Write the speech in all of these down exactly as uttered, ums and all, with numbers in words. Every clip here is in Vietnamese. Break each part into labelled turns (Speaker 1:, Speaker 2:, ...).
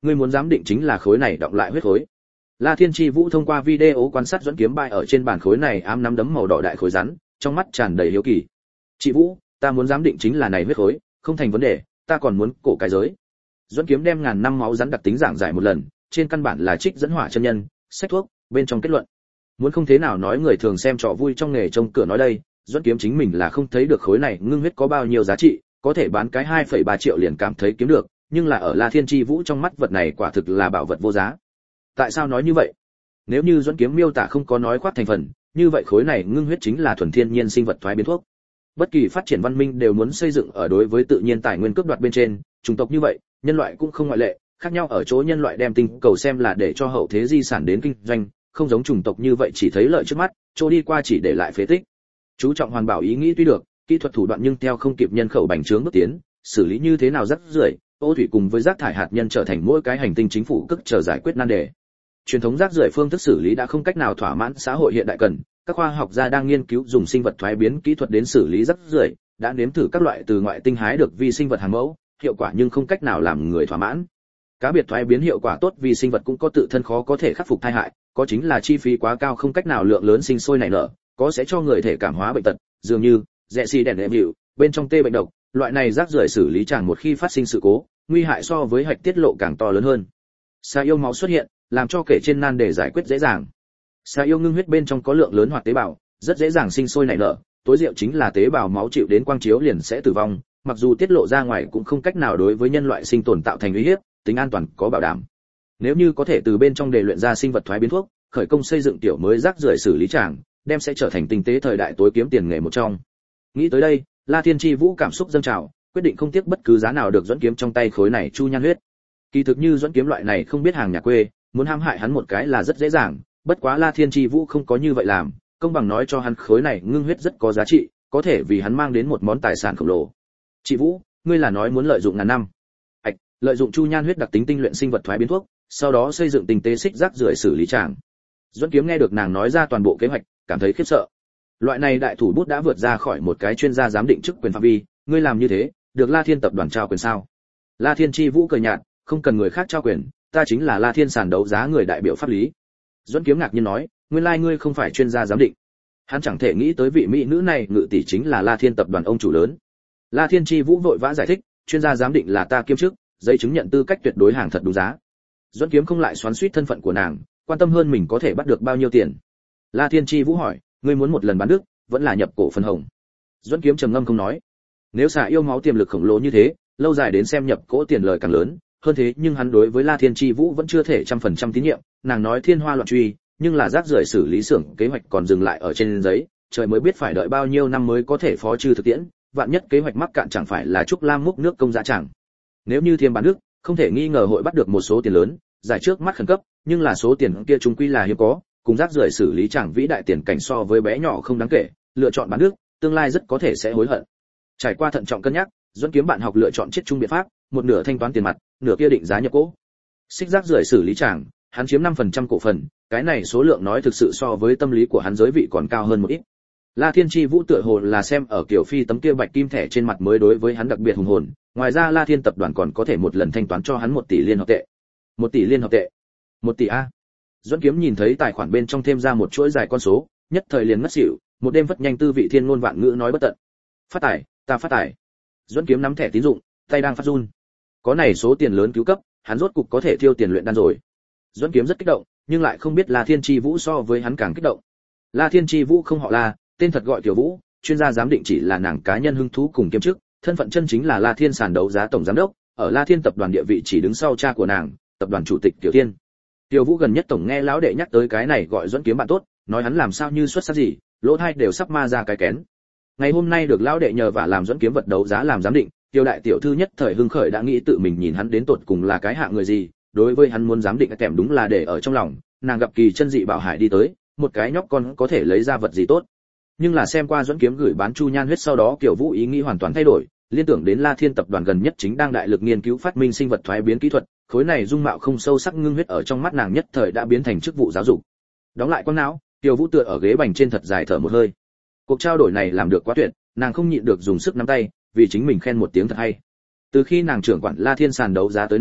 Speaker 1: Ngươi muốn giám định chính là khối này đọng lại huyết khối. La Thiên Chi Vũ thông qua video quan sát dẫn kiếm bại ở trên bàn khối này ám nắm đấm màu đỏ đại khối rắn, trong mắt tràn đầy hiếu kỳ. "Chị Vũ, ta muốn giám định chính là này huyết khối, không thành vấn đề, ta còn muốn cổ cái giới." Dẫn kiếm đem ngàn năm máu rắn đặc tính giảng giải một lần, trên căn bản là trích dẫn hỏa chân nhân, sách thuốc, bên trong kết luận. Muốn không thế nào nói người thường xem trò vui trong nghề trông cửa nói đây, dẫn kiếm chính mình là không thấy được khối này ngưng huyết có bao nhiêu giá trị, có thể bán cái hai phẩy ba triệu liền cảm thấy kiếm được, nhưng là ở La Thiên Chi Vũ trong mắt vật này quả thực là bảo vật vô giá. Tại sao nói như vậy? Nếu như dẫn kiếm miêu tả không có nói khoác thành phần, như vậy khối này ngưng huyết chính là thuần thiên nhiên sinh vật thoái biến thuốc. Bất kỳ phát triển văn minh đều muốn xây dựng ở đối với tự nhiên tài nguyên cướp đoạt bên trên, chủng tộc như vậy, nhân loại cũng không ngoại lệ, khác nhau ở chỗ nhân loại đem tinh cầu xem là để cho hậu thế di sản đến kinh doanh, không giống chủng tộc như vậy chỉ thấy lợi trước mắt, chỗ đi qua chỉ để lại phế tích. Chú trọng hoàn bảo ý nghĩ tuy được, kỹ thuật thủ đoạn nhưng theo không kịp nhân khẩu bành trướng bước tiến, xử lý như thế nào rác rưởi, ô thủy cùng với rác thải hạt nhân trở thành mỗi cái hành tinh chính phủ cức chờ giải quyết nan đề. Truyền thống rác rưởi phương thức xử lý đã không cách nào thỏa mãn xã hội hiện đại cần, các khoa học gia đang nghiên cứu dùng sinh vật thoái biến kỹ thuật đến xử lý rác rưởi, đã nếm thử các loại từ ngoại tinh hái được vi sinh vật hàng mẫu, hiệu quả nhưng không cách nào làm người thỏa mãn. Cá biệt thoái biến hiệu quả tốt vì sinh vật cũng có tự thân khó có thể khắc phục tai hại, có chính là chi phí quá cao không cách nào lượng lớn sinh sôi nảy nở, có sẽ cho người thể cảm hóa bệnh tật, dường như rẻ xi đèn em hiệu, bên trong tê bệnh độc, loại này rác rưởi xử lý chẳng một khi phát sinh sự cố, nguy hại so với hạch tiết lộ càng to lớn hơn. Xà yêu máu xuất hiện, làm cho kể trên nan để giải quyết dễ dàng. Xà yêu ngưng huyết bên trong có lượng lớn hoạt tế bào, rất dễ dàng sinh sôi nảy nở, tối diệu chính là tế bào máu chịu đến quang chiếu liền sẽ tử vong, mặc dù tiết lộ ra ngoài cũng không cách nào đối với nhân loại sinh tồn tạo thành uy hiếp, tính an toàn có bảo đảm. Nếu như có thể từ bên trong đề luyện ra sinh vật thoái biến thuốc, khởi công xây dựng tiểu mới rác rưởi xử lý tràng, đem sẽ trở thành tinh tế thời đại tối kiếm tiền nghề một trong. Nghĩ tới đây, La Thiên Chi Vũ cảm xúc dâng trào, quyết định không tiếc bất cứ giá nào được dẫn kiếm trong tay khối này chu nhan huyết. Kỳ thực như dẫn kiếm loại này không biết hàng nhà quê, muốn hãm hại hắn một cái là rất dễ dàng, bất quá La Thiên Chi Vũ không có như vậy làm, công bằng nói cho hắn khối này ngưng huyết rất có giá trị, có thể vì hắn mang đến một món tài sản khổng lồ. "Chị Vũ, ngươi là nói muốn lợi dụng ngàn năm?" "Ảch, lợi dụng chu nhan huyết đặc tính tinh luyện sinh vật thoái biến thuốc, sau đó xây dựng tinh tế xích rác rưởi xử lý tràng." Dẫn kiếm nghe được nàng nói ra toàn bộ kế hoạch, cảm thấy khiếp sợ. Loại này đại thủ bút đã vượt ra khỏi một cái chuyên gia giám định chức quyền phạm vi, ngươi làm như thế, được La Thiên tập đoàn trao quyền sao? La Thiên Chi Vũ cười nhạt, không cần người khác trao quyền, ta chính là La Thiên sàn đấu giá người đại biểu pháp lý. Dẫn kiếm ngạc nhiên nói, nguyên lai ngươi không phải chuyên gia giám định. Hắn chẳng thể nghĩ tới vị mỹ nữ này ngự tỷ chính là La Thiên tập đoàn ông chủ lớn. La Thiên Chi Vũ vội vã giải thích, chuyên gia giám định là ta kiêm chức, giấy chứng nhận tư cách tuyệt đối hàng thật đúng giá. Dẫn kiếm không lại xoắn xuýt thân phận của nàng, quan tâm hơn mình có thể bắt được bao nhiêu tiền. La Thiên Chi Vũ hỏi, ngươi muốn một lần bán đức, vẫn là nhập cổ phần hồng? Dẫn kiếm trầm ngâm không nói. Nếu xà yêu máu tiềm lực khổng lồ như thế, lâu dài đến xem nhập cổ tiền lời càng lớn, hơn thế nhưng hắn đối với La Thiên Chi Vũ vẫn chưa thể trăm phần trăm tín nhiệm, nàng nói thiên hoa loạn truy, nhưng là rác rưởi xử lý xưởng kế hoạch còn dừng lại ở trên giấy, trời mới biết phải đợi bao nhiêu năm mới có thể phó trừ thực tiễn, vạn nhất kế hoạch mắc cạn chẳng phải là trúc lam múc nước công dã chẳng. Nếu như thêm bán đức, không thể nghi ngờ hội bắt được một số tiền lớn, giải trước mắt khẩn cấp, nhưng là số tiền kia chung quy là hiếm có, cùng rác rưởi xử lý chẳng vĩ đại tiền cảnh so với bé nhỏ không đáng kể, lựa chọn bán đức, tương lai rất có thể sẽ hối hận. Trải qua thận trọng cân nhắc, Duẫn Kiếm bạn học lựa chọn chiết chung biện pháp, một nửa thanh toán tiền mặt, nửa kia định giá nhập cổ. Xích rác rưởi xử lý chẳng, hắn chiếm năm phần trăm cổ phần, cái này số lượng nói thực sự so với tâm lý của hắn giới vị còn cao hơn một ít. La Thiên Chi Vũ tựa hồ là xem ở Kiều Phi tấm kia bạch kim thẻ trên mặt mới đối với hắn đặc biệt hùng hồn, ngoài ra La Thiên tập đoàn còn có thể một lần thanh toán cho hắn một tỷ liên hợp tệ. Một tỷ liên hợp tệ? Một tỷ a? Duẫn Kiếm nhìn thấy tài khoản bên trong thêm ra một chuỗi dài con số, nhất thời liền ngất xỉu, một đêm vất nhanh tư vị thiên ngôn vạn ngữ nói bất tận. Phát tài, ta phát tài. Duẫn Kiếm nắm thẻ tín dụng, tay đang phát run. Có này số tiền lớn cứu cấp, hắn rốt cục có thể tiêu tiền luyện đan rồi. Duẫn Kiếm rất kích động, nhưng lại không biết La Thiên Chi Vũ so với hắn càng kích động. La Thiên Chi Vũ không họ La, tên thật gọi Tiểu Vũ, chuyên gia giám định chỉ là nàng cá nhân hứng thú cùng kiêm chức, thân phận chân chính là La Thiên sàn đấu giá tổng giám đốc, ở La Thiên tập đoàn địa vị chỉ đứng sau cha của nàng, tập đoàn chủ tịch Tiểu Thiên. Tiểu Vũ gần nhất tổng nghe lão đệ nhắc tới cái này gọi Duẫn Kiếm bạn tốt, nói hắn làm sao như xuất sắc gì, lỗ tai đều sắp ma ra cái kén. Ngày hôm nay được lão đệ nhờ vả làm Duẫn Kiếm vật đấu giá làm giám định, Tiêu đại tiểu thư nhất thời hưng khởi đã nghĩ tự mình nhìn hắn đến tột cùng là cái hạng người gì, đối với hắn muốn giám định kèm đúng là để ở trong lòng, nàng gặp kỳ chân dị bảo hải đi tới, một cái nhóc con có thể lấy ra vật gì tốt. Nhưng là xem qua Duẫn Kiếm gửi bán chu nhan huyết sau đó Kiều Vũ ý nghĩ hoàn toàn thay đổi, liên tưởng đến La Thiên tập đoàn gần nhất chính đang đại lực nghiên cứu phát minh sinh vật thoái biến kỹ thuật, khối này dung mạo không sâu sắc ngưng huyết ở trong mắt nàng nhất thời đã biến thành chức vụ giáo dục. Đóng lại quang não, Kiều Vũ tựa ở ghế bành trên thật dài thở một hơi. Cuộc trao đổi này làm được quá tuyệt, nàng không nhịn được dùng sức nắm tay, vì chính mình khen một tiếng thật hay. Từ khi nàng trưởng quản La Thiên sàn đấu giá tới nay,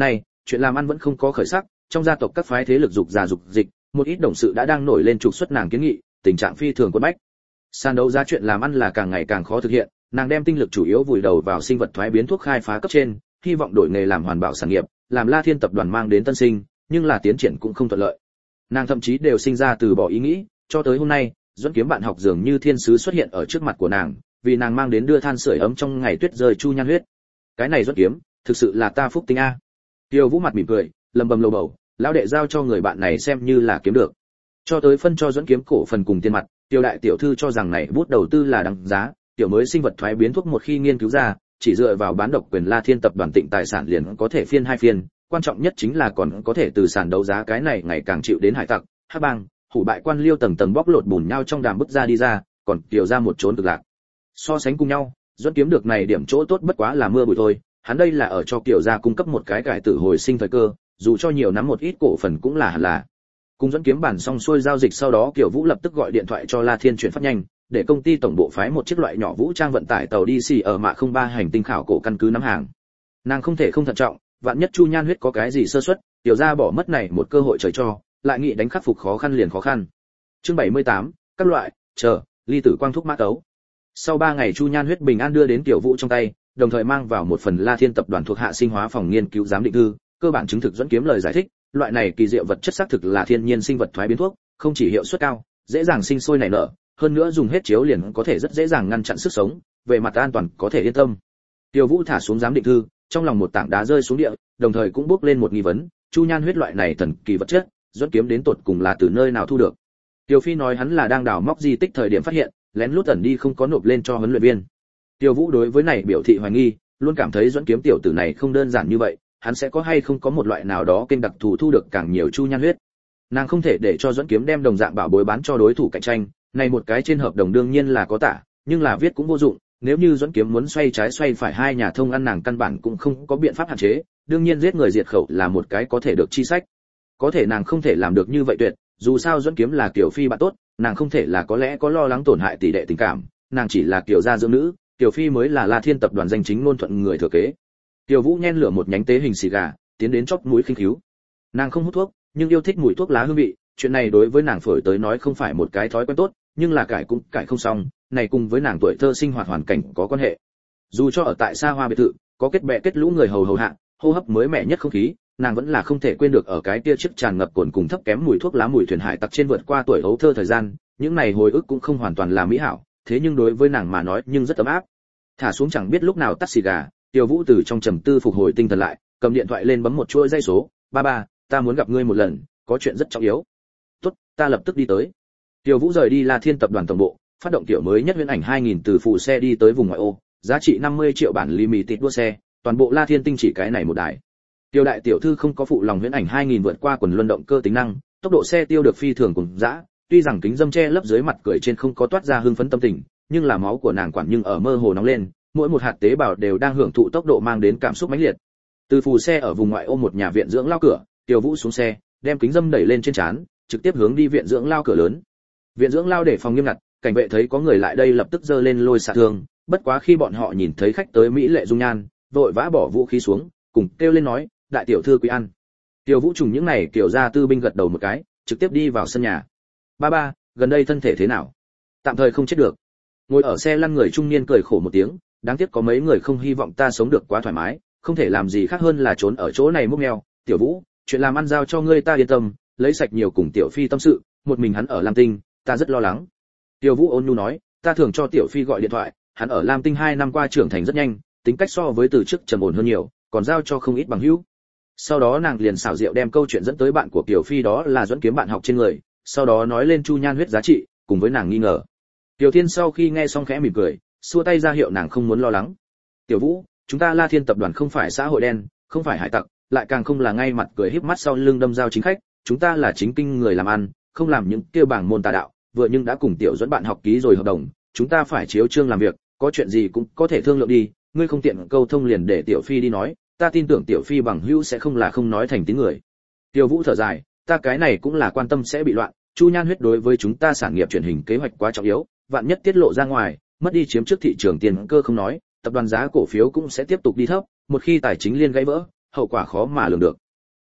Speaker 1: chuyện làm ăn vẫn không có khởi sắc, trong gia tộc các phái thế lực dục già dục dịch, một ít đồng sự đã đang nổi lên trục xuất nàng kiến nghị, tình trạng phi thường quân bách. Sàn đấu giá chuyện làm ăn là càng ngày càng khó thực hiện, nàng đem tinh lực chủ yếu vùi đầu vào sinh vật thoái biến thuốc khai phá cấp trên, hy vọng đổi nghề làm hoàn bảo sản nghiệp, làm La Thiên tập đoàn mang đến tân sinh, nhưng là tiến triển cũng không thuận lợi. Nàng thậm chí đều sinh ra từ bỏ ý nghĩ, cho tới hôm nay, Duẫn Kiếm bạn học dường như thiên sứ xuất hiện ở trước mặt của nàng, vì nàng mang đến đưa than sưởi ấm trong ngày tuyết rơi chu nhan huyết. Cái này Duẫn Kiếm, thực sự là ta phúc tính a. Tiêu Vũ mặt mỉm cười, lầm bầm lầu bầu, lão đệ giao cho người bạn này xem như là kiếm được. Cho tới phân cho Duẫn Kiếm cổ phần cùng tiền mặt, Tiêu đại tiểu thư cho rằng này bút đầu tư là đáng giá, tiểu mới sinh vật thoái biến thuốc một khi nghiên cứu ra, chỉ dựa vào bán độc quyền La Thiên tập đoàn tịnh tài sản liền có thể phiên hai phiên, quan trọng nhất chính là còn có thể từ sàn đấu giá cái này ngày càng chịu đến hải tặc, hắc bang, hủ bại quan liêu tầng tầng bóc lột bùn nhau trong đàm bức ra đi ra, còn tiểu ra một chốn cực lạc. So sánh cùng nhau, Duẫn Kiếm được này điểm chỗ tốt bất quá là mưa bụi thôi, hắn đây là ở cho kiểu gia cung cấp một cái cải tử hồi sinh thời cơ, dù cho nhiều nắm một ít cổ phần cũng là hẳn là. Cùng Duẫn Kiếm bản xong xuôi giao dịch sau đó Kiều Vũ lập tức gọi điện thoại cho La Thiên chuyển phát nhanh, để công ty tổng bộ phái một chiếc loại nhỏ vũ trang vận tải tàu đi xì ở mạ không ba hành tinh khảo cổ căn cứ nắm hàng. Nàng không thể không thận trọng, vạn nhất Chu Nhan Huyết có cái gì sơ suất, tiểu gia bỏ mất này một cơ hội trời cho, lại nghĩ đánh khắc phục khó khăn liền khó khăn. Chương bảy mươi tám, các loại, chờ, ly tử quang thúc mã tấu. Sau ba ngày Chu Nhan Huyết bình an đưa đến Tiểu Vũ trong tay, đồng thời mang vào một phần La Thiên tập đoàn thuộc hạ sinh hóa phòng nghiên cứu giám định thư, cơ bản chứng thực Duẫn Kiếm lời giải thích, loại này kỳ diệu vật chất xác thực là thiên nhiên sinh vật thoái biến thuốc, không chỉ hiệu suất cao, dễ dàng sinh sôi nảy nở, hơn nữa dùng hết chiếu liền có thể rất dễ dàng ngăn chặn sức sống, về mặt an toàn có thể yên tâm. Tiêu Vũ thả xuống giám định thư, trong lòng một tảng đá rơi xuống địa, đồng thời cũng bước lên một nghi vấn, Chu Nhan Huyết loại này thần kỳ vật chất, Duẫn Kiếm đến tột cùng là từ nơi nào thu được? Tiêu Phi nói hắn là đang đào móc di tích thời điểm phát hiện, lén lút ẩn đi không có nộp lên cho huấn luyện viên. Tiêu Vũ đối với này biểu thị hoài nghi, luôn cảm thấy Duẫn Kiếm tiểu tử này không đơn giản như vậy, hắn sẽ có hay không có một loại nào đó kênh đặc thù thu được càng nhiều Chu Nhan Huyết. Nàng không thể để cho Duẫn Kiếm đem đồng dạng bảo bối bán cho đối thủ cạnh tranh, này một cái trên hợp đồng đương nhiên là có tả, nhưng là viết cũng vô dụng, nếu như Duẫn Kiếm muốn xoay trái xoay phải hai nhà thông ăn nàng căn bản cũng không có biện pháp hạn chế, đương nhiên giết người diệt khẩu là một cái có thể được chi sách. Có thể nàng không thể làm được như vậy tuyệt, dù sao Duẫn Kiếm là Kiều Phi bạn tốt, nàng không thể là có lẽ có lo lắng tổn hại tỷ đệ tình cảm, nàng chỉ là Kiều gia dưỡng nữ, Kiều Phi mới là La Thiên tập đoàn danh chính ngôn thuận người thừa kế. Tiêu Vũ nhen lửa một nhánh tế hình xì gà, tiến đến chóp mũi khinh khiếu. Nàng không hút thuốc, nhưng yêu thích mùi thuốc lá hương vị, chuyện này đối với nàng phổi tới nói không phải một cái thói quen tốt, nhưng là cải cũng cải không xong, này cùng với nàng tuổi thơ sinh hoạt hoàn cảnh có quan hệ. Dù cho ở tại xa hoa biệt thự, có kết bè kết lũ người hầu hầu hạ, hô hấp mới mẻ nhất không khí, nàng vẫn là không thể quên được ở cái kia chiếc tràn ngập cồn cùng thấp kém mùi thuốc lá mùi thuyền hải tặc trên vượt qua tuổi hấu thơ thời gian, những này hồi ức cũng không hoàn toàn là mỹ hảo, thế nhưng đối với nàng mà nói nhưng rất ấm áp. Thả xuống chẳng biết lúc nào tắt xì gà, Tiêu Vũ từ trong trầm tư phục hồi tinh thần lại, cầm điện thoại lên bấm một chuỗi dây số, "Ba ba, ta muốn gặp ngươi một lần, có chuyện rất trọng yếu." "Tốt, ta lập tức đi tới." Tiêu Vũ rời đi La Thiên tập đoàn tổng bộ, phát động tiểu mới nhất huyễn ảnh hai nghìn từ phụ xe đi tới vùng ngoại ô, giá trị năm mươi triệu bản limited đua xe, toàn bộ La Thiên tinh chỉ cái này một đài. Tiêu đại tiểu thư không có phụ lòng huyễn ảnh hai nghìn vượt qua quần luân động cơ tính năng, tốc độ xe tiêu được phi thường cùng dã, tuy rằng kính dâm che lấp dưới mặt cười trên không có toát ra hưng phấn tâm tình, nhưng là máu của nàng quản nhưng ở mơ hồ nóng lên, mỗi một hạt tế bào đều đang hưởng thụ tốc độ mang đến cảm xúc mãnh liệt. Từ phù xe ở vùng ngoại ô một nhà viện dưỡng lao cửa, Tiêu Vũ xuống xe, đem kính dâm đẩy lên trên trán, trực tiếp hướng đi viện dưỡng lao cửa lớn. Viện dưỡng lao để phòng nghiêm ngặt, cảnh vệ thấy có người lại đây lập tức giơ lên lôi xạ thương, bất quá khi bọn họ nhìn thấy khách tới mỹ lệ dung nhan, vội vã bỏ vũ khí xuống, cùng kêu lên nói, "Đại tiểu thư quý ăn." Tiêu Vũ trùng những này kiểu ra tư binh gật đầu một cái, trực tiếp đi vào sân nhà. "Ba ba, gần đây thân thể thế nào?" "Tạm thời không chết được." Ngồi ở xe lăn người trung niên cười khổ một tiếng, "Đáng tiếc có mấy người không hy vọng ta sống được quá thoải mái, không thể làm gì khác hơn là trốn ở chỗ này múc mèo. Tiểu Vũ, chuyện làm ăn giao cho ngươi ta yên tâm, lấy sạch nhiều cùng Tiểu Phi tâm sự, một mình hắn ở Lam Tinh, ta rất lo lắng." Tiêu Vũ ôn nhu nói, "Ta thường cho Tiểu Phi gọi điện thoại, hắn ở Lam Tinh hai năm qua trưởng thành rất nhanh, tính cách so với từ trước trầm ổn hơn nhiều, còn giao cho không ít bằng hữu." Sau đó nàng liền xảo diệu đem câu chuyện dẫn tới bạn của Tiểu Phi đó là Duẫn Kiếm bạn học trên người, sau đó nói lên Chu Nhan Huyết giá trị, cùng với nàng nghi ngờ. Tiểu Thiên sau khi nghe xong khẽ mỉm cười, xua tay ra hiệu nàng không muốn lo lắng. "Tiểu Vũ, chúng ta La Thiên tập đoàn không phải xã hội đen, không phải hải tặc, lại càng không là ngay mặt cười híp mắt sau lưng đâm dao chính khách, chúng ta là chính kinh người làm ăn, không làm những kia bảng môn tà đạo, vừa nhưng đã cùng Tiểu Duẫn bạn học ký rồi hợp đồng, chúng ta phải chiếu chương làm việc, có chuyện gì cũng có thể thương lượng đi, ngươi không tiện câu thông liền để Tiểu Phi đi nói, ta tin tưởng Tiểu Phi bằng hữu sẽ không là không nói thành tiếng người." Tiêu Vũ thở dài, "Ta cái này cũng là quan tâm sẽ bị loạn, Chu Nhan Huyết đối với chúng ta sản nghiệp truyền hình kế hoạch quá trọng yếu, vạn nhất tiết lộ ra ngoài, mất đi chiếm trước thị trường tiền cơ không nói, tập đoàn giá cổ phiếu cũng sẽ tiếp tục đi thấp, một khi tài chính liên gãy vỡ, hậu quả khó mà lường được.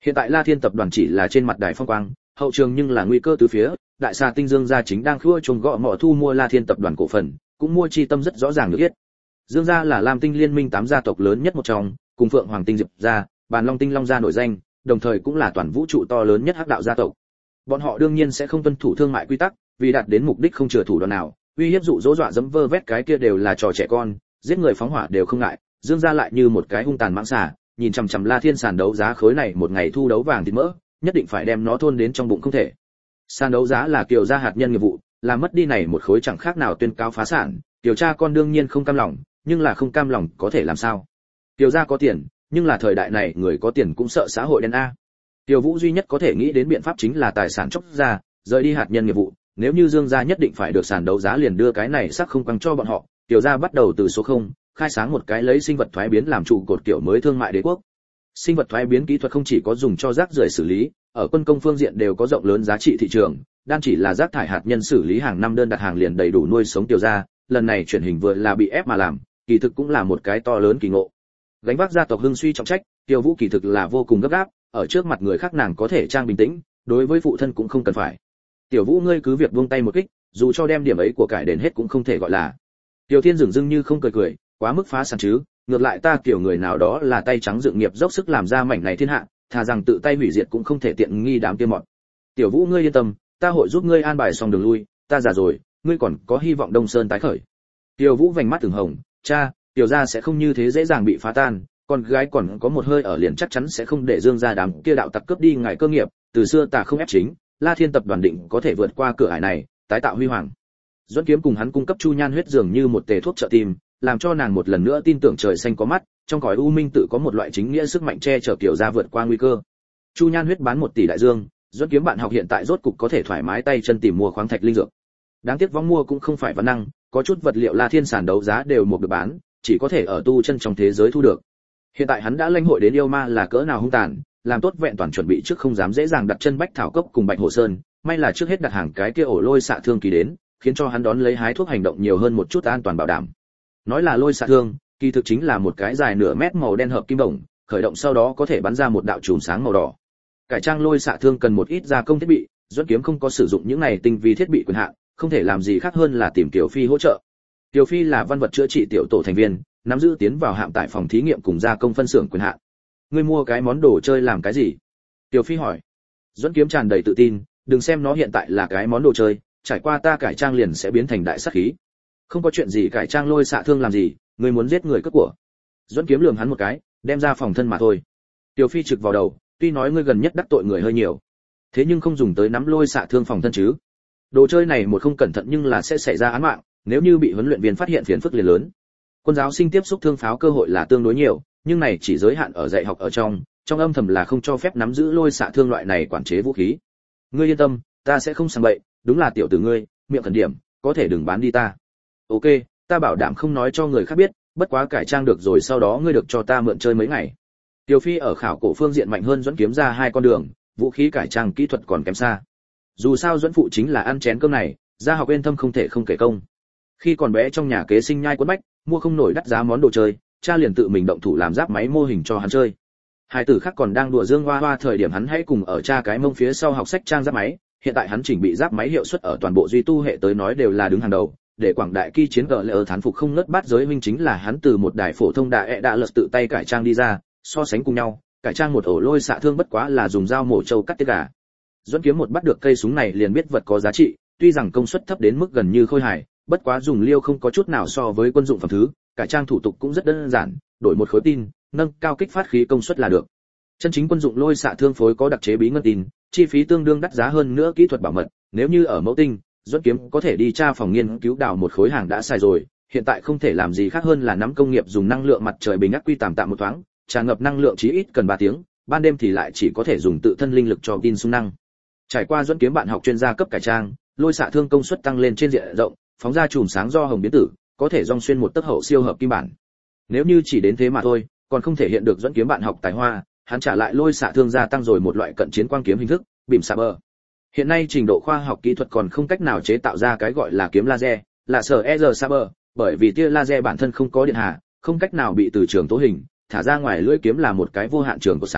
Speaker 1: Hiện tại La Thiên tập đoàn chỉ là trên mặt đài phong quang, hậu trường nhưng là nguy cơ từ phía, đại xà Tinh Dương gia chính đang khua chuông gõ mỏ thu mua La Thiên tập đoàn cổ phần, cũng mua chi tâm rất rõ ràng được biết. Dương gia là Lam Tinh liên minh tám gia tộc lớn nhất một trong, cùng Phượng Hoàng Tinh Diệp gia, Bàn Long Tinh Long gia nổi danh, đồng thời cũng là toàn vũ trụ to lớn nhất hắc đạo gia tộc. Bọn họ đương nhiên sẽ không tuân thủ thương mại quy tắc, vì đạt đến mục đích không chừa thủ đoạn nào, uy hiếp dụ dỗ dọa dẫm vơ vét cái kia đều là trò trẻ con, giết người phóng hỏa đều không ngại. Dương gia lại như một cái hung tàn mãng xà, nhìn chằm chằm La Thiên sàn đấu giá khối này một ngày thu đấu vàng thịt mỡ, nhất định phải đem nó thôn đến trong bụng không thể. Sàn đấu giá là Kiều gia hạt nhân nghiệp vụ, làm mất đi này một khối chẳng khác nào tuyên cáo phá sản, Kiều cha con đương nhiên không cam lòng, nhưng là không cam lòng có thể làm sao? Kiều gia có tiền, nhưng là thời đại này người có tiền cũng sợ xã hội đen a. Tiêu Vũ duy nhất có thể nghĩ đến biện pháp chính là tài sản chốc ra, rời đi hạt nhân nghiệp vụ, nếu như Dương gia nhất định phải được sàn đấu giá liền đưa cái này sắc không quăng cho bọn họ, Kiều gia bắt đầu từ số không, khai sáng một cái lấy sinh vật thoái biến làm trụ cột kiểu mới thương mại đế quốc. Sinh vật thoái biến kỹ thuật không chỉ có dùng cho rác rưởi xử lý, ở quân công phương diện đều có rộng lớn giá trị thị trường, đang chỉ là rác thải hạt nhân xử lý hàng năm đơn đặt hàng liền đầy đủ nuôi sống Kiều gia, lần này chuyển hình vừa là bị ép mà làm, kỳ thực cũng là một cái to lớn kỳ ngộ. Gánh vác gia tộc hưng suy trọng trách, Tiêu Vũ kỳ thực là vô cùng gấp gáp, ở trước mặt người khác nàng có thể trang bình tĩnh, đối với phụ thân cũng không cần phải. Tiểu Vũ ngươi cứ việc buông tay một kích, dù cho đem điểm ấy của cải đền hết cũng không thể gọi là. Tiểu Thiên dường dưng như không cười cười, quá mức phá sản chứ, ngược lại ta kiểu người nào đó là tay trắng dựng nghiệp dốc sức làm ra mảnh này thiên hạ, thà rằng tự tay hủy diệt cũng không thể tiện nghi đám kia mọn. Tiểu Vũ ngươi yên tâm, ta hội giúp ngươi an bài xong đường lui, ta già rồi, ngươi còn có hy vọng Đông Sơn tái khởi. Tiểu Vũ vành mắt từng hồng, cha, Tiểu gia sẽ không như thế dễ dàng bị phá tan, con gái còn có một hơi ở liền chắc chắn sẽ không để Dương gia đám kia đạo tặc cướp đi ngài cơ nghiệp, từ xưa ta không ép chính, La Thiên tập đoàn định có thể vượt qua cửa ải này, tái tạo huy hoàng. Duẫn Kiếm cùng hắn cung cấp Chu Nhan huyết dường như một tề thuốc trợ tim, làm cho nàng một lần nữa tin tưởng trời xanh có mắt, trong cõi u minh tự có một loại chính nghĩa sức mạnh che chở Kiều gia vượt qua nguy cơ. Chu Nhan huyết bán một tỷ đại dương, Duẫn Kiếm bạn học hiện tại rốt cục có thể thoải mái tay chân tìm mua khoáng thạch linh dược. Đáng tiếc vong mua cũng không phải văn năng, có chút vật liệu La Thiên sàn đấu giá đều một được bán, chỉ có thể ở tu chân trong thế giới thu được. Hiện tại hắn đã lãnh hội đến yêu ma là cỡ nào hung tàn, làm tốt vẹn toàn chuẩn bị trước không dám dễ dàng đặt chân Bách Thảo Cốc cùng Bạch Hồ Sơn, may là trước hết đặt hàng cái kia ổ lôi xạ thương kỳ đến, khiến cho hắn đón lấy hái thuốc hành động nhiều hơn một chút an toàn bảo đảm. Nói là lôi xạ thương, kỳ thực chính là một cái dài nửa mét màu đen hợp kim đồng, khởi động sau đó có thể bắn ra một đạo chùm sáng màu đỏ. Cải trang lôi xạ thương cần một ít gia công thiết bị, Duẫn Kiếm không có sử dụng những này tinh vi thiết bị quyền hạn, không thể làm gì khác hơn là tìm Kiều Phi hỗ trợ. Kiều Phi là văn vật chữa trị tiểu tổ thành viên, nắm giữ tiến vào hạm tại phòng thí nghiệm cùng gia công phân xưởng quyền hạn. Ngươi mua cái món đồ chơi làm cái gì? Kiều Phi hỏi. Duẫn Kiếm tràn đầy tự tin, đừng xem nó hiện tại là cái món đồ chơi, trải qua ta cải trang liền sẽ biến thành đại sát khí. Không có chuyện gì cải trang lôi xạ thương làm gì, ngươi muốn giết người cướp của. Duẫn Kiếm lườm hắn một cái, đem ra phòng thân mà thôi. Kiều Phi trực vào đầu, tuy nói ngươi gần nhất đắc tội người hơi nhiều, thế nhưng không dùng tới nắm lôi xạ thương phòng thân chứ? Đồ chơi này một không cẩn thận nhưng là sẽ xảy ra án mạng, nếu như bị huấn luyện viên phát hiện phiền phức liền lớn. Quân giáo sinh tiếp xúc thương pháo cơ hội là tương đối nhiều, nhưng này chỉ giới hạn ở dạy học ở trong, trong âm thầm là không cho phép nắm giữ lôi xạ thương loại này quản chế vũ khí. Ngươi yên tâm, ta sẽ không sang bậy, đúng là tiểu tử ngươi, miệng khẩn điểm, có thể đừng bán đi ta. Ok, ta bảo đảm không nói cho người khác biết, bất quá cải trang được rồi sau đó ngươi được cho ta mượn chơi mấy ngày. Tiểu Phi ở khảo cổ phương diện mạnh hơn Duẫn Kiếm ra hai con đường, vũ khí cải trang kỹ thuật còn kém xa. Dù sao Duẫn phụ chính là ăn chén cơm này, gia học yên thâm không thể không kể công. Khi còn bé trong nhà kế sinh nhai quấn bách, mua không nổi đắt giá món đồ chơi, cha liền tự mình động thủ làm giáp máy mô hình cho hắn chơi. Hai tử khác còn đang đùa dương hoa hoa thời điểm hắn hãy cùng ở cha cái mông phía sau học sách trang giáp máy, hiện tại hắn chỉnh bị giáp máy hiệu suất ở toàn bộ duy tu hệ tới nói đều là đứng hàng đầu, để quảng đại kỳ chiến cờ lệ thán phục không ngớt bát giới huynh chính là hắn từ một đài phổ thông đà ẹ đạ lật tự tay cải trang đi ra, so sánh cùng nhau, cải trang một ổ lôi xạ thương bất quá là dùng dao mổ trâu cắt tiết gà. Duẫn Kiếm một bắt được cây súng này liền biết vật có giá trị, tuy rằng công suất thấp đến mức gần như khôi hài, bất quá dùng liêu không có chút nào so với quân dụng phẩm thứ, cải trang thủ tục cũng rất đơn giản, đổi một khối tin, nâng cao kích phát khí công suất là được. Chân chính quân dụng lôi xạ thương phối có đặc chế bí ngân tin, chi phí tương đương đắt giá hơn nữa kỹ thuật bảo mật, nếu như ở Mẫu Tinh, Duẫn Kiếm có thể đi tra phòng nghiên cứu đào một khối hàng đã xài rồi, hiện tại không thể làm gì khác hơn là nắm công nghiệp dùng năng lượng mặt trời bình ắc quy tạm tạm một thoáng, tràn ngập năng lượng chí ít cần ba tiếng, ban đêm thì lại chỉ có thể dùng tự thân linh lực cho tin xung năng. Trải qua Duẫn Kiếm bạn học chuyên gia cấp cải trang, lôi xạ thương công suất tăng lên trên diện rộng, phóng ra chùm sáng do hồng biến tử, có thể rong xuyên một tấc hậu siêu hợp kim bản. Nếu như chỉ đến thế mà thôi, còn không thể hiện được Duẫn Kiếm bạn học tài hoa, hắn trả lại lôi xạ thương gia tăng rồi một loại cận chiến quang kiếm hình thức, bìm saber. Hiện nay trình độ khoa học kỹ thuật còn không cách nào chế tạo ra cái gọi là kiếm laser, là sở e rờ saber, bởi vì tia laser bản thân không có điện hà, không cách nào bị từ trường tố hình, thả ra ngoài lưỡi kiếm là một cái vô hạn trường của sáng,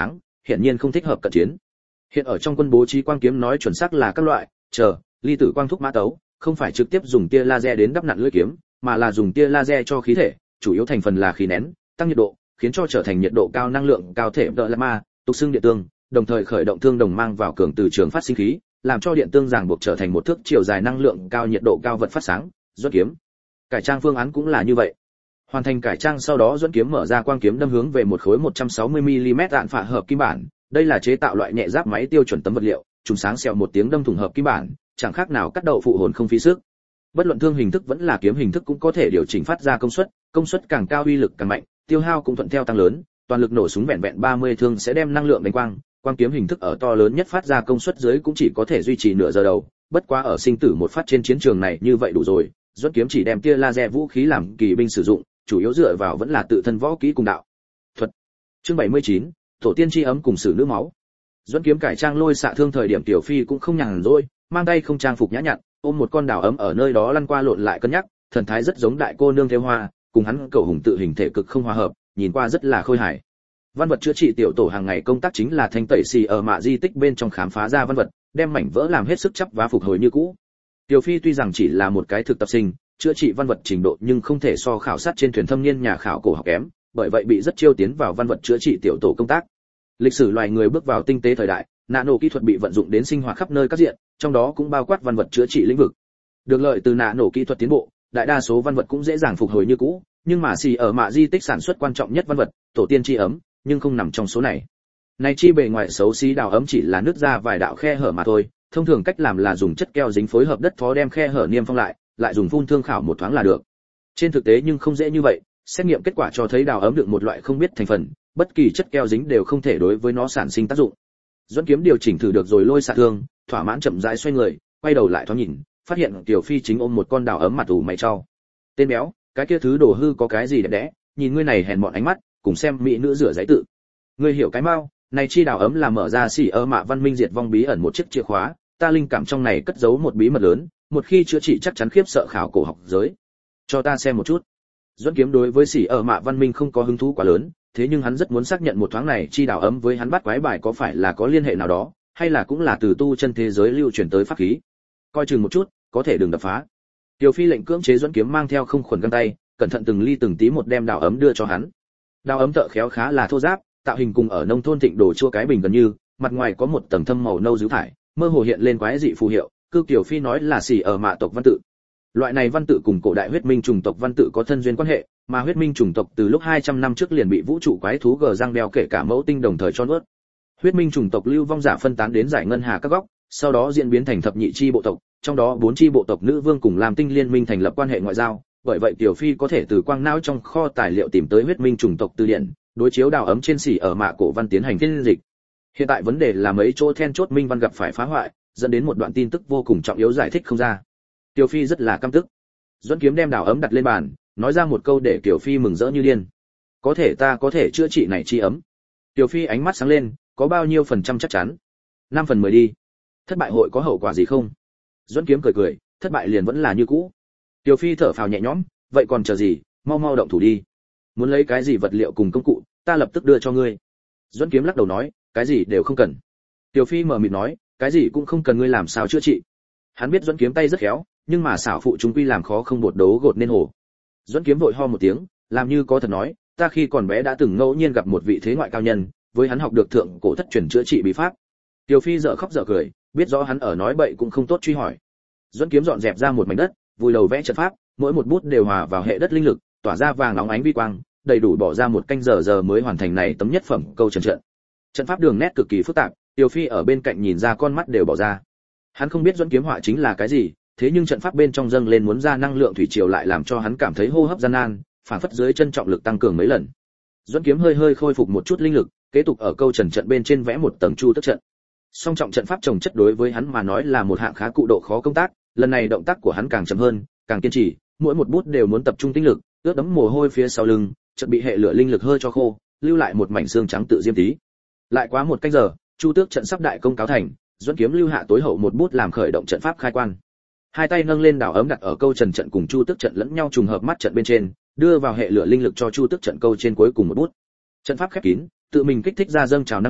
Speaker 1: hiển nhiên không thích hợp cận chiến. Hiện ở trong quân bố trí quang kiếm nói chuẩn xác là các loại, chờ, ly tử quang thúc mã tấu, không phải trực tiếp dùng tia laser đến đắp nặn lưỡi kiếm, mà là dùng tia laser cho khí thể, chủ yếu thành phần là khí nén, tăng nhiệt độ, khiến cho trở thành nhiệt độ cao năng lượng cao thể plasma, tục xưng điện tương, đồng thời khởi động thương đồng mang vào cường từ trường phát sinh khí, làm cho điện tương ràng buộc trở thành một thước chiều dài năng lượng cao nhiệt độ cao vật phát sáng, dẫn kiếm. Cải trang phương án cũng là như vậy. Hoàn thành cải trang sau đó dẫn kiếm mở ra quang kiếm đâm hướng về một khối một trăm sáu mươi mi-li-mét đạn phạ hợp kim bản, đây là chế tạo loại nhẹ giáp máy tiêu chuẩn tấm vật liệu, trùng sáng xẹo một tiếng đâm thủng hợp kim bản, chẳng khác nào cắt đậu phụ hồn không phí sức. Bất luận thương hình thức vẫn là kiếm hình thức cũng có thể điều chỉnh phát ra công suất, công suất càng cao uy lực càng mạnh, tiêu hao cũng thuận theo tăng lớn, toàn lực nổ súng vẹn vẹn ba mươi thương sẽ đem năng lượng đánh quang, quang kiếm hình thức ở to lớn nhất phát ra công suất dưới cũng chỉ có thể duy trì nửa giờ đầu, bất quá ở sinh tử một phát trên chiến trường này như vậy đủ rồi, dẫn kiếm chỉ đem tia laser vũ khí làm kỳ binh sử dụng, chủ yếu dựa vào vẫn là tự thân võ kỹ cùng đạo thuật. Chương bảy mươi chín, tổ tiên chi ấm cùng sử nữ máu. Dẫn kiếm cải trang lôi xạ thương thời điểm Tiểu Phi cũng không nhàn rỗi, mang tay không trang phục nhã nhặn, ôm một con đào ấm ở nơi đó lăn qua lộn lại cân nhắc, thần thái rất giống đại cô nương theo hoa, cùng hắn cầu hùng tự hình thể cực không hòa hợp, nhìn qua rất là khôi hài. Văn vật chữa trị tiểu tổ hàng ngày công tác chính là thanh tẩy xì ở mạ di tích bên trong khám phá ra văn vật, đem mảnh vỡ làm hết sức chắp vá phục hồi như cũ. Tiểu Phi tuy rằng chỉ là một cái thực tập sinh, chữa trị văn vật trình độ nhưng không thể so khảo sát trên thuyền thâm niên nhà khảo cổ học kém, bởi vậy bị rất chiêu tiến vào văn vật chữa trị tiểu tổ công tác. Lịch sử loài người bước vào tinh tế thời đại, nano kỹ thuật bị vận dụng đến sinh hoạt khắp nơi các diện, trong đó cũng bao quát văn vật chữa trị lĩnh vực. Được lợi từ nano kỹ thuật tiến bộ, đại đa số văn vật cũng dễ dàng phục hồi như cũ, nhưng mà xì ở mạ di tích sản xuất quan trọng nhất văn vật, tổ tiên chi ấm, nhưng không nằm trong số này. Này chi bề ngoài xấu xí đào ấm chỉ là nứt ra vài đạo khe hở mà thôi, thông thường cách làm là dùng chất keo dính phối hợp đất phó đem khe hở niêm phong lại, lại dùng phun thương khảo một thoáng là được. Trên thực tế nhưng không dễ như vậy, xét nghiệm kết quả cho thấy đào ấm đựng một loại không biết thành phần, bất kỳ chất keo dính đều không thể đối với nó sản sinh tác dụng. Dẫn kiếm điều chỉnh thử được rồi lôi xạ thương, thỏa mãn chậm rãi xoay người, quay đầu lại thoáng nhìn, phát hiện Tiểu Phi chính ôm một con đào ấm mặt ủ mày trao. Tên béo, cái kia thứ đồ hư có cái gì đẹp đẽ, nhìn ngươi này hèn mọn ánh mắt, cùng xem mỹ nữ rửa giấy tự. Ngươi hiểu cái mau, này chi đào ấm là mở ra xỉ ơ mạ văn minh diệt vong bí ẩn một chiếc chìa khóa, ta linh cảm trong này cất giấu một bí mật lớn, một khi chữa trị chắc chắn khiếp sợ khảo cổ học giới. Cho ta xem một chút. Dẫn kiếm đối với xỉ ơ mạ văn minh không có hứng thú quá lớn, thế nhưng hắn rất muốn xác nhận một thoáng này chi đào ấm với hắn bắt quái bài có phải là có liên hệ nào đó, hay là cũng là từ tu chân thế giới lưu truyền tới pháp khí. Coi chừng một chút, có thể đừng đập phá. Tiểu Phi lệnh cưỡng chế dẫn kiếm mang theo không khuẩn găng tay, cẩn thận từng ly từng tí một đem đào ấm đưa cho hắn. Đào ấm thợ khéo khá là thô ráp, tạo hình cùng ở nông thôn thịnh đồ chua cái bình gần như, mặt ngoài có một tầng thâm màu nâu dữ thải, mơ hồ hiện lên quái dị phù hiệu, cư Tiểu Phi nói là xỉ ở mạ tộc văn tự. Loại này văn tự cùng cổ đại huyết minh chủng tộc văn tự có thân duyên quan hệ, mà huyết minh chủng tộc từ lúc hai trăm năm trước liền bị vũ trụ quái thú gờ răng đeo kể cả mẫu tinh đồng thời cho nuốt. Huyết minh chủng tộc lưu vong giả phân tán đến giải ngân hà các góc, sau đó diễn biến thành thập nhị chi bộ tộc, trong đó bốn chi bộ tộc nữ vương cùng làm tinh liên minh thành lập quan hệ ngoại giao, bởi vậy Tiểu Phi có thể từ quang não trong kho tài liệu tìm tới huyết minh chủng tộc từ điển, đối chiếu đào ấm trên xỉ ở mạ cổ văn tiến hành phiên dịch. Hiện tại vấn đề là mấy chỗ then chốt minh văn gặp phải phá hoại, dẫn đến một đoạn tin tức vô cùng trọng yếu giải thích không ra. Tiểu Phi rất là căm tức. Dẫn kiếm đem đào ấm đặt lên bàn, nói ra một câu để Tiểu Phi mừng rỡ như điên. Có thể ta có thể chữa trị này chi ấm. Tiểu Phi ánh mắt sáng lên, có bao nhiêu phần trăm chắc chắn? năm phần mười đi. Thất bại hội có hậu quả gì không? Dẫn kiếm cười cười, thất bại liền vẫn là như cũ. Tiểu Phi thở phào nhẹ nhõm, vậy còn chờ gì, mau mau động thủ đi. Muốn lấy cái gì vật liệu cùng công cụ, ta lập tức đưa cho ngươi. Dẫn kiếm lắc đầu nói, cái gì đều không cần. Tiểu Phi mở mịt nói, cái gì cũng không cần, ngươi làm sao chữa trị? Hắn biết Dẫn kiếm tay rất khéo, nhưng mà xảo phụ chúng quy làm khó không bột đấu gột nên hồ. Dẫn kiếm vội ho một tiếng, làm như có thật nói, ta khi còn bé đã từng ngẫu nhiên gặp một vị thế ngoại cao nhân, với hắn học được thượng cổ thất truyền chữa trị bí pháp. Tiểu Phi dở khóc dở cười, biết rõ hắn ở nói bậy cũng không tốt truy hỏi. Dẫn kiếm dọn dẹp ra một mảnh đất, vùi đầu vẽ trận pháp, mỗi một bút đều hòa vào hệ đất linh lực, tỏa ra vàng óng ánh vi quang, đầy đủ bỏ ra một canh giờ giờ mới hoàn thành này tấm nhất phẩm câu trần trận. Trận pháp đường nét cực kỳ phức tạp, Tiểu Phi ở bên cạnh nhìn ra con mắt đều bỏ ra. Hắn không biết Dẫn kiếm họa chính là cái gì, thế nhưng trận pháp bên trong dâng lên muốn ra năng lượng thủy triều lại làm cho hắn cảm thấy hô hấp gian nan, phản phất dưới chân trọng lực tăng cường mấy lần. Dẫn kiếm hơi hơi khôi phục một chút linh lực, kế tục ở câu trần trận bên trên vẽ một tầng chu tức trận. Song trọng trận pháp trồng chất đối với hắn mà nói là một hạng khá cụ độ khó công tác, lần này động tác của hắn càng chậm hơn, càng kiên trì, mỗi một bút đều muốn tập trung tinh lực, ướt đẫm mồ hôi phía sau lưng, chợt bị hệ lửa linh lực hơi cho khô, lưu lại một mảnh xương trắng tự diêm tí. Lại quá một canh giờ, chu tước trận sắp đại công cáo thành, Dẫn kiếm lưu hạ tối hậu một bút làm khởi động trận pháp khai quan. Hai tay nâng lên đảo ấm đặt ở câu trần trận cùng chu tước trận lẫn nhau trùng hợp mắt trận bên trên, đưa vào hệ lửa linh lực cho chu tước trận câu trên cuối cùng một bút. Trận pháp khép kín, tự mình kích thích ra dâng trào năng lượng,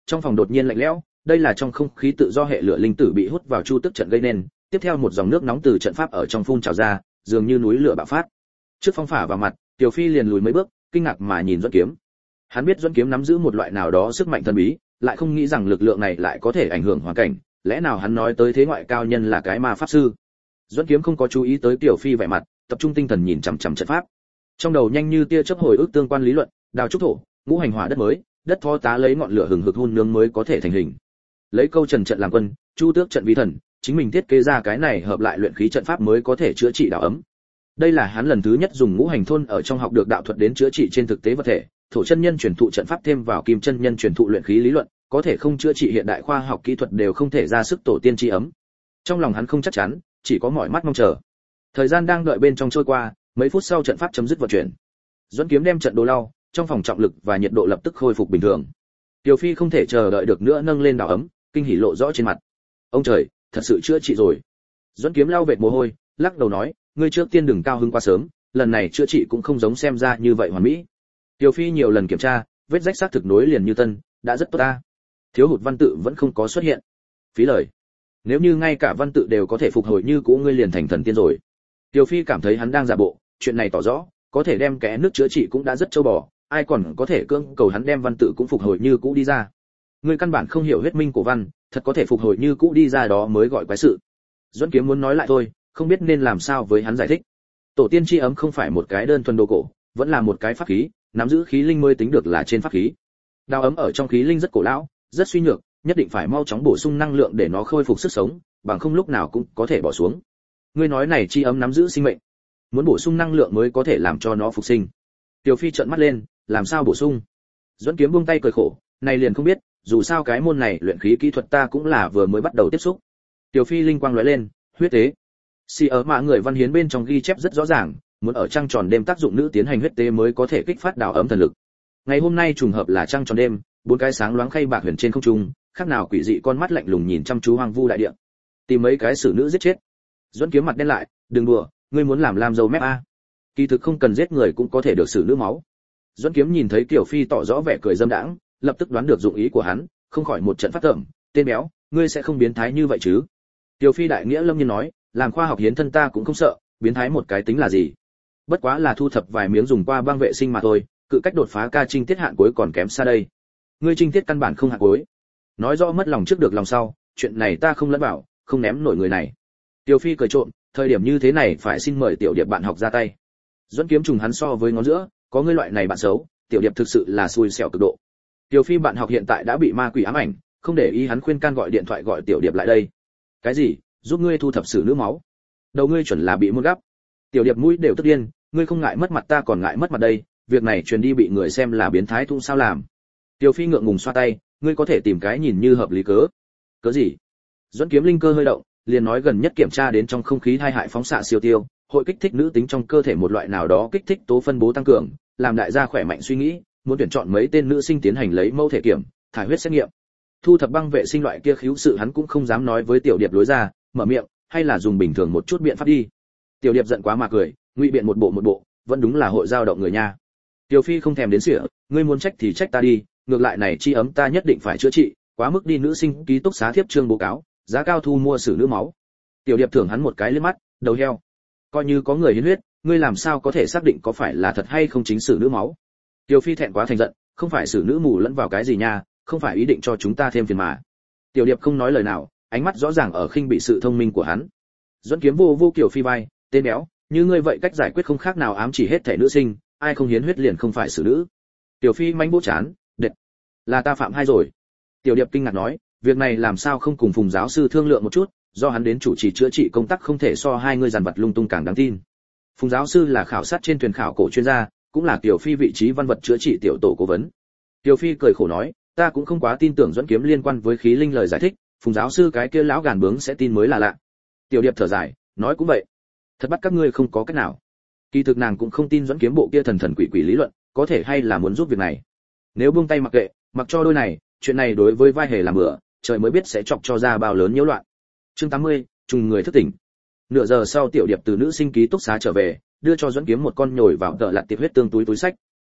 Speaker 1: trong phòng đột nhiên lạnh lẽo, đây là trong không khí tự do hệ lửa linh tử bị hút vào chu tức trận gây nên, tiếp theo một dòng nước nóng từ trận pháp ở trong phun trào ra, dường như núi lửa bạo phát. Trước phong phả vào mặt, Tiểu Phi liền lùi mấy bước, kinh ngạc mà nhìn Duẫn Kiếm. Hắn biết Duẫn Kiếm nắm giữ một loại nào đó sức mạnh thần bí, lại không nghĩ rằng lực lượng này lại có thể ảnh hưởng hoàn cảnh, lẽ nào hắn nói tới thế ngoại cao nhân là cái ma pháp sư? Duẫn Kiếm không có chú ý tới Tiểu Phi vẻ mặt, tập trung tinh thần nhìn chằm chằm trận pháp. Trong đầu nhanh như tia chớp hồi ức tương quan lý luận, đào trúc thổ, ngũ hành hỏa đất mới, đất phó tá lấy ngọn lửa hừng hực hun nướng mới có thể thành hình. Lấy câu trần trận làm quân, chu tước trận vi thần, chính mình thiết kế ra cái này hợp lại luyện khí trận pháp mới có thể chữa trị đạo ấm. Đây là hắn lần thứ nhất dùng ngũ hành thôn ở trong học được đạo thuật đến chữa trị trên thực tế vật thể, thổ chân nhân truyền thụ trận pháp thêm vào kim chân nhân truyền thụ luyện khí lý luận, có thể không chữa trị hiện đại khoa học kỹ thuật đều không thể ra sức tổ tiên chi ấm. Trong lòng hắn không chắc chắn, chỉ có mỏi mắt mong chờ. Thời gian đang đợi bên trong trôi qua, mấy phút sau trận pháp chấm dứt vận chuyển. Duẫn Kiếm đem trận đồ lau, trong phòng trọng lực và nhiệt độ lập tức khôi phục bình thường. Tiểu Phi không thể chờ đợi được nữa nâng lên đạo ấm, kinh hỉ lộ rõ trên mặt. Ông trời, thật sự chữa trị rồi. Duẫn Kiếm lau vệt mồ hôi, lắc đầu nói, ngươi trước tiên đừng cao hứng quá sớm, lần này chữa trị cũng không giống xem ra như vậy hoàn mỹ. Tiểu Phi nhiều lần kiểm tra, vết rách xác thực nối liền như tân, đã rất tốt ta. Thiếu hụt văn tự vẫn không có xuất hiện. Phí lời. Nếu như ngay cả văn tự đều có thể phục hồi như cũ, ngươi liền thành thần tiên rồi. Tiểu Phi cảm thấy hắn đang giả bộ, chuyện này tỏ rõ, có thể đem kẽ nước chữa trị cũng đã rất châu bò, ai còn có thể cưỡng cầu hắn đem văn tự cũng phục hồi như cũ đi ra. Ngươi căn bản không hiểu huyết minh cổ văn, thật có thể phục hồi như cũ đi ra đó mới gọi quái sự. Duẫn Kiếm muốn nói lại thôi, không biết nên làm sao với hắn giải thích. Tổ tiên chi ấm không phải một cái đơn thuần đồ cổ, vẫn là một cái pháp khí, nắm giữ khí linh mới tính được là trên pháp khí. Đao ấm ở trong khí linh rất cổ lão, rất suy nhược, nhất định phải mau chóng bổ sung năng lượng để nó khôi phục sức sống, bằng không lúc nào cũng có thể bỏ xuống. Ngươi nói này chi ấm nắm giữ sinh mệnh, muốn bổ sung năng lượng mới có thể làm cho nó phục sinh. Tiểu Phi trợn mắt lên, làm sao bổ sung? Duẫn Kiếm buông tay cười khổ, này liền không biết, dù sao cái môn này luyện khí kỹ thuật ta cũng là vừa mới bắt đầu tiếp xúc. Tiểu Phi linh quang lóe lên, huyết tế. Si ở mã người văn hiến bên trong ghi chép rất rõ ràng, muốn ở trăng tròn đêm tác dụng nữ tiến hành huyết tế mới có thể kích phát đào ấm thần lực. Ngày hôm nay trùng hợp là trăng tròn đêm, bốn cái sáng loáng khay bạc huyền trên không trung, khác nào quỷ dị con mắt lạnh lùng nhìn chăm chú hoang vu đại địa. Tìm mấy cái xử nữ giết chết. Duẫn Kiếm mặt đen lại, đừng đùa, ngươi muốn làm làm dâu mép a? Kỳ thực không cần giết người cũng có thể được xử nữ máu. Duẫn Kiếm nhìn thấy Tiểu Phi tỏ rõ vẻ cười dâm đãng, lập tức đoán được dụng ý của hắn, không khỏi một trận phát tởm, tên béo, ngươi sẽ không biến thái như vậy chứ? Tiểu Phi đại nghĩa lâm nhiên nói, làm khoa học hiến thân ta cũng không sợ, biến thái một cái tính là gì? Bất quá là thu thập vài miếng dùng qua băng vệ sinh mà thôi, cự cách đột phá ca trinh tiết hạn cuối còn kém xa đây. Ngươi trinh tiết căn bản không hạn cuối. Nói rõ mất lòng trước được lòng sau, chuyện này ta không lẫn vào, không ném nổi người này. Tiểu Phi cười trộm, thời điểm như thế này phải xin mời Tiểu Điệp bạn học ra tay. Duẫn Kiếm trùng hắn so với ngón giữa, có ngươi loại này bạn xấu, Tiểu Điệp thực sự là xui xẻo cực độ. Tiểu Phi bạn học hiện tại đã bị ma quỷ ám ảnh, không để ý hắn khuyên can gọi điện thoại gọi Tiểu Điệp lại đây. Cái gì? Giúp ngươi thu thập xử nữ máu? Đầu ngươi chuẩn là bị muôn gắp. Tiểu Điệp mũi đều tức điên, ngươi không ngại mất mặt ta còn ngại mất mặt đây, việc này truyền đi bị người xem là biến thái thung sao làm. Tiểu Phi ngượng ngùng xoa tay, ngươi có thể tìm cái nhìn như hợp lý cớ. Cớ gì? Duẫn Kiếm linh cơ hơi động, liền nói gần nhất kiểm tra đến trong không khí hai hại phóng xạ siêu tiêu, hội kích thích nữ tính trong cơ thể một loại nào đó kích thích tố phân bố tăng cường, làm đại gia khỏe mạnh suy nghĩ, muốn tuyển chọn mấy tên nữ sinh tiến hành lấy mẫu thể kiểm, thải huyết xét nghiệm. Thu thập băng vệ sinh loại kia khiếu sự hắn cũng không dám nói với Tiểu Điệp lối ra, mở miệng, hay là dùng bình thường một chút biện pháp đi. Tiểu Điệp giận quá mà cười, ngụy biện một bộ một bộ, vẫn đúng là hội dao động người nha. Tiểu Phi không thèm đến sỉa, ngươi muốn trách thì trách ta đi, ngược lại này chi ấm ta nhất định phải chữa trị, quá mức đi nữ sinh ký túc xá thiếp trương bố cáo, giá cao thu mua xử nữ máu. Tiểu Điệp thưởng hắn một cái liếc mắt, đầu heo. Coi như có người hiến huyết, ngươi làm sao có thể xác định có phải là thật hay không chính xử nữ máu? Tiểu Phi thẹn quá thành giận, không phải xử nữ mù lẫn vào cái gì nha, không phải ý định cho chúng ta thêm phiền mà. Tiểu Điệp không nói lời nào, ánh mắt rõ ràng ở khinh bị sự thông minh của hắn. Duẫn Kiếm vô vô Tiểu Phi vai, tên béo, như ngươi vậy cách giải quyết không khác nào ám chỉ hết thể nữ sinh, ai không hiến huyết liền không phải xử nữ. Tiểu Phi manh bố chán, đệt, là ta phạm hai rồi. Tiểu Điệp kinh ngạc nói, việc này làm sao không cùng Phùng giáo sư thương lượng một chút, do hắn đến chủ trì chữa trị công tác không thể so hai người dàn vật lung tung càng đáng tin. Phùng giáo sư là khảo sát trên thuyền khảo cổ chuyên gia, cũng là Tiểu Phi vị trí văn vật chữa trị tiểu tổ cố vấn. Tiểu Phi cười khổ nói, ta cũng không quá tin tưởng Duẫn Kiếm liên quan với khí linh lời giải thích, Phùng giáo sư cái kia lão gàn bướng sẽ tin mới là lạ. Tiểu Điệp thở dài, nói cũng vậy, thật bắt các ngươi không có cách nào. Kỳ thực nàng cũng không tin Duẫn Kiếm bộ kia thần thần quỷ quỷ lý luận, có thể hay là muốn giúp việc này. Nếu buông tay mặc kệ, mặc cho đôi này, chuyện này đối với vai hề làm bữa, trời mới biết sẽ chọc cho ra bao lớn nhiễu loạn. Chương tám mươi, trùng người thức tỉnh. Nửa giờ sau Tiểu Điệp từ nữ sinh ký túc xá trở về, đưa cho Duẫn Kiếm một con nhồi vào tợ lặt tiệp huyết tương túi túi sách.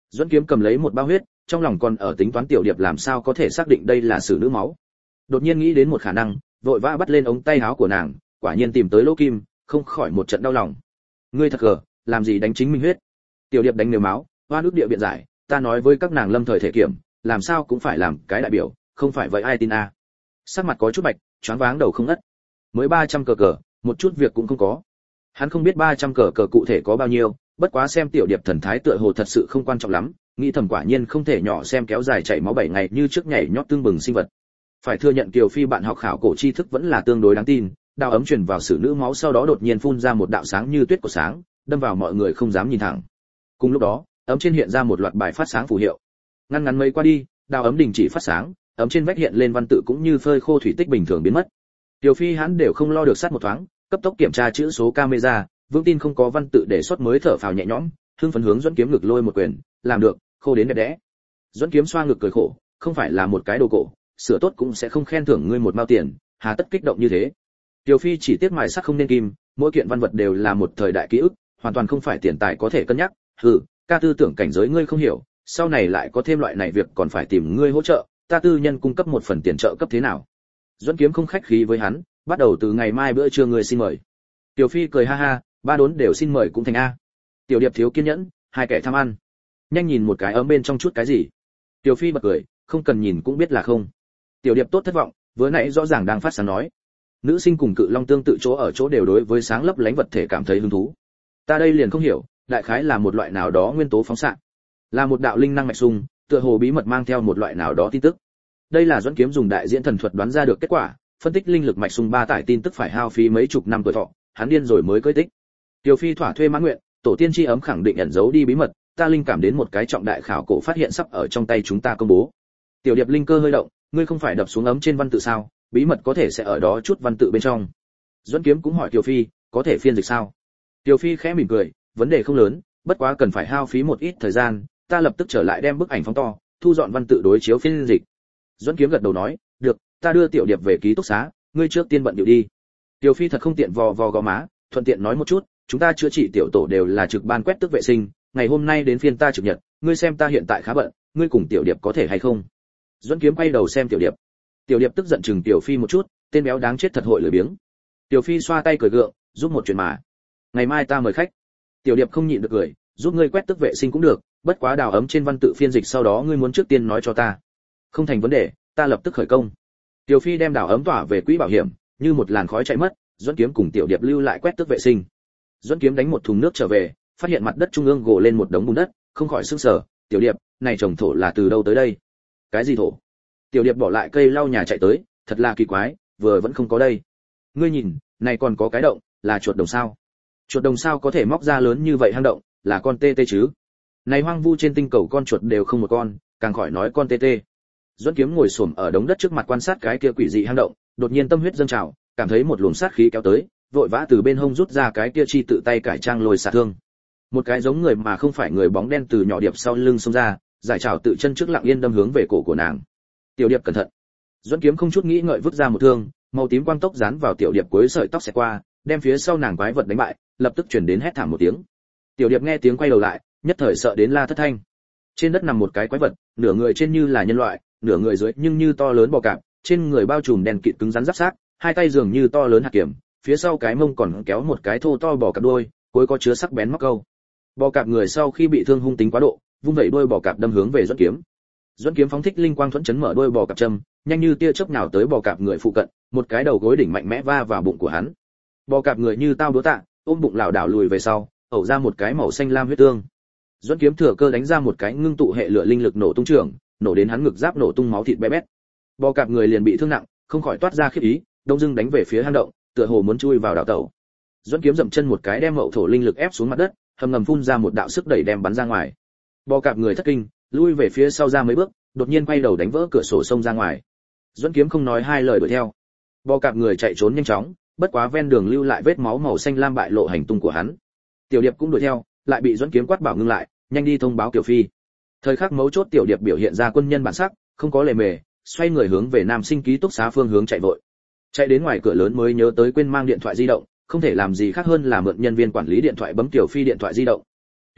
Speaker 1: Duẫn Kiếm cầm lấy một bao huyết, trong lòng còn ở tính toán Tiểu Điệp làm sao có thể xác định đây là sử nữ máu. Đột nhiên nghĩ đến một khả năng, vội vã bắt lên ống tay áo của nàng, quả nhiên tìm tới lỗ kim, không khỏi một trận đau lòng. Ngươi thật gờ, làm gì đánh chính mình huyết? Tiểu Điệp đánh nếu máu, oan ức địa biện giải, ta nói với các nàng lâm thời thể kiểm, làm sao cũng phải làm cái đại biểu, không phải vậy ai tin a? À. Sắc mặt có chút bạch, choáng váng đầu không ngất. Mới ba trăm cờ cờ, một chút việc cũng không có. Hắn không biết ba trăm cờ cờ cụ thể có bao nhiêu, bất quá xem Tiểu Điệp thần thái tựa hồ thật sự không quan trọng lắm, nghĩ thầm quả nhiên không thể nhỏ xem kéo dài chảy máu bảy ngày như trước nhảy nhót tương bừng sinh vật. Phải thừa nhận Kiều Phi bạn học khảo cổ tri thức vẫn là tương đối đáng tin, đao ấm truyền vào sử nữ máu sau đó đột nhiên phun ra một đạo sáng như tuyết của sáng, đâm vào mọi người không dám nhìn thẳng. Cùng lúc đó, ấm trên hiện ra một loạt bài phát sáng phù hiệu. Ngăn ngắn mấy qua đi, đao ấm đình chỉ phát sáng, ấm trên vách hiện lên văn tự cũng như phơi khô thủy tích bình thường biến mất. Kiều Phi hắn đều không lo được sát một thoáng, cấp tốc kiểm tra chữ số camera, vững tin không có văn tự để xuất mới thở phào nhẹ nhõm, hưng phấn hướng Duẫn Kiếm ngực lôi một quyền, làm được, khô đến đẹp đẽ. Duẫn Kiếm xoa ngực cười khổ, không phải là một cái đồ cổ, sửa tốt cũng sẽ không khen thưởng ngươi một mao tiền, hà tất kích động như thế. Kiều Phi chỉ tiếc mài sắc không nên kim, mỗi kiện văn vật đều là một thời đại ký ức, hoàn toàn không phải tiền tài có thể cân nhắc. Hừ, ca tư tưởng cảnh giới ngươi không hiểu, sau này lại có thêm loại này việc còn phải tìm ngươi hỗ trợ, ta tư nhân cung cấp một phần tiền trợ cấp thế nào? Duẫn Kiếm không khách khí với hắn, bắt đầu từ ngày mai bữa trưa ngươi xin mời. Tiểu Phi cười ha ha, ba đốn đều xin mời cũng thành a. Tiểu Điệp thiếu kiên nhẫn, hai kẻ tham ăn. Nhanh nhìn một cái ấm bên trong chút cái gì. Tiểu Phi bật cười, không cần nhìn cũng biết là không. Tiểu Điệp tốt thất vọng, vừa nãy rõ ràng đang phát sáng nói. Nữ sinh cùng Cự Long tương tự chỗ ở chỗ đều đối với sáng lấp lánh vật thể cảm thấy hứng thú. Ta đây liền không hiểu, đại khái là một loại nào đó nguyên tố phóng xạ, là một đạo linh năng mạch sung, tựa hồ bí mật mang theo một loại nào đó tin tức. Đây là Duẫn Kiếm dùng đại diễn thần thuật đoán ra được kết quả, phân tích linh lực mạch sung ba tải tin tức phải hao phí mấy chục năm tuổi thọ, hắn điên rồi mới cưỡi tích. Tiểu Phi thỏa thuê mãn nguyện, tổ tiên chi ấm khẳng định ẩn giấu đi bí mật, ta linh cảm đến một cái trọng đại khảo cổ phát hiện sắp ở trong tay chúng ta công bố. Tiểu Điệp linh cơ hơi động, ngươi không phải đập xuống ấm trên văn tự sao, bí mật có thể sẽ ở đó chút văn tự bên trong. Duẫn Kiếm cũng hỏi Tiểu Phi, có thể phiên dịch sao? Tiểu Phi khẽ mỉm cười, vấn đề không lớn, bất quá cần phải hao phí một ít thời gian, ta lập tức trở lại đem bức ảnh phóng to, thu dọn văn tự đối chiếu phiên dịch. Duẫn Kiếm gật đầu nói, được, ta đưa Tiểu Điệp về ký túc xá, ngươi trước tiên bận điệu đi. Tiểu Phi thật không tiện vò vò gò má, thuận tiện nói một chút, chúng ta chữa trị tiểu tổ đều là trực ban quét tước vệ sinh, ngày hôm nay đến phiên ta trực nhật, ngươi xem ta hiện tại khá bận, ngươi cùng Tiểu Điệp có thể hay không? Duẫn Kiếm quay đầu xem Tiểu Điệp. Tiểu Điệp tức giận chừng Tiểu Phi một chút, tên béo đáng chết thật hội lười biếng. Tiểu Phi xoa tay cười gượng, giúp một chuyện mà. Ngày mai ta mời khách. Tiểu Điệp không nhịn được cười, giúp ngươi quét tước vệ sinh cũng được, bất quá đào ấm trên văn tự phiên dịch sau đó ngươi muốn trước tiên nói cho ta. Không thành vấn đề, ta lập tức khởi công. Tiểu Phi đem đào ấm tỏa về quỹ bảo hiểm, như một làn khói chạy mất, Duẫn Kiếm cùng Tiểu Điệp lưu lại quét tước vệ sinh. Duẫn Kiếm đánh một thùng nước trở về, phát hiện mặt đất trung ương gồ lên một đống bùn đất, không khỏi sửng sở, Tiểu Điệp, này trồng thổ là từ đâu tới đây? Cái gì thổ? Tiểu Điệp bỏ lại cây lau nhà chạy tới, thật là kỳ quái, vừa vẫn không có đây. Ngươi nhìn, này còn có cái động, là chuột đồng sao? Chuột đồng sao có thể móc ra lớn như vậy hang động, là con tê tê chứ? Này hoang vu trên tinh cầu con chuột đều không một con, càng khỏi nói con tê tê. Duẫn Kiếm ngồi xổm ở đống đất trước mặt quan sát cái kia quỷ dị hang động, đột nhiên tâm huyết dâng trào, cảm thấy một luồng sát khí kéo tới, vội vã từ bên hông rút ra cái kia chi tự tay cải trang lôi xạ thương. Một cái giống người mà không phải người bóng đen từ nhỏ điệp sau lưng xông ra, giải trảo tự chân trước lặng yên đâm hướng về cổ của nàng. Tiểu Điệp cẩn thận. Duẫn Kiếm không chút nghĩ ngợi vứt ra một thương, màu tím quang tốc dán vào Tiểu Điệp cuối sợi tóc xẹt qua, đem phía sau nàng quái vật đánh bại, lập tức truyền đến hét thảm một tiếng. Tiểu Điệp nghe tiếng quay đầu lại, nhất thời sợ đến la thất thanh. Trên đất nằm một cái quái vật, nửa người trên như là nhân loại, nửa người dưới nhưng như to lớn bò cạp, trên người bao trùm đèn kịt cứng rắn giáp xác, hai tay dường như to lớn hạt kiểm, phía sau cái mông còn kéo một cái thô to bò cạp đuôi, cuối có chứa sắc bén móc câu. Bò cạp người sau khi bị thương hung tính quá độ, vung vẩy đuôi bò cạp đâm hướng về Duẫn Kiếm. Duẫn Kiếm phóng thích linh quang thuẫn chấn mở đuôi bò cạp châm, nhanh như tia chớp nào tới bò cạp người phụ cận, một cái đầu gối đỉnh mạnh mẽ va vào bụng của hắn. Bò cạp người như tao đũa tạ, ôm bụng lảo đảo lùi về sau, ẩu ra một cái màu xanh lam huyết tương. Duẫn Kiếm thừa cơ đánh ra một cái ngưng tụ hệ lửa linh lực nổ tung trường, nổ đến hắn ngực giáp nổ tung máu thịt bé bét. Bò cạp người liền bị thương nặng, không khỏi toát ra khiếp ý, đông dưng đánh về phía hang động, tựa hồ muốn chui vào đảo tẩu. Duẫn Kiếm dậm chân một cái đem mậu thổ linh lực ép xuống mặt đất, hầm ngầm phun ra một đạo sức đẩy đem bắn ra ngoài. Bò cạp người thất kinh, lui về phía sau ra mấy bước, đột nhiên quay đầu đánh vỡ cửa sổ xông ra ngoài. Duẫn Kiếm không nói hai lời đuổi theo. Bò cạp người chạy trốn nhanh chóng, bất quá ven đường lưu lại vết máu màu xanh lam bại lộ hành tung của hắn. Tiểu Điệp cũng đuổi theo, lại bị Duẫn Kiếm quát bảo ngưng lại, nhanh đi thông báo Kiều Phi. Thời khắc mấu chốt Tiểu Điệp biểu hiện ra quân nhân bản sắc, không có lề mề, xoay người hướng về nam sinh ký túc xá phương hướng chạy vội. Chạy đến ngoài cửa lớn mới nhớ tới quên mang điện thoại di động, không thể làm gì khác hơn là mượn nhân viên quản lý điện thoại bấm Tiểu Phi điện thoại di động.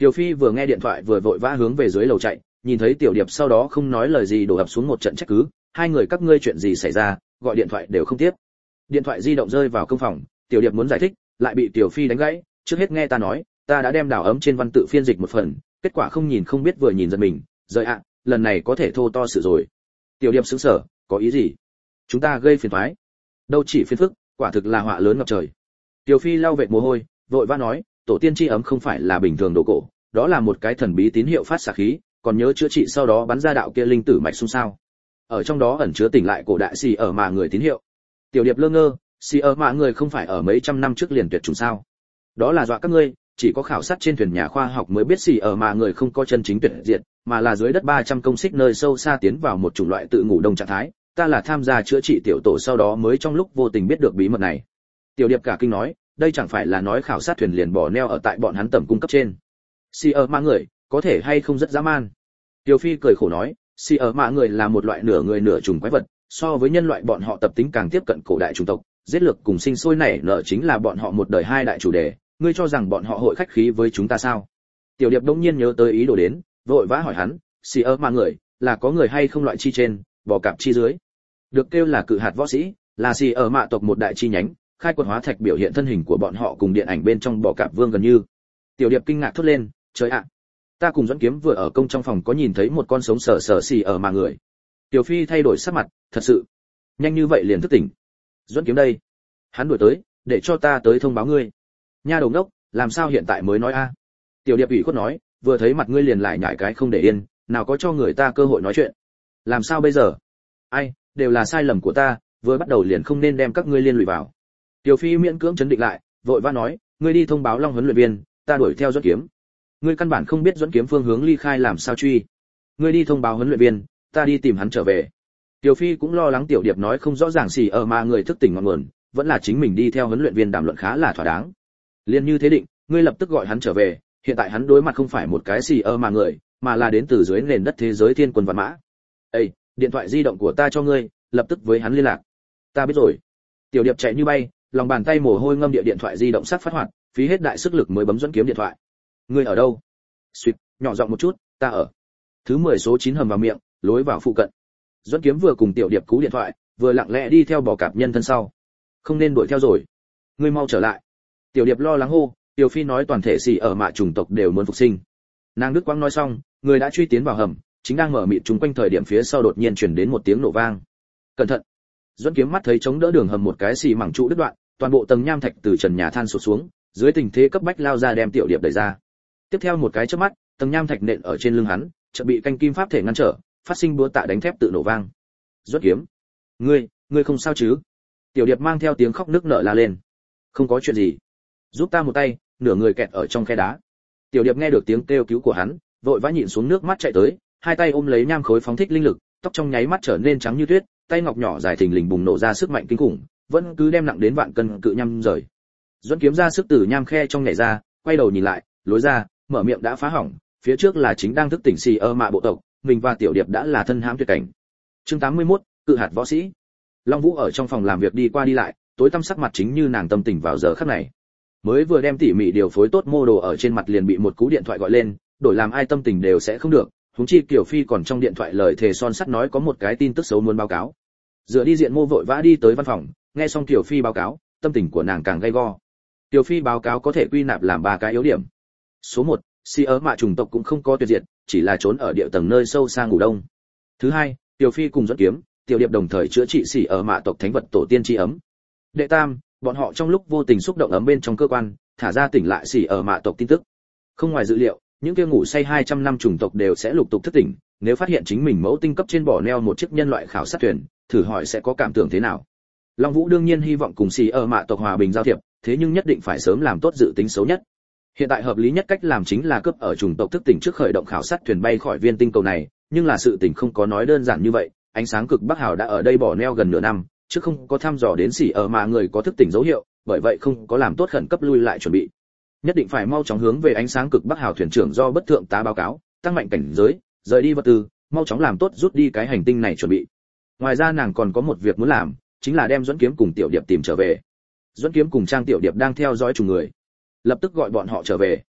Speaker 1: Tiểu Phi vừa nghe điện thoại vừa vội vã hướng về dưới lầu chạy, nhìn thấy Tiểu Điệp sau đó không nói lời gì đổ ập xuống một trận trách cứ, hai người các ngươi chuyện gì xảy ra, gọi điện thoại đều không tiếp. Điện thoại di động rơi vào công phòng, Tiểu Điệp muốn giải thích, lại bị Tiểu Phi đánh gãy, trước hết nghe ta nói, ta đã đem đảo ấm trên văn tự phiên dịch một phần, kết quả không nhìn không biết vừa nhìn giật mình, rời ạ, lần này có thể thô to sự rồi. Tiểu Điệp sững sờ, có ý gì? Chúng ta gây phiền toái. Đâu chỉ phiền phức, quả thực là họa lớn ngập trời. Tiểu Phi lau vệt mồ hôi, vội vã nói, tổ tiên chi ấm không phải là bình thường đồ cổ, đó là một cái thần bí tín hiệu phát xạ khí, còn nhớ chữa trị sau đó bắn ra đạo kia linh tử mạch xung sao? Ở trong đó ẩn chứa tỉnh lại cổ đại xì ở mà người tín hiệu. Tiểu Điệp lơ ngơ, xì ở mà người không phải ở mấy trăm năm trước liền tuyệt chủng sao? Đó là dọa các ngươi, chỉ có khảo sát trên thuyền nhà khoa học mới biết xì ở mà người không có chân chính tuyệt diệt, mà là dưới đất ba trăm công xích nơi sâu xa tiến vào một chủng loại tự ngủ đông trạng thái, ta là tham gia chữa trị tiểu tổ sau đó mới trong lúc vô tình biết được bí mật này. Tiểu Điệp cả kinh nói, đây chẳng phải là nói khảo sát thuyền liền bỏ neo ở tại bọn hắn tầm cung cấp trên. Xì ở mà người, có thể hay không rất dã man. Tiểu Phi cười khổ nói, xì ở mà người là một loại nửa người nửa trùng quái vật, so với nhân loại bọn họ tập tính càng tiếp cận cổ đại chủng tộc, giết lược cùng sinh sôi nảy nở chính là bọn họ một đời hai đại chủ đề, ngươi cho rằng bọn họ hội khách khí với chúng ta sao? Tiểu Điệp đống nhiên nhớ tới ý đồ đến, vội vã hỏi hắn, xì ở mà người, là có người hay không loại chi trên, bò cạp chi dưới? Được kêu là cự hạt võ sĩ, là xì ở mạ tộc một đại chi nhánh, khai quật hóa thạch biểu hiện thân hình của bọn họ cùng điện ảnh bên trong bò cạp vương gần như. Tiểu Điệp kinh ngạc thốt lên, trời ạ, ta cùng dẫn kiếm vừa ở công trong phòng có nhìn thấy một con sống sờ sờ xì ở mà người. Tiểu Phi thay đổi sắc mặt, thật sự, nhanh như vậy liền thức tỉnh. Dẫn kiếm đây, hắn đuổi tới, để cho ta tới thông báo ngươi. Nha đầu ngốc, làm sao hiện tại mới nói a? Tiểu Điệp ủy khuất nói, vừa thấy mặt ngươi liền lại nhảy cái không để yên, nào có cho người ta cơ hội nói chuyện. Làm sao bây giờ? Ai, đều là sai lầm của ta, vừa bắt đầu liền không nên đem các ngươi liên lụy vào. Tiểu Phi miễn cưỡng chấn định lại, vội vã nói, ngươi đi thông báo Long huấn luyện viên, ta đuổi theo Duẫn Kiếm. Ngươi căn bản không biết Duẫn Kiếm phương hướng ly khai làm sao truy. Ngươi đi thông báo huấn luyện viên, ta đi tìm hắn trở về. Tiểu Phi cũng lo lắng Tiểu Điệp nói không rõ ràng gì ở mà người thức tỉnh ngọn nguồn, vẫn là chính mình đi theo huấn luyện viên đàm luận khá là thỏa đáng. Liên như thế định, ngươi lập tức gọi hắn trở về, hiện tại hắn đối mặt không phải một cái xì ở mà người, mà là đến từ dưới nền đất thế giới thiên quân vạn mã. Ê, điện thoại di động của ta cho ngươi, lập tức với hắn liên lạc. Ta biết rồi. Tiểu Điệp chạy như bay, lòng bàn tay mồ hôi ngâm địa điện thoại di động sắc phát hoạt, phí hết đại sức lực mới bấm Duẫn Kiếm điện thoại. Ngươi ở đâu? Xuyệt, nhỏ giọng một chút, ta ở thứ mười số chín hầm vào miệng, lối vào phụ cận. Duẫn Kiếm vừa cùng Tiểu Điệp cú điện thoại, vừa lặng lẽ đi theo bò cạp nhân thân sau. Không nên đuổi theo rồi. Ngươi mau trở lại. Tiểu Điệp lo lắng hô, Tiểu Phi nói toàn thể xì ở mạ chủng tộc đều muốn phục sinh. Nàng Đức Quang nói xong, người đã truy tiến vào hầm, chính đang mở mịt chúng quanh thời điểm phía sau đột nhiên truyền đến một tiếng nổ vang. Cẩn thận! Duẫn Kiếm mắt thấy chống đỡ đường hầm một cái xì mảng trụ đứt đoạn, toàn bộ tầng nham thạch từ trần nhà than sụt xuống, dưới tình thế cấp bách lao ra đem Tiểu Điệp đẩy ra. Tiếp theo một cái chớp mắt, tầng nham thạch nện ở trên lưng hắn, chợt bị canh kim pháp thể ngăn trở, phát sinh búa tạ đánh thép tự nổ vang. Duẫn Kiếm, ngươi, ngươi không sao chứ? Tiểu Điệp mang theo tiếng khóc nức nở la lên. Không có chuyện gì, giúp ta một tay, nửa người kẹt ở trong khe đá. Tiểu Điệp nghe được tiếng kêu cứu của hắn, vội vã nhịn xuống nước mắt chạy tới, hai tay ôm lấy nham khối phóng thích linh lực, tóc trong nháy mắt trở nên trắng như tuyết, tay ngọc nhỏ dài thình lình bùng nổ ra sức mạnh kinh khủng, vẫn cứ đem nặng đến vạn cân cự nham rời. Duẫn Kiếm ra sức từ nham khe trong nhảy ra, quay đầu nhìn lại, lối ra, mở miệng đã phá hỏng, phía trước là chính đang thức tỉnh xì ơ mạ bộ tộc, mình và Tiểu Điệp đã là thân hãm tuyệt cảnh. Chương tám mươi mốt, cự hạt võ sĩ. Long Vũ ở trong phòng làm việc đi qua đi lại, tối tăm sắc mặt chính như nàng tâm tình vào giờ khắc này. Mới vừa đem tỉ mỉ điều phối tốt mô đồ ở trên mặt liền bị một cú điện thoại gọi lên, đổi làm ai tâm tình đều sẽ không được, huống chi Kiều Phi còn trong điện thoại lời thề son sắt nói có một cái tin tức xấu muốn báo cáo. Dựa đi diện mô vội vã đi tới văn phòng, nghe xong Kiều Phi báo cáo, tâm tình của nàng càng gay go. Kiều Phi báo cáo có thể quy nạp làm ba cái yếu điểm. Số một, xì ớ mạ chủng tộc cũng không có tuyệt diệt, chỉ là trốn ở địa tầng nơi sâu xa ngủ đông. Thứ hai, Kiều Phi cùng Duẫn Kiếm, Tiểu Điệp đồng thời chữa trị xì ớ mạ tộc thánh vật tổ tiên chi ấm. Đệ tam, bọn họ trong lúc vô tình xúc động ấm bên trong cơ quan, thả ra tỉnh lại xì ớ mạ tộc tin tức. Không ngoài dự liệu, những kia ngủ say hai trăm năm chủng tộc đều sẽ lục tục thức tỉnh, nếu phát hiện chính mình mẫu tinh cấp trên bỏ neo một chiếc nhân loại khảo sát thuyền, thử hỏi sẽ có cảm tưởng thế nào. Long Vũ đương nhiên hy vọng cùng xì ớ mạ tộc hòa bình giao thiệp, thế nhưng nhất định phải sớm làm tốt dự tính xấu nhất. Hiện tại hợp lý nhất cách làm chính là cướp ở chủng tộc thức tỉnh trước khởi động khảo sát thuyền bay khỏi viên tinh cầu này, nhưng là sự tình không có nói đơn giản như vậy, ánh sáng cực Bắc Hào đã ở đây bỏ neo gần nửa năm, chứ không có thăm dò đến xỉ ở mà người có thức tỉnh dấu hiệu, bởi vậy không có làm tốt khẩn cấp lui lại chuẩn bị. Nhất định phải mau chóng hướng về ánh sáng cực Bắc Hào thuyền trưởng do bất thượng tá báo cáo, tăng mạnh cảnh giới, rời đi vật tư, mau chóng làm tốt rút đi cái hành tinh này chuẩn bị. Ngoài ra nàng còn có một việc muốn làm, chính là đem Duẫn Kiếm cùng Tiểu Điệp tìm trở về. Duẫn Kiếm cùng Trang Tiểu Điệp đang theo dõi chủng người, lập tức gọi bọn họ trở về.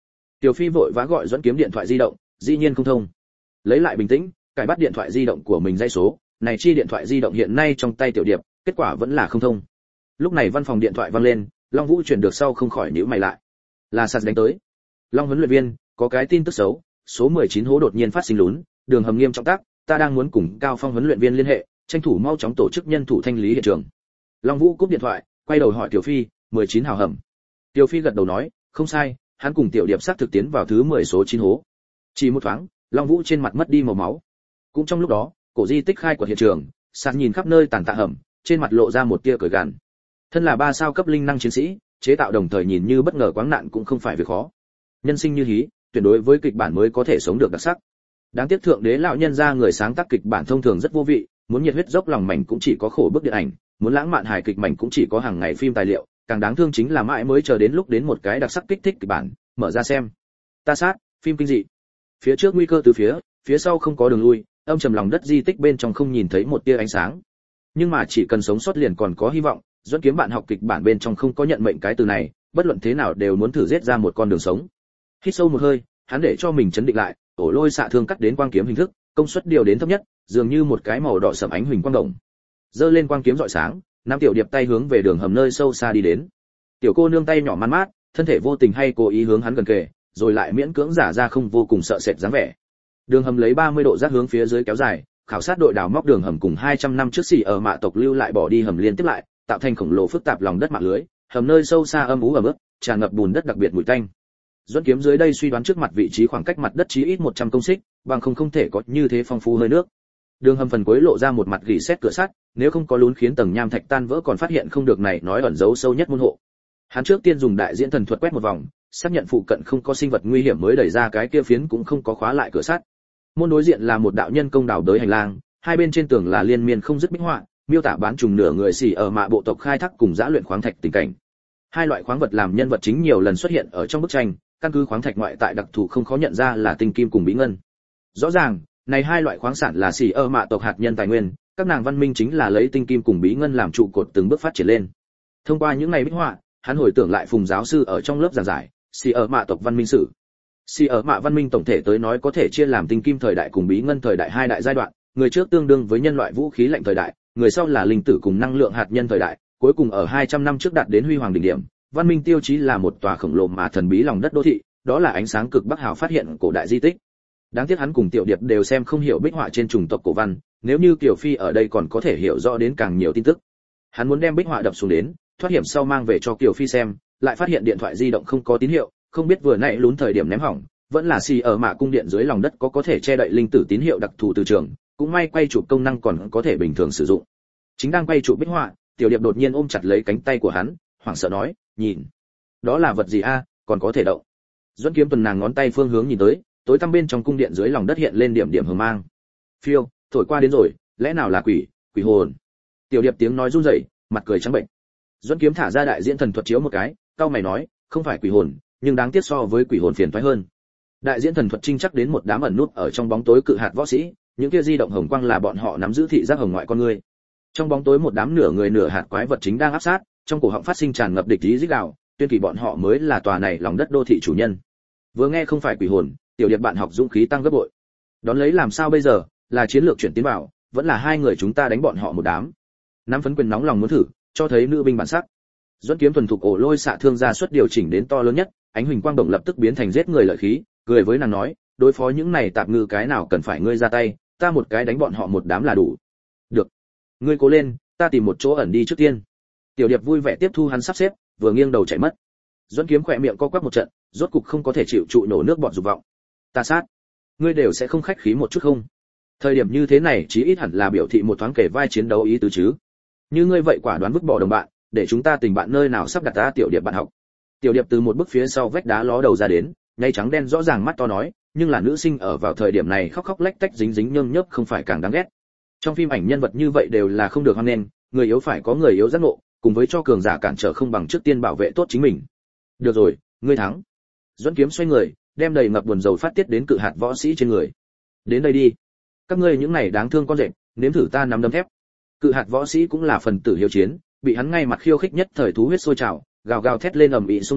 Speaker 1: Tiểu Phi vội vã gọi Duẫn Kiếm điện thoại di động, dĩ nhiên không thông. Lấy lại bình tĩnh, cài bắt điện thoại di động của mình dây số, này chi điện thoại di động hiện nay trong tay Tiểu Điệp, kết quả vẫn là không thông. Lúc này văn phòng điện thoại vang lên, Long Vũ chuyển được sau không khỏi nhíu mày lại. Là sạt đánh tới. Long huấn luyện viên, có cái tin tức xấu, số mười chín hố đột nhiên phát sinh lún, đường hầm nghiêm trọng tắc, ta đang muốn cùng Cao Phong huấn luyện viên liên hệ, tranh thủ mau chóng tổ chức nhân thủ thanh lý hiện trường. Long Vũ cúp điện thoại, quay đầu hỏi Tiểu Phi, mười chín hào hầm. Tiểu Phi gật đầu nói, không sai, hắn cùng Tiểu Điệp xác thực tiến vào thứ mười số chín hố. Chỉ một thoáng, Long Vũ trên mặt mất đi màu máu. Cũng trong lúc đó, cổ di tích khai quật hiện trường, sạt nhìn khắp nơi tàn tạ hầm, trên mặt lộ ra một tia cười gằn. Thân là ba sao cấp linh năng chiến sĩ, chế tạo đồng thời nhìn như bất ngờ quáng nạn cũng không phải việc khó. Nhân sinh như hí, tuyệt đối với kịch bản mới có thể sống được đặc sắc. Đáng tiếc thượng đế lão nhân gia người sáng tác kịch bản thông thường rất vô vị, muốn nhiệt huyết dốc lòng mảnh cũng chỉ có khổ bức điện ảnh, muốn lãng mạn hài kịch mảnh cũng chỉ có hàng ngày phim tài liệu, càng đáng thương chính là mãi mới chờ đến lúc đến một cái đặc sắc kích thích kịch bản, mở ra xem. Ta sát, phim kinh dị. Phía trước nguy cơ từ phía, phía sau không có đường lui, âm trầm lòng đất di tích bên trong không nhìn thấy một tia ánh sáng. Nhưng mà chỉ cần sống sót liền còn có hy vọng, Duẫn Kiếm bạn học kịch bản bên trong không có nhận mệnh cái từ này, bất luận thế nào đều muốn thử giết ra một con đường sống. Hít sâu một hơi, hắn để cho mình chấn định lại, ổ lôi xạ thương cắt đến quang kiếm hình thức, công suất điều đến thấp nhất, dường như một cái màu đỏ sẫm ánh huỳnh quang đồng. Giơ lên quang kiếm rọi sáng, nam Tiểu Điệp tay hướng về đường hầm nơi sâu xa đi đến. Tiểu cô nương tay nhỏ man mát, thân thể vô tình hay cố ý hướng hắn gần kề, rồi lại miễn cưỡng giả ra không vô cùng sợ sệt dáng vẻ. Đường hầm lấy ba mươi độ giác hướng phía dưới kéo dài, khảo sát đội đào móc đường hầm cùng hai trăm năm trước xỉ ở mạ tộc lưu lại bỏ đi hầm liên tiếp lại, tạo thành khổng lồ phức tạp lòng đất mạng lưới, hầm nơi sâu xa âm u ẩm ướt, tràn ngập bùn đất đặc biệt mùi tanh. Duẫn Kiếm dưới đây suy đoán trước mặt vị trí khoảng cách mặt đất chí ít một trăm công xích, bằng không không thể có như thế phong phú hơi nước. Đường hầm phần cuối lộ ra một mặt gỉ sét cửa sắt, nếu không có lún khiến tầng nham thạch tan vỡ còn phát hiện không được này nói ẩn giấu sâu nhất môn hộ. Hắn trước tiên dùng đại diễn thần thuật quét một vòng, xác nhận phụ cận không có sinh vật nguy hiểm mới đẩy ra cái kia phiến cũng không có khóa lại cửa sắt. Môn đối diện là một đạo nhân công đào đới hành lang, hai bên trên tường là liên miên không dứt bích họa, miêu tả bán trùng nửa người xỉ ở mạ bộ tộc khai thác cùng giã luyện khoáng thạch tình cảnh. Hai loại khoáng vật làm nhân vật chính nhiều lần xuất hiện ở trong bức tranh, căn cứ khoáng thạch ngoại tại đặc thù không khó nhận ra là tinh kim cùng bí ngân. Rõ ràng, này hai loại khoáng sản là xỉ ở mạ tộc hạt nhân tài nguyên, các nàng văn minh chính là lấy tinh kim cùng bí ngân làm trụ cột từng bước phát triển lên. Thông qua những ngày bích họa, hắn hồi tưởng lại Phùng giáo sư ở trong lớp giảng giải, xỉ ở mạ tộc văn minh sử. Xỉ ở mạ văn minh tổng thể tới nói có thể chia làm tinh kim thời đại cùng bí ngân thời đại hai đại giai đoạn, người trước tương đương với nhân loại vũ khí lạnh thời đại, người sau là linh tử cùng năng lượng hạt nhân thời đại, cuối cùng ở hai trăm năm trước đạt đến huy hoàng đỉnh điểm. Văn minh tiêu chí là một tòa khổng lồ mà thần bí lòng đất đô thị, đó là ánh sáng cực bắc hào phát hiện cổ đại di tích. Đáng tiếc hắn cùng Tiểu Điệp đều xem không hiểu bích họa trên chủng tộc cổ văn, nếu như Kiều Phi ở đây còn có thể hiểu rõ đến càng nhiều tin tức. Hắn muốn đem bích họa đập xuống đến, thoát hiểm sau mang về cho Kiều Phi xem, lại phát hiện điện thoại di động không có tín hiệu, không biết vừa nãy lún thời điểm ném hỏng, vẫn là xì ở mạ cung điện dưới lòng đất có có thể che đậy linh tử tín hiệu đặc thù từ trường, cũng may quay chụp công năng còn có thể bình thường sử dụng. Chính đang quay chụp bích họa, Tiểu Điệp đột nhiên ôm chặt lấy cánh tay của hắn, hoảng sợ nói, nhìn, đó là vật gì a, còn có thể động. Duẫn Kiếm tuần nàng ngón tay phương hướng nhìn tới, tối tăm bên trong cung điện dưới lòng đất hiện lên điểm điểm hờ mang. Phiêu, thổi qua đến rồi, lẽ nào là quỷ, quỷ hồn? Tiểu Điệp tiếng nói run rẩy, mặt cười trắng bệnh. Duẫn Kiếm thả ra đại diễn thần thuật chiếu một cái, cau mày nói, không phải quỷ hồn, nhưng đáng tiếc so với quỷ hồn phiền toái hơn. Đại diễn thần thuật trinh chắc đến một đám ẩn nút ở trong bóng tối cự hạt võ sĩ, những kia di động hồng quang là bọn họ nắm giữ thị giác hồng ngoại con người. Trong bóng tối một đám nửa người nửa hạt quái vật chính đang áp sát, trong cổ họng phát sinh tràn ngập địch ý rít gào, tuyên kỳ bọn họ mới là tòa này lòng đất đô thị chủ nhân. Vừa nghe không phải quỷ hồn, Tiểu Điệp bạn học dũng khí tăng gấp bội. Đón lấy làm sao bây giờ, là chiến lược chuyển tiến vào, vẫn là hai người chúng ta đánh bọn họ một đám. Nắm phấn quyền nóng lòng muốn thử, cho thấy nữ binh bản sắc. Duẫn Kiếm thuần thục ổ lôi xạ thương ra suất điều chỉnh đến to lớn nhất, ánh huỳnh quang động lập tức biến thành giết người lợi khí, cười với nàng nói, đối phó những này tạp ngư cái nào cần phải ngươi ra tay, ta một cái đánh bọn họ một đám là đủ. Được, ngươi cố lên, ta tìm một chỗ ẩn đi trước tiên. Tiểu Điệp vui vẻ tiếp thu hắn sắp xếp, vừa nghiêng đầu chạy mất. Duẫn Kiếm khỏe miệng co quắp một trận, rốt cục không có thể chịu trụ nổ nước bọt dục vọng. Ta sát, ngươi đều sẽ không khách khí một chút không? Thời điểm như thế này chí ít hẳn là biểu thị một thoáng kể vai chiến đấu ý tứ chứ. Như ngươi vậy quả đoán vứt bỏ đồng bạn, để chúng ta tình bạn nơi nào sắp đặt ta Tiểu Điệp bạn học. Tiểu Điệp từ một bước phía sau vách đá ló đầu ra đến, nháy trắng đen rõ ràng mắt to nói, nhưng là nữ sinh ở vào thời điểm này khóc khóc lách tách dính dính nhơm nhớp không phải càng đáng ghét. Trong phim ảnh nhân vật như vậy đều là không được hoan nghênh, người yếu phải có người yếu giác ngộ, cùng với cho cường giả cản trở không bằng trước tiên bảo vệ tốt chính mình. Được rồi, ngươi thắng. Duẫn Kiếm xoay người, đem đầy ngập buồn rầu phát tiết đến cự hạt võ sĩ trên người. Đến đây đi, các ngươi những này đáng thương con rệp, nếm thử ta nắm đấm thép. Cự hạt võ sĩ cũng là phần tử hiếu chiến, bị hắn ngay mặt khiêu khích nhất thời thú huyết sôi trào, gào gào thét lên ầm ĩ xung lên,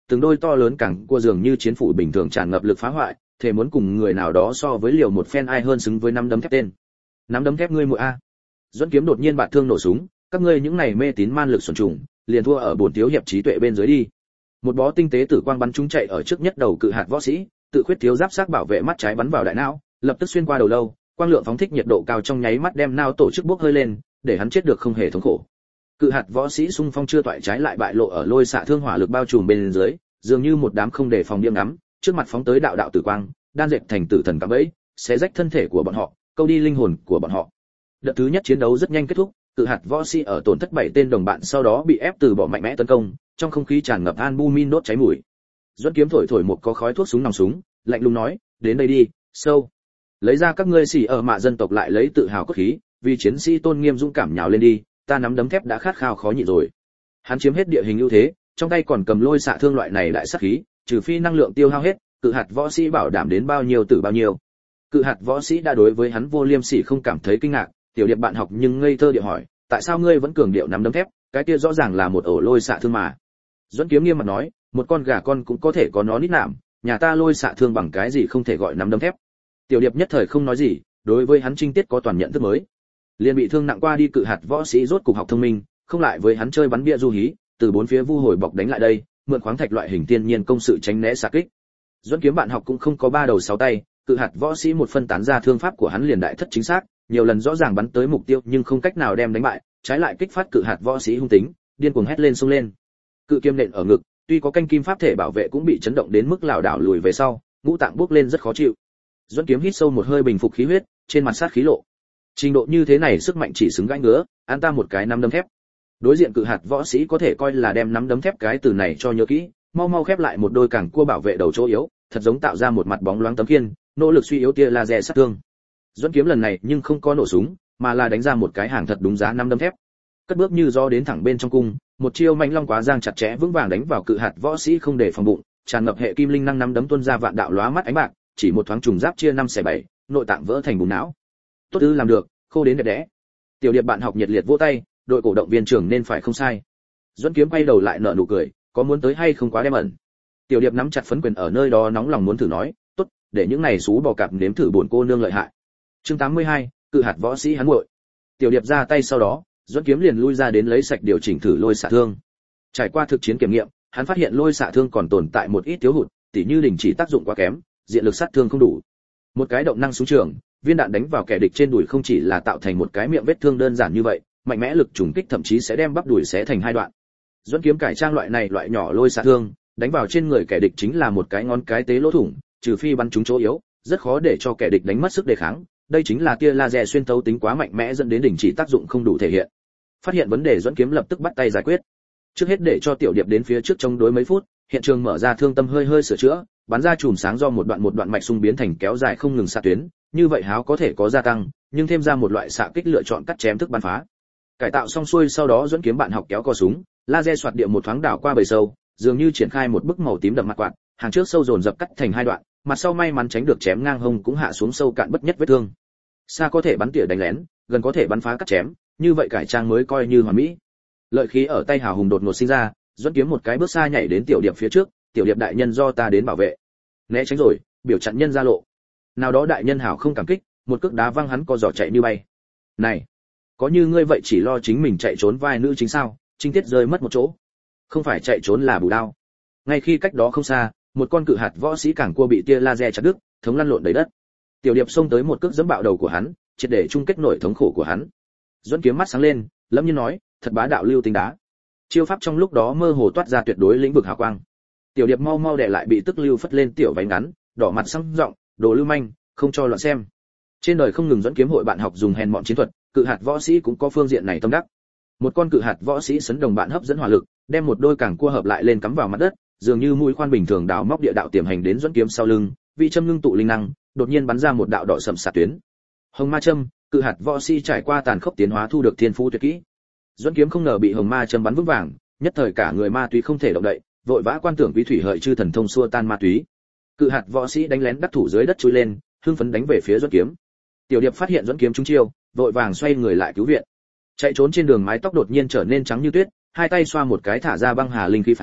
Speaker 1: từng đôi to lớn cẳng cua dường như chiến phủ bình thường tràn ngập lực phá hoại, thể muốn cùng người nào đó so với liều một phen ai hơn xứng với năm đấm thép tên. Năm đấm thép ngươi muội a. Duẫn Kiếm đột nhiên bạt thương nổ súng, các ngươi những này mê tín man lực xuẩn trùng, liền thua ở bổn thiếu hiệp trí tuệ bên dưới đi. Một bó tinh tế tử quang bắn trúng chạy ở trước nhất đầu cự hạt võ sĩ, tự khuyết thiếu giáp sắc bảo vệ mắt trái bắn vào đại não, lập tức xuyên qua đầu lâu, quang lượng phóng thích nhiệt độ cao trong nháy mắt đem não tổ chức bốc hơi lên, để hắn chết được không hề thống khổ. Cự hạt võ sĩ xung phong chưa toại trái lại bại lộ ở lôi xạ thương hỏa lực bao trùm bên dưới, dường như một đám không đề phòng điên ngắm, trước mặt phóng tới đạo đạo tử quang, đan dệt thành tử thần cạm bẫy, xé rách thân thể của bọn họ, câu đi linh hồn của bọn họ. Đợt thứ nhất chiến đấu rất nhanh kết thúc, cự hạt võ sĩ ở tổn thất bảy tên đồng bạn sau đó bị ép từ bỏ mạnh mẽ tấn công, trong không khí tràn ngập albumin đốt cháy mùi. Duẫn Kiếm thổi thổi một có khói thuốc súng nòng súng, lạnh lùng nói, đến đây đi, sâu. Lấy ra các ngươi xỉ ở mạ dân tộc lại lấy tự hào cốt khí, vì chiến sĩ tôn nghiêm dũng cảm nhào lên đi, ta nắm đấm thép đã khát khao khó nhịn rồi. Hắn chiếm hết địa hình ưu thế, trong tay còn cầm lôi xạ thương loại này đại sát khí, trừ phi năng lượng tiêu hao hết, cự hạt võ sĩ bảo đảm đến bao nhiêu tử bao nhiêu. Cự hạt võ sĩ đã đối với hắn vô liêm sỉ không cảm thấy kinh ngạc, tiểu điệp bạn học nhưng ngây thơ địa hỏi, tại sao ngươi vẫn cường điệu nắm đấm thép, cái kia rõ ràng là một ổ lôi xạ thương mà. Duẫn Kiếm nghiêm mặt nói, một con gà con cũng có thể có nó nít nạm, nhà ta lôi xạ thương bằng cái gì không thể gọi nắm đấm thép. Tiểu điệp nhất thời không nói gì, đối với hắn trinh tiết có toàn nhận thức mới. Liên bị thương nặng qua đi cự hạt võ sĩ rốt cục học thông minh, không lại với hắn chơi bắn bia du hí, từ bốn phía vu hồi bọc đánh lại đây, mượn khoáng thạch loại hình tiên nhiên công sự tránh né xạ kích. Duẫn Kiếm bạn học cũng không có ba đầu sáu tay, cự hạt võ sĩ một phân tán ra thương pháp của hắn liền đại thất chính xác, nhiều lần rõ ràng bắn tới mục tiêu nhưng không cách nào đem đánh bại, trái lại kích phát cự hạt võ sĩ hung tính, điên cuồng hét lên xông lên. Cự kiếm nện ở ngực, tuy có canh kim pháp thể bảo vệ cũng bị chấn động đến mức lảo đảo lùi về sau, ngũ tạng bốc lên rất khó chịu. Duẫn Kiếm hít sâu một hơi bình phục khí huyết, trên mặt sát khí lộ. Trình độ như thế này sức mạnh chỉ xứng gãy ngứa, an ta một cái nắm đấm thép. Đối diện cự hạt võ sĩ có thể coi là đem nắm đấm thép cái từ này cho nhớ kỹ, mau mau khép lại một đôi cẳng cua bảo vệ đầu chỗ yếu, thật giống tạo ra một mặt bóng loáng tấm khiên, nỗ lực suy yếu tia laser sát thương. Duẫn Kiếm lần này nhưng không có nổ súng, mà là đánh ra một cái hàng thật đúng giá nắm đấm thép. Cất bước như gió đến thẳng bên trong cung, một chiêu manh long quá giang chặt chẽ vững vàng đánh vào cự hạt võ sĩ không để phòng bụng, tràn ngập hệ kim linh năng nắm đấm tuôn ra vạn đạo lóa mắt ánh bạc, chỉ một thoáng trùng giáp chia năm xẻ bảy, nội tạng vỡ thành bùn não. Tốt ư, làm được, khô đến đẹp đẽ. Tiểu điệp bạn học nhiệt liệt vỗ tay, đội cổ động viên trưởng nên phải không sai. Duẫn Kiếm quay đầu lại nở nụ cười, có muốn tới hay không quá đem ẩn. Tiểu điệp nắm chặt phấn quyền ở nơi đó nóng lòng muốn thử nói, tốt, để những này xú bò cạp nếm thử buồn cô nương lợi hại. Chương tám mươi hai, cự hạt võ sĩ hắn muội. Tiểu điệp ra tay sau đó, Duẫn Kiếm liền lui ra đến lấy sạch điều chỉnh thử lôi xạ thương. Trải qua thực chiến kiểm nghiệm, hắn phát hiện lôi xạ thương còn tồn tại một ít thiếu hụt, tỉ như đình chỉ tác dụng quá kém, diện lực sát thương không đủ. Một cái động năng súng trường, viên đạn đánh vào kẻ địch trên đùi không chỉ là tạo thành một cái miệng vết thương đơn giản như vậy, mạnh mẽ lực trùng kích thậm chí sẽ đem bắp đùi xé thành hai đoạn. Duẫn Kiếm cải trang loại này loại nhỏ lôi xạ thương, đánh vào trên người kẻ địch chính là một cái ngón cái tế lỗ thủng, trừ phi bắn trúng chỗ yếu, rất khó để cho kẻ địch đánh mất sức đề kháng. Đây chính là tia laser xuyên thấu tính quá mạnh mẽ dẫn đến đình chỉ tác dụng không đủ thể hiện. Phát hiện vấn đề, Duẫn Kiếm lập tức bắt tay giải quyết. Trước hết để cho tiểu điệp đến phía trước chống đối mấy phút, hiện trường mở ra thương tâm hơi hơi sửa chữa, bắn ra chùm sáng do một đoạn một đoạn mạch xung biến thành kéo dài không ngừng xạ tuyến, như vậy háo có thể có gia tăng, nhưng thêm ra một loại xạ kích lựa chọn cắt chém thức bắn phá. Cải tạo xong xuôi sau đó Duẫn Kiếm bạn học kéo cò súng, laser xoạt địa một thoáng đảo qua bầy sâu, dường như triển khai một bức màu tím đậm mặt quạt, hàng trước sâu dồn dập cắt thành hai đoạn, mặt sau may mắn tránh được chém ngang hông cũng hạ xuống sâu cạn bất nhất vết thương. Xa có thể bắn tỉa đánh lén, gần có thể bắn phá cắt chém, như vậy cải trang mới coi như hoàn mỹ. Lợi khí ở tay hào hùng đột ngột sinh ra, Duẫn Kiếm một cái bước xa nhảy đến tiểu điệp phía trước, tiểu điệp đại nhân do ta đến bảo vệ. Né tránh rồi, biểu chặn nhân ra lộ. Nào đó đại nhân hảo không cảm kích, một cước đá văng hắn co giỏ chạy như bay. Này, có như ngươi vậy chỉ lo chính mình chạy trốn vai nữ chính sao? Trinh tiết rơi mất một chỗ. Không phải chạy trốn là bù đao. Ngay khi cách đó không xa, một con cự hạt võ sĩ cảng cua bị tia laser chặt đứt, thống lăn lộn đầy đất. Tiểu điệp xông tới một cước giẫm bạo đầu của hắn, triệt để chung kết nổi thống khổ của hắn. Duẫn Kiếm mắt sáng lên, lâm nhiên nói, thật bá đạo lưu tinh đá. Chiêu pháp trong lúc đó mơ hồ toát ra tuyệt đối lĩnh vực hào quang. Tiểu điệp mau mau đè lại bị tức lưu phất lên tiểu váy ngắn, đỏ mặt săng giọng, đồ lưu manh, không cho loạn xem. Trên đời không ngừng Duẫn Kiếm hội bạn học dùng hèn mọn chiến thuật, cự hạt võ sĩ cũng có phương diện này tâm đắc. Một con cự hạt võ sĩ sấn đồng bạn hấp dẫn hỏa lực, đem một đôi cẳng cua hợp lại lên cắm vào mặt đất, dường như mũi khoan bình thường đào móc địa đạo tiềm hành đến Duẫn Kiếm sau lưng, vị châm ngưng tụ linh năng, đột nhiên bắn ra một đạo đỏ sẫm xạ tuyến. Hồng ma châm, cự hạt võ sĩ trải qua tàn khốc tiến hóa thu được thiên phú tuyệt kỹ. Duẫn Kiếm không ngờ bị hồng ma châm bắn vững vàng, nhất thời cả người ma túy không thể động đậy, vội vã quan tưởng quý thủy hợi chư thần thông xua tan ma túy. Cự hạt võ sĩ đánh lén đắc thủ dưới đất chui lên, hưng phấn đánh về phía Duẫn Kiếm. Tiểu điệp phát hiện Duẫn Kiếm trúng chiêu, vội vàng xoay người lại cứu viện. Chạy trốn trên đường mái tóc đột nhiên trở nên trắng như tuyết, hai tay xoa một cái thả ra băng hà linh khí pháo,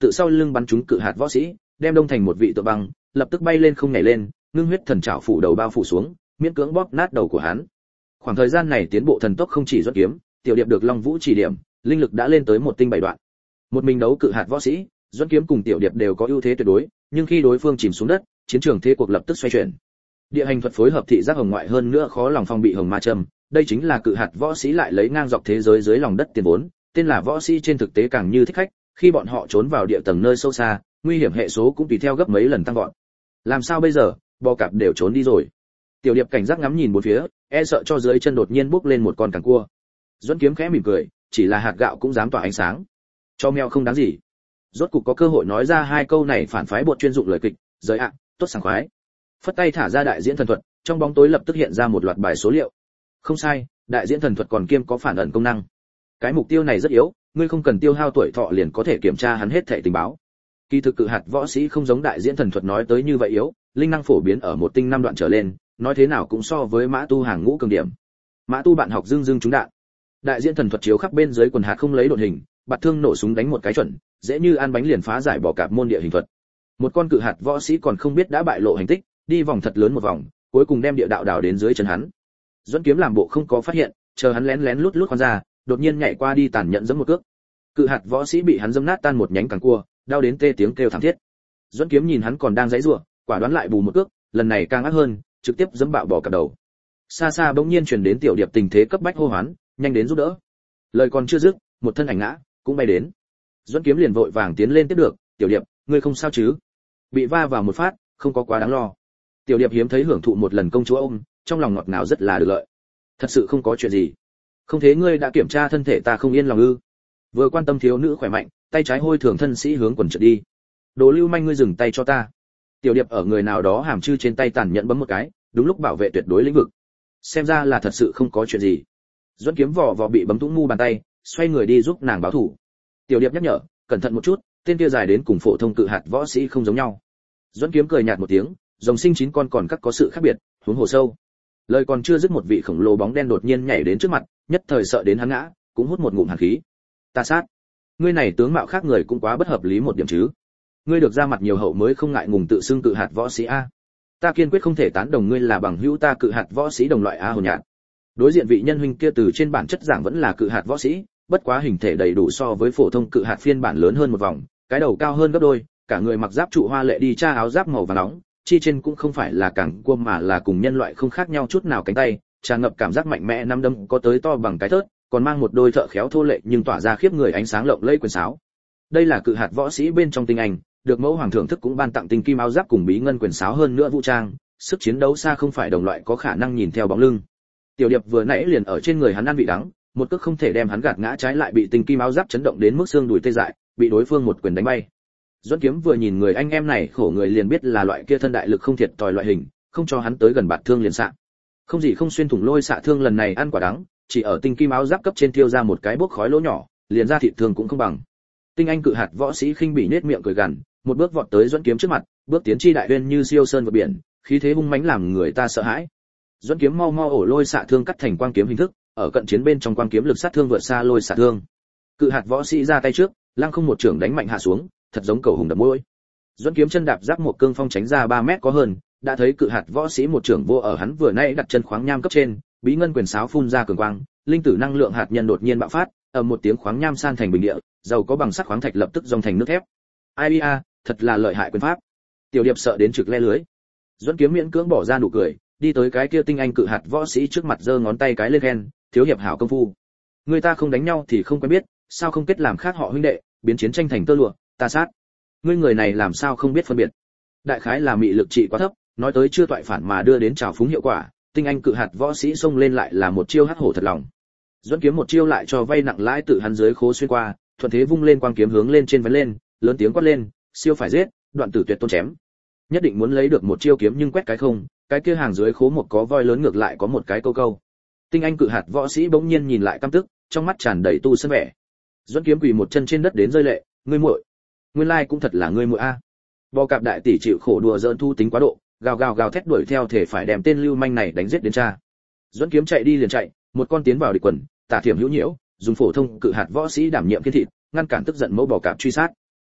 Speaker 1: tự sau lưng bắn trúng cự hạt võ sĩ, đem đông thành một vị tượng băng, lập tức bay lên không nhảy lên, ngưng huyết thần trảo phủ đầu bao phủ xuống, miễn cưỡng bóp nát đầu của hắn. Khoảng thời gian này tiến bộ thần tốc không chỉ Duẫn Kiếm, Tiểu Điệp được Long Vũ chỉ điểm, linh lực đã lên tới một tinh bảy đoạn. Một mình đấu cự hạt võ sĩ, Duẫn Kiếm cùng Tiểu Điệp đều có ưu thế tuyệt đối, nhưng khi đối phương chìm xuống đất, chiến trường thế cuộc lập tức xoay chuyển. Địa hành thuật phối hợp thị giác hồng ngoại hơn nữa khó lòng phòng bị hồng ma châm, đây chính là cự hạt võ sĩ lại lấy ngang dọc thế giới dưới lòng đất tiền vốn, tên là võ sĩ trên thực tế càng như thích khách, khi bọn họ trốn vào địa tầng nơi sâu xa, nguy hiểm hệ số cũng tùy theo gấp mấy lần tăng vọt. Làm sao bây giờ, bò cạp đều trốn đi rồi. Tiểu Điệp cảnh giác ngắm nhìn bốn phía, e sợ cho dưới chân đột nhiên bốc lên một con càng cua. Duẫn Kiếm khẽ mỉm cười, chỉ là hạt gạo cũng dám tỏa ánh sáng. Cho mèo không đáng gì. Rốt cục có cơ hội nói ra hai câu này phản phái bột chuyên dụng lời kịch, giới ạ, tốt sảng khoái. Phất tay thả ra đại diễn thần thuật, trong bóng tối lập tức hiện ra một loạt bài số liệu. Không sai, đại diễn thần thuật còn kiêm có phản ẩn công năng. Cái mục tiêu này rất yếu, ngươi không cần tiêu hao tuổi thọ liền có thể kiểm tra hắn hết thảy tình báo. Kỳ thực cự hạt võ sĩ không giống đại diễn thần thuật nói tới như vậy yếu, linh năng phổ biến ở một tinh năm đoạn trở lên, nói thế nào cũng so với mã tu hàng ngũ cường điểm. Mã tu bạn học dương dương trúng đạn. Đại diễn thần thuật chiếu khắp bên dưới quần hạt không lấy đột hình, bạt thương nổ súng đánh một cái chuẩn, dễ như ăn bánh liền phá giải bỏ cạp môn địa hình thuật. Một con cự hạt võ sĩ còn không biết đã bại lộ hành tích, đi vòng thật lớn một vòng, cuối cùng đem địa đạo đào đến dưới chân hắn. Duẫn Kiếm làm bộ không có phát hiện, chờ hắn lén lén lút lút khoan ra, đột nhiên nhảy qua đi tàn nhẫn giẫm một cước. Cự hạt võ sĩ bị hắn giẫm nát tan một nhánh càng cua, đau đến tê tiếng kêu thảm thiết. Duẫn Kiếm nhìn hắn còn đang giãy giụa, quả đoán lại bù một cước, lần này càng ác hơn, trực tiếp giẫm bạo bỏ cả đầu. Xa xa bỗng nhiên truyền đến Tiểu Điệp tình thế cấp bách hô hoán, nhanh đến giúp đỡ. Lời còn chưa dứt, một thân ảnh ngã, cũng bay đến. Duẫn Kiếm liền vội vàng tiến lên tiếp được, "Tiểu Điệp, ngươi không sao chứ?" Bị va vào một phát, không có quá đáng lo. Tiểu Điệp hiếm thấy hưởng thụ một lần công chúa ôm, trong lòng ngọt ngào rất là được lợi. "Thật sự không có chuyện gì. Không thế ngươi đã kiểm tra thân thể ta không yên lòng ư?" Vừa quan tâm thiếu nữ khỏe mạnh, tay trái hôi thường thân sĩ hướng quần trượt đi. "Đồ lưu manh, ngươi dừng tay cho ta." Tiểu Điệp ở người nào đó hàm chư trên tay tàn nhẫn bấm một cái, đúng lúc bảo vệ tuyệt đối lĩnh vực. Xem ra là thật sự không có chuyện gì. Duẫn Kiếm vò vò bị bấm thủng mu bàn tay, xoay người đi giúp nàng báo thù. Tiểu Điệp nhắc nhở, cẩn thận một chút, tên kia dài đến cùng phổ thông cự hạt võ sĩ không giống nhau. Duẫn Kiếm cười nhạt một tiếng, rồng sinh chín con còn các có sự khác biệt, huống hồ sâu. Lời còn chưa dứt một vị khổng lồ bóng đen đột nhiên nhảy đến trước mặt, nhất thời sợ đến hắn ngã, cũng hút một ngụm hàn khí. "Ta sát, ngươi này tướng mạo khác người cũng quá bất hợp lý một điểm chứ. Ngươi được ra mặt nhiều hậu mới không ngại ngùng tự xưng cự hạt võ sĩ a. Ta kiên quyết không thể tán đồng ngươi là bằng hữu ta cự hạt võ sĩ đồng loại a hồn nhạt." Đối diện vị nhân huynh kia từ trên bản chất giảng vẫn là cự hạt võ sĩ, bất quá hình thể đầy đủ so với phổ thông cự hạt phiên bản lớn hơn một vòng, cái đầu cao hơn gấp đôi, cả người mặc giáp trụ hoa lệ đi tra áo giáp màu vàng nóng, chi trên cũng không phải là cẳng cua mà là cùng nhân loại không khác nhau chút nào cánh tay, tràn ngập cảm giác mạnh mẽ năm đấm có tới to bằng cái thớt, còn mang một đôi thợ khéo thô lệ nhưng tỏa ra khiếp người ánh sáng lộng lẫy quyền sáo. Đây là cự hạt võ sĩ bên trong tinh anh, được mẫu hoàng thượng thức cũng ban tặng tinh kim áo giáp cùng bí ngân quyền sáo hơn nữa vũ trang, sức chiến đấu xa không phải đồng loại có khả năng nhìn theo bóng lưng. Tiểu Điệp vừa nãy liền ở trên người hắn ăn vị đắng, một cước không thể đem hắn gạt ngã trái lại bị tinh kim áo giáp chấn động đến mức xương đùi tê dại, bị đối phương một quyền đánh bay. Duẫn Kiếm vừa nhìn người anh em này khổ người liền biết là loại kia thân đại lực không thiệt tòi loại hình, không cho hắn tới gần bạt thương liền xạ. Không gì không xuyên thủng lôi xạ thương lần này ăn quả đắng, chỉ ở tinh kim áo giáp cấp trên tiêu ra một cái bốc khói lỗ nhỏ, liền ra thịt thương cũng không bằng. Tinh anh cự hạt võ sĩ khinh bỉ nết miệng cười gằn, một bước vọt tới Duẫn Kiếm trước mặt, bước tiến chi đại uyên như siêu sơn vượt biển, khí thế hung mãnh làm người ta sợ hãi. Duẫn Kiếm mau mau ổ lôi xạ thương cắt thành quang kiếm hình thức, ở cận chiến bên trong quang kiếm lực sát thương vượt xa lôi xạ thương. Cự hạt võ sĩ ra tay trước, lăng không một trưởng đánh mạnh hạ xuống, thật giống cầu hùng đập mũi. Duẫn Kiếm chân đạp giáp một cương phong tránh ra ba mét có hơn, đã thấy cự hạt võ sĩ một trưởng vô ở hắn vừa nãy đặt chân khoáng nham cấp trên, bí ngân quyền sáo phun ra cường quang, linh tử năng lượng hạt nhân đột nhiên bạo phát, ầm một tiếng khoáng nham san thành bình địa, giàu có bằng sắt khoáng thạch lập tức dòng thành nước thép. Ai a, thật là lợi hại quyền pháp. Tiểu Điệp sợ đến trực le lưới. Duẫn Kiếm miễn cưỡng bỏ ra nụ cười, đi tới cái kia tinh anh cự hạt võ sĩ trước mặt giơ ngón tay cái lên khen, thiếu hiệp hảo công phu. Người ta không đánh nhau thì không quen biết, sao không kết làm khác họ huynh đệ, biến chiến tranh thành tơ lụa, ta sát. Ngươi người này làm sao không biết phân biệt. Đại khái là mị lực trị quá thấp, nói tới chưa toại phản mà đưa đến trào phúng hiệu quả, tinh anh cự hạt võ sĩ xông lên lại là một chiêu hắc hổ thật lòng. Duẫn Kiếm một chiêu lại cho vay nặng lãi tự hắn dưới khố xuyên qua, thuận thế vung lên quang kiếm hướng lên trên vén lên, lớn tiếng quát lên, siêu phải giết, đoạn tử tuyệt tôn chém. Nhất định muốn lấy được một chiêu kiếm nhưng quét cái không, cái kia hàng dưới khố một có voi lớn ngược lại có một cái câu câu. Tinh anh cự hạt võ sĩ bỗng nhiên nhìn lại căm tức, trong mắt tràn đầy tu sân vẻ. Duẫn Kiếm quỳ một chân trên đất đến rơi lệ, ngươi muội, nguyên lai cũng thật là ngươi muội a. Bò cạp đại tỷ chịu khổ đùa giỡn thu tính quá độ, gào gào gào thét đuổi theo thể phải đem tên lưu manh này đánh giết đến cha. Duẫn Kiếm chạy đi liền chạy, một con tiến vào địch quần, tả thiểm hữu nhiễu, dùng phổ thông cự hạt võ sĩ đảm nhiệm kiên thịt, ngăn cản tức giận mẫu bò cạp truy sát.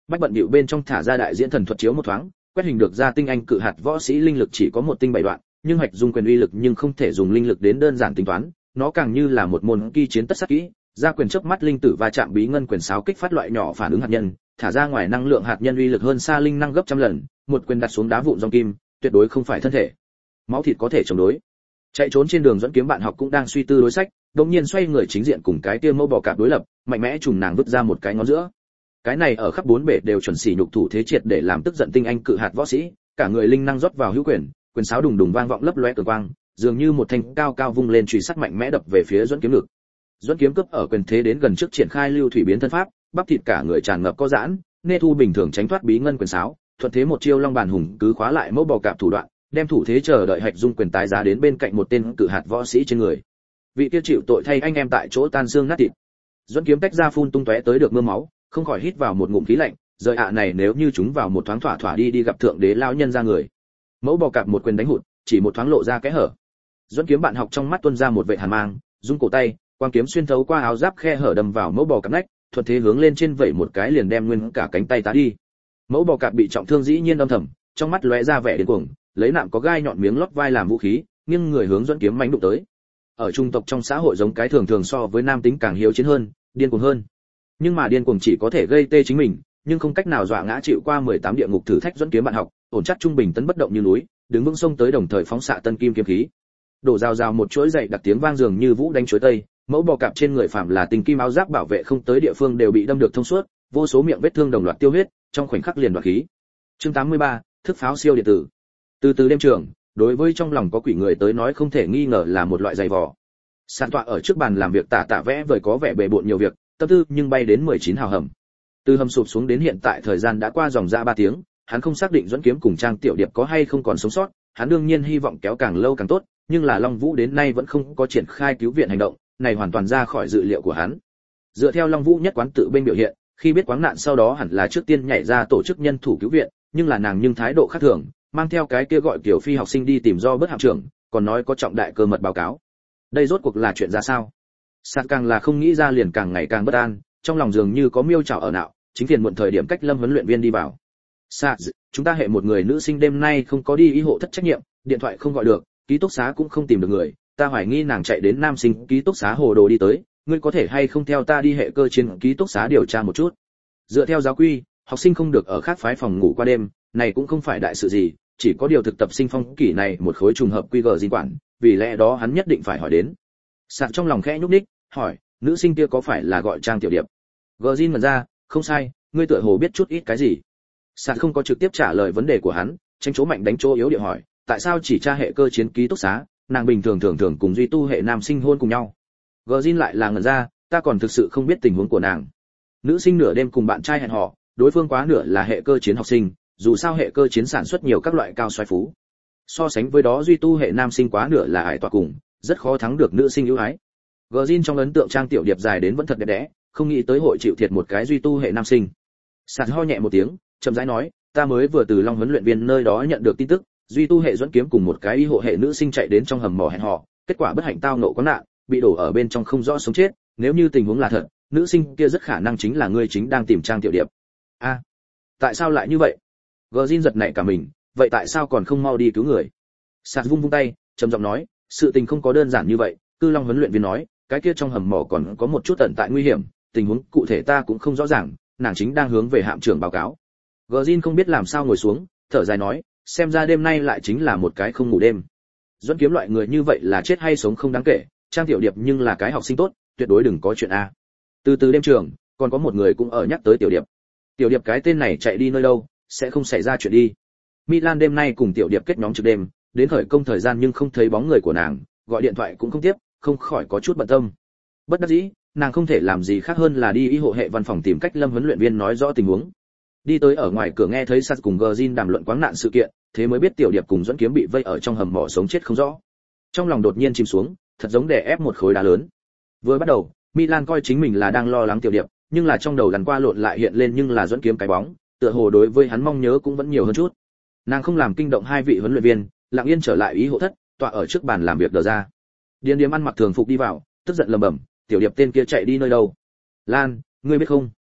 Speaker 1: Bách bận bịu bên trong thả ra đại diễn thần thuật chiếu một thoáng, quét hình được ra tinh anh cự hạt võ sĩ linh lực chỉ có một tinh bảy đoạn, nhưng hạch dung quyền uy lực nhưng không thể dùng linh lực đến đơn giản tính toán, nó càng như là một môn kỳ chiến tất sát kỹ, ra quyền chớp mắt linh tử va chạm bí ngân quyền sáo kích phát loại nhỏ phản ứng hạt nhân, thả ra ngoài năng lượng hạt nhân uy lực hơn xa linh năng gấp trăm lần, một quyền đặt xuống đá vụn rong kim, tuyệt đối không phải thân thể máu thịt có thể chống đối. Chạy trốn trên đường dẫn kiếm bạn học cũng đang suy tư đối sách, đột nhiên xoay người chính diện cùng cái kia mâu bò cạp đối lập, mạnh mẽ trùng nàng vứt ra một cái ngón giữa. Cái này ở khắp bốn bể đều chuẩn xỉ nhục thủ thế triệt để làm tức giận tinh anh cự hạt võ sĩ, cả người linh năng rót vào hữu quyền, quyền sáo đùng đùng vang vọng lấp lóe cường quang, dường như một thanh cao cao vung lên chùy sắt mạnh mẽ đập về phía dẫn kiếm lực. Dẫn kiếm cướp ở quyền thế đến gần trước triển khai lưu thủy biến thân pháp, bắp thịt cả người tràn ngập có giãn, Nê Thu bình thường tránh thoát bí ngân quyền sáo, thuận thế một chiêu long bàn hùng cứ khóa lại mẫu bò cạp thủ đoạn, đem thủ thế chờ đợi hạch dung quyền tái giá đến bên cạnh một tên cự hạt võ sĩ trên người. Vị tiêu chịu tội thay anh em tại chỗ tan xương nát thịt. Dẫn kiếm tách ra phun tung tóe tới được mưa máu, không khỏi hít vào một ngụm khí lạnh, rời ạ này nếu như chúng vào một thoáng thỏa thỏa đi đi gặp thượng đế lao nhân ra người. Mẫu bò cạp một quyền đánh hụt, chỉ một thoáng lộ ra kẽ hở. Dẫn kiếm bạn học trong mắt tuôn ra một vệt hàn mang, rung cổ tay, quang kiếm xuyên thấu qua áo giáp khe hở đâm vào mẫu bò cạp nách, thuận thế hướng lên trên vẩy một cái liền đem nguyên cả cánh tay tá đi. Mẫu bò cạp bị trọng thương dĩ nhiên âm thầm, trong mắt lóe ra vẻ điên cuồng, lấy nạm có gai nhọn miếng lót vai làm vũ khí, nhưng người hướng dẫn kiếm mãnh đụng tới. Ở trung tộc trong xã hội giống cái thường thường so với nam tính càng hiếu chiến hơn, điên cuồng hơn. Nhưng mà điên cuồng chỉ có thể gây tê chính mình, nhưng không cách nào dọa ngã chịu qua mười tám địa ngục thử thách dẫn kiếm bạn học, ổn chắc trung bình tấn bất động như núi, đứng vững sông tới đồng thời phóng xạ tân kim kiếm khí. Đổ rào rào một chuỗi dậy đặc tiếng vang dường như vũ đánh chuối tây, mẫu bò cạp trên người phạm là tình kim áo giáp bảo vệ không tới địa phương đều bị đâm được thông suốt, vô số miệng vết thương đồng loạt tiêu huyết, trong khoảnh khắc liền đoạt khí. Chương tám mươi ba, thức pháo siêu điện tử. Từ từ đêm trường, đối với trong lòng có quỷ người tới nói không thể nghi ngờ là một loại dày vò. Sàn tọa ở trước bàn làm việc tả tả vẽ vời có vẻ bề bộn nhiều việc, tâm tư nhưng bay đến mười chín hào hầm. Từ hầm sụp xuống đến hiện tại thời gian đã qua dòng ra ba tiếng, hắn không xác định dẫn kiếm cùng Trang Tiểu Điệp có hay không còn sống sót, hắn đương nhiên hy vọng kéo càng lâu càng tốt, nhưng là Long Vũ đến nay vẫn không có triển khai cứu viện hành động, này hoàn toàn ra khỏi dự liệu của hắn. Dựa theo Long Vũ nhất quán tự bên biểu hiện, khi biết quáng nạn sau đó hẳn là trước tiên nhảy ra tổ chức nhân thủ cứu viện, nhưng là nàng nhưng thái độ khác thường, mang theo cái kia gọi Kiều Phi học sinh đi tìm do bất hạm trưởng, còn nói có trọng đại cơ mật báo cáo. Đây rốt cuộc là chuyện ra sao? Sạt càng là không nghĩ ra liền càng ngày càng bất an, trong lòng dường như có miêu trảo ở não, chính phiền muộn thời điểm cách Lâm huấn luyện viên đi vào. Sạt, chúng ta hệ một người nữ sinh đêm nay không có đi y hộ thất trách nhiệm, điện thoại không gọi được, ký túc xá cũng không tìm được người, ta hoài nghi nàng chạy đến nam sinh ký túc xá hồ đồ đi tới, ngươi có thể hay không theo ta đi hệ cơ chiến ký túc xá điều tra một chút. Dựa theo giáo quy, học sinh không được ở khác phái phòng ngủ qua đêm, này cũng không phải đại sự gì, chỉ có điều thực tập sinh phong kỷ này một khối trùng hợp quy gờ di quản, vì lẽ đó hắn nhất định phải hỏi đến. Sạt trong lòng khẽ nhúc nhích, hỏi, nữ sinh kia có phải là gọi Trang Tiểu Điệp? Gờ Jin mở ra, không sai, ngươi tựa hồ biết chút ít cái gì. Sạt không có trực tiếp trả lời vấn đề của hắn, tranh chỗ mạnh đánh chỗ yếu địa hỏi, tại sao chỉ tra hệ cơ chiến ký túc xá, nàng bình thường thường thường cùng duy tu hệ nam sinh hôn cùng nhau. Gờ Jin lại là ngẩn ra, ta còn thực sự không biết tình huống của nàng. Nữ sinh nửa đêm cùng bạn trai hẹn hò, đối phương quá nửa là hệ cơ chiến học sinh, dù sao hệ cơ chiến sản xuất nhiều các loại cao xoáy phú. So sánh với đó duy tu hệ nam sinh quá nửa là ải tọa cùng, rất khó thắng được nữ sinh ưu ái. Gờ Jin trong ấn tượng Trang Tiểu Điệp dài đến vẫn thật đẹp đẽ, không nghĩ tới hội chịu thiệt một cái duy tu hệ nam sinh. Sạt ho nhẹ một tiếng, chậm rãi nói, ta mới vừa từ Long huấn luyện viên nơi đó nhận được tin tức, duy tu hệ dẫn kiếm cùng một cái y hộ hệ nữ sinh chạy đến trong hầm mỏ hẹn hò, kết quả bất hạnh tao ngộ có nạn, bị đổ ở bên trong không rõ sống chết, nếu như tình huống là thật, nữ sinh kia rất khả năng chính là ngươi chính đang tìm Trang Tiểu Điệp. A, à, tại sao lại như vậy? Gờ Jin giật nảy cả mình, vậy tại sao còn không mau đi cứu người? Sạt vung vung tay, trầm giọng nói, sự tình không có đơn giản như vậy, Cư Long huấn luyện viên nói, cái kia trong hầm mỏ còn có một chút tận tại nguy hiểm, tình huống cụ thể ta cũng không rõ ràng, nàng chính đang hướng về hạm trưởng báo cáo. Gờ Jin không biết làm sao ngồi xuống, thở dài nói, xem ra đêm nay lại chính là một cái không ngủ đêm. Dẫn kiếm loại người như vậy là chết hay sống không đáng kể, Trang Tiểu Điệp nhưng là cái học sinh tốt, tuyệt đối đừng có chuyện a. Từ từ đêm trường, còn có một người cũng ở nhắc tới Tiểu Điệp. Tiểu Điệp cái tên này chạy đi nơi đâu, sẽ không xảy ra chuyện đi. Milan đêm nay cùng Tiểu Điệp kết nhóm trực đêm, đến khởi công thời gian nhưng không thấy bóng người của nàng, gọi điện thoại cũng không tiếp, không khỏi có chút bận tâm. Bất đắc dĩ, nàng không thể làm gì khác hơn là đi y hộ hệ văn phòng tìm cách Lâm huấn luyện viên nói rõ tình huống. Đi tới ở ngoài cửa nghe thấy Sắt cùng Gjin đàm luận quáng nạn sự kiện, thế mới biết Tiểu Điệp cùng dẫn kiếm bị vây ở trong hầm mỏ sống chết không rõ. Trong lòng đột nhiên chìm xuống, thật giống đè ép một khối đá lớn. Vừa bắt đầu, Milan coi chính mình là đang lo lắng Tiểu Điệp, nhưng là trong đầu lần qua lộn lại hiện lên nhưng là dẫn kiếm cái bóng, tựa hồ đối với hắn mong nhớ cũng vẫn nhiều hơn chút. Nàng không làm kinh động hai vị huấn luyện viên, lặng yên trở lại ý hộ thất, tọa ở trước bàn làm việc đờ ra. Điền Điếm ăn mặc thường phục đi vào, tức giận lầm bầm, Tiểu Điệp tên kia chạy đi nơi đâu? Lan, ngươi biết không?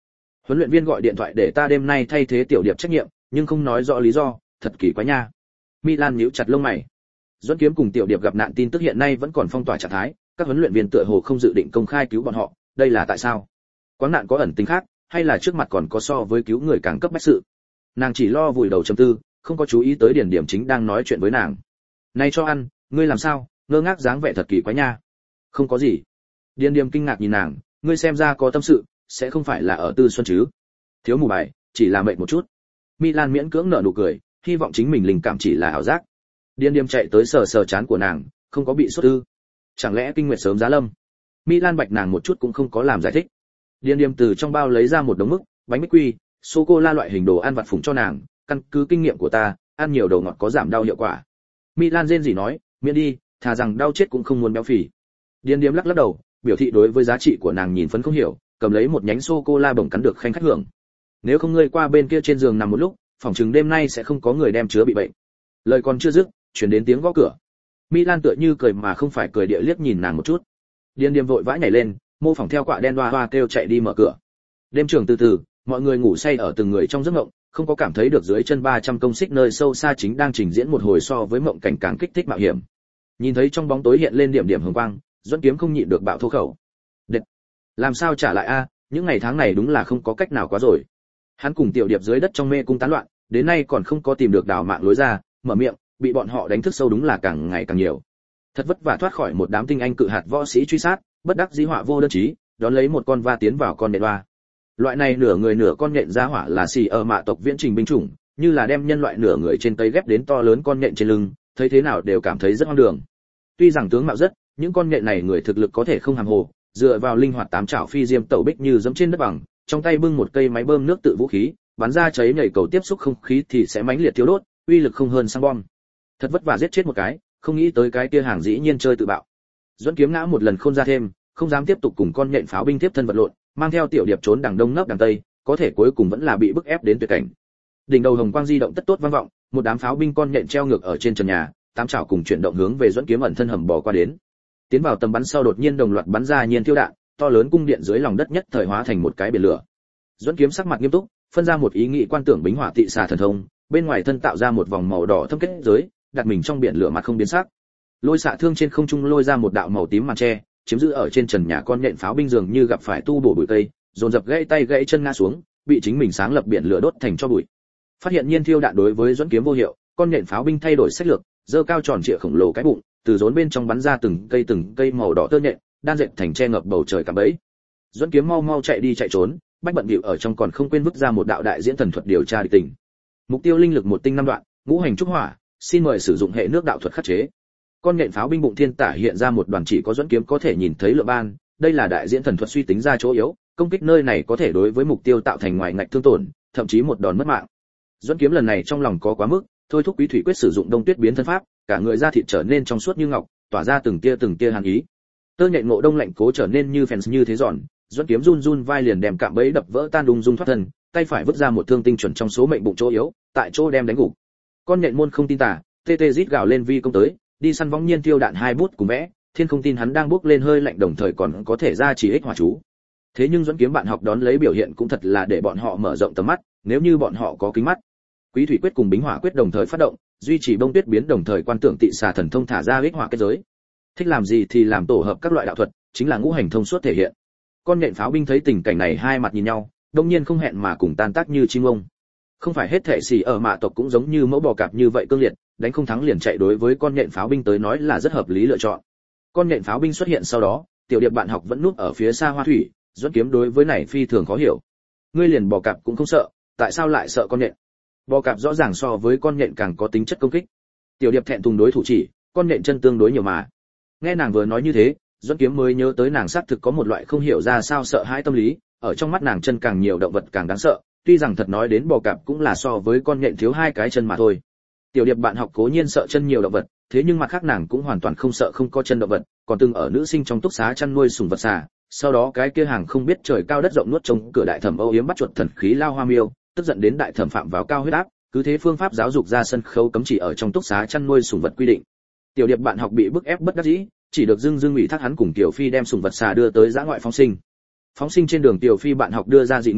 Speaker 1: Huấn luyện viên gọi điện thoại để ta đêm nay thay thế Tiểu Điệp trách nhiệm, nhưng không nói rõ lý do, thật kỳ quái nha. Milan nhíu chặt lông mày. Duẫn Kiếm cùng Tiểu Điệp gặp nạn tin tức hiện nay vẫn còn phong tỏa trạng thái, các huấn luyện viên tựa hồ không dự định công khai cứu bọn họ, đây là tại sao? Quán nạn có ẩn tính khác, hay là trước mặt còn có so với cứu người càng cấp bách sự? Nàng chỉ lo vùi đầu trầm tư, không có chú ý tới Điền Điểm chính đang nói chuyện với nàng. "Này cho ăn, ngươi làm sao?" Ngơ ngác dáng vẻ thật kỳ quái nha. "Không có gì." Điền Điểm kinh ngạc nhìn nàng, "Ngươi xem ra có tâm sự, sẽ không phải là ở Tư Xuân chứ?" "Thiếu mù bài, chỉ là mệt một chút." Milan miễn cưỡng nở nụ cười, hy vọng chính mình linh cảm chỉ là ảo giác. Điền Điểm chạy tới sờ sờ trán của nàng, không có bị sốt ư? Chẳng lẽ kinh nguyệt sớm giá lâm? Milan bạch nàng một chút cũng không có làm giải thích. Điền Điểm từ trong bao lấy ra một đống mức, bánh bích quy, sô cô la loại hình đồ ăn vặt phụng cho nàng, căn cứ kinh nghiệm của ta, ăn nhiều đồ ngọt có giảm đau hiệu quả. Milan rên rỉ nói, miễn đi, thà rằng đau chết cũng không muốn béo phì. Điền Điểm lắc lắc đầu, biểu thị đối với giá trị của nàng nhìn phấn không hiểu, cầm lấy một nhánh sô cô la bổng cắn được khanh khách hưởng. Nếu không ngươi qua bên kia trên giường nằm một lúc, phòng chừng đêm nay sẽ không có người đem chứa bị bệnh. Lời còn chưa dứt, truyền đến tiếng gõ cửa. Milan tựa như cười mà không phải cười địa liếc nhìn nàng một chút. Điền Điểm vội vã nhảy lên, mô phỏng theo quạ đen đoa hoa kêu chạy đi mở cửa. Đêm trường từ từ, mọi người ngủ say ở từng người trong giấc mộng, không có cảm thấy được dưới chân ba trăm công xích nơi sâu xa chính đang trình diễn một hồi so với mộng cảnh càng kích thích mạo hiểm. Nhìn thấy trong bóng tối hiện lên điểm điểm hồng quang, Duẫn Kiếm không nhịn được bạo thô khẩu. Đệt, làm sao trả lại a, những ngày tháng này đúng là không có cách nào quá rồi. Hắn cùng Tiểu Điệp dưới đất trong mê cung tán loạn, đến nay còn không có tìm được đào mạng lối ra, mở miệng, bị bọn họ đánh thức sâu đúng là càng ngày càng nhiều. Thật vất vả thoát khỏi một đám tinh anh cự hạt võ sĩ truy sát, bất đắc dĩ họa vô đơn chí, đón lấy một con va tiến vào con nện oa. Loại này nửa người nửa con nện ra hỏa là xì ở mạ tộc viễn trình binh chủng, như là đem nhân loại nửa người trên tây ghép đến to lớn con nện trên lưng, thấy thế nào đều cảm thấy rất hoang đường. Tuy rằng tướng mạo rất, những con nện này người thực lực có thể không hàm hồ, dựa vào linh hoạt tám chảo phi diêm tẩu bích như dẫm trên đất bằng, trong tay bưng một cây máy bơm nước tự vũ khí, bắn ra cháy nhảy cầu tiếp xúc không khí thì sẽ mãnh liệt thiêu đốt, uy lực không hơn xăng bom. Thật vất vả giết chết một cái, không nghĩ tới cái kia hàng dĩ nhiên chơi tự bạo. Duẫn Kiếm ngã một lần không ra thêm, không dám tiếp tục cùng con nhện pháo binh tiếp thân vật lộn, mang theo Tiểu Điệp trốn đằng đông nấp đằng tây, có thể cuối cùng vẫn là bị bức ép đến tuyệt cảnh. Đỉnh đầu hồng quang di động tất tốt vang vọng, một đám pháo binh con nhện treo ngược ở trên trần nhà, tám chảo cùng chuyển động hướng về Duẫn Kiếm ẩn thân hầm bò qua đến. Tiến vào tầm bắn sau đột nhiên đồng loạt bắn ra nhiên tiêu đạn, to lớn cung điện dưới lòng đất nhất thời hóa thành một cái biển lửa. Duẫn Kiếm sắc mặt nghiêm túc, phân ra một ý nghĩ quan tưởng bính hỏa tị xà thần thông, bên ngoài thân tạo ra một vòng màu đỏ thâm kết giới, đặt mình trong biển lửa mặt không biến sắc. Lôi xạ thương trên không trung lôi ra một đạo màu tím màn che, chiếm giữ ở trên trần nhà con nhện pháo binh dường như gặp phải tu bổ bụi cây, dồn dập gãy tay gãy chân ngã xuống, bị chính mình sáng lập biển lửa đốt thành cho bụi. Phát hiện nhiên thiêu đạn đối với Duẫn Kiếm vô hiệu, con nhện pháo binh thay đổi sách lược, giơ cao tròn trịa khổng lồ cái bụng, từ rốn bên trong bắn ra từng cây từng cây màu đỏ tơ nhện, đan dệt thành che ngập bầu trời cả bẫy. Duẫn Kiếm mau mau chạy đi chạy trốn, bách bận bịu ở trong còn không quên vứt ra một đạo đại diễn thần thuật điều tra địch tình. Mục tiêu linh lực một tinh năm đoạn, ngũ hành trúc hỏa, xin mời sử dụng hệ nước đạo thuật khắc chế. Con nhện pháo binh bụng thiên tả hiện ra một đoàn chỉ có Duẫn Kiếm có thể nhìn thấy lượng ban, đây là đại diễn thần thuật suy tính ra chỗ yếu, công kích nơi này có thể đối với mục tiêu tạo thành ngoài ngạch thương tổn, thậm chí một đòn mất mạng. Duẫn Kiếm lần này trong lòng có quá mức, thôi thúc Quý Thủy quyết sử dụng đông tuyết biến thân pháp, cả người da thịt trở nên trong suốt như ngọc, tỏa ra từng tia từng tia hàn ý. Tơ nhện ngộ đông lạnh cố trở nên như phèn như thế giòn, Duẫn Kiếm run run vai liền đem cạm bẫy đập vỡ tan đùng dung thoát thân, tay phải vứt ra một thương tinh chuẩn trong số mệnh bụng chỗ yếu, tại chỗ đem đánh gục. Con nhện môn không tin tà, tê tê rít gào lên vi công tới, đi săn võng nhiên tiêu đạn hai bút cùng vẽ, thiên không tin hắn đang bước lên hơi lạnh đồng thời còn có thể ra chỉ ích hỏa chú. Thế nhưng Duẫn Kiếm bạn học đón lấy biểu hiện cũng thật là để bọn họ mở rộng tầm mắt, nếu như bọn họ có kính mắt. Quý Thủy quyết cùng Bính Hỏa quyết đồng thời phát động, duy trì bông tuyết biến đồng thời quan tưởng tị xà thần thông thả ra ích hỏa kết giới. Thích làm gì thì làm tổ hợp các loại đạo thuật, chính là ngũ hành thông suốt thể hiện. Con nhện pháo binh thấy tình cảnh này hai mặt nhìn nhau, đương nhiên không hẹn mà cùng tan tác như chim ông. Không phải hết thể xì ở mạ tộc cũng giống như mẫu bò cạp như vậy cương liệt, đánh không thắng liền chạy đối với con nhện pháo binh tới nói là rất hợp lý lựa chọn. Con nhện pháo binh xuất hiện sau đó, Tiểu Điệp bạn học vẫn núp ở phía xa hoa thủy, Duẫn Kiếm đối với này phi thường khó hiểu. Ngươi liền bò cạp cũng không sợ, tại sao lại sợ con nhện? Bò cạp rõ ràng so với con nhện càng có tính chất công kích. Tiểu Điệp thẹn thùng đối thủ chỉ, con nhện chân tương đối nhiều mà. Nghe nàng vừa nói như thế, Duẫn Kiếm mới nhớ tới nàng xác thực có một loại không hiểu ra sao sợ hãi tâm lý, ở trong mắt nàng chân càng nhiều động vật càng đáng sợ, tuy rằng thật nói đến bò cạp cũng là so với con nhện thiếu hai cái chân mà thôi. Tiểu Điệp bạn học cố nhiên sợ chân nhiều động vật, thế nhưng mặt khác nàng cũng hoàn toàn không sợ không có chân động vật, còn từng ở nữ sinh trong túc xá chăn nuôi sủng vật xà, sau đó cái kia hàng không biết trời cao đất rộng nuốt trông cửa đại thẩm Âu Yếm bắt chuột thần khí lao hoa miêu, tức giận đến đại thẩm phạm vào cao huyết áp, cứ thế phương pháp giáo dục ra sân khấu cấm chỉ ở trong túc xá chăn nuôi sủng vật quy định. Tiểu Điệp bạn học bị bức ép bất đắc dĩ, chỉ được dưng dưng ủy thác hắn cùng Tiểu Phi đem sủng vật xà đưa tới giã ngoại phóng sinh. Phóng sinh trên đường Tiểu Phi bạn học đưa ra dị nghị,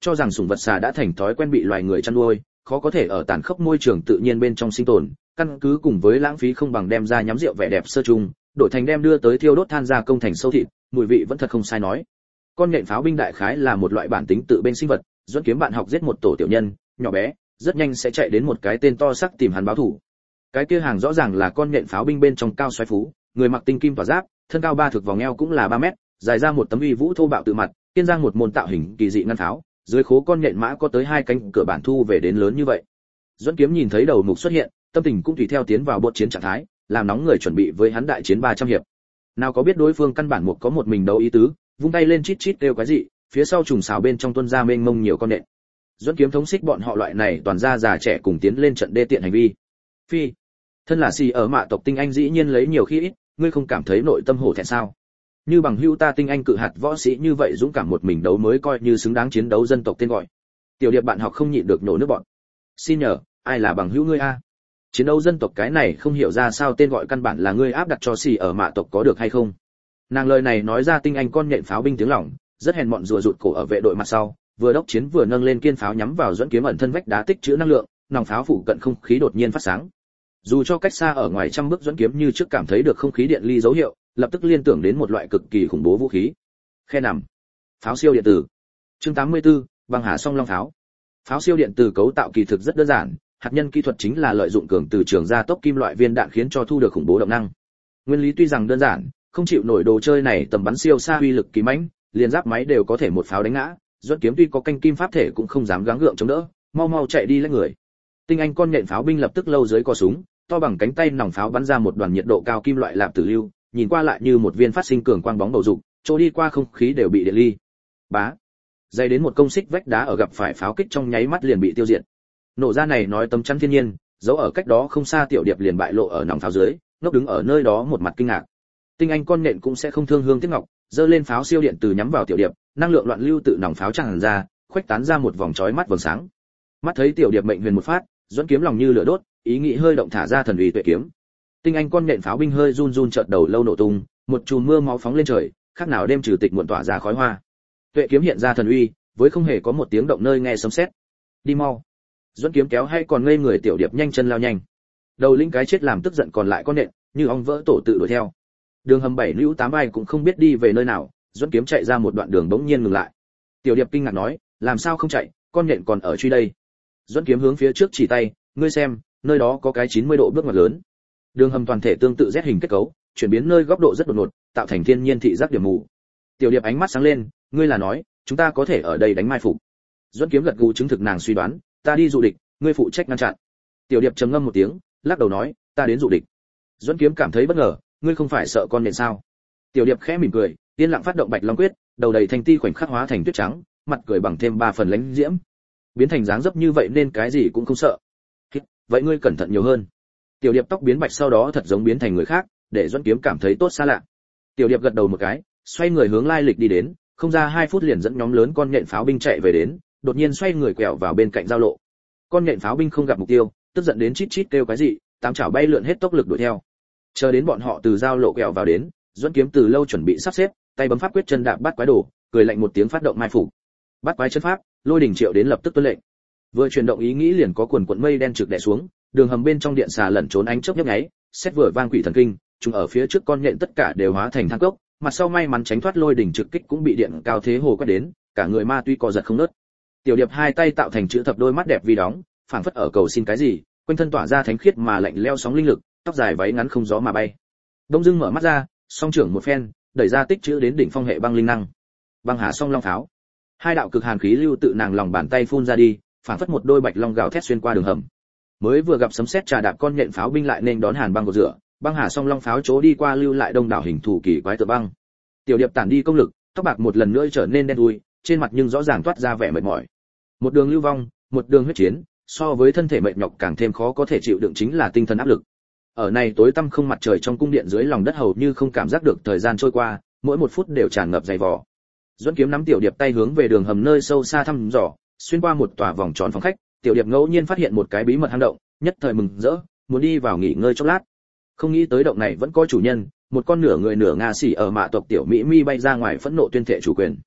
Speaker 1: cho rằng sủng vật xà đã thành thói quen bị loài người chăn nuôi, khó có thể ở tàn khốc môi trường tự nhiên bên trong sinh tồn, căn cứ cùng với lãng phí không bằng đem ra nhắm rượu vẻ đẹp sơ chung, đổi thành đem đưa tới thiêu đốt than ra công thành sâu thịt, mùi vị vẫn thật không sai nói. Con nhện pháo binh đại khái là một loại bản tính tự bên sinh vật, dẫn kiếm bạn học giết một tổ tiểu nhân, nhỏ bé, rất nhanh sẽ chạy đến một cái tên to sắc tìm hắn báo thủ. Cái kia hàng rõ ràng là con nhện pháo binh bên trong cao xoáy phú, người mặc tinh kim tỏa giáp, thân cao ba thước vòng eo cũng là ba mét, dài ra một tấm uy vũ thô bạo tự mặt, kiên giang một môn tạo hình kỳ dị ngăn pháo, dưới khố con nhện mã có tới hai cánh cửa bản thu về đến lớn như vậy. Dẫn kiếm nhìn thấy đầu mục xuất hiện, tâm tình cũng tùy theo tiến vào bột chiến trạng thái, làm nóng người chuẩn bị với hắn đại chiến ba trăm hiệp. Nào có biết đối phương căn bản một có một mình đấu ý tứ, vung tay lên chít chít kêu cái gì, phía sau trùng xào bên trong tuân ra mênh mông nhiều con nhện. Dẫn kiếm thống xích bọn họ loại này toàn ra già trẻ cùng tiến lên trận đê tiện hành vi. Phi, thân là xì ở mạ tộc tinh anh dĩ nhiên lấy nhiều khi ít, ngươi không cảm thấy nội tâm hổ thẹn sao? Như bằng hữu ta tinh anh cự hạt võ sĩ như vậy dũng cảm một mình đấu mới coi như xứng đáng chiến đấu dân tộc tên gọi. Tiểu điệp bạn học không nhịn được nổ nước bọn. Xin nhờ, ai là bằng hữu ngươi a? Chiến đấu dân tộc cái này không hiểu ra sao tên gọi căn bản là ngươi áp đặt cho xì ở mạ tộc có được hay không? Nàng lời này nói ra tinh anh con nhện pháo binh tiếng lỏng, rất hèn mọn rùa rụt cổ ở vệ đội mặt sau, vừa đốc chiến vừa nâng lên kiên pháo nhắm vào dẫn kiếm ẩn thân vách đá tích trữ năng lượng, nòng pháo phụ cận không khí đột nhiên phát sáng. Dù cho cách xa ở ngoài trăm bước dẫn kiếm như trước cảm thấy được không khí điện ly dấu hiệu, lập tức liên tưởng đến một loại cực kỳ khủng bố vũ khí. Khe nằm. Pháo siêu điện tử. Chương tám mươi tư, băng hà song long pháo. Pháo siêu điện tử cấu tạo kỳ thực rất đơn giản, hạt nhân kỹ thuật chính là lợi dụng cường từ trường gia tốc kim loại viên đạn khiến cho thu được khủng bố động năng. Nguyên lý tuy rằng đơn giản, không chịu nổi đồ chơi này tầm bắn siêu xa uy lực kỳ mãnh, liền giáp máy đều có thể một pháo đánh ngã, dẫn kiếm tuy có canh kim pháp thể cũng không dám gắng gượng chống đỡ, mau mau chạy đi lấy người. Tinh anh con nhện pháo binh lập tức lâu dưới co súng, to bằng cánh tay nòng pháo bắn ra một đoàn nhiệt độ cao kim loại lạp tử lưu, nhìn qua lại như một viên phát sinh cường quang bóng bầu dục, chỗ đi qua không khí đều bị điện ly. Bá. Dây đến một công xích vách đá ở gặp phải pháo kích trong nháy mắt liền bị tiêu diệt. Nổ ra này nói tấm chắn thiên nhiên, giấu ở cách đó không xa tiểu điệp liền bại lộ ở nòng pháo dưới, ngốc đứng ở nơi đó một mặt kinh ngạc. Tinh anh con nhện cũng sẽ không thương hương tiếc ngọc, giơ lên pháo siêu điện từ nhắm vào tiểu điệp, năng lượng loạn lưu tự nòng pháo tràn ra, khuếch tán ra một vòng chói mắt vầng sáng. Mắt thấy tiểu điệp mệnh huyền một phát, dẫn kiếm lòng như lửa đốt, ý nghĩ hơi động thả ra thần uy tuệ kiếm. Tinh anh con nhện pháo binh hơi run run chợt đầu lâu nổ tung, một chùm mưa máu phóng lên trời, khác nào đêm trừ tịch muộn tỏa ra khói hoa. Tuệ kiếm hiện ra thần uy, với không hề có một tiếng động nơi nghe sấm sét. Đi mau. Dẫn kiếm kéo hay còn ngây người tiểu điệp nhanh chân lao nhanh. Đầu linh cái chết làm tức giận còn lại con nện, như ong vỡ tổ tự đuổi theo. Đường hầm bảy lưu tám ai cũng không biết đi về nơi nào, dẫn kiếm chạy ra một đoạn đường bỗng nhiên ngừng lại. Tiểu điệp kinh ngạc nói, làm sao không chạy, con nện còn ở truy đây. Dẫn kiếm hướng phía trước chỉ tay, ngươi xem, nơi đó có cái chín mươi độ bước ngoặt lớn. Đường hầm toàn thể tương tự Z hình kết cấu, chuyển biến nơi góc độ rất đột ngột, tạo thành thiên nhiên thị giác điểm mù. Tiểu điệp ánh mắt sáng lên, ngươi là nói, chúng ta có thể ở đây đánh mai phục. Dẫn kiếm gật gù chứng thực nàng suy đoán, ta đi dụ địch, ngươi phụ trách ngăn chặn. Tiểu điệp trầm ngâm một tiếng, lắc đầu nói, ta đến dụ địch. Dẫn kiếm cảm thấy bất ngờ, ngươi không phải sợ con nện sao? Tiểu điệp khẽ mỉm cười, yên lặng phát động bạch long quyết, đầu đầy thành ti khoảnh khắc hóa thành tuyết trắng, mặt cười bằng thêm ba phần lánh diễm, biến thành dáng dấp như vậy nên cái gì cũng không sợ. Vậy ngươi cẩn thận nhiều hơn. Tiểu điệp tóc biến bạch sau đó thật giống biến thành người khác, để Dẫn kiếm cảm thấy tốt xa lạ. Tiểu điệp gật đầu một cái, xoay người hướng lai lịch đi đến, không ra hai phút liền dẫn nhóm lớn con nhện pháo binh chạy về đến, đột nhiên xoay người quẹo vào bên cạnh giao lộ. Con nhện pháo binh không gặp mục tiêu, tức giận đến chít chít kêu cái gì, tám chảo bay lượn hết tốc lực đuổi theo. Chờ đến bọn họ từ giao lộ quẹo vào đến, Dẫn kiếm từ lâu chuẩn bị sắp xếp, tay bấm pháp quyết chân đạp bắt quái đồ, cười lạnh một tiếng phát động mai phục. Bắt quái chân pháp, lôi đỉnh triệu đến lập tức tuân lệnh. Vừa chuyển động ý nghĩ liền có quần quần mây đen trực đè xuống, đường hầm bên trong điện xà lẩn trốn ánh chớp nhấp nháy, xét vừa vang quỷ thần kinh, chúng ở phía trước con nhện tất cả đều hóa thành than cốc, mặt sau may mắn tránh thoát lôi đỉnh trực kích cũng bị điện cao thế hồ quét đến, cả người ma tuy co giật không nớt. Tiểu điệp hai tay tạo thành chữ thập đôi mắt đẹp vi đóng, phảng phất ở cầu xin cái gì, quanh thân tỏa ra thánh khiết mà lạnh lẽo sóng linh lực, tóc dài váy ngắn không gió mà bay. Đông Dương mở mắt ra, song trưởng một phen, đẩy ra tích chữ đến đỉnh phong hệ băng linh năng. Băng hà song long pháo. Hai đạo cực hàn khí lưu tự nàng lòng bàn tay phun ra đi, phảng phất một đôi bạch long gào thét xuyên qua đường hầm. Mới vừa gặp sấm sét trà đạp con nhện pháo binh lại nên đón hàn băng của rửa, băng hà song long pháo chỗ đi qua lưu lại đông đảo hình thù kỳ quái tự băng. Tiểu điệp tản đi công lực, tóc bạc một lần nữa trở nên đen đuôi, trên mặt nhưng rõ ràng toát ra vẻ mệt mỏi. Một đường lưu vong, một đường huyết chiến, so với thân thể mệt nhọc càng thêm khó có thể chịu đựng chính là tinh thần áp lực. Ở này tối tăm không mặt trời trong cung điện dưới lòng đất hầu như không cảm giác được thời gian trôi qua, mỗi một phút đều tràn ngập dày vò. Dẫn kiếm nắm tiểu điệp tay hướng về đường hầm nơi sâu xa thăm dò, xuyên qua một tòa vòng tròn phòng khách, tiểu điệp ngẫu nhiên phát hiện một cái bí mật hang động, nhất thời mừng rỡ, muốn đi vào nghỉ ngơi chốc lát. Không nghĩ tới động này vẫn có chủ nhân, một con nửa người nửa nga xỉ ở mạ tộc tiểu mỹ mi bay ra ngoài phẫn nộ tuyên thệ chủ quyền.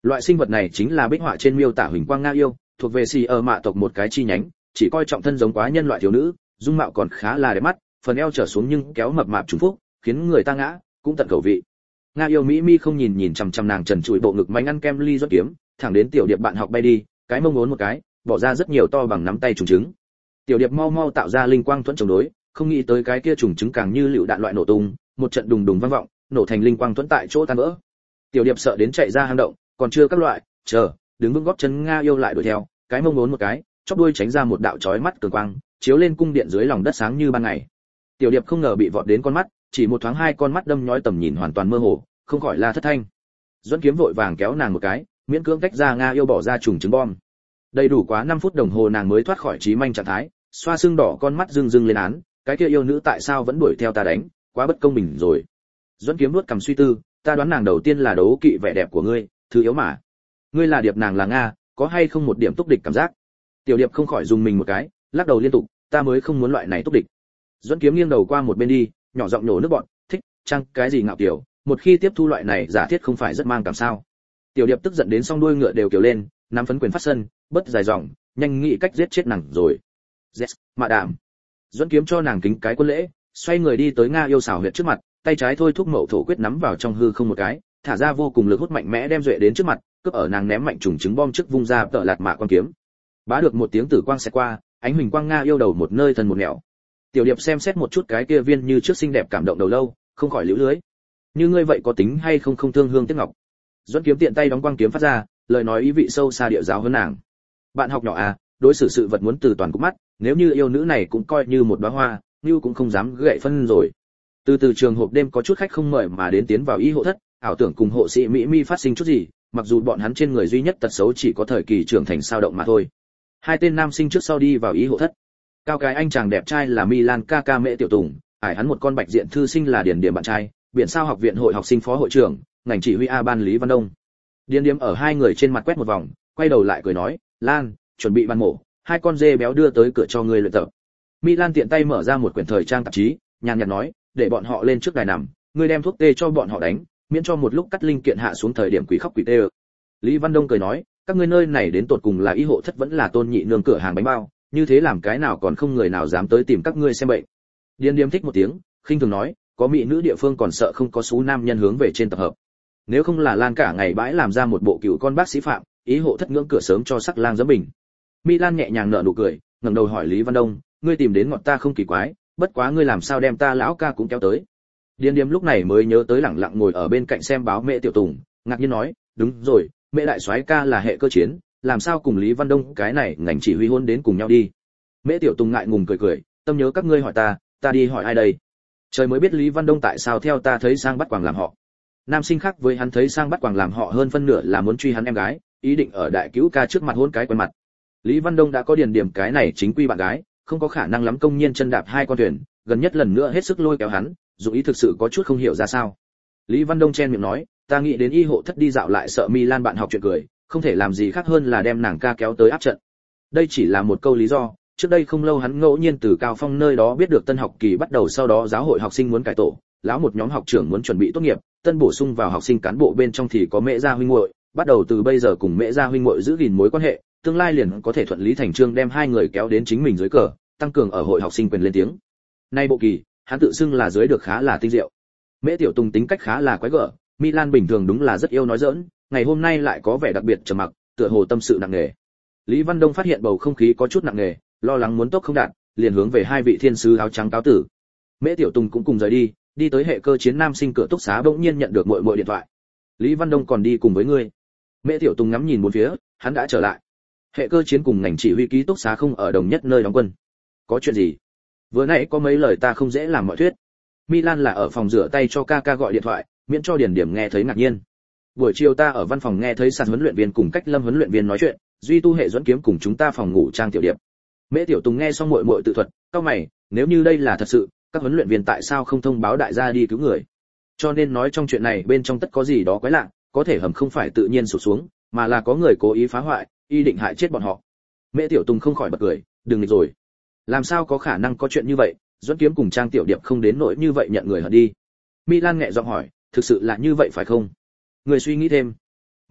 Speaker 1: Loại sinh vật này chính là bích họa trên miêu tả huỳnh quang nga yêu, thuộc về xì ở mạ tộc một cái chi nhánh, chỉ coi trọng thân giống quá nhân loại thiếu nữ, dung mạo còn khá là đẹp mắt, phần eo trở xuống nhưng kéo mập mạp trùng phúc, khiến người ta ngã, cũng tận khẩu vị. Nga yêu mỹ mi không nhìn nhìn chằm chằm nàng trần trụi bộ ngực manh ăn kem ly rót kiếm, thẳng đến tiểu điệp bạn học bay đi, cái mông ngốn một cái, bỏ ra rất nhiều to bằng nắm tay trùng trứng. Tiểu điệp mau mau tạo ra linh quang thuẫn chống đối, không nghĩ tới cái kia trùng trứng càng như lựu đạn loại nổ tung, một trận đùng đùng vang vọng, nổ thành linh quang thuẫn tại chỗ tan vỡ. Tiểu điệp sợ đến chạy ra hang động, còn chưa các loại, chờ, đứng vững gót chân Nga yêu lại đuổi theo, cái mông ngốn một cái, chóp đuôi tránh ra một đạo chói mắt cường quang, chiếu lên cung điện dưới lòng đất sáng như ban ngày. Tiểu điệp không ngờ bị vọt đến con mắt, chỉ một thoáng hai con mắt đâm nhói tầm nhìn hoàn toàn mơ hồ, không khỏi la thất thanh. Duẫn Kiếm vội vàng kéo nàng một cái, miễn cưỡng tách ra Nga yêu bỏ ra trùng trứng bom. Đầy đủ quá năm phút đồng hồ nàng mới thoát khỏi trí manh trạng thái, xoa xương đỏ con mắt rưng rưng lên án, cái kia yêu nữ tại sao vẫn đuổi theo ta đánh, quá bất công bình rồi. Duẫn Kiếm nuốt cằm suy tư, ta đoán nàng đầu tiên là đấu kỵ vẻ đẹp của ngươi, thứ yếu mà. Ngươi là điệp nàng là Nga, có hay không một điểm túc địch cảm giác? Tiểu điệp không khỏi dùng mình một cái, lắc đầu liên tục, ta mới không muốn loại này túc địch. Duẫn Kiếm nghiêng đầu qua một bên đi, nhỏ giọng nhổ nước bọt, thích, chăng cái gì ngạo kiểu, một khi tiếp thu loại này giả thiết không phải rất mang cảm sao? Tiểu điệp tức giận đến song đuôi ngựa đều kiểu lên, nắm phấn quyền phát sân, bất dài dòng, nhanh nghĩ cách giết chết nàng rồi. Yes, mạ đảm. Duẫn Kiếm cho nàng kính cái quân lễ, xoay người đi tới Nga yêu xảo huyệt trước mặt, tay trái thôi thúc mậu thổ quyết nắm vào trong hư không một cái, thả ra vô cùng lực hút mạnh mẽ đem duệ đến trước mặt, cướp ở nàng ném mạnh trùng trứng bom trước vung ra tợ lạt mạ quan kiếm. Bá được một tiếng tử quang sẽ qua, ánh huỳnh quang Nga yêu đầu một nơi thần một nẻo. Tiểu điệp xem xét một chút cái kia viên như trước xinh đẹp cảm động đầu lâu, không khỏi liễu lưới. Như ngươi vậy có tính hay không không thương hương tiếc ngọc. Duẫn Kiếm tiện tay đóng quang kiếm phát ra, lời nói ý vị sâu xa địa giáo hơn nàng. Bạn học nhỏ à, đối xử sự vật muốn từ toàn cục mắt, nếu như yêu nữ này cũng coi như một đóa hoa, Nưu cũng không dám gậy phân rồi. Từ từ trường hộp đêm có chút khách không mời mà đến tiến vào y hộ thất, ảo tưởng cùng hộ sĩ Mỹ Mi phát sinh chút gì, mặc dù bọn hắn trên người duy nhất tật xấu chỉ có thời kỳ trưởng thành sao động mà thôi. Hai tên nam sinh trước sau đi vào y hộ thất. Cao cái anh chàng đẹp trai là Milan Kaka Mễ Tiểu Tùng, ải hắn một con bạch diện thư sinh là Điền Điểm bạn trai, biển sao học viện hội học sinh phó hội trưởng, ngành chỉ huy A ban Lý Văn Đông. Điền Điểm ở hai người trên mặt quét một vòng, quay đầu lại cười nói, Lan, chuẩn bị ban mổ, hai con dê béo đưa tới cửa cho ngươi luyện tập. Milan tiện tay mở ra một quyển thời trang tạp chí, nhàn nhạt nói, để bọn họ lên trước đài nằm, ngươi đem thuốc tê cho bọn họ đánh, miễn cho một lúc cắt linh kiện hạ xuống thời điểm quỷ khóc quỷ tê. Lý Văn Đông cười nói, các ngươi nơi này đến tột cùng là y hộ thất vẫn là Tôn Nhị nương cửa hàng bánh bao, như thế làm cái nào còn không người nào dám tới tìm các ngươi xem bệnh. Điền Điềm thích một tiếng, khinh thường nói, có mỹ nữ địa phương còn sợ không có số nam nhân hướng về trên tập hợp. Nếu không là Lan cả ngày bãi làm ra một bộ cựu con bác sĩ phạm, ý hộ thất ngưỡng cửa sớm cho sắc lang giẫm bình. Milan nhẹ nhàng nở nụ cười, ngẩng đầu hỏi Lý Văn Đông, ngươi tìm đến ngọt ta không kỳ quái, bất quá ngươi làm sao đem ta lão ca cũng kéo tới. Điền Điềm lúc này mới nhớ tới lẳng lặng ngồi ở bên cạnh xem báo Mễ Tiểu Tùng, ngạc nhiên nói, đúng rồi, Mễ đại soái ca là hệ cơ chiến, làm sao cùng Lý Văn Đông cái này ngành chỉ huy hôn đến cùng nhau đi. Mễ Tiểu Tùng ngại ngùng cười cười, tâm nhớ các ngươi hỏi ta, ta đi hỏi ai đây. Trời mới biết Lý Văn Đông tại sao theo ta thấy sang bắt quàng làm họ. Nam sinh khác với hắn thấy sang bắt quàng làm họ hơn phân nửa là muốn truy hắn em gái, ý định ở đại cứu ca trước mặt hôn cái quen mặt. Lý Văn Đông đã có điền điểm cái này chính quy bạn gái, không có khả năng lắm công nhiên chân đạp hai con thuyền, gần nhất lần nữa hết sức lôi kéo hắn, dù ý thực sự có chút không hiểu ra sao. Lý Văn Đông chen miệng nói, ta nghĩ đến y hộ thất đi dạo lại sợ Milan bạn học chuyện cười, không thể làm gì khác hơn là đem nàng ca kéo tới áp trận. Đây chỉ là một câu lý do, trước đây không lâu hắn ngẫu nhiên từ Cao Phong nơi đó biết được tân học kỳ bắt đầu, sau đó giáo hội học sinh muốn cải tổ, lão một nhóm học trưởng muốn chuẩn bị tốt nghiệp, tân bổ sung vào học sinh cán bộ bên trong thì có Mễ gia huynh muội, bắt đầu từ bây giờ cùng Mễ gia huynh muội giữ gìn mối quan hệ, tương lai liền có thể thuận lý thành trương đem hai người kéo đến chính mình dưới cờ, tăng cường ở hội học sinh quyền lên tiếng. Nay bộ kỳ, hắn tự xưng là dưới được khá là tinh diệu. Mễ Tiểu Tùng tính cách khá là quái gở, Milan bình thường đúng là rất yêu nói giỡn, ngày hôm nay lại có vẻ đặc biệt trầm mặc, tựa hồ tâm sự nặng nề. Lý Văn Đông phát hiện bầu không khí có chút nặng nề, lo lắng muốn tốc không đạt, liền hướng về hai vị thiên sứ áo trắng cáo tử. Mễ Tiểu Tùng cũng cùng rời đi, đi tới hệ cơ chiến nam sinh cửa túc xá bỗng nhiên nhận được muội muội điện thoại. Lý Văn Đông còn đi cùng với ngươi. Mễ Tiểu Tùng ngắm nhìn bốn phía, hắn đã trở lại. Hệ cơ chiến cùng ngành chỉ huy ký túc xá không ở đồng nhất nơi đóng quân. Có chuyện gì? Vừa nãy có mấy lời ta không dễ làm mọi thuyết. Milan là ở phòng rửa tay cho Kaka gọi điện thoại, miễn cho Điền Điểm nghe thấy ngạc nhiên. Buổi chiều ta ở văn phòng nghe thấy sàn huấn luyện viên cùng Cách Lâm huấn luyện viên nói chuyện, duy tu hệ Duẫn Kiếm cùng chúng ta phòng ngủ trang tiểu điệp. Mễ Tiểu Tùng nghe xong muội muội tự thuật, cau mày, nếu như đây là thật sự, các huấn luyện viên tại sao không thông báo đại gia đi cứu người? Cho nên nói trong chuyện này bên trong tất có gì đó quái lạ, có thể hầm không phải tự nhiên sụp xuống, mà là có người cố ý phá hoại, ý định hại chết bọn họ. Mễ Tiểu Tùng không khỏi bật cười, đừng nghịch rồi. Làm sao có khả năng có chuyện như vậy, Duẫn Kiếm cùng trang tiểu điệp không đến nỗi như vậy nhận người hận đi. Milan nhẹ giọng hỏi, thực sự là như vậy phải không? Người suy nghĩ thêm.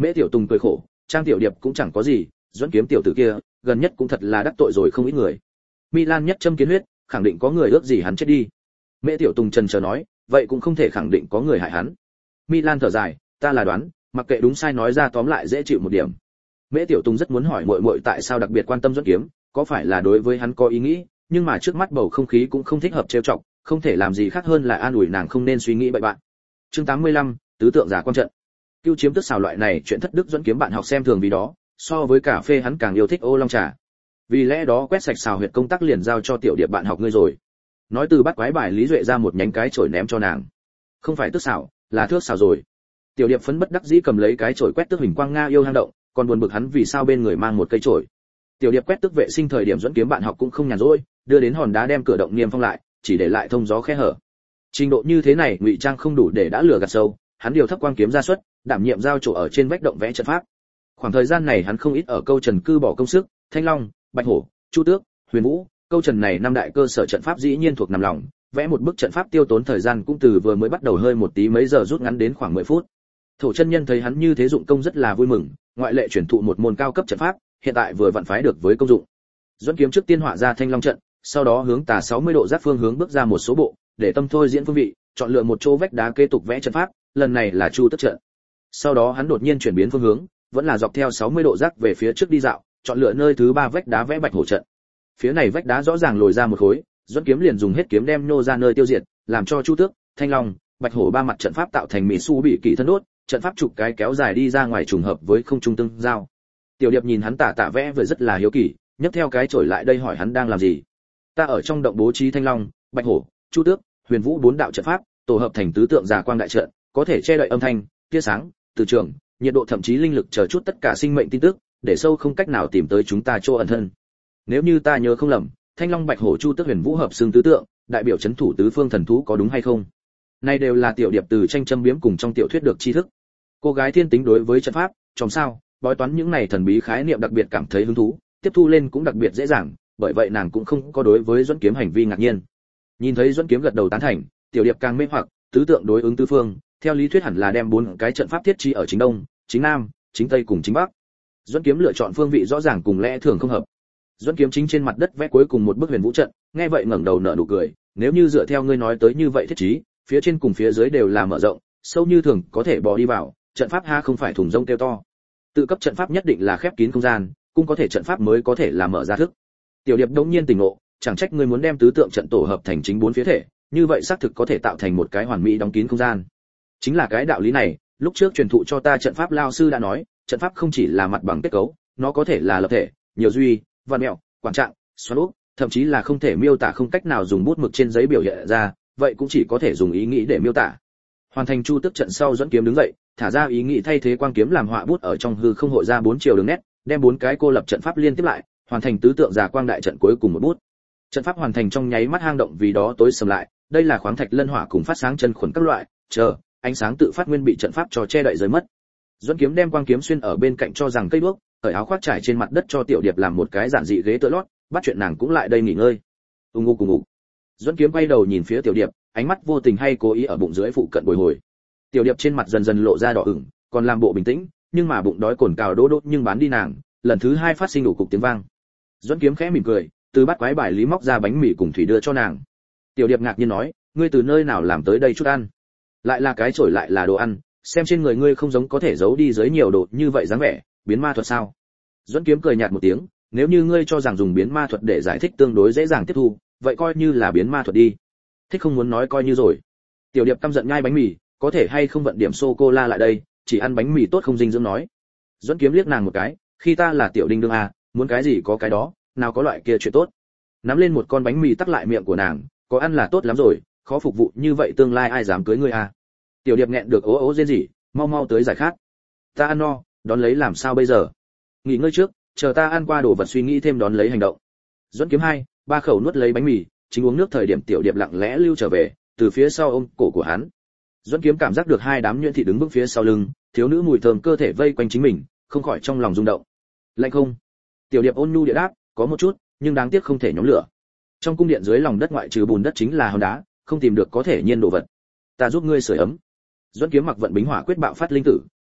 Speaker 1: Mễ Tiểu Tùng cười khổ, Trang Tiểu Điệp cũng chẳng có gì, Duẫn Kiếm tiểu tử kia, gần nhất cũng thật là đắc tội rồi không ít người. Milan nhất châm kiến huyết, khẳng định có người ước gì hắn chết đi. Mễ Tiểu Tùng trần chờ nói, vậy cũng không thể khẳng định có người hại hắn. Milan thở dài, ta là đoán, mặc kệ đúng sai nói ra tóm lại dễ chịu một điểm. Mễ Tiểu Tùng rất muốn hỏi muội muội tại sao đặc biệt quan tâm Duẫn Kiếm, có phải là đối với hắn có ý nghĩ, nhưng mà trước mắt bầu không khí cũng không thích hợp trêu chọc, không thể làm gì khác hơn là an ủi nàng không nên suy nghĩ bậy bạn. Chương tám mươi lăm, tứ tượng giả quan trận. Cưu Chiếm tức xào loại này chuyện thất đức Duẫn Kiếm bạn học xem thường vì đó, so với cà phê hắn càng yêu thích ô long trà. Vì lẽ đó quét sạch xào huyệt công tác liền giao cho Tiểu Điệp bạn học ngươi rồi. Nói từ bắt quái bài Lý Duệ ra một nhánh cái chổi ném cho nàng. Không phải tức xào, là thước xào rồi. Tiểu Điệp phấn bất đắc dĩ cầm lấy cái chổi quét tước hình quang nga yêu hang động, còn buồn bực hắn vì sao bên người mang một cây chổi. Tiểu Điệp quét tước vệ sinh thời điểm Duẫn Kiếm bạn học cũng không nhàn rỗi, đưa đến hòn đá đem cửa động niêm phong lại, chỉ để lại thông gió khe hở. Trình độ như thế này ngụy trang không đủ để đã lừa gạt sâu, hắn điều thấp quang kiếm ra suất, đảm nhiệm giao chỗ ở trên vách động vẽ trận pháp. Khoảng thời gian này hắn không ít ở câu trần cư bỏ công sức, Thanh Long, Bạch Hổ, Chu Tước, Huyền Vũ, câu trần này năm đại cơ sở trận pháp dĩ nhiên thuộc nằm lòng, vẽ một bức trận pháp tiêu tốn thời gian cũng từ vừa mới bắt đầu hơi một tí mấy giờ rút ngắn đến khoảng mười phút. Thổ chân nhân thấy hắn như thế dụng công rất là vui mừng, ngoại lệ chuyển thụ một môn cao cấp trận pháp, hiện tại vừa vặn phái được với công dụng. Duẫn Kiếm trước tiên họa ra Thanh Long trận, sau đó hướng tà sáu mươi độ giáp phương hướng bước ra một số bộ, để tâm thôi diễn phương vị, chọn lựa một chỗ vách đá kế tục vẽ trận pháp, lần này là Chu Tước trận. Sau đó hắn đột nhiên chuyển biến phương hướng, vẫn là dọc theo sáu mươi độ giáp về phía trước đi dạo, chọn lựa nơi thứ ba vách đá vẽ Bạch Hổ trận. Phía này vách đá rõ ràng lồi ra một khối, Duẫn Kiếm liền dùng hết kiếm đem nô ra nơi tiêu diệt, làm cho Chu Tước, Thanh Long, Bạch Hổ ba mặt trận pháp tạo thành mỹ su bị kỳ thân đốt, trận pháp chụp cái kéo dài đi ra ngoài trùng hợp với không trung tương giao. Tiểu Điệp nhìn hắn tả tả vẽ vừa rất là hiếu kỳ, nhấc theo cái chổi lại đây hỏi hắn đang làm gì. Ta ở trong động bố trí Thanh Long, Bạch Hổ, Chu Tước, Huyền Vũ bốn đạo trận pháp, tổ hợp thành tứ tượng giả quang đại trận, có thể che đậy âm thanh, tia sáng, từ trường, nhiệt độ thậm chí linh lực chờ chút tất cả sinh mệnh tin tức, để sâu không cách nào tìm tới chúng ta chỗ ẩn thân. Nếu như ta nhớ không lầm, Thanh Long, Bạch Hổ, Chu Tước, Huyền Vũ hợp xương tứ tượng, đại biểu chấn thủ tứ phương thần thú có đúng hay không? Này đều là Tiểu Điệp từ tranh châm biếm cùng trong tiểu thuyết được tri thức. Cô gái thiên tính đối với trận pháp, trong sao, bói toán những này thần bí khái niệm đặc biệt cảm thấy hứng thú, tiếp thu lên cũng đặc biệt dễ dàng, bởi vậy nàng cũng không có đối với Duẫn Kiếm hành vi ngạc nhiên. Nhìn thấy Duẫn Kiếm gật đầu tán thành, Tiểu Điệp càng mê hoặc, tứ tượng đối ứng tứ phương, theo lý thuyết hẳn là đem bốn cái trận pháp thiết trí ở chính đông, chính nam, chính tây cùng chính bắc. Duẫn Kiếm lựa chọn phương vị rõ ràng cùng lẽ thường không hợp. Duẫn Kiếm chính trên mặt đất vẽ cuối cùng một bức Huyền Vũ trận, nghe vậy ngẩng đầu nở nụ cười, nếu như dựa theo ngươi nói tới như vậy thiết trí, phía trên cùng phía dưới đều là mở rộng, sâu như thường có thể bò đi vào, trận pháp ha không phải thùng rông kêu to. Tự cấp trận pháp nhất định là khép kín không gian, cũng có thể trận pháp mới có thể là mở ra thức. Tiểu Điệp đống nhiên tỉnh ngộ, chẳng trách ngươi muốn đem tứ tượng trận tổ hợp thành chính bốn phía thể, như vậy xác thực có thể tạo thành một cái hoàn mỹ đóng kín không gian. Chính là cái đạo lý này, lúc trước truyền thụ cho ta trận pháp lao sư đã nói, trận pháp không chỉ là mặt bằng kết cấu, nó có thể là lập thể, nhiều duy, văn mẹo, quan trạng, xoắn úp, thậm chí là không thể miêu tả không cách nào dùng bút mực trên giấy biểu hiện ra, vậy cũng chỉ có thể dùng ý nghĩ để miêu tả. Hoàn thành Chu Tước trận sau Duẫn Kiếm đứng dậy, thả ra ý nghĩ thay thế quang kiếm làm họa bút ở trong hư không hội ra bốn chiều đường nét, đem bốn cái cô lập trận pháp liên tiếp lại, hoàn thành tứ tượng giả quang đại trận cuối cùng một bút. Trận pháp hoàn thành trong nháy mắt hang động vì đó tối sầm lại, đây là khoáng thạch lân hỏa cùng phát sáng chân khuẩn các loại, chờ, ánh sáng tự phát nguyên bị trận pháp cho che đậy rơi mất. Duẫn Kiếm đem quang kiếm xuyên ở bên cạnh cho rằng cây đuốc, cởi áo khoác trải trên mặt đất cho Tiểu Điệp làm một cái giản dị ghế tựa lót, bắt chuyện nàng cũng lại đây nghỉ ngơi. Ung ngu cùng ngủ. Duẫn Kiếm quay đầu nhìn phía Tiểu Điệp, ánh mắt vô tình hay cố ý ở bụng dưới phụ cận bồi hồi. Tiểu Điệp trên mặt dần dần lộ ra đỏ ửng, còn làm bộ bình tĩnh, nhưng mà bụng đói cồn cào đố đốt nhưng bán đi nàng, lần thứ hai phát sinh đủ cục tiếng vang. Duẫn Kiếm khẽ mỉm cười, từ bát quái bài lý móc ra bánh mì cùng thủy đưa cho nàng. Tiểu Điệp ngạc nhiên nói, ngươi từ nơi nào làm tới đây chút ăn? Lại là cái chổi lại là đồ ăn, xem trên người ngươi không giống có thể giấu đi dưới nhiều đồ như vậy dáng vẻ, biến ma thuật sao? Duẫn Kiếm cười nhạt một tiếng, nếu như ngươi cho rằng dùng biến ma thuật để giải thích tương đối dễ dàng tiếp thu, vậy coi như là biến ma thuật đi. Thích không muốn nói coi như rồi. Tiểu Điệp căm giận nhai bánh mì, có thể hay không vận điểm sô cô la lại đây, chỉ ăn bánh mì tốt không dinh dưỡng nói. Duẫn Kiếm liếc nàng một cái, khi ta là tiểu đinh đương à, muốn cái gì có cái đó, nào có loại kia chuyện tốt. Nắm lên một con bánh mì tắc lại miệng của nàng, có ăn là tốt lắm rồi, khó phục vụ như vậy tương lai ai dám cưới ngươi à. Tiểu Điệp nghẹn được ố ố rên rỉ, mau mau tới giải khát. Ta ăn no, đón lấy làm sao bây giờ? Nghỉ ngơi trước, chờ ta ăn qua đồ vật suy nghĩ thêm đón lấy hành động. Duẫn Kiếm hai, ba khẩu nuốt lấy bánh mì, chính uống nước thời điểm Tiểu Điệp lặng lẽ lưu trở về, từ phía sau ôm cổ của hắn. Duẫn Kiếm cảm giác được hai đám nhuyễn thị đứng bước phía sau lưng, thiếu nữ mùi thơm cơ thể vây quanh chính mình, không khỏi trong lòng rung động. Lạnh không? Tiểu Điệp ôn nhu địa đáp, có một chút, nhưng đáng tiếc không thể nhóm lửa. Trong cung điện dưới lòng đất ngoại trừ bùn đất chính là hòn đá, không tìm được có thể nhiên đồ vật. Ta giúp ngươi sưởi ấm. Duẫn Kiếm mặc vận bính hỏa quyết bạo phát linh tử,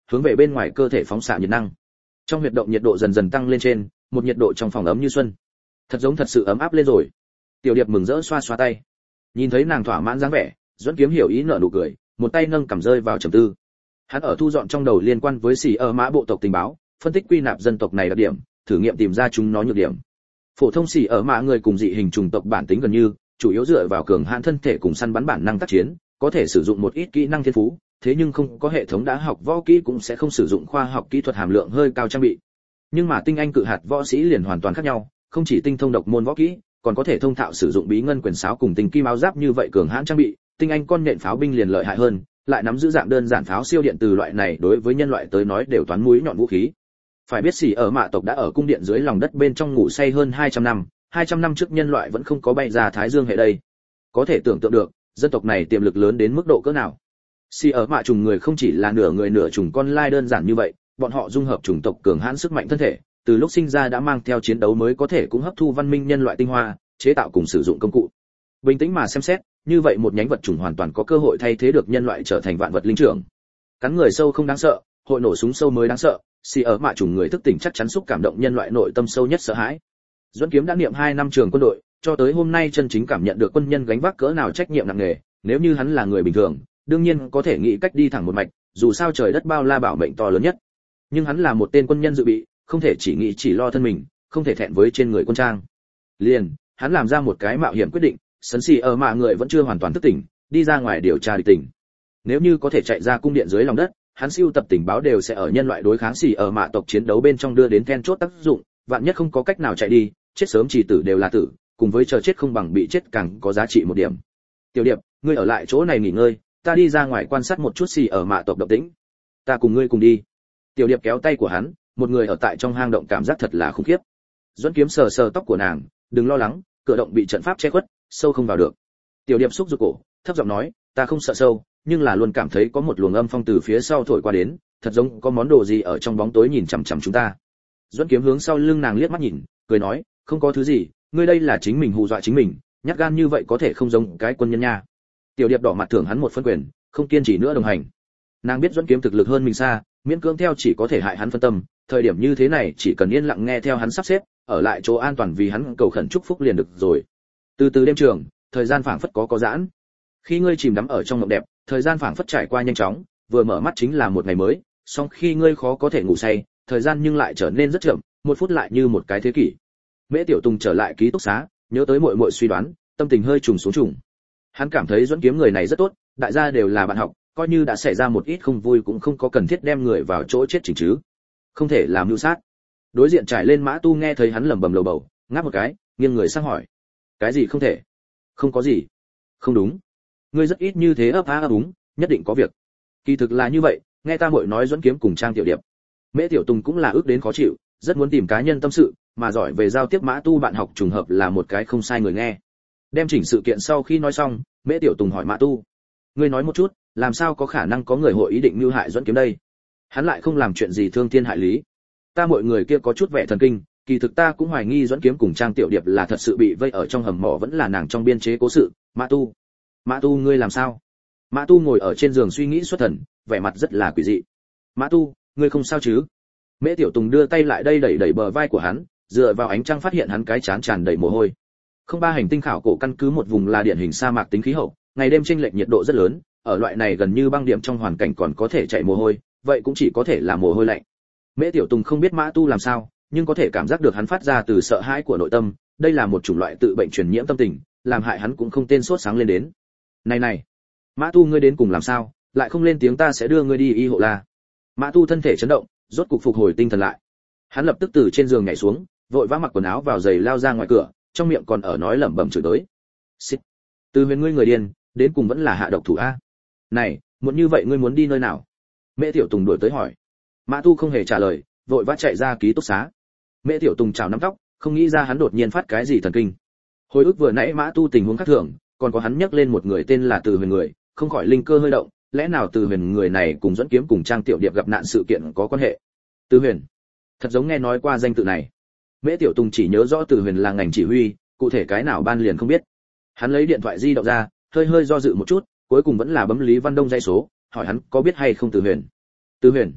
Speaker 1: hướng về bên ngoài cơ thể phóng xạ nhiệt năng. Trong huyệt động nhiệt độ dần dần tăng lên trên, một nhiệt độ trong phòng ấm như xuân. Thật giống thật sự ấm áp lên rồi. Tiểu Điệp mừng rỡ xoa xoa tay. Nhìn thấy nàng thỏa mãn dáng vẻ, Duẫn Kiếm hiểu ý nở nụ cười, một tay nâng cầm rơi vào trầm tư. Hắn ở thu dọn trong đầu liên quan với xì ở mã bộ tộc tình báo, phân tích quy nạp dân tộc này đặc điểm, thử nghiệm tìm ra chúng nó nhược điểm. Phổ thông xì ở mã người cùng dị hình chủng tộc bản tính gần như, chủ yếu dựa vào cường hãn thân thể cùng săn bắn bản năng tác chiến, có thể sử dụng một ít kỹ năng thiên phú, thế nhưng không có hệ thống đã học võ kỹ cũng sẽ không sử dụng khoa học kỹ thuật hàm lượng hơi cao trang bị. Nhưng mà tinh anh cự hạt võ sĩ liền hoàn toàn khác nhau, không chỉ tinh thông độc môn võ kỹ, còn có thể thông thạo sử dụng bí ngân quyền sáo cùng tinh kim áo giáp như vậy cường hãn trang bị, tinh anh con nhện pháo binh liền lợi hại hơn, lại nắm giữ dạng đơn giản pháo siêu điện từ loại này đối với nhân loại tới nói đều toán mũi nhọn vũ khí. Phải biết xỉ ở mạ tộc đã ở cung điện dưới lòng đất bên trong ngủ say hơn hai trăm năm, hai trăm năm trước nhân loại vẫn không có bay ra Thái Dương hệ đây. Có thể tưởng tượng được, dân tộc này tiềm lực lớn đến mức độ cỡ nào. Xỉ ở mạ trùng người không chỉ là nửa người nửa trùng con lai đơn giản như vậy, bọn họ dung hợp chủng tộc cường hãn sức mạnh thân thể, từ lúc sinh ra đã mang theo chiến đấu mới có thể cũng hấp thu văn minh nhân loại tinh hoa, chế tạo cùng sử dụng công cụ. Bình tĩnh mà xem xét, như vậy một nhánh vật chủng hoàn toàn có cơ hội thay thế được nhân loại trở thành vạn vật linh trưởng. Cắn người sâu không đáng sợ, hội nổ súng sâu mới đáng sợ, xì ở mạ chủng người thức tỉnh chắc chắn xúc cảm động nhân loại nội tâm sâu nhất sợ hãi. Duẫn Kiếm đã niệm hai năm trường quân đội, cho tới hôm nay chân chính cảm nhận được quân nhân gánh vác cỡ nào trách nhiệm nặng nề, nếu như hắn là người bình thường, đương nhiên có thể nghĩ cách đi thẳng một mạch, dù sao trời đất bao la bảo mệnh to lớn nhất. Nhưng hắn là một tên quân nhân dự bị, không thể chỉ nghĩ chỉ lo thân mình, không thể thẹn với trên người quân trang. Liền, hắn làm ra một cái mạo hiểm quyết định, sấn xì ở mạ người vẫn chưa hoàn toàn thức tỉnh, đi ra ngoài điều tra địch tình. Nếu như có thể chạy ra cung điện dưới lòng đất, hắn siêu tập tình báo đều sẽ ở nhân loại đối kháng xì ở mạ tộc chiến đấu bên trong đưa đến then chốt tác dụng, vạn nhất không có cách nào chạy đi, chết sớm chỉ tử đều là tử, cùng với chờ chết không bằng bị chết càng có giá trị một điểm. Tiểu Điệp, ngươi ở lại chỗ này nghỉ ngơi, ta đi ra ngoài quan sát một chút xì ở mạ tộc động tĩnh. Ta cùng ngươi cùng đi. Tiểu Điệp kéo tay của hắn, một người ở tại trong hang động cảm giác thật là khủng khiếp. Duẫn Kiếm sờ sờ tóc của nàng, đừng lo lắng, cửa động bị trận pháp che khuất, sâu không vào được. Tiểu Điệp xúc giục cổ, thấp giọng nói, ta không sợ sâu, nhưng là luôn cảm thấy có một luồng âm phong từ phía sau thổi qua đến, thật giống có món đồ gì ở trong bóng tối nhìn chằm chằm chúng ta. Duẫn Kiếm hướng sau lưng nàng liếc mắt nhìn, cười nói, không có thứ gì, ngươi đây là chính mình hù dọa chính mình, nhát gan như vậy có thể không giống cái quân nhân nha. Tiểu Điệp đỏ mặt thưởng hắn một phân quyền, không kiên trì nữa đồng hành. Nàng biết Duẫn Kiếm thực lực hơn mình xa, miễn cưỡng theo chỉ có thể hại hắn phân tâm, thời điểm như thế này chỉ cần yên lặng nghe theo hắn sắp xếp, ở lại chỗ an toàn vì hắn cầu khẩn chúc phúc liền được rồi. Từ từ đêm trường, thời gian phảng phất có có giãn. Khi ngươi chìm đắm ở trong mộng đẹp, thời gian phảng phất trải qua nhanh chóng, vừa mở mắt chính là một ngày mới, song khi ngươi khó có thể ngủ say, thời gian nhưng lại trở nên rất chậm, một phút lại như một cái thế kỷ. Mễ Tiểu Tùng trở lại ký túc xá, nhớ tới muội muội suy đoán, tâm tình hơi trùng xuống trùng. Hắn cảm thấy Duẫn Kiếm người này rất tốt, đại gia đều là bạn học, coi như đã xảy ra một ít không vui cũng không có cần thiết đem người vào chỗ chết chỉnh chứ. Không thể làm mưu sát. Đối diện trải lên Mã Tu nghe thấy hắn lẩm bẩm lầu bầu, ngáp một cái, nghiêng người sang hỏi. Cái gì không thể? Không có gì. Không đúng. Ngươi rất ít như thế ấp á ấp úng, nhất định có việc. Kỳ thực là như vậy, nghe ta muội nói Duẫn Kiếm cùng Trang Tiểu Điệp. Mễ Tiểu Tùng cũng là ước đến khó chịu, rất muốn tìm cá nhân tâm sự, mà giỏi về giao tiếp Mã Tu bạn học trùng hợp là một cái không sai người nghe. Đem chỉnh sự kiện sau khi nói xong, Mễ Tiểu Tùng hỏi Mã Tu, ngươi nói một chút, làm sao có khả năng có người hội ý định mưu hại Duẫn Kiếm đây? Hắn lại không làm chuyện gì thương thiên hại lý. Ta mọi người kia có chút vẻ thần kinh, kỳ thực ta cũng hoài nghi Duẫn Kiếm cùng Trang Tiểu Điệp là thật sự bị vây ở trong hầm mỏ vẫn là nàng trong biên chế cố sự. Mã Tu, Mã Tu ngươi làm sao? Mã Tu ngồi ở trên giường suy nghĩ xuất thần, vẻ mặt rất là quỷ dị. Mã Tu, ngươi không sao chứ? Mễ Tiểu Tùng đưa tay lại đây đẩy đẩy bờ vai của hắn, dựa vào ánh trăng phát hiện hắn cái trán tràn đầy mồ hôi. Không ba hành tinh khảo cổ căn cứ một vùng là điển hình sa mạc tính khí hậu, ngày đêm chênh lệch nhiệt độ rất lớn, ở loại này gần như băng điểm trong hoàn cảnh còn có thể chảy mồ hôi, vậy cũng chỉ có thể là mồ hôi lạnh. Mễ Tiểu Tùng không biết Mã Tu làm sao, nhưng có thể cảm giác được hắn phát ra từ sợ hãi của nội tâm, đây là một chủng loại tự bệnh truyền nhiễm tâm tình, làm hại hắn cũng không tên sốt sáng lên đến. Này này, Mã Tu ngươi đến cùng làm sao, lại không lên tiếng ta sẽ đưa ngươi đi y hộ la. Mã Tu thân thể chấn động, rốt cục phục hồi tinh thần lại. Hắn lập tức từ trên giường nhảy xuống, vội vã mặc quần áo vào giày lao ra ngoài cửa, trong miệng còn ở nói lẩm bẩm chửi tới. Xích, từ huyền ngươi người điên, đến cùng vẫn là hạ độc thủ a. Này, muốn như vậy ngươi muốn đi nơi nào? Mễ Tiểu Tùng đuổi tới hỏi. Mã Tu không hề trả lời, vội vã chạy ra ký túc xá. Mễ Tiểu Tùng chào nắm tóc, không nghĩ ra hắn đột nhiên phát cái gì thần kinh. Hồi ức vừa nãy Mã Tu tình huống khác thường, còn có hắn nhắc lên một người tên là Từ Huyền người, không khỏi linh cơ hơi động, lẽ nào Từ Huyền người này cùng Duẫn Kiếm cùng Trang Tiểu Điệp gặp nạn sự kiện có quan hệ? Từ Huyền, thật giống nghe nói qua danh tự này. Mễ Tiểu Tùng chỉ nhớ rõ Từ Huyền là ngành chỉ huy, cụ thể cái nào ban liền không biết. Hắn lấy điện thoại di động ra, hơi hơi do dự một chút, cuối cùng vẫn là bấm Lý Văn Đông dây số, hỏi hắn có biết hay không Từ Huyền. Từ Huyền,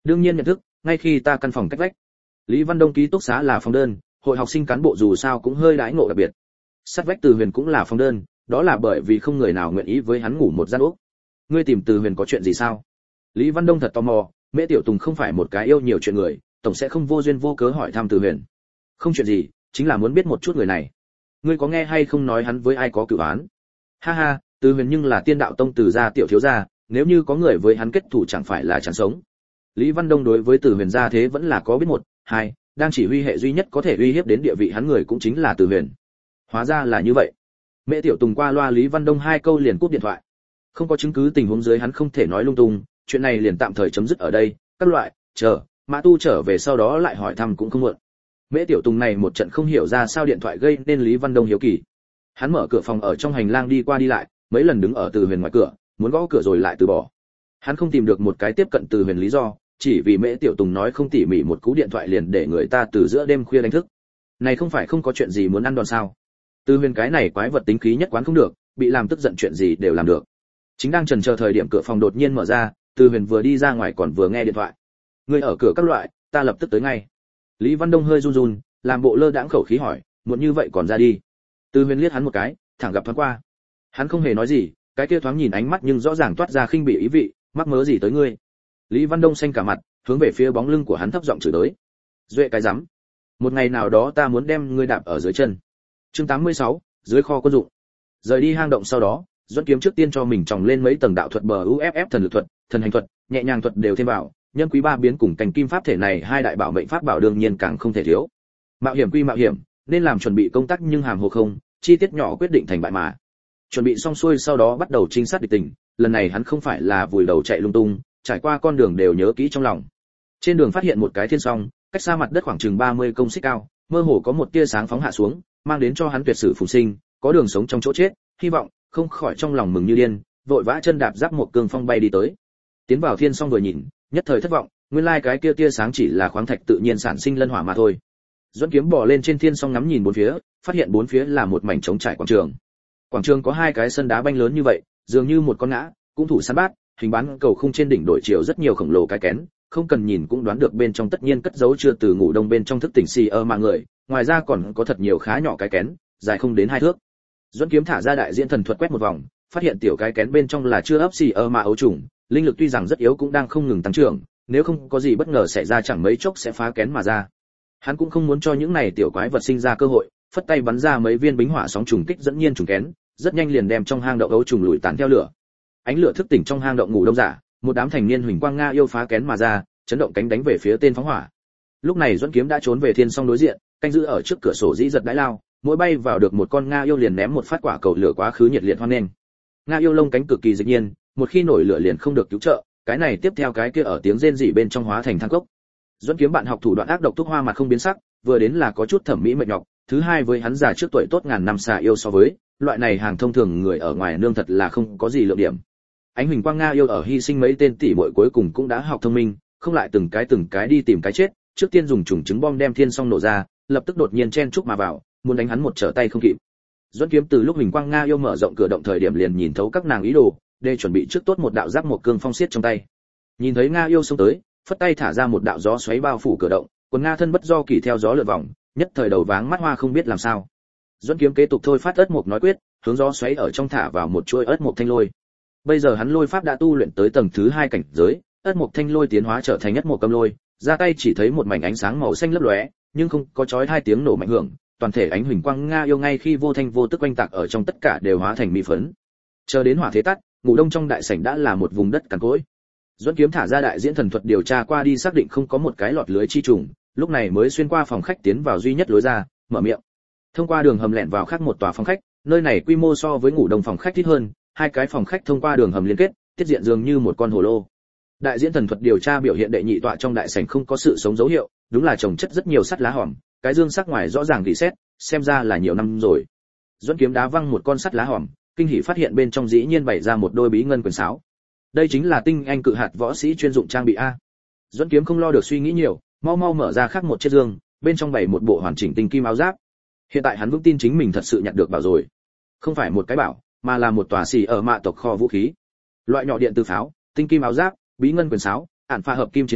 Speaker 1: Đương nhiên nhận thức, ngay khi ta căn phòng cách vách. Lý Văn Đông ký túc xá là phòng đơn, hội học sinh cán bộ dù sao cũng hơi đãi ngộ đặc biệt. Sát vách Từ Huyền cũng là phòng đơn, đó là bởi vì không người nào nguyện ý với hắn ngủ một gian ốc. Ngươi tìm Từ Huyền có chuyện gì sao? Lý Văn Đông thật tò mò, Mễ Tiểu Tùng không phải một cái yêu nhiều chuyện người, tổng sẽ không vô duyên vô cớ hỏi thăm Từ Huyền. Không chuyện gì, chính là muốn biết một chút người này. Ngươi có nghe hay không nói hắn với ai có cửu án? Ha ha, Từ Huyền nhưng là Tiên Đạo Tông Từ gia tiểu thiếu gia, nếu như có người với hắn kết thủ chẳng phải là chẳng sống. Lý Văn Đông đối với Từ Huyền gia thế vẫn là có biết một, hai, đang chỉ huy hệ duy nhất có thể uy hiếp đến địa vị hắn người cũng chính là Từ Huyền. Hóa ra là như vậy. Mễ Tiểu Tùng qua loa Lý Văn Đông hai câu liền cúp điện thoại. Không có chứng cứ tình huống dưới hắn không thể nói lung tung, chuyện này liền tạm thời chấm dứt ở đây, các loại, chờ, Mã Tu trở về sau đó lại hỏi thăm cũng không muộn. Mễ Tiểu Tùng này một trận không hiểu ra sao điện thoại gây nên Lý Văn Đông hiếu kỳ. Hắn mở cửa phòng ở trong hành lang đi qua đi lại, mấy lần đứng ở Từ Huyền ngoài cửa, muốn gõ cửa rồi lại từ bỏ. Hắn không tìm được một cái tiếp cận Từ Huyền lý do, chỉ vì Mễ Tiểu Tùng nói không tỉ mỉ một cú điện thoại liền để người ta từ giữa đêm khuya đánh thức. Này không phải không có chuyện gì muốn ăn đòn sao? Từ Huyền cái này quái vật tính khí nhất quán không được, bị làm tức giận chuyện gì đều làm được. Chính đang chần chờ thời điểm cửa phòng đột nhiên mở ra, Từ Huyền vừa đi ra ngoài còn vừa nghe điện thoại. Người ở cửa các loại, ta lập tức tới ngay. Lý Văn Đông hơi run run, làm bộ lơ đãng khẩu khí hỏi, muộn như vậy còn ra đi? Từ Huyền liếc hắn một cái, thẳng gặp thoáng qua. Hắn không hề nói gì, cái kia thoáng nhìn ánh mắt nhưng rõ ràng toát ra khinh bỉ ý vị, mắc mớ gì tới ngươi? Lý Văn Đông xanh cả mặt, hướng về phía bóng lưng của hắn thấp giọng chửi tới. Duệ cái rắm, một ngày nào đó ta muốn đem ngươi đạp ở dưới chân. Chương tám mươi sáu, dưới kho quân dụng. Rời đi hang động sau đó, Duẫn Kiếm trước tiên cho mình trồng lên mấy tầng đạo thuật bờ u ép ép thần lực thuật, thần hành thuật, nhẹ nhàng thuật đều thêm vào, nhân quý ba biến cùng cảnh kim pháp thể này hai đại bảo mệnh pháp bảo đương nhiên càng không thể thiếu. Mạo hiểm quy mạo hiểm, nên làm chuẩn bị công tác nhưng hàm hồ không, chi tiết nhỏ quyết định thành bại mà. Chuẩn bị xong xuôi sau đó bắt đầu trinh sát địch tình, lần này hắn không phải là vùi đầu chạy lung tung, trải qua con đường đều nhớ kỹ trong lòng. Trên đường phát hiện một cái thiên song, cách xa mặt đất khoảng chừng ba mươi công xích cao, mơ hồ có một tia sáng phóng hạ xuống, mang đến cho hắn tuyệt sử phùng sinh, có đường sống trong chỗ chết, hy vọng, không khỏi trong lòng mừng như điên, vội vã chân đạp giáp một cương phong bay đi tới. Tiến vào thiên song vừa nhìn, nhất thời thất vọng, nguyên lai cái kia tia sáng chỉ là khoáng thạch tự nhiên sản sinh lân hỏa mà thôi. Duẫn Kiếm bò lên trên thiên song ngắm nhìn bốn phía, phát hiện bốn phía là một mảnh trống trải quảng trường. Quảng trường có hai cái sân đá banh lớn như vậy, dường như một con ngã, cũng thủ săn bát, hình bán cầu khung trên đỉnh đổi chiều rất nhiều khổng lồ cái kén, không cần nhìn cũng đoán được bên trong tất nhiên cất giấu chưa từ ngủ đông bên trong thức tỉnh xì ơ mà người, ngoài ra còn có thật nhiều khá nhỏ cái kén, dài không đến hai thước. Duẫn Kiếm thả ra đại diễn thần thuật quét một vòng, phát hiện tiểu cái kén bên trong là chưa ấp xì ơ mà ấu trùng, linh lực tuy rằng rất yếu cũng đang không ngừng tăng trưởng, nếu không có gì bất ngờ xảy ra chẳng mấy chốc sẽ phá kén mà ra. Hắn cũng không muốn cho những này tiểu quái vật sinh ra cơ hội, phất tay bắn ra mấy viên bính hỏa sóng trùng kích dẫn nhiên trùng kén, rất nhanh liền đem trong hang động ấu trùng lùi tán theo lửa. Ánh lửa thức tỉnh trong hang động ngủ đông giả, một đám thành niên huỳnh quang nga yêu phá kén mà ra, chấn động cánh đánh về phía tên phóng hỏa. Lúc này Duẫn Kiếm đã trốn về thiên song đối diện, canh giữ ở trước cửa sổ dĩ giật đãi lao, mỗi bay vào được một con nga yêu liền ném một phát quả cầu lửa quá khứ nhiệt liệt hoan nghênh. Nga yêu lông cánh cực kỳ dịch nhiên, một khi nổi lửa liền không được cứu trợ, cái này tiếp theo cái kia ở tiếng rên rỉ bên trong hóa thành than cốc. Duẫn Kiếm bạn học thủ đoạn ác độc thuốc hoa mặt không biến sắc, vừa đến là có chút thẩm mỹ mệt nhọc, thứ hai với hắn già trước tuổi tốt ngàn năm xà yêu so với, loại này hàng thông thường người ở ngoài nương thật là không có gì lượng điểm. Ánh huỳnh quang nga yêu ở hy sinh mấy tên tỷ muội cuối cùng cũng đã học thông minh, không lại từng cái từng cái đi tìm cái chết, trước tiên dùng trùng trứng bom đem thiên song nổ ra, lập tức đột nhiên chen chúc mà vào, muốn đánh hắn một trở tay không kịp. Duẫn Kiếm từ lúc huỳnh quang nga yêu mở rộng cửa động thời điểm liền nhìn thấu các nàng ý đồ, để chuẩn bị trước tốt một đạo giáp một cương phong xiết trong tay. Nhìn thấy nga yêu xông tới, phất tay thả ra một đạo gió xoáy bao phủ cửa động, quần nga thân bất do kỳ theo gió lượn vòng, nhất thời đầu váng mắt hoa không biết làm sao. Duẫn Kiếm kế tục thôi phát ớt mục nói quyết, hướng gió xoáy ở trong thả vào một chuôi ớt mục thanh lôi. Bây giờ hắn lôi pháp đã tu luyện tới tầng thứ hai cảnh giới, ớt mục thanh lôi tiến hóa trở thành ớt mục cầm lôi, ra tay chỉ thấy một mảnh ánh sáng màu xanh lấp lóe, nhưng không có chói hai tiếng nổ mạnh hưởng, toàn thể ánh huỳnh quang nga yêu ngay khi vô thanh vô tức quanh tạc ở trong tất cả đều hóa thành mi phấn. Chờ đến hỏa thế tắt, ngủ đông trong đại sảnh đã là một vùng đất cằn cỗi. Duẫn Kiếm thả ra đại diễn thần thuật điều tra qua đi xác định không có một cái lọt lưới chi trùng, lúc này mới xuyên qua phòng khách tiến vào duy nhất lối ra, mở miệng. Thông qua đường hầm lẻn vào khác một tòa phòng khách, nơi này quy mô so với ngủ đông phòng khách ít hơn, hai cái phòng khách thông qua đường hầm liên kết, tiết diện dường như một con hồ lô. Đại diễn thần thuật điều tra biểu hiện đệ nhị tọa trong đại sảnh không có sự sống dấu hiệu, đúng là trồng chất rất nhiều sắt lá hòm, cái dương sắc ngoài rõ ràng rỉ sét, xem ra là nhiều năm rồi. Duẫn Kiếm đá văng một con sắt lá hòm, kinh hỉ phát hiện bên trong dĩ nhiên bày ra một đôi bí ngân quyền sáo. Đây chính là tinh anh cự hạt võ sĩ chuyên dụng trang bị a. Duẫn Kiếm không lo được suy nghĩ nhiều, mau mau mở ra khác một chiếc dương, bên trong bày một bộ hoàn chỉnh tinh kim áo giáp. Hiện tại hắn vững tin chính mình thật sự nhặt được bảo rồi. Không phải một cái bảo, mà là một tòa xì ở mạ tộc kho vũ khí. Loại nhỏ điện từ pháo, tinh kim áo giáp, bí ngân quyền sáo, ản pha hợp kim chiến phủ,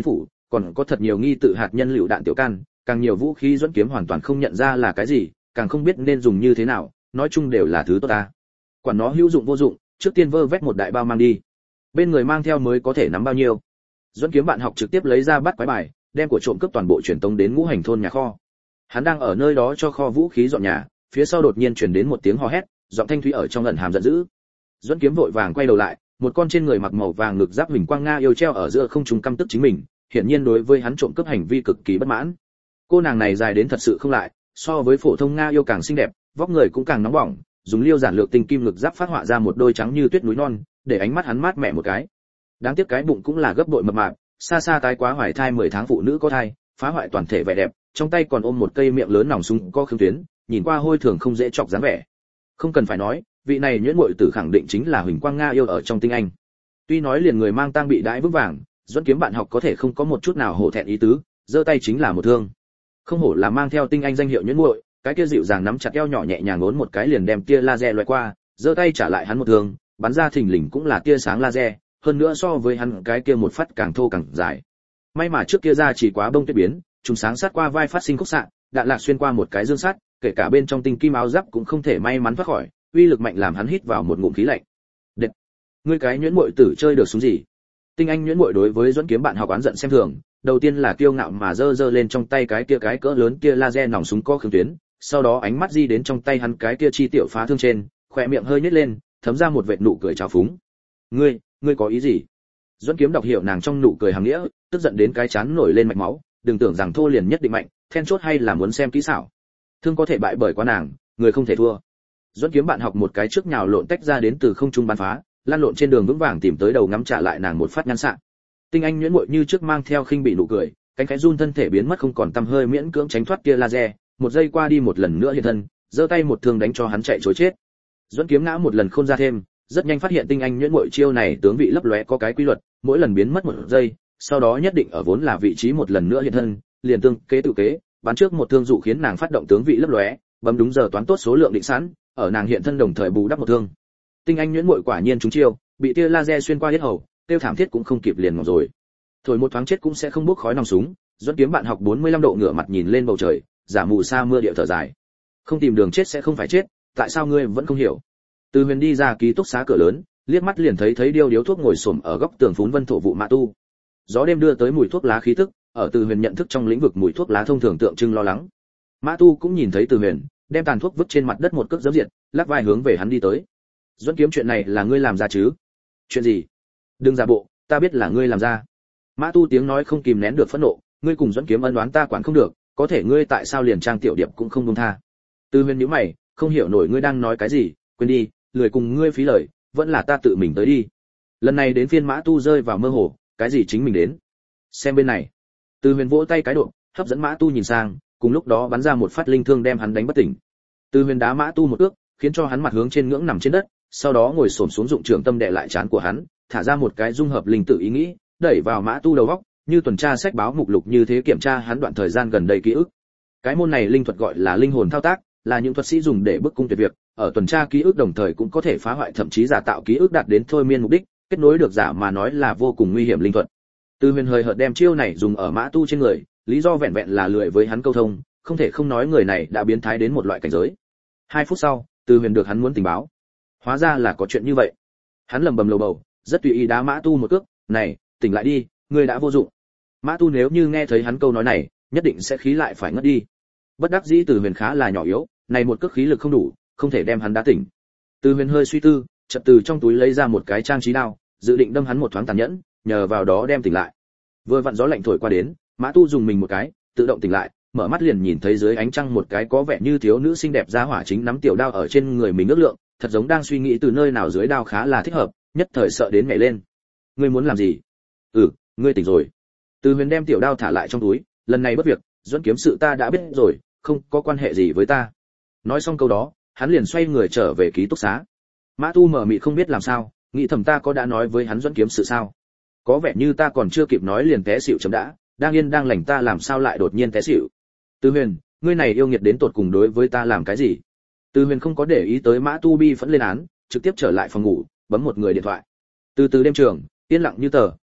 Speaker 1: còn có thật nhiều nghi tự hạt nhân lựu đạn tiểu can, càng nhiều vũ khí dẫn kiếm hoàn toàn không nhận ra là cái gì, càng không biết nên dùng như thế nào, nói chung đều là thứ tốt ta. Quản nó hữu dụng vô dụng, trước tiên vơ vét một đại bao mang đi. Bên người mang theo mới có thể nắm bao nhiêu. Dẫn kiếm bạn học trực tiếp lấy ra bắt quái bài, đem của trộm cướp toàn bộ truyền tống đến ngũ hành thôn nhà kho. Hắn đang ở nơi đó cho kho vũ khí dọn nhà, phía sau đột nhiên truyền đến một tiếng hò hét, giọng thanh thúy ở trong ẩn hàm giận dữ. Dẫn kiếm vội vàng quay đầu lại, một con trên người mặc màu vàng ngực giáp huỳnh quang nga yêu treo ở giữa không trung căm tức chính mình, hiển nhiên đối với hắn trộm cướp hành vi cực kỳ bất mãn. Cô nàng này dài đến thật sự không lại, so với phổ thông nga yêu càng xinh đẹp, vóc người cũng càng nóng bỏng, dùng liêu giản lược tinh kim ngực giáp phát họa ra một đôi trắng như tuyết núi non, để ánh mắt hắn mát mẻ một cái. Đáng tiếc cái bụng cũng là gấp bội mập mạp, xa xa tái quá hoài thai mười tháng phụ nữ có thai, phá hoại toàn thể vẻ đẹp, trong tay còn ôm một cây miệng lớn nòng súng có khương tuyến, nhìn qua hôi thường không dễ chọc dáng vẻ. Không cần phải nói, vị này nhuyễn muội tử khẳng định chính là huỳnh quang nga yêu ở trong tinh anh. Tuy nói liền người mang tang bị đãi vững vàng, dẫn kiếm bạn học có thể không có một chút nào hổ thẹn ý tứ, giơ tay chính là một thương. Không hổ là mang theo tinh anh danh hiệu nhuyễn muội, cái kia dịu dàng nắm chặt eo nhỏ nhẹ nhàng ngốn một cái liền đem tia laser loại qua, giơ tay trả lại hắn một thương, bắn ra thình lình cũng là tia sáng laser, hơn nữa so với hắn cái kia một phát càng thô càng dài. May mà trước kia ra chỉ quá bông tuyết biến, trùng sáng sát qua vai phát sinh khúc xạ, đạn lạc xuyên qua một cái dương sắt, kể cả bên trong tinh kim áo giáp cũng không thể may mắn thoát khỏi, uy lực mạnh làm hắn hít vào một ngụm khí lạnh. Đệt, ngươi cái nhuyễn muội tử chơi được súng gì? Tinh anh nhuyễn muội đối với dẫn kiếm bạn học oán giận xem thường, đầu tiên là kiêu ngạo mà giơ giơ lên trong tay cái kia cái cỡ lớn kia laser nòng súng có khương tuyến, sau đó ánh mắt di đến trong tay hắn cái kia chi tiểu phá thương trên, khóe miệng hơi nhếch lên, thấm ra một vệt nụ cười trào phúng. Ngươi, ngươi có ý gì? Dẫn kiếm đọc hiểu nàng trong nụ cười hàm nghĩa, tức giận đến cái chán nổi lên mạch máu, đừng tưởng rằng thô liền nhất định mạnh, then chốt hay là muốn xem kỹ xảo. Thương có thể bại bởi quá nàng, người không thể thua. Dẫn kiếm bạn học một cái trước nhào lộn tách ra đến từ không trung bắn phá, lan lộn trên đường vững vàng tìm tới đầu ngắm trả lại nàng một phát nhăn sạn. Tinh anh nhuyễn muội như trước mang theo khinh bị nụ cười, cánh khẽ run thân thể biến mất không còn tăm hơi miễn cưỡng tránh thoát kia laser, một giây qua đi một lần nữa hiện thân, giơ tay một thương đánh cho hắn chạy trối chết. Dẫn kiếm ngã một lần khôn ra thêm, rất nhanh phát hiện tinh anh nhuyễn muội chiêu này tướng vị lấp lóe có cái quy luật, mỗi lần biến mất một giây, sau đó nhất định ở vốn là vị trí một lần nữa hiện thân, liền tương kế tự kế, bắn trước một thương dụ khiến nàng phát động tướng vị lấp lóe, bấm đúng giờ toán tốt số lượng định sẵn, ở nàng hiện thân đồng thời bù đắp một thương. Tinh anh nhuyễn muội quả nhiên trúng chiêu, bị tia laser xuyên qua hết hầu, tiêu thảm thiết cũng không kịp liền ngọc rồi. Thổi một thoáng chết cũng sẽ không bốc khói nòng súng, dẫn kiếm bạn học bốn mươi lăm độ ngửa mặt nhìn lên bầu trời, giả mù sa mưa điệu thở dài. Không tìm đường chết sẽ không phải chết, tại sao ngươi vẫn không hiểu? Từ Huyền đi ra ký túc xá cửa lớn, liếc mắt liền thấy thấy điêu điếu thuốc ngồi xổm ở góc tường phún vân thổ vụ Mã Tu. Gió đêm đưa tới mùi thuốc lá khí tức, ở Từ Huyền nhận thức trong lĩnh vực mùi thuốc lá thông thường tượng trưng lo lắng. Mã Tu cũng nhìn thấy Từ Huyền, đem tàn thuốc vứt trên mặt đất một cước giẫm diệt, lắc vai hướng về hắn đi tới. Dẫn kiếm chuyện này là ngươi làm ra chứ? Chuyện gì? Đừng giả bộ, ta biết là ngươi làm ra. Mã Tu tiếng nói không kìm nén được phẫn nộ, ngươi cùng dẫn kiếm ân oán ta quản không được, có thể ngươi tại sao liền trang tiểu điệp cũng không buông tha? Từ Huyền nhíu mày, không hiểu nổi ngươi đang nói cái gì, quên đi, lười cùng ngươi phí lời, vẫn là ta tự mình tới đi. Lần này đến phiên Mã Tu rơi vào mơ hồ, cái gì chính mình đến? Xem bên này. Từ Huyền vỗ tay cái độ, hấp dẫn Mã Tu nhìn sang, cùng lúc đó bắn ra một phát linh thương đem hắn đánh bất tỉnh. Từ Huyền đá Mã Tu một cước, khiến cho hắn mặt hướng trên ngưỡng nằm trên đất, sau đó ngồi xổm xuống dụng trường tâm đè lại trán của hắn, thả ra một cái dung hợp linh tự ý nghĩ, đẩy vào Mã Tu đầu óc, như tuần tra sách báo mục lục như thế kiểm tra hắn đoạn thời gian gần đây ký ức. Cái môn này linh thuật gọi là linh hồn thao tác, là những thuật sĩ dùng để bức cung tuyệt việc, ở tuần tra ký ức đồng thời cũng có thể phá hoại thậm chí giả tạo ký ức đạt đến thôi miên mục đích, kết nối được giả mà nói là vô cùng nguy hiểm linh thuật. Từ Huyền hơi hợt đem chiêu này dùng ở Mã Tu trên người, lý do vẹn vẹn là lười với hắn câu thông, không thể không nói người này đã biến thái đến một loại cảnh giới. Hai phút sau, Từ Huyền được hắn muốn tình báo. Hóa ra là có chuyện như vậy. Hắn lầm bầm lầu bầu, rất tùy ý đá Mã Tu một cước, "Này, tỉnh lại đi, ngươi đã vô dụng." Mã Tu nếu như nghe thấy hắn câu nói này, nhất định sẽ khí lại phải ngất đi. Bất đắc dĩ Từ Huyền khá là nhỏ yếu, này một cước khí lực không đủ, không thể đem hắn đá tỉnh. Từ Huyền hơi suy tư, chợt từ trong túi lấy ra một cái trang trí đao, dự định đâm hắn một thoáng tàn nhẫn, nhờ vào đó đem tỉnh lại. Vừa vặn gió lạnh thổi qua đến, Mã Tu dùng mình một cái, tự động tỉnh lại, mở mắt liền nhìn thấy dưới ánh trăng một cái có vẻ như thiếu nữ xinh đẹp giá hỏa chính nắm tiểu đao ở trên người mình ước lượng, thật giống đang suy nghĩ từ nơi nào dưới đao khá là thích hợp, nhất thời sợ đến nhảy lên. Ngươi muốn làm gì? Ừ, ngươi tỉnh rồi. Từ Huyền đem tiểu đao thả lại trong túi, lần này bất việc, dẫn kiếm sự ta đã biết rồi, không có quan hệ gì với ta. Nói xong câu đó, hắn liền xoay người trở về ký túc xá. Mã Tu mở mịt không biết làm sao, nghĩ thầm ta có đã nói với hắn dẫn kiếm sự sao? Có vẻ như ta còn chưa kịp nói liền té xỉu chấm đã, đang yên đang lành ta làm sao lại đột nhiên té xỉu? Từ Huyền, ngươi này yêu nghiệt đến tột cùng đối với ta làm cái gì? Từ Huyền không có để ý tới Mã Tu bi phẫn lên án, trực tiếp trở lại phòng ngủ, bấm một người điện thoại. Từ từ đêm trường, yên lặng như tờ,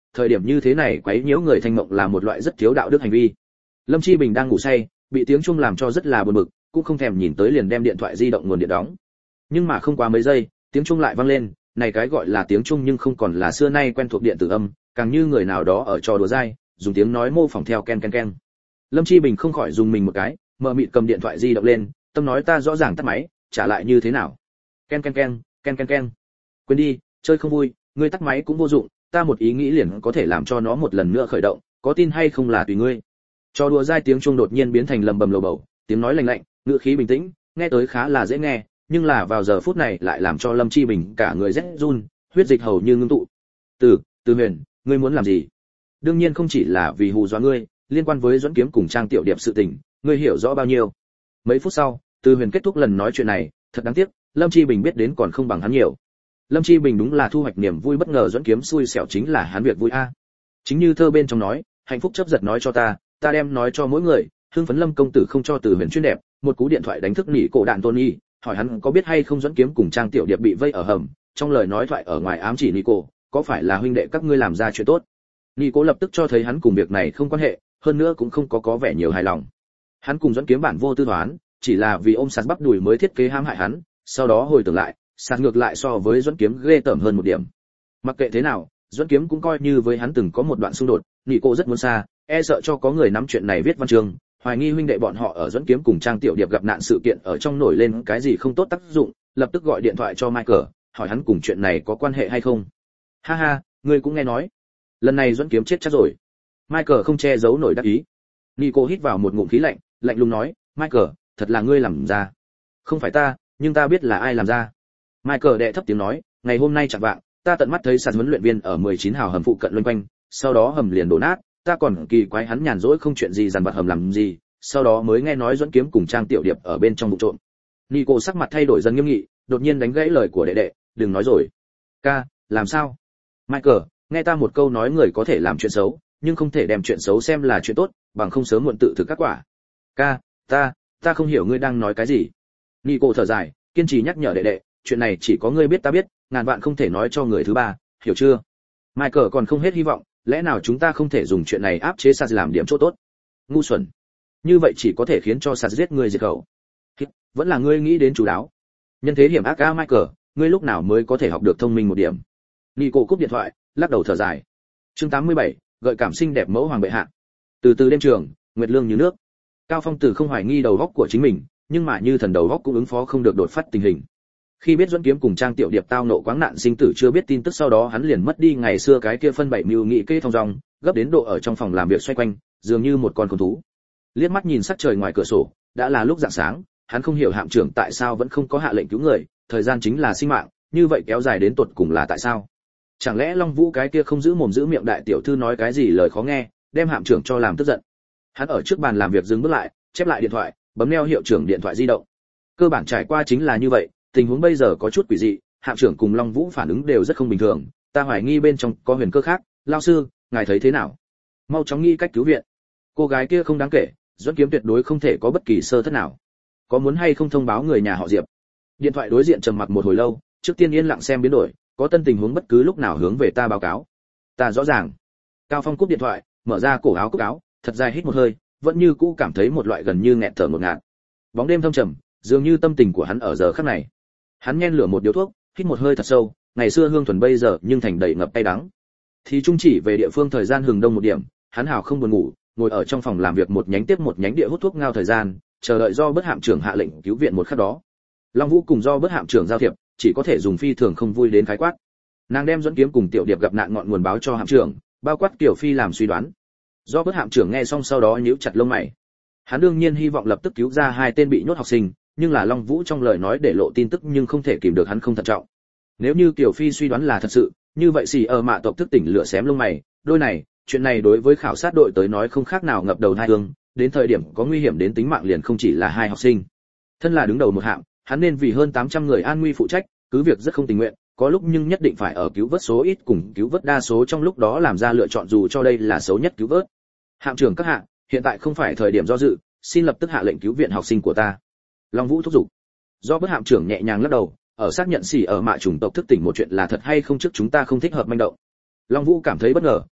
Speaker 1: thời điểm như thế này quấy nhiễu người thanh mộng là một loại rất thiếu đạo đức hành vi. Lâm Chi Bình đang ngủ say, bị tiếng chuông làm cho rất là buồn bực, cũng không thèm nhìn tới liền đem điện thoại di động nguồn điện đóng. Nhưng mà không quá mấy giây, tiếng chuông lại vang lên, này cái gọi là tiếng chuông nhưng không còn là xưa nay quen thuộc điện tử âm, càng như người nào đó ở trò đùa dai, dùng tiếng nói mô phỏng theo ken ken ken. Lâm Chi Bình không khỏi dùng mình một cái, mờ mịt cầm điện thoại di động lên, tâm nói ta rõ ràng tắt máy, trả lại như thế nào? Ken ken ken, ken ken ken. Quên đi, chơi không vui, ngươi tắt máy cũng vô dụng, ta một ý nghĩ liền có thể làm cho nó một lần nữa khởi động, có tin hay không là tùy ngươi. Trò đùa dai tiếng chuông đột nhiên biến thành lầm bầm lầu bầu, tiếng nói lạnh lạnh, ngữ khí bình tĩnh, nghe tới khá là dễ nghe, nhưng là vào giờ phút này lại làm cho Lâm Chi Bình cả người rét run, huyết dịch hầu như ngưng tụ. Từ, Từ Huyền, ngươi muốn làm gì? Đương nhiên không chỉ là vì hù dọa ngươi, liên quan với Duẫn Kiếm cùng Trang Tiểu Điệp sự tình, ngươi hiểu rõ bao nhiêu? Mấy phút sau, Từ Huyền kết thúc lần nói chuyện này, thật đáng tiếc, Lâm Chi Bình biết đến còn không bằng hắn nhiều. Lâm Chi Bình đúng là thu hoạch niềm vui bất ngờ, Duẫn Kiếm xui xẻo chính là hắn việc vui a. Chính như thơ bên trong nói, hạnh phúc chớp giật nói cho ta, ta đem nói cho mỗi người, hưng phấn Lâm công tử không cho Từ Huyền chuyên đẹp, một cú điện thoại đánh thức nỉ cổ đạn Tony, hỏi hắn có biết hay không Duẫn Kiếm cùng Trang Tiểu Điệp bị vây ở hầm, trong lời nói thoại ở ngoài ám chỉ Nico, có phải là huynh đệ các ngươi làm ra chuyện tốt? Nico lập tức cho thấy hắn cùng việc này không quan hệ, hơn nữa cũng không có có vẻ nhiều hài lòng. Hắn cùng Duẫn Kiếm bản vô tư toán, chỉ là vì ôm sạt bắp đùi mới thiết kế hãm hại hắn, sau đó hồi tưởng lại, sạt ngược lại so với Duẫn Kiếm ghê tởm hơn một điểm. Mặc kệ thế nào, Duẫn Kiếm cũng coi như với hắn từng có một đoạn xung đột, Nico rất muốn xa, e sợ cho có người nắm chuyện này viết văn chương, hoài nghi huynh đệ bọn họ ở Duẫn Kiếm cùng Trang Tiểu Điệp gặp nạn sự kiện ở trong nổi lên cái gì không tốt tác dụng, lập tức gọi điện thoại cho Michael, hỏi hắn cùng chuyện này có quan hệ hay không. Ha ha, ngươi cũng nghe nói, lần này Duẫn Kiếm chết chắc rồi. Michael không che giấu nổi đắc ý. Nico hít vào một ngụm khí lạnh, lạnh lùng nói, Michael, thật là ngươi làm ra. Không phải ta, nhưng ta biết là ai làm ra. Michael đệ thấp tiếng nói, ngày hôm nay chẳng vạng, ta tận mắt thấy sàn huấn luyện viên ở mười chín hào hầm phụ cận loanh quanh, sau đó hầm liền đổ nát, ta còn kỳ quái hắn nhàn rỗi không chuyện gì dằn vặt hầm làm gì, sau đó mới nghe nói Duẫn Kiếm cùng Trang Tiểu Điệp ở bên trong vụ trộm. Nico sắc mặt thay đổi dần nghiêm nghị, đột nhiên đánh gãy lời của đệ đệ, đừng nói rồi. Ca, làm sao? Michael, nghe ta một câu nói, người có thể làm chuyện xấu, nhưng không thể đem chuyện xấu xem là chuyện tốt, bằng không sớm muộn tự thực các quả. Ca, ta, ta không hiểu ngươi đang nói cái gì. Nico thở dài, kiên trì nhắc nhở đệ đệ, chuyện này chỉ có ngươi biết ta biết, ngàn vạn không thể nói cho người thứ ba, hiểu chưa? Michael còn không hết hy vọng, lẽ nào chúng ta không thể dùng chuyện này áp chế Sạt làm điểm chỗ tốt? Ngu xuẩn. Như vậy chỉ có thể khiến cho Sạt giết người diệt khẩu. Vẫn là ngươi nghĩ đến chú đáo. Nhân thế hiểm ác a Michael, ngươi lúc nào mới có thể học được thông minh một điểm? Nico cúp điện thoại, lắc đầu thở dài. Chương tám mươi bảy, gợi cảm xinh đẹp mẫu hoàng bệ hạ. Từ từ đêm trường, nguyệt lương như nước. Cao Phong Tử không hoài nghi đầu óc của chính mình, nhưng mà như thần đầu óc cũng ứng phó không được đột phát tình hình. Khi biết Duẫn Kiếm cùng Trang Tiểu Điệp tao nộ quáng nạn sinh tử chưa biết tin tức, sau đó hắn liền mất đi ngày xưa cái kia phân bảy mưu nghị kê thông dong, gấp đến độ ở trong phòng làm việc xoay quanh, dường như một con con thú. Liếc mắt nhìn sắc trời ngoài cửa sổ, đã là lúc rạng sáng, hắn không hiểu hạm trưởng tại sao vẫn không có hạ lệnh cứu người, thời gian chính là sinh mạng, như vậy kéo dài đến tột cùng là tại sao? Chẳng lẽ Long Vũ cái kia không giữ mồm giữ miệng đại tiểu thư nói cái gì lời khó nghe, đem hạm trưởng cho làm tức giận. Hắn ở trước bàn làm việc dừng bước lại, chép lại điện thoại, bấm neo hiệu trưởng điện thoại di động. Cơ bản trải qua chính là như vậy, tình huống bây giờ có chút quỷ dị, hạm trưởng cùng Long Vũ phản ứng đều rất không bình thường, ta hoài nghi bên trong có huyền cơ khác, lão sư, ngài thấy thế nào? Mau chóng nghĩ cách cứu viện. Cô gái kia không đáng kể, Duẫn Kiếm tuyệt đối không thể có bất kỳ sơ thất nào. Có muốn hay không thông báo người nhà họ Diệp? Điện thoại đối diện trầm mặc một hồi lâu, trước tiên yên lặng xem biến đổi, có tân tình huống bất cứ lúc nào hướng về ta báo cáo. Ta rõ ràng. Cao Phong cúp điện thoại, mở ra cổ áo cúc áo, thật dài hít một hơi, vẫn như cũ cảm thấy một loại gần như nghẹt thở ngột ngạt. Bóng đêm thâm trầm, dường như tâm tình của hắn ở giờ khắc này. Hắn nhen lửa một điếu thuốc, hít một hơi thật sâu, ngày xưa hương thuần bây giờ nhưng thành đầy ngập cay đắng. Thì trung chỉ về địa phương thời gian hừng đông một điểm, hắn hào không buồn ngủ, ngồi ở trong phòng làm việc một nhánh tiếp một nhánh địa hút thuốc ngao thời gian, chờ đợi do bất hạm trưởng hạ lệnh cứu viện một khắc đó. Long Vũ cùng do bất hạm trưởng giao thiệp, chỉ có thể dùng phi thường không vui đến khái quát. Nàng đem Duẫn Kiếm cùng Tiểu Điệp gặp nạn ngọn nguồn báo cho hạm trưởng, bao quát Tiểu Phi làm suy đoán. Do bất hạm trưởng nghe xong sau đó nhíu chặt lông mày. Hắn đương nhiên hy vọng lập tức cứu ra hai tên bị nhốt học sinh, nhưng là Long Vũ trong lời nói để lộ tin tức nhưng không thể kìm được hắn không thận trọng. Nếu như Tiểu Phi suy đoán là thật sự, như vậy xì ở mạ tộc thức tỉnh lửa xém lông mày, đôi này, chuyện này đối với khảo sát đội tới nói không khác nào ngập đầu hai hương, đến thời điểm có nguy hiểm đến tính mạng liền không chỉ là hai học sinh. Thân là đứng đầu một hạng, hắn nên vì hơn tám trăm người an nguy phụ trách, cứ việc rất không tình nguyện, có lúc nhưng nhất định phải ở cứu vớt số ít cùng cứu vớt đa số trong lúc đó làm ra lựa chọn dù cho đây là xấu nhất cứu vớt. Hạm trưởng các hạng, hiện tại không phải thời điểm do dự, xin lập tức hạ lệnh cứu viện học sinh của ta. Long Vũ thúc giục. Do bất hạm trưởng nhẹ nhàng lắc đầu, ở xác nhận xỉ ở mạ chủng tộc thức tỉnh một chuyện là thật hay không trước chúng ta không thích hợp manh động. Long Vũ cảm thấy bất ngờ,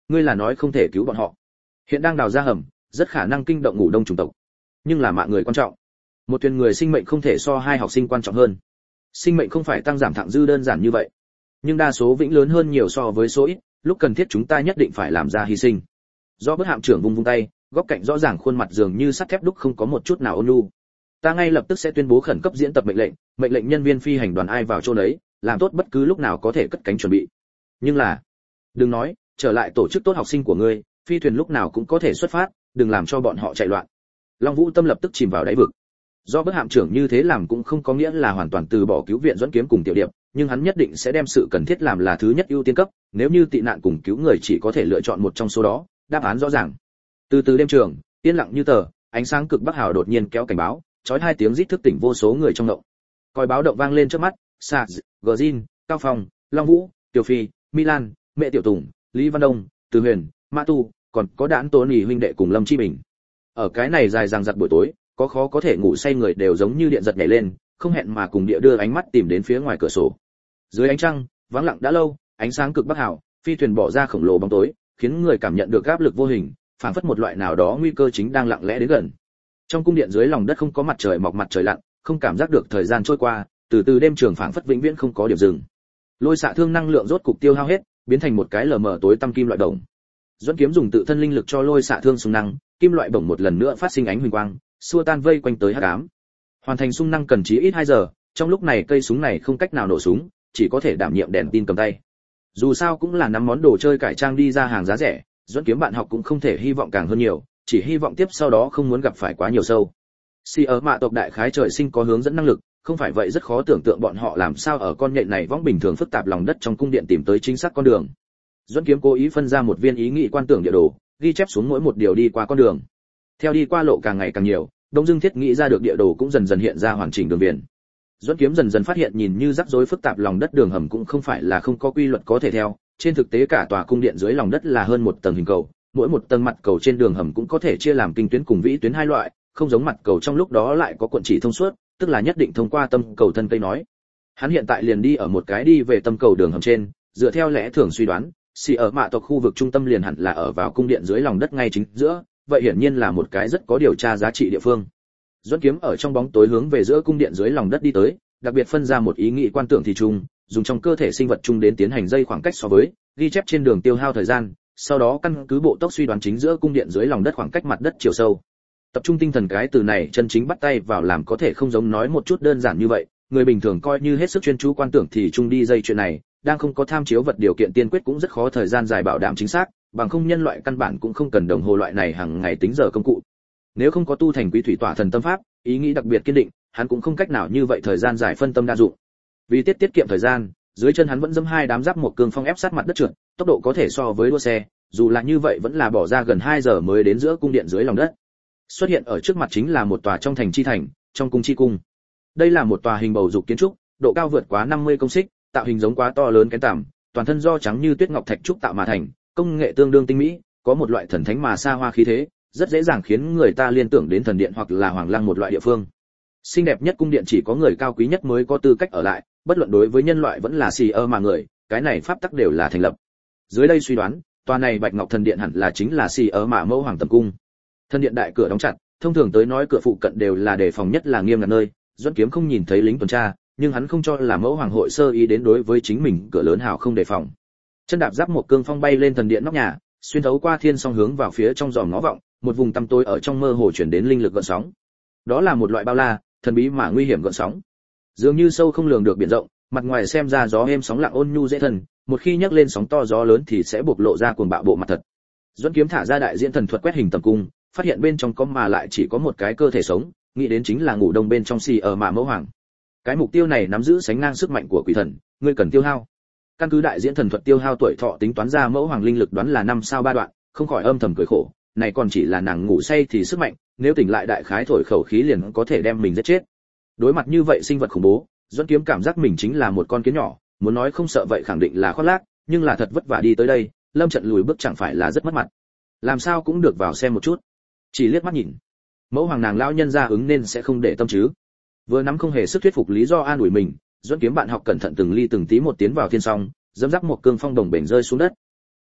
Speaker 1: ngươi là nói không thể cứu bọn họ? Hiện đang đào ra hầm, rất khả năng kinh động ngủ đông chủng tộc. Nhưng là mạng người quan trọng. Một thuyền người sinh mệnh không thể so hai học sinh quan trọng hơn. Sinh mệnh không phải tăng giảm thặng dư đơn giản như vậy. Nhưng đa số vĩnh lớn hơn nhiều so với số ít, lúc cần thiết chúng ta nhất định phải làm ra hy sinh. Do bất hạm trưởng vung vung tay, góc cạnh rõ ràng khuôn mặt dường như sắt thép đúc không có một chút nào ôn nhu. Ta ngay lập tức sẽ tuyên bố khẩn cấp diễn tập mệnh lệnh, mệnh lệnh nhân viên phi hành đoàn ai vào chỗ đấy, làm tốt bất cứ lúc nào có thể cất cánh chuẩn bị. Nhưng là, đừng nói, trở lại tổ chức tốt học sinh của ngươi, phi thuyền lúc nào cũng có thể xuất phát, đừng làm cho bọn họ chạy loạn. Long Vũ Tâm lập tức chìm vào đáy vực. Do bất hạm trưởng như thế làm cũng không có nghĩa là hoàn toàn từ bỏ cứu viện dẫn kiếm cùng tiểu điệp, nhưng hắn nhất định sẽ đem sự cần thiết làm là thứ nhất ưu tiên cấp, nếu như tị nạn cùng cứu người chỉ có thể lựa chọn một trong số đó, đáp án rõ ràng. Từ từ đêm trường, yên lặng như tờ, ánh sáng cực bắc hào đột nhiên kéo cảnh báo, chói hai tiếng rít thức tỉnh vô số người trong động. Còi báo động vang lên trước mắt, Sars, Gjin, Cao Phong, Long Vũ, Tiểu Phi, Milan, Mẹ Tiểu Tùng, Lý Văn Đông, Từ Huyền, Mã Tu, còn có Đãn Tố Nhì huynh đệ cùng Lâm Chi Bình. Ở cái này dài dằng dặc buổi tối, có khó có thể ngủ say người đều giống như điện giật nhảy lên, không hẹn mà cùng địa đưa ánh mắt tìm đến phía ngoài cửa sổ. Dưới ánh trăng, vắng lặng đã lâu, ánh sáng cực bắc hào, phi thuyền bỏ ra khổng lồ bóng tối, khiến người cảm nhận được áp lực vô hình, phảng phất một loại nào đó nguy cơ chính đang lặng lẽ đến gần. Trong cung điện dưới lòng đất không có mặt trời mọc mặt trời lặn, không cảm giác được thời gian trôi qua, từ từ đêm trường phảng phất vĩnh viễn không có điểm dừng. Lôi xạ thương năng lượng rốt cục tiêu hao hết, biến thành một cái lờ mờ tối tăm kim loại đồng. Duẫn Kiếm dùng tự thân linh lực cho lôi xạ thương xung năng, kim loại bổng một lần nữa phát sinh ánh huỳnh quang, xua tan vây quanh tới hắc ám. Hoàn thành xung năng cần chí ít hai giờ, trong lúc này cây súng này không cách nào nổ súng, chỉ có thể đảm nhiệm đèn tin cầm tay. Dù sao cũng là nắm món đồ chơi cải trang đi ra hàng giá rẻ, Duẫn Kiếm bạn học cũng không thể hy vọng càng hơn nhiều, chỉ hy vọng tiếp sau đó không muốn gặp phải quá nhiều sâu. Si ở mạ tộc đại khái trời sinh có hướng dẫn năng lực, không phải vậy rất khó tưởng tượng bọn họ làm sao ở con nhện này võng bình thường phức tạp lòng đất trong cung điện tìm tới chính xác con đường. Duẫn Kiếm cố ý phân ra một viên ý nghĩ quan tưởng địa đồ, ghi chép xuống mỗi một điều đi qua con đường. Theo đi qua lộ càng ngày càng nhiều, Đông Dương Thiết nghĩ ra được địa đồ cũng dần dần hiện ra hoàn chỉnh đường viền. Duẫn Kiếm dần dần phát hiện nhìn như rắc rối phức tạp lòng đất đường hầm cũng không phải là không có quy luật có thể theo, trên thực tế cả tòa cung điện dưới lòng đất là hơn một tầng hình cầu, mỗi một tầng mặt cầu trên đường hầm cũng có thể chia làm kinh tuyến cùng vĩ tuyến hai loại, không giống mặt cầu trong lúc đó lại có cuộn chỉ thông suốt, tức là nhất định thông qua tâm cầu thân cây nói. Hắn hiện tại liền đi ở một cái đi về tâm cầu đường hầm trên, dựa theo lẽ thường suy đoán, Si ở mạ tộc khu vực trung tâm liền hẳn là ở vào cung điện dưới lòng đất ngay chính giữa, vậy hiển nhiên là một cái rất có điều tra giá trị địa phương. Duẫn Kiếm ở trong bóng tối hướng về giữa cung điện dưới lòng đất đi tới, đặc biệt phân ra một ý nghĩ quan tưởng thì chung, dùng trong cơ thể sinh vật chung đến tiến hành dây khoảng cách so với, ghi chép trên đường tiêu hao thời gian, sau đó căn cứ bộ tốc suy đoán chính giữa cung điện dưới lòng đất khoảng cách mặt đất chiều sâu. Tập trung tinh thần cái từ này chân chính bắt tay vào làm có thể không giống nói một chút đơn giản như vậy, người bình thường coi như hết sức chuyên chú quan tưởng thì chung đi dây chuyện này, đang không có tham chiếu vật điều kiện tiên quyết cũng rất khó thời gian dài bảo đảm chính xác, bằng không nhân loại căn bản cũng không cần đồng hồ loại này hàng ngày tính giờ công cụ. Nếu không có tu thành quý thủy tỏa thần tâm pháp, ý nghĩ đặc biệt kiên định, hắn cũng không cách nào như vậy thời gian dài phân tâm đa dụng. Vì tiết tiết kiệm thời gian, dưới chân hắn vẫn dẫm hai đám giáp một cương phong ép sát mặt đất trượt, tốc độ có thể so với đua xe, dù là như vậy vẫn là bỏ ra gần hai giờ mới đến giữa cung điện dưới lòng đất. Xuất hiện ở trước mặt chính là một tòa trong thành chi thành, trong cung chi cung. Đây là một tòa hình bầu dục kiến trúc, độ cao vượt quá năm mươi công xích, tạo hình giống quá to lớn kén tằm, toàn thân do trắng như tuyết ngọc thạch trúc tạo mà thành, công nghệ tương đương tinh mỹ, có một loại thần thánh mà xa hoa khí thế, rất dễ dàng khiến người ta liên tưởng đến thần điện hoặc là hoàng lăng một loại địa phương. Xinh đẹp nhất cung điện chỉ có người cao quý nhất mới có tư cách ở lại, bất luận đối với nhân loại vẫn là xì ơ mà người, cái này pháp tắc đều là thành lập. Dưới đây suy đoán, tòa này Bạch Ngọc Thần Điện hẳn là chính là xì ơ mà mẫu hoàng tầm cung. Thần điện đại cửa đóng chặt, thông thường tới nói cửa phụ cận đều là đề phòng nhất là nghiêm ngặt nơi, Duẫn Kiếm không nhìn thấy lính tuần tra, nhưng hắn không cho là mẫu hoàng hội sơ ý đến đối với chính mình cửa lớn hào không đề phòng. Chân đạp giáp một cương phong bay lên thần điện nóc nhà, xuyên thấu qua thiên song hướng vào phía trong giòm ngó vọng, một vùng tăm tối ở trong mơ hồ chuyển đến linh lực gợn sóng. Đó là một loại bao la, thần bí mà nguy hiểm gợn sóng. Dường như sâu không lường được biển rộng, mặt ngoài xem ra gió êm sóng lặng ôn nhu dễ thân, một khi nhấc lên sóng to gió lớn thì sẽ bộc lộ ra cuồng bạo bộ mặt thật. Duẫn Kiếm thả ra đại diễn thần thuật quét hình tầm cung, phát hiện bên trong có mà lại chỉ có một cái cơ thể sống, nghĩ đến chính là ngủ đông bên trong xì ở mà mẫu hoàng. Cái mục tiêu này nắm giữ sánh ngang sức mạnh của quỷ thần, ngươi cần tiêu hao. Căn cứ đại diễn thần thuật tiêu hao tuổi thọ tính toán ra mẫu hoàng linh lực đoán là năm sao ba đoạn, không khỏi âm thầm cười khổ, này còn chỉ là nàng ngủ say thì sức mạnh, nếu tỉnh lại đại khái thổi khẩu khí liền có thể đem mình giết chết. Đối mặt như vậy sinh vật khủng bố, Duẫn Kiếm cảm giác mình chính là một con kiến nhỏ, muốn nói không sợ vậy khẳng định là khoác lác, nhưng là thật vất vả đi tới đây, lâm trận lùi bước chẳng phải là rất mất mặt. Làm sao cũng được vào xem một chút. Chỉ liếc mắt nhìn, mẫu hoàng nàng lão nhân ra ứng nên sẽ không để tâm chứ. Vừa nắm không hề sức thuyết phục lý do an ủi mình, Duẫn Kiếm bạn học cẩn thận từng ly từng tí một tiến vào thiên song, dẫm dắt một cương phong đồng bền rơi xuống đất.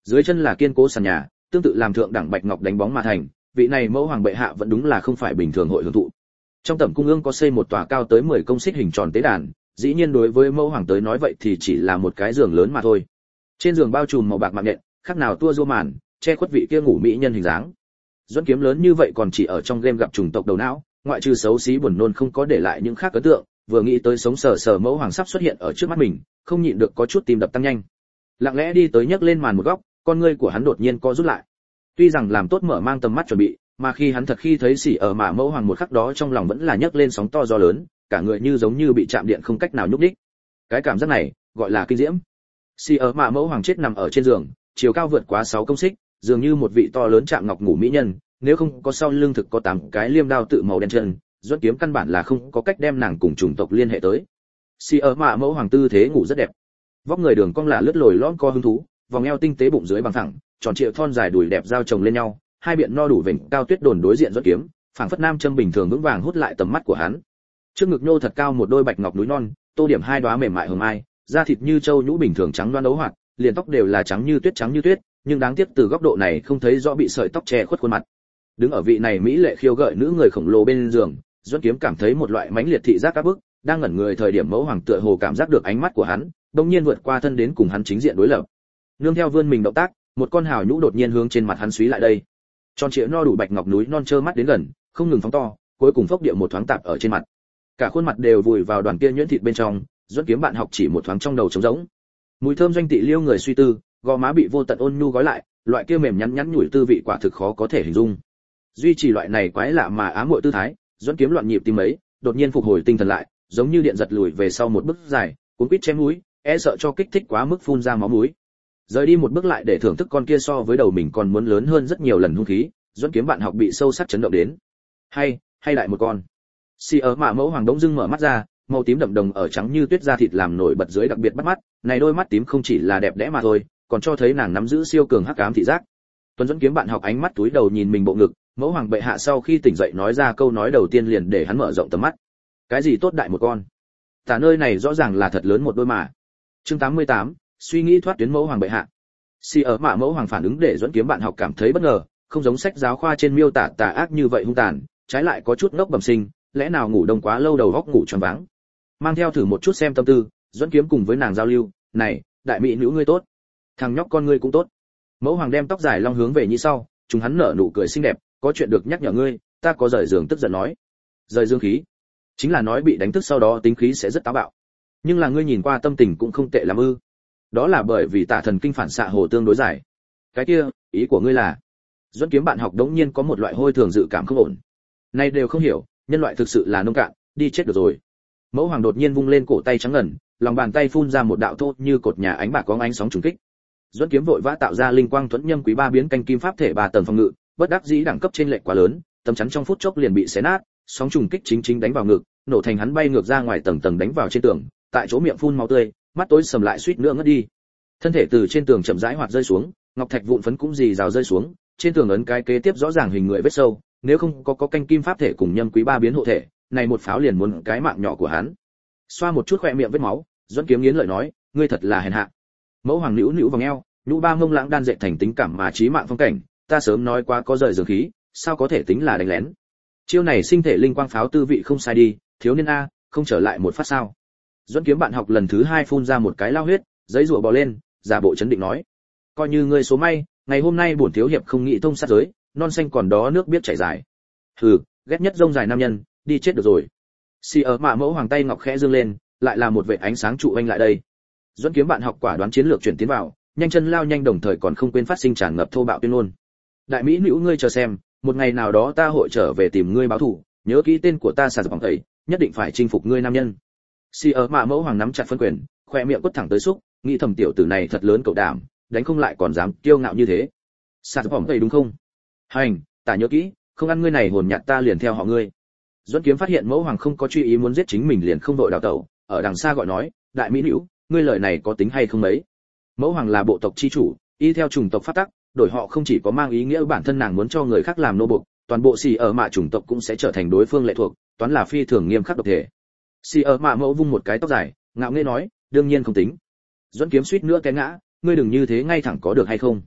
Speaker 1: dưới chân là kiên cố sàn nhà, tương tự làm thượng đẳng bạch ngọc đánh bóng mà thành, vị này mẫu hoàng bệ hạ vẫn đúng là không phải bình thường hội hưởng thụ. Trong tẩm cung ương có xây một tòa cao tới mười công xích hình tròn tế đàn, dĩ nhiên đối với mẫu hoàng tới nói vậy thì chỉ là một cái giường lớn mà thôi. Trên giường bao trùm màu bạc mạng nhện, khác nào tua rua màn, che khuất vị kia ngủ mỹ nhân hình dáng. Dẫn kiếm lớn như vậy còn chỉ ở trong game gặp chủng tộc đầu não, ngoại trừ xấu xí buồn nôn không có để lại những khác ấn tượng, vừa nghĩ tới sống sờ sờ mẫu hoàng sắp xuất hiện ở trước mắt mình, không nhịn được có chút tim đập tăng nhanh. Lặng lẽ đi tới nhấc lên màn một góc, con ngươi của hắn đột nhiên co rút lại. Tuy rằng làm tốt mở mang tầm mắt chuẩn bị, mà khi hắn thật khi thấy xỉ ở mạ mẫu hoàng một khắc đó trong lòng vẫn là nhấc lên sóng to gió lớn, cả người như giống như bị chạm điện không cách nào nhúc nhích. Cái cảm giác này gọi là kinh diễm. Xỉ ở mạ mẫu hoàng chết nằm ở trên giường, chiều cao vượt quá sáu công xích, dường như một vị to lớn chạm ngọc ngủ mỹ nhân, nếu không có sau lưng thực có tám cái liêm đao tự màu đen chân, Duẫn Kiếm căn bản là không có cách đem nàng cùng chủng tộc liên hệ tới. Xỉ ở mạ mẫu hoàng tư thế ngủ rất đẹp, vóc người đường cong là lướt lồi lõm co hứng thú, vòng eo tinh tế bụng dưới bằng thẳng, tròn trịa thon dài đùi đẹp giao chồng lên nhau, hai biện no đủ vểnh cao tuyết đồn đối diện Duẫn Kiếm, phảng phất nam châm bình thường vững vàng hút lại tầm mắt của hắn. Trước ngực nô thật cao một đôi bạch ngọc núi non, tô điểm hai đóa mềm mại hồng mai, da thịt như châu nhũ bình thường trắng đoan đấu hoạt, liền tóc đều là trắng như tuyết trắng như tuyết, nhưng đáng tiếc từ góc độ này không thấy rõ bị sợi tóc che khuất khuôn mặt. Đứng ở vị này mỹ lệ khiêu gợi nữ người khổng lồ bên giường, Duẫn Kiếm cảm thấy một loại mãnh liệt thị giác áp bức, đang ngẩn người thời điểm mẫu hoàng tựa hồ cảm giác được ánh mắt của hắn, đột nhiên vượt qua thân đến cùng hắn chính diện đối lập. Nương theo vươn mình động tác, một con hào nhũ đột nhiên hướng trên mặt hắn xúy lại đây. Tròn trịa no đủ bạch ngọc núi non trơ mắt đến gần, không ngừng phóng to, cuối cùng phốc địa một thoáng tạp ở trên mặt. Cả khuôn mặt đều vùi vào đoàn kia nhuyễn thịt bên trong, Duẫn Kiếm bạn học chỉ một thoáng trong đầu trống rỗng. Mùi thơm doanh tị liêu người suy tư, gò má bị vô tận ôn nhu gói lại, loại kia mềm nhắn nhắn nhủi tư vị quả thực khó có thể hình dung. Duy trì loại này quái lạ mà ám muội tư thái, Duẫn Kiếm loạn nhịp tim ấy, đột nhiên phục hồi tinh thần lại, giống như điện giật lùi về sau một bước dài, cuốn quýt chém mũi, e sợ cho kích thích quá mức phun ra máu mũi. Rời đi một bước lại để thưởng thức con kia so với đầu mình còn muốn lớn hơn rất nhiều lần hung khí, Duẫn Kiếm bạn học bị sâu sắc chấn động đến. Hay, hay lại một con. Xì ở mạ mẫu hoàng đống dưng mở mắt ra, màu tím đậm đồng ở trắng như tuyết da thịt làm nổi bật dưới đặc biệt bắt mắt, này đôi mắt tím không chỉ là đẹp đẽ mà thôi, còn cho thấy nàng nắm giữ siêu cường hắc ám thị giác. Tuấn Duẫn Kiếm bạn học ánh mắt túi đầu nhìn mình bộ ngực, mẫu hoàng bệ hạ sau khi tỉnh dậy nói ra câu nói đầu tiên liền để hắn mở rộng tầm mắt. Cái gì tốt đại một con? Tả nơi này rõ ràng là thật lớn một đôi mà. Chương tám mươi tám, suy nghĩ thoát tuyến mẫu hoàng bệ hạ. Xì ở mạ mẫu hoàng phản ứng để Duẫn Kiếm bạn học cảm thấy bất ngờ, không giống sách giáo khoa trên miêu tả tà ác như vậy hung tàn, trái lại có chút ngốc bẩm sinh, lẽ nào ngủ đông quá lâu đầu óc ngủ choáng váng. Mang theo thử một chút xem tâm tư, Duẫn Kiếm cùng với nàng giao lưu, "Này, đại mỹ nữ ngươi tốt, thằng nhóc con ngươi cũng tốt." Mẫu hoàng đem tóc dài long hướng về như sau, chúng hắn nở nụ cười xinh đẹp, "Có chuyện được nhắc nhở ngươi, ta có rời giường tức giận nói." Rời dương khí, chính là nói bị đánh thức sau đó tính khí sẽ rất táo bạo. Nhưng là ngươi nhìn qua tâm tình cũng không tệ lắm ư? Đó là bởi vì tả thần kinh phản xạ hồ tương đối dài. Cái kia, ý của ngươi là? Duẫn Kiếm bạn học đống nhiên có một loại hôi thường dự cảm không ổn. Này đều không hiểu, nhân loại thực sự là nông cạn, đi chết được rồi. Mẫu hoàng đột nhiên vung lên cổ tay trắng ngần, lòng bàn tay phun ra một đạo thô như cột nhà ánh bạc có ánh sóng trùng kích. Duẫn Kiếm vội vã tạo ra linh quang thuẫn nhâm quý ba biến canh kim pháp thể ba tầng phòng ngự, bất đắc dĩ đẳng cấp trên lệch quá lớn, tấm chắn trong phút chốc liền bị xé nát, sóng trùng kích chính chính đánh vào ngực, nổ thành hắn bay ngược ra ngoài tầng tầng đánh vào trên tường, tại chỗ miệng phun máu tươi, mắt tối sầm lại suýt nữa ngất đi. Thân thể từ trên tường chậm rãi hoạt rơi xuống, ngọc thạch vụn phấn cũng rì rào rơi xuống, trên tường ấn cái kế tiếp rõ ràng hình người vết sâu, nếu không có có canh kim pháp thể cùng nhâm quý ba biến hộ thể, này một pháo liền muốn cái mạng nhỏ của hắn. Xoa một chút khóe miệng vết máu, Duẫn Kiếm nghiến lợi nói, ngươi thật là hèn hạ. Mẫu hoàng nữu nữu vòng eo, nhũ ba mông lãng đan dệt thành tính cảm mà chí mạng phong cảnh, ta sớm nói qua có rời dương khí, sao có thể tính là đánh lén. Chiêu này sinh thể linh quang pháo tư vị không sai đi, thiếu niên a, không trở lại một phát sao. Duẫn Kiếm bạn học lần thứ hai phun ra một cái lao huyết, giấy rủa bò lên, giả bộ chấn định nói, coi như ngươi số may, ngày hôm nay bổn thiếu hiệp không nghĩ thông sát giới, non xanh còn đó nước biết chảy dài. Hừ, ghét nhất rông dài nam nhân, đi chết được rồi. Xì ở mạ mẫu hoàng tay ngọc khẽ dương lên, lại là một vệt ánh sáng trụ anh lại đây. Duẫn Kiếm bạn học quả đoán chiến lược chuyển tiến vào, nhanh chân lao nhanh đồng thời còn không quên phát sinh tràn ngập thô bạo tuyên ngôn. Đại mỹ nữ ngươi chờ xem, một ngày nào đó ta hội trở về tìm ngươi báo thù, nhớ kỹ tên của ta xà dập bỏng tẩy, nhất định phải chinh phục ngươi nam nhân. Xì ở mạ mẫu hoàng nắm chặt phân quyền, khoe miệng quất thẳng tới xúc, nghĩ thầm tiểu tử này thật lớn cậu đảm, đánh không lại còn dám kiêu ngạo như thế. Xà dập bỏng tẩy đúng không? Hành, ta nhớ kỹ, không ăn ngươi này hồn nhạt ta liền theo họ ngươi. Duẫn Kiếm phát hiện mẫu hoàng không có truy ý muốn giết chính mình liền không đội đào tẩu, ở đằng xa gọi nói, đại mỹ nữ, ngươi lời này có tính hay không mấy? Mẫu hoàng là bộ tộc chi chủ, y theo chủng tộc pháp tắc, đổi họ không chỉ có mang ý nghĩa bản thân nàng muốn cho người khác làm nô bộc, toàn bộ xì ở mạ chủng tộc cũng sẽ trở thành đối phương lệ thuộc, toán là phi thường nghiêm khắc độc thể. Xì ở mạ mẫu vung một cái tóc dài, ngạo nghễ nói, đương nhiên không tính. Duẫn Kiếm suýt nữa té ngã, ngươi đừng như thế ngay thẳng có được hay không?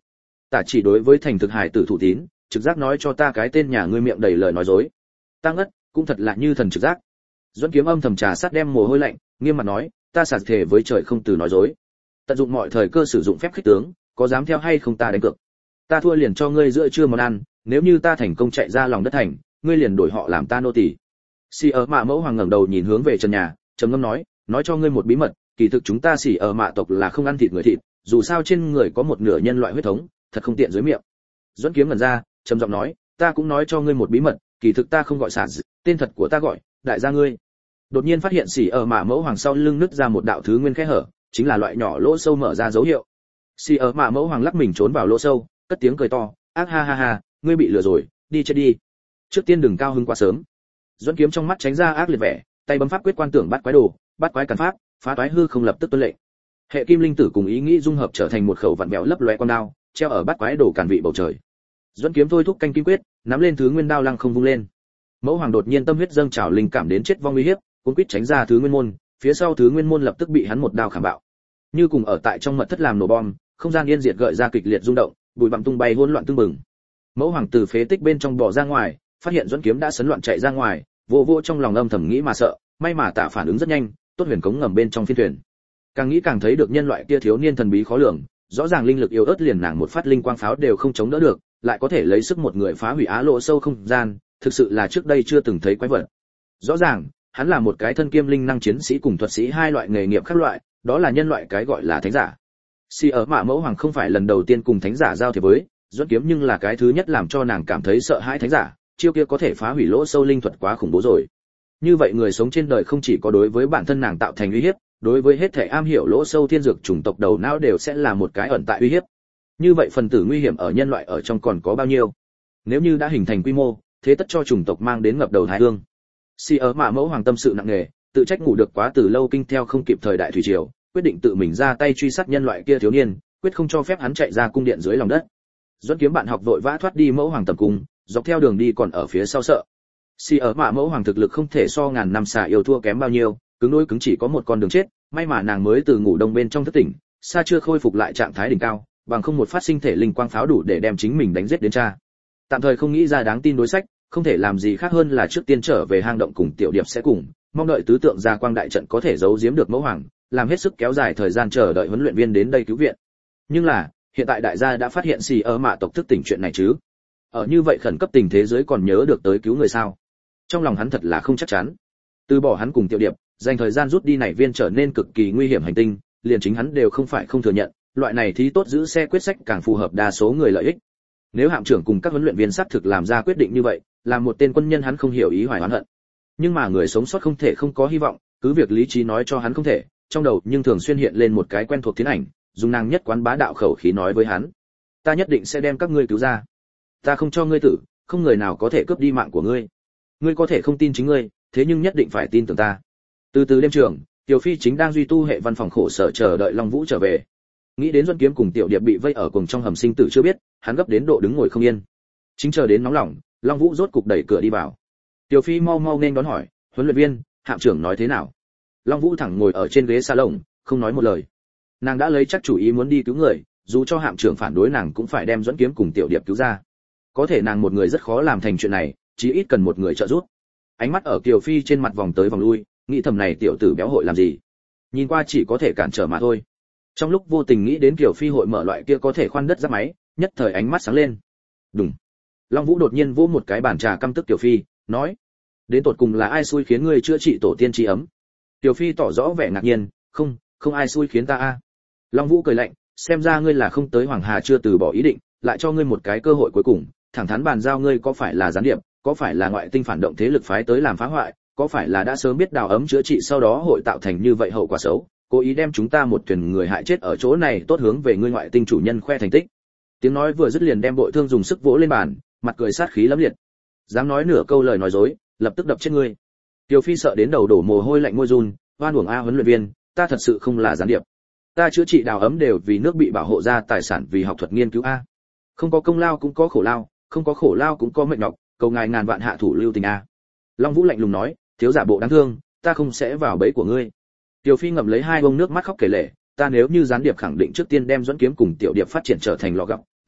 Speaker 1: Ta chỉ đối với thành thực hải tử thủ tín, trực giác nói cho ta cái tên nhà ngươi miệng đầy lời nói dối. Ta ngất, cũng thật là như thần trực giác. Duẫn Kiếm âm thầm trà sát đem mồ hôi lạnh, nghiêm mặt nói, ta sạt thể với trời không từ nói dối. Tận dụng mọi thời cơ sử dụng phép khích tướng, có dám theo hay không ta đánh cược. Ta thua liền cho ngươi giữa trưa món ăn, nếu như ta thành công chạy ra lòng đất thành, ngươi liền đổi họ làm ta nô tỳ. Xì ở Mạ Mẫu Hoàng ngẩng đầu nhìn hướng về trần nhà, trầm ngâm nói, nói cho ngươi một bí mật, kỳ thực chúng ta Xì ở Mạ tộc là không ăn thịt người thịt, dù sao trên người có một nửa nhân loại huyết thống, thật không tiện dưới miệng. Duẫn Kiếm ngẩn ra, trầm giọng nói, ta cũng nói cho ngươi một bí mật, kỳ thực ta không gọi sạt, tên thật của ta gọi đại gia ngươi. Đột nhiên phát hiện Xì ở Mạ Mẫu Hoàng sau lưng nứt ra một đạo thứ nguyên khe hở, chính là loại nhỏ lỗ sâu mở ra dấu hiệu. Xì ở Mạ Mẫu Hoàng lắc mình trốn vào lỗ sâu, cất tiếng cười to, ác ha ha ha, ngươi bị lừa rồi, đi chết đi. Trước tiên đừng cao hứng quá sớm. Duẫn Kiếm trong mắt tránh ra ác liệt vẻ, tay bấm pháp quyết quan tưởng bắt quái đồ, bắt quái càn pháp, phá toái hư không lập tức tuân lệnh. Hệ kim linh tử cùng ý nghĩ dung hợp trở thành một khẩu vặn bèo lấp loé con đao, treo ở bắt quái đồ càn vị bầu trời. Duẫn Kiếm thôi thúc canh kim quyết, nắm lên thứ nguyên đao lăng không vung lên. Mẫu Hoàng đột nhiên tâm huyết dâng trào linh cảm đến chết vong uy hiếp, cuốn quýt tránh ra thứ nguyên môn, phía sau thứ nguyên môn lập tức bị hắn một đao khảm bạo. Như cùng ở tại trong mật thất làm nổ bom, không gian yên diệt gợi ra kịch liệt rung động, bụi bặm tung bay hỗn loạn tương mừng. Mẫu Hoàng từ phế tích bên trong bò ra ngoài, phát hiện Duẫn Kiếm đã sấn loạn chạy ra ngoài, vô vô trong lòng âm thầm nghĩ mà sợ, may mà Tạ phản ứng rất nhanh, tốt huyền cống ngầm bên trong phiên thuyền. Càng nghĩ càng thấy được nhân loại kia thiếu niên thần bí khó lường, rõ ràng linh lực yếu ớt liền nàng một phát linh quang pháo đều không chống đỡ được, lại có thể lấy sức một người phá hủy á lộ sâu không gian, thực sự là trước đây chưa từng thấy quái vật. Rõ ràng, hắn là một cái thân kiêm linh năng chiến sĩ cùng thuật sĩ hai loại nghề nghiệp khác loại, đó là nhân loại cái gọi là thánh giả. Xì ở Mạ Mẫu Hoàng không phải lần đầu tiên cùng thánh giả giao thiệp với, Duẫn Kiếm nhưng là cái thứ nhất làm cho nàng cảm thấy sợ hãi thánh giả, chiêu kia có thể phá hủy lỗ sâu linh thuật quá khủng bố rồi. Như vậy người sống trên đời không chỉ có đối với bản thân nàng tạo thành uy hiếp, đối với hết thể am hiểu lỗ sâu thiên dược chủng tộc đầu não đều sẽ là một cái ẩn tại uy hiếp. Như vậy phần tử nguy hiểm ở nhân loại ở trong còn có bao nhiêu? Nếu như đã hình thành quy mô, thế tất cho chủng tộc mang đến ngập đầu thái hương. Xì ở Mạ Mẫu Hoàng tâm sự nặng nề, tự trách ngủ được quá từ lâu kinh theo không kịp thời đại thủy triều, quyết định tự mình ra tay truy sát nhân loại kia thiếu niên, quyết không cho phép hắn chạy ra cung điện dưới lòng đất. Duẫn Kiếm bạn học vội vã thoát đi Mẫu Hoàng tầm cung, dọc theo đường đi còn ở phía sau sợ. Xì ở Mạ Mẫu Hoàng thực lực không thể so ngàn năm xà yêu thua kém bao nhiêu, cứng đối cứng chỉ có một con đường chết, may mà nàng mới từ ngủ đông bên trong thức tỉnh, xa chưa khôi phục lại trạng thái đỉnh cao, bằng không một phát sinh thể linh quang pháo đủ để đem chính mình đánh giết đến cha. Tạm thời không nghĩ ra đáng tin đối sách, không thể làm gì khác hơn là trước tiên trở về hang động cùng tiểu điệp sẽ cùng, mong đợi tứ tượng gia quang đại trận có thể giấu giếm được Mẫu Hoàng, làm hết sức kéo dài thời gian chờ đợi huấn luyện viên đến đây cứu viện. Nhưng là, hiện tại đại gia đã phát hiện xì ở Mạ tộc thức tỉnh chuyện này chứ? Ở như vậy khẩn cấp tình thế giới còn nhớ được tới cứu người sao? Trong lòng hắn thật là không chắc chắn. Từ bỏ hắn cùng tiểu điệp, dành thời gian rút đi này viên trở nên cực kỳ nguy hiểm hành tinh, liền chính hắn đều không phải không thừa nhận, loại này thì tốt giữ xe quyết sách càng phù hợp đa số người lợi ích. Nếu hạm trưởng cùng các huấn luyện viên xác thực làm ra quyết định như vậy, làm một tên quân nhân hắn không hiểu ý hoài oán hận. Nhưng mà người sống sót không thể không có hy vọng, cứ việc lý trí nói cho hắn không thể, trong đầu nhưng thường xuyên hiện lên một cái quen thuộc tiến ảnh, dùng nàng nhất quán bá đạo khẩu khí nói với hắn: "Ta nhất định sẽ đem các ngươi cứu ra. Ta không cho ngươi tử, không người nào có thể cướp đi mạng của ngươi. Ngươi có thể không tin chính ngươi, thế nhưng nhất định phải tin tưởng ta." Từ từ đêm trường, Tiểu Phi chính đang duy tu hệ văn phòng khổ sở chờ đợi Long Vũ trở về. Nghĩ đến Duẫn Kiếm cùng Tiểu Điệp bị vây ở cùng trong hầm sinh tử chưa biết, hắn gấp đến độ đứng ngồi không yên. Chính chờ đến nóng lòng, Long Vũ rốt cục đẩy cửa đi vào. Tiểu Phi mau mau nên đón hỏi: "Huấn luyện viên, hạm trưởng nói thế nào?" Long Vũ thẳng ngồi ở trên ghế salon, không nói một lời. Nàng đã lấy chắc chủ ý muốn đi cứu người, dù cho hạm trưởng phản đối nàng cũng phải đem Duẫn Kiếm cùng Tiểu Điệp cứu ra. Có thể nàng một người rất khó làm thành chuyện này, chí ít cần một người trợ giúp. Ánh mắt ở Kiều Phi trên mặt vòng tới vòng lui, nghĩ thầm này tiểu tử béo hội làm gì? Nhìn qua chỉ có thể cản trở mà thôi. Trong lúc vô tình nghĩ đến Kiều Phi hội mở loại kia có thể khoan đất giáp máy, nhất thời ánh mắt sáng lên. Đùng. Long Vũ đột nhiên vỗ một cái bàn trà căm tức Kiều Phi, nói: "Đến tột cùng là ai xui khiến ngươi chữa trị tổ tiên chi ấm?" Kiều Phi tỏ rõ vẻ ngạc nhiên, "Không, không ai xui khiến ta a." Long Vũ cười lạnh, "Xem ra ngươi là không tới Hoàng Hà chưa từ bỏ ý định, lại cho ngươi một cái cơ hội cuối cùng, thẳng thắn bàn giao ngươi có phải là gián điệp, có phải là ngoại tinh phản động thế lực phái tới làm phá hoại, có phải là đã sớm biết đào ấm chữa trị sau đó hội tạo thành như vậy hậu quả xấu, cố ý đem chúng ta một thuyền người hại chết ở chỗ này tốt hướng về ngươi ngoại tinh chủ nhân khoe thành tích." Tiếng nói vừa dứt liền đem bội thương dùng sức vỗ lên bàn, mặt cười sát khí lẫm liệt. "Dám nói nửa câu lời nói dối, lập tức đập chết ngươi." Tiểu Phi sợ đến đầu đổ mồ hôi lạnh môi run, oan uổng a huấn luyện viên, ta thật sự không là gián điệp. Ta chữa trị đào ấm đều vì nước bị bảo hộ ra tài sản vì học thuật nghiên cứu a. Không có công lao cũng có khổ lao, không có khổ lao cũng có mệnh nhọc, cầu ngài ngàn vạn hạ thủ lưu tình a. Long Vũ lạnh lùng nói, thiếu giả bộ đáng thương, ta không sẽ vào bẫy của ngươi. Tiểu Phi ngậm lấy hai bông nước mắt khóc kể lể, ta nếu như gián điệp khẳng định trước tiên đem Duẫn Kiếm cùng Tiểu Điệp phát triển trở thành lọ gọng,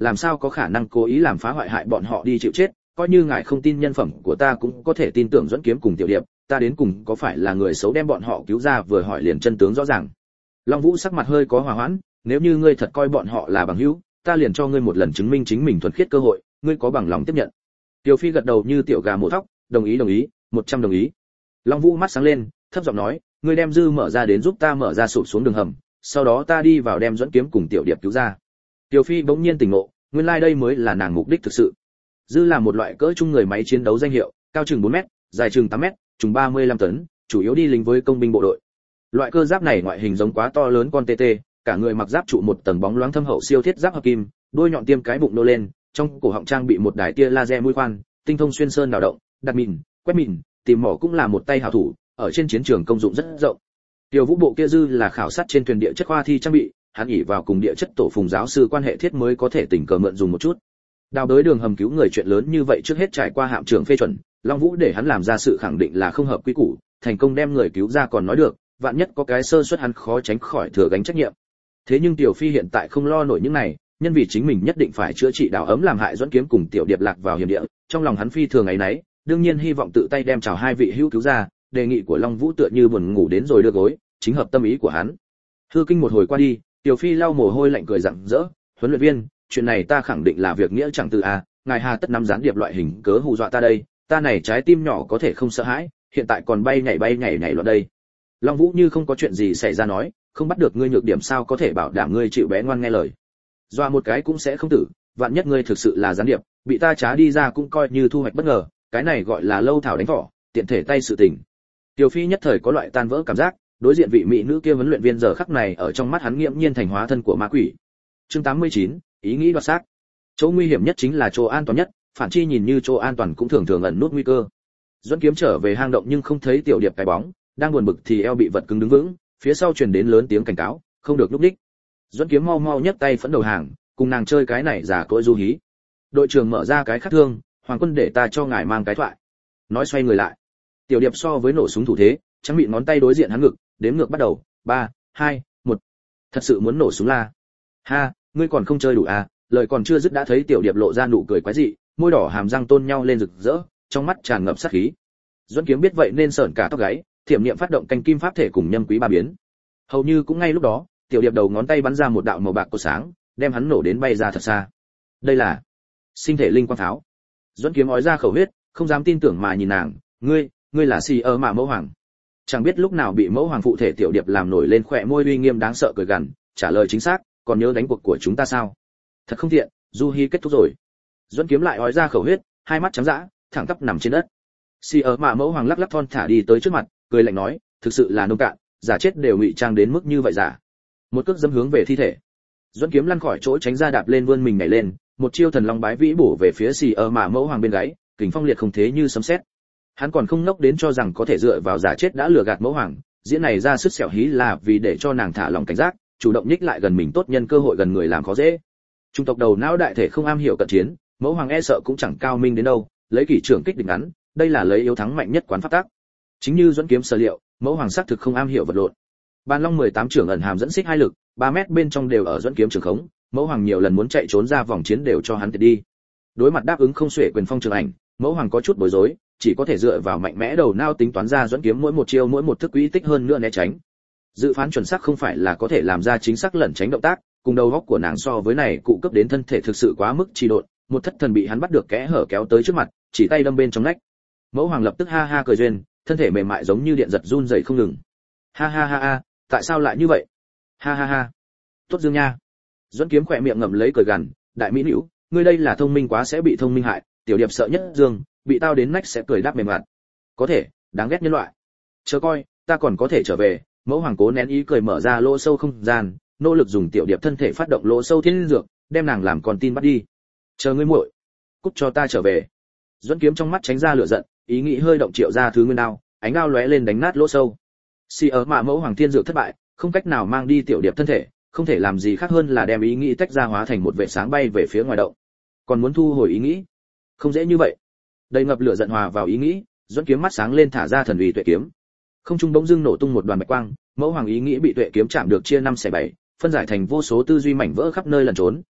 Speaker 1: làm sao có khả năng cố ý làm phá hoại hại bọn họ đi chịu chết, coi như ngài không tin nhân phẩm của ta cũng có thể tin tưởng Duẫn Kiếm cùng Tiểu Điệp, ta đến cùng có phải là người xấu đem bọn họ cứu ra, vừa hỏi liền chân tướng rõ ràng. Long Vũ sắc mặt hơi có hòa hoãn, nếu như ngươi thật coi bọn họ là bằng hữu, ta liền cho ngươi một lần chứng minh chính mình thuần khiết cơ hội, ngươi có bằng lòng tiếp nhận? Tiểu Phi gật đầu như tiểu gà mổ thóc, đồng ý đồng ý, một trăm đồng ý. Long Vũ mắt sáng lên, thấp giọng nói, ngươi đem dư mở ra đến giúp ta mở ra sụp xuống đường hầm, sau đó ta đi vào đem Duẫn Kiếm cùng Tiểu Điệp cứu ra. Tiểu Phi bỗng nhiên tỉnh ngộ, nguyên lai like đây mới là nàng mục đích thực sự. Dư là một loại cỡ trung người máy chiến đấu danh hiệu, cao chừng bốn mét, dài chừng tám mét, trùng ba mươi lăm tấn, chủ yếu đi lính với công binh bộ đội. Loại cơ giáp này ngoại hình giống quá to lớn con tê tê, cả người mặc giáp trụ một tầng bóng loáng thâm hậu siêu thiết giáp hợp kim, đôi nhọn tiêm cái bụng nô lên, trong cổ họng trang bị một đài tia laser mũi khoan, tinh thông xuyên sơn đào động, đặt mìn, quét mìn, tìm mỏ cũng là một tay hảo thủ, ở trên chiến trường công dụng rất rộng. Tiểu Vũ bộ kia dư là khảo sát trên thuyền địa chất khoa thi trang bị, hắn ỷ vào cùng địa chất tổ phùng giáo sư quan hệ thiết mới có thể tình cờ mượn dùng một chút. Đào đới đường hầm cứu người chuyện lớn như vậy trước hết trải qua hạm trưởng phê chuẩn, Long Vũ để hắn làm ra sự khẳng định là không hợp quy củ, thành công đem người cứu ra còn nói được, vạn nhất có cái sơ suất hắn khó tránh khỏi thừa gánh trách nhiệm. Thế nhưng Tiểu Phi hiện tại không lo nổi những này, nhân vì chính mình nhất định phải chữa trị đào ấm làm hại Duẫn Kiếm cùng Tiểu Điệp lạc vào hiểm địa, trong lòng hắn phi thường ấy nấy, đương nhiên hy vọng tự tay đem chào hai vị hữu cứu ra, đề nghị của Long Vũ tựa như buồn ngủ đến rồi đưa gối, chính hợp tâm ý của hắn. Hư kinh một hồi qua đi, Tiểu Phi lau mồ hôi lạnh cười rạng rỡ, huấn luyện viên, chuyện này ta khẳng định là việc nghĩa chẳng từ a, ngài hà tất nắm gián điệp loại hình cớ hù dọa ta đây, ta này trái tim nhỏ có thể không sợ hãi, hiện tại còn bay nhảy bay nhảy nhảy loạn đây. Long Vũ như không có chuyện gì xảy ra nói, không bắt được ngươi nhược điểm sao có thể bảo đảm ngươi chịu bé ngoan nghe lời. Dọa một cái cũng sẽ không tử, vạn nhất ngươi thực sự là gián điệp, bị ta trá đi ra cũng coi như thu hoạch bất ngờ, cái này gọi là lâu thảo đánh vỏ, tiện thể tay sự tình. Tiểu Phi nhất thời có loại tan vỡ cảm giác, đối diện vị mỹ nữ kia huấn luyện viên giờ khắc này ở trong mắt hắn nghiễm nhiên thành hóa thân của ma quỷ. Chương tám mươi chín, ý nghĩ đoạt xác. Chỗ nguy hiểm nhất chính là chỗ an toàn nhất, phản chi nhìn như chỗ an toàn cũng thường thường ẩn nút nguy cơ. Duẫn Kiếm trở về hang động nhưng không thấy Tiểu Điệp cái bóng, đang buồn bực thì eo bị vật cứng đứng vững, phía sau truyền đến lớn tiếng cảnh cáo, không được lúc đích. Duẫn Kiếm mau mau nhấc tay phẫn đầu hàng, cùng nàng chơi cái này giả cỗi du hí. Đội trưởng mở ra cái khắc thương, Hoàng quân để ta cho ngài mang cái thoại. Nói xoay người lại. Tiểu Điệp so với nổ súng thủ thế, trắng bị ngón tay đối diện hắn ngực, đếm ngược bắt đầu, ba, hai, một. Thật sự muốn nổ súng la. Ha, ngươi còn không chơi đủ à? Lời còn chưa dứt đã thấy Tiểu Điệp lộ ra nụ cười quái dị, môi đỏ hàm răng tôn nhau lên rực rỡ, trong mắt tràn ngập sát khí. Duẫn Kiếm biết vậy nên sởn cả tóc gáy, thiểm niệm phát động canh kim pháp thể cùng nhâm quý ba biến. Hầu như cũng ngay lúc đó, Tiểu Điệp đầu ngón tay bắn ra một đạo màu bạc cột sáng, đem hắn nổ đến bay ra thật xa. Đây là sinh thể linh quang pháo. Duẫn Kiếm ói ra khẩu huyết, không dám tin tưởng mà nhìn nàng, ngươi, ngươi là Si ơ Mạ Mẫu Hoàng. Chẳng biết lúc nào bị Mẫu Hoàng phụ thể Tiểu Điệp làm nổi lên khóe môi uy nghiêm đáng sợ cười gằn, trả lời chính xác, còn nhớ đánh cuộc của chúng ta sao? Thật không tiện, du hi kết thúc rồi. Duẫn Kiếm lại ói ra khẩu huyết, hai mắt trắng dã, thẳng tắp nằm trên đất. Si ơ Mạ Mẫu Hoàng lắc lắc thon thả đi tới trước mặt, cười lạnh nói, thực sự là nông cạn, giả chết đều ngụy trang đến mức như vậy giả. Một cước dẫm hướng về thi thể. Duẫn Kiếm lăn khỏi chỗ tránh ra đạp lên vươn mình nhảy lên, một chiêu thần long bái vĩ bổ về phía Si ơ Mạ Mẫu Hoàng bên gáy, kình phong liệt không thế như sấm sét. Hắn còn không ngốc đến cho rằng có thể dựa vào giả chết đã lừa gạt Mẫu Hoàng, diễn này ra sức xẻo hí là vì để cho nàng thả lòng cảnh giác, chủ động nhích lại gần mình tốt nhân cơ hội gần người làm khó dễ. Trung tộc đầu não đại thể không am hiểu cận chiến, Mẫu Hoàng e sợ cũng chẳng cao minh đến đâu, lấy kỷ trưởng kích địch ngắn, đây là lấy yếu thắng mạnh nhất quán pháp tắc. Chính như Duẫn Kiếm sở liệu, Mẫu Hoàng xác thực không am hiểu vật lộn. Bàn Long mười tám trưởng ẩn hàm dẫn xích hai lực, ba mét bên trong đều ở Duẫn Kiếm trường khống, Mẫu Hoàng nhiều lần muốn chạy trốn ra vòng chiến đều cho hắn tiệt đi. Đối mặt đáp ứng không xuể quyền phong trường ảnh, Mẫu Hoàng có chút bối rối, chỉ có thể dựa vào mạnh mẽ đầu não tính toán ra Duẫn Kiếm mỗi một chiêu mỗi một thức quỹ tích hơn nữa né tránh. Dự phán chuẩn xác không phải là có thể làm ra chính xác lẩn tránh động tác, cùng đầu góc của nàng so với này cụ cấp đến thân thể thực sự quá mức trì độn, một thất thần bị hắn bắt được kẽ hở kéo tới trước mặt, chỉ tay đâm bên trong nách. Mẫu Hoàng lập tức ha ha cười duyên, thân thể mềm mại giống như điện giật run rẩy không ngừng. Ha ha ha ha, tại sao lại như vậy? Ha ha ha. Tốt dương nha. Duẫn Kiếm khỏe miệng ngậm lấy cười gằn, đại mỹ nữ, ngươi đây là thông minh quá sẽ bị thông minh hại, Tiểu Điệp sợ nhất dương, bị tao đến nách sẽ cười đáp mềm mặt. Có thể, đáng ghét nhân loại. Chờ coi, ta còn có thể trở về. Mẫu Hoàng cố nén ý cười mở ra lỗ sâu không gian, nỗ lực dùng Tiểu Điệp thân thể phát động lỗ sâu thiên linh dược, đem nàng làm con tin bắt đi. Chờ ngươi muội, cút cho ta trở về. Duẫn Kiếm trong mắt tránh ra lửa giận, ý nghĩ hơi động triệu ra thứ nguyên đao, ánh đao lóe lên đánh nát lỗ sâu. Si ơ Mạ Mẫu Hoàng thiên dược thất bại, không cách nào mang đi Tiểu Điệp thân thể, không thể làm gì khác hơn là đem ý nghĩ tách ra hóa thành một vệ sáng bay về phía ngoài động. Còn muốn thu hồi ý nghĩ, không dễ như vậy. Đầy ngập lửa giận hòa vào ý nghĩ, Duẫn Kiếm mắt sáng lên thả ra thần uy tuệ kiếm. Không trung bỗng dưng nổ tung một đoàn bạch quang, Mẫu Hoàng ý nghĩ bị tuệ kiếm chạm được chia năm xẻ bảy, phân giải thành vô số tư duy mảnh vỡ khắp nơi lẩn trốn,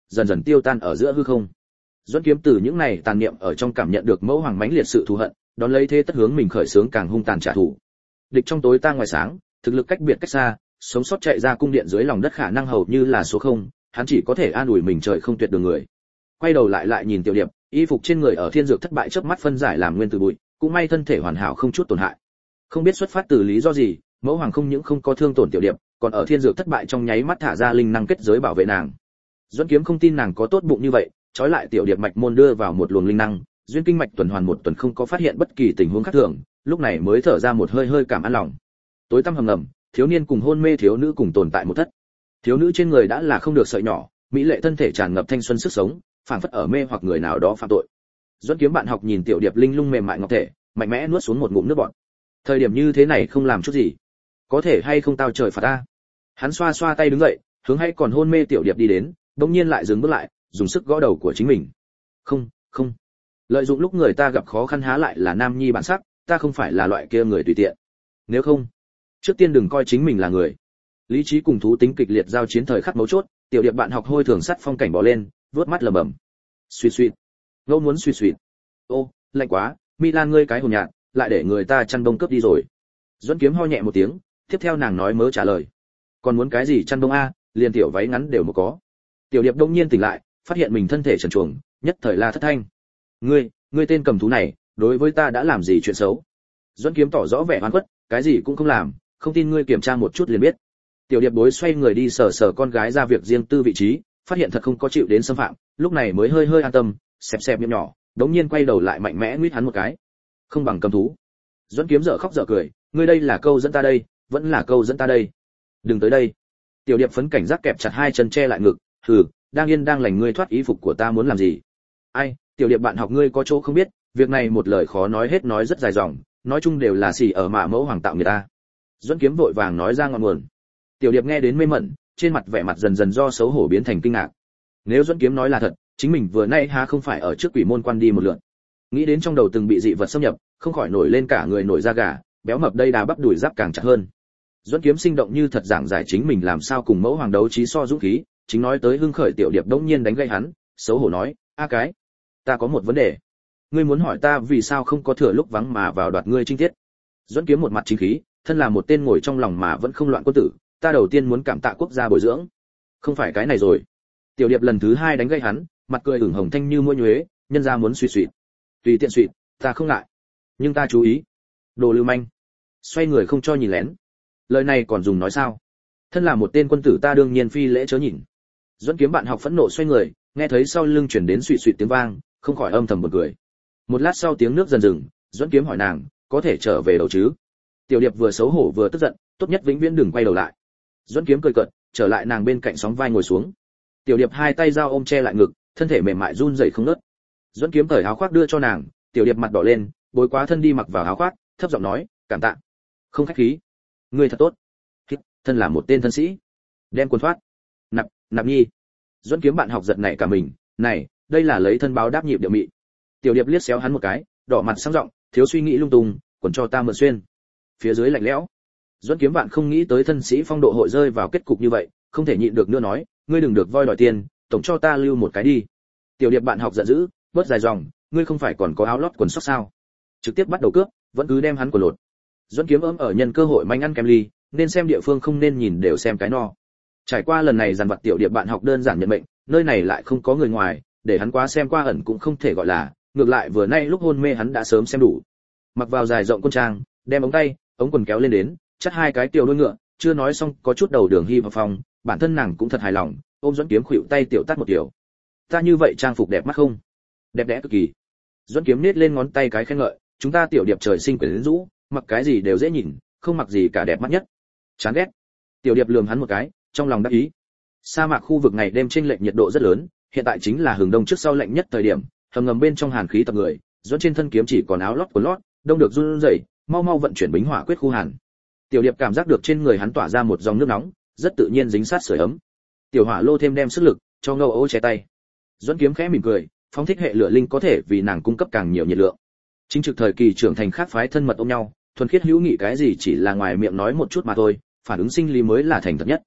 Speaker 1: dần dần tiêu tan ở giữa hư không. Duẫn Kiếm từ những này tàn niệm ở trong cảm nhận được mẫu hoàng mãnh liệt sự thù hận, đón lấy thế tất hướng mình khởi xướng càng hung tàn trả thù. Địch trong tối ta ngoài sáng, thực lực cách biệt cách xa, sống sót chạy ra cung điện dưới lòng đất khả năng hầu như là số không, hắn chỉ có thể an ủi mình trời không tuyệt đường người. Quay đầu lại lại nhìn Tiểu Điệp, y phục trên người ở thiên dược thất bại chớp mắt phân giải làm nguyên từ bụi, cũng may thân thể hoàn hảo không chút tổn hại. Không biết xuất phát từ lý do gì, mẫu hoàng không những không có thương tổn Tiểu Điệp, còn ở thiên dược thất bại trong nháy mắt thả ra linh năng kết giới bảo vệ nàng. Duẫn Kiếm không tin nàng có tốt bụng như vậy, trói lại Tiểu Điệp mạch môn đưa vào một luồng linh năng, duyên kinh mạch tuần hoàn một tuần không có phát hiện bất kỳ tình huống khác thường, lúc này mới thở ra một hơi hơi cảm an lòng. Tối tăm hầm ngầm, thiếu niên cùng hôn mê thiếu nữ cùng tồn tại một thất. Thiếu nữ trên người đã là không được sợi nhỏ, mỹ lệ thân thể tràn ngập thanh xuân sức sống, phảng phất ở mê hoặc người nào đó phạm tội. Duẫn Kiếm bạn học nhìn Tiểu Điệp linh lung mềm mại ngọc thể, mạnh mẽ nuốt xuống một ngụm nước bọt. Thời điểm như thế này không làm chút gì, có thể hay không tao trời phạt ta. Hắn xoa xoa tay đứng dậy, hướng hay còn hôn mê Tiểu Điệp đi đến, đột nhiên lại dừng bước lại, dùng sức gõ đầu của chính mình. Không, không. Lợi dụng lúc người ta gặp khó khăn há lại là nam nhi bản sắc, ta không phải là loại kia người tùy tiện. Nếu không, trước tiên đừng coi chính mình là người. Lý trí cùng thú tính kịch liệt giao chiến thời khắc mấu chốt, Tiểu Điệp bạn học hôi thường sắt phong cảnh bò lên, vớt mắt lẩm bẩm. Suy suy. Ngẫu muốn suy suy. Ô, lạnh quá, Milan ngươi cái hồn nhạt, lại để người ta chăn bông cướp đi rồi. Duẫn Kiếm ho nhẹ một tiếng, tiếp theo nàng nói mớ trả lời. Còn muốn cái gì chăn bông a, liền tiểu váy ngắn đều một có. Tiểu Điệp đông nhiên tỉnh lại, phát hiện mình thân thể trần truồng, nhất thời la thất thanh. Ngươi, ngươi tên cầm thú này, đối với ta đã làm gì chuyện xấu? Duẫn Kiếm tỏ rõ vẻ oan khuất, cái gì cũng không làm, không tin ngươi kiểm tra một chút liền biết. Tiểu Điệp bối xoay người đi sờ sờ con gái ra việc riêng tư vị trí, phát hiện thật không có chịu đến xâm phạm, lúc này mới hơi hơi an tâm, xẹp xẹp miệng nhỏ, đống nhiên quay đầu lại mạnh mẽ nguyết hắn một cái. Không bằng cầm thú. Duẫn Kiếm dở khóc dở cười, ngươi đây là câu dẫn ta đây, vẫn là câu dẫn ta đây. Đừng tới đây. Tiểu Điệp phấn cảnh giác kẹp chặt hai chân che lại ngực, hừ, đang yên đang lành ngươi thoát y phục của ta muốn làm gì? Ai, Tiểu Điệp bạn học ngươi có chỗ không biết, việc này một lời khó nói hết nói rất dài dòng, nói chung đều là xỉ ở mạ mẫu hoàng tạo người ta. Duẫn Kiếm vội vàng nói ra ngọn nguồn. Tiểu Điệp nghe đến mê mẩn, trên mặt vẻ mặt dần dần do xấu hổ biến thành kinh ngạc. Nếu Duẫn Kiếm nói là thật, chính mình vừa nay há không phải ở trước quỷ môn quan đi một lượt. Nghĩ đến trong đầu từng bị dị vật xâm nhập, không khỏi nổi lên cả người nổi da gà, béo mập đây đà bắp đùi giáp càng chặt hơn. Duẫn Kiếm sinh động như thật giảng giải chính mình làm sao cùng mẫu hoàng đấu trí so dũng khí, chính nói tới hưng khởi Tiểu Điệp đống nhiên đánh gây hắn, xấu hổ nói, a cái, ta có một vấn đề. Ngươi muốn hỏi ta vì sao không có thừa lúc vắng mà vào đoạt ngươi trinh tiết? Duẫn Kiếm một mặt chính khí, thân là một tên ngồi trong lòng mà vẫn không loạn quân tử, ta đầu tiên muốn cảm tạ quốc gia bồi dưỡng. Không phải cái này rồi. Tiểu Điệp lần thứ hai đánh gây hắn, mặt cười ửng hồng thanh như muỗi nhuế, nhân ra muốn suy suy. Tùy tiện suy, ta không ngại. Nhưng ta chú ý. Đồ lưu manh. Xoay người không cho nhìn lén. Lời này còn dùng nói sao? Thân là một tên quân tử ta đương nhiên phi lễ chớ nhìn. Duẫn Kiếm bạn học phẫn nộ xoay người, nghe thấy sau lưng truyền đến suy suy tiếng vang, không khỏi âm thầm bật cười. Một lát sau tiếng nước dần dừng, Duẫn Kiếm hỏi nàng, có thể trở về đầu chứ? Tiểu Điệp vừa xấu hổ vừa tức giận, tốt nhất vĩnh viễn đừng quay đầu lại. Duẫn Kiếm cười cợt, trở lại nàng bên cạnh sóng vai ngồi xuống. Tiểu Điệp hai tay giao ôm che lại ngực, thân thể mềm mại run rẩy không ngớt. Duẫn Kiếm cởi áo khoác đưa cho nàng, Tiểu Điệp mặt đỏ lên, bối quá thân đi mặc vào áo khoác, thấp giọng nói, cảm tạ. Không khách khí. Ngươi thật tốt. Hít, thân là một tên thân sĩ. Đem quần thoát. Nạp, nạp nhi. Duẫn Kiếm bạn học giật nảy cả mình, này, đây là lấy thân báo đáp nhịp điệu mị. Tiểu Điệp liếc xéo hắn một cái, đỏ mặt sang giọng, thiếu suy nghĩ lung tung, quần cho ta mượn xuyên. Phía dưới lạnh lẽo. Duẫn Kiếm bạn không nghĩ tới thân sĩ phong độ hội rơi vào kết cục như vậy, không thể nhịn được nữa nói, ngươi đừng được voi đòi tiền, tổng cho ta lưu một cái đi. Tiểu Điệp bạn học giận dữ, bớt dài dòng, ngươi không phải còn có áo lót quần sóc sao? Trực tiếp bắt đầu cướp, vẫn cứ đem hắn quần lột. Duẫn Kiếm ấm ở nhân cơ hội manh ăn kem ly, nên xem địa phương không nên nhìn đều xem cái no. Trải qua lần này dằn vặt Tiểu Điệp bạn học đơn giản nhận mệnh, nơi này lại không có người ngoài, để hắn quá xem qua ẩn cũng không thể gọi là, ngược lại vừa nay lúc hôn mê hắn đã sớm xem đủ. Mặc vào dài rộng quân trang, đem ống tay, ống quần kéo lên đến, chắt hai cái tiểu đuôi ngựa, chưa nói xong có chút đầu đường hy vào phòng, bản thân nàng cũng thật hài lòng, ôm Duẫn Kiếm khuỵu tay tiểu tát một tiểu. Ta như vậy trang phục đẹp mắt không? Đẹp đẽ cực kỳ. Duẫn Kiếm nết lên ngón tay cái khen ngợi, chúng ta Tiểu Điệp trời sinh quyến rũ, mặc cái gì đều dễ nhìn, không mặc gì cả đẹp mắt nhất. Chán ghét. Tiểu Điệp lườm hắn một cái, trong lòng đắc ý. Sa mạc khu vực ngày đêm chênh lệch nhiệt độ rất lớn, hiện tại chính là hừng đông trước sau lạnh nhất thời điểm, hầm ngầm bên trong hàn khí tập người, Duẫn trên thân kiếm chỉ còn áo lót quần lót, đông được run rẩy, mau mau vận chuyển bính hỏa quyết khu hàn. Tiểu Điệp cảm giác được trên người hắn tỏa ra một dòng nước nóng, rất tự nhiên dính sát sưởi ấm. Tiểu hỏa lô thêm đem sức lực, cho Ngâu Ô che tay. Duẫn Kiếm khẽ mỉm cười, phóng thích hệ lửa linh có thể vì nàng cung cấp càng nhiều nhiệt lượng. Chính trực thời kỳ trưởng thành khác phái thân mật ôm nhau, thuần khiết hữu nghị cái gì chỉ là ngoài miệng nói một chút mà thôi, phản ứng sinh lý mới là thành thật nhất.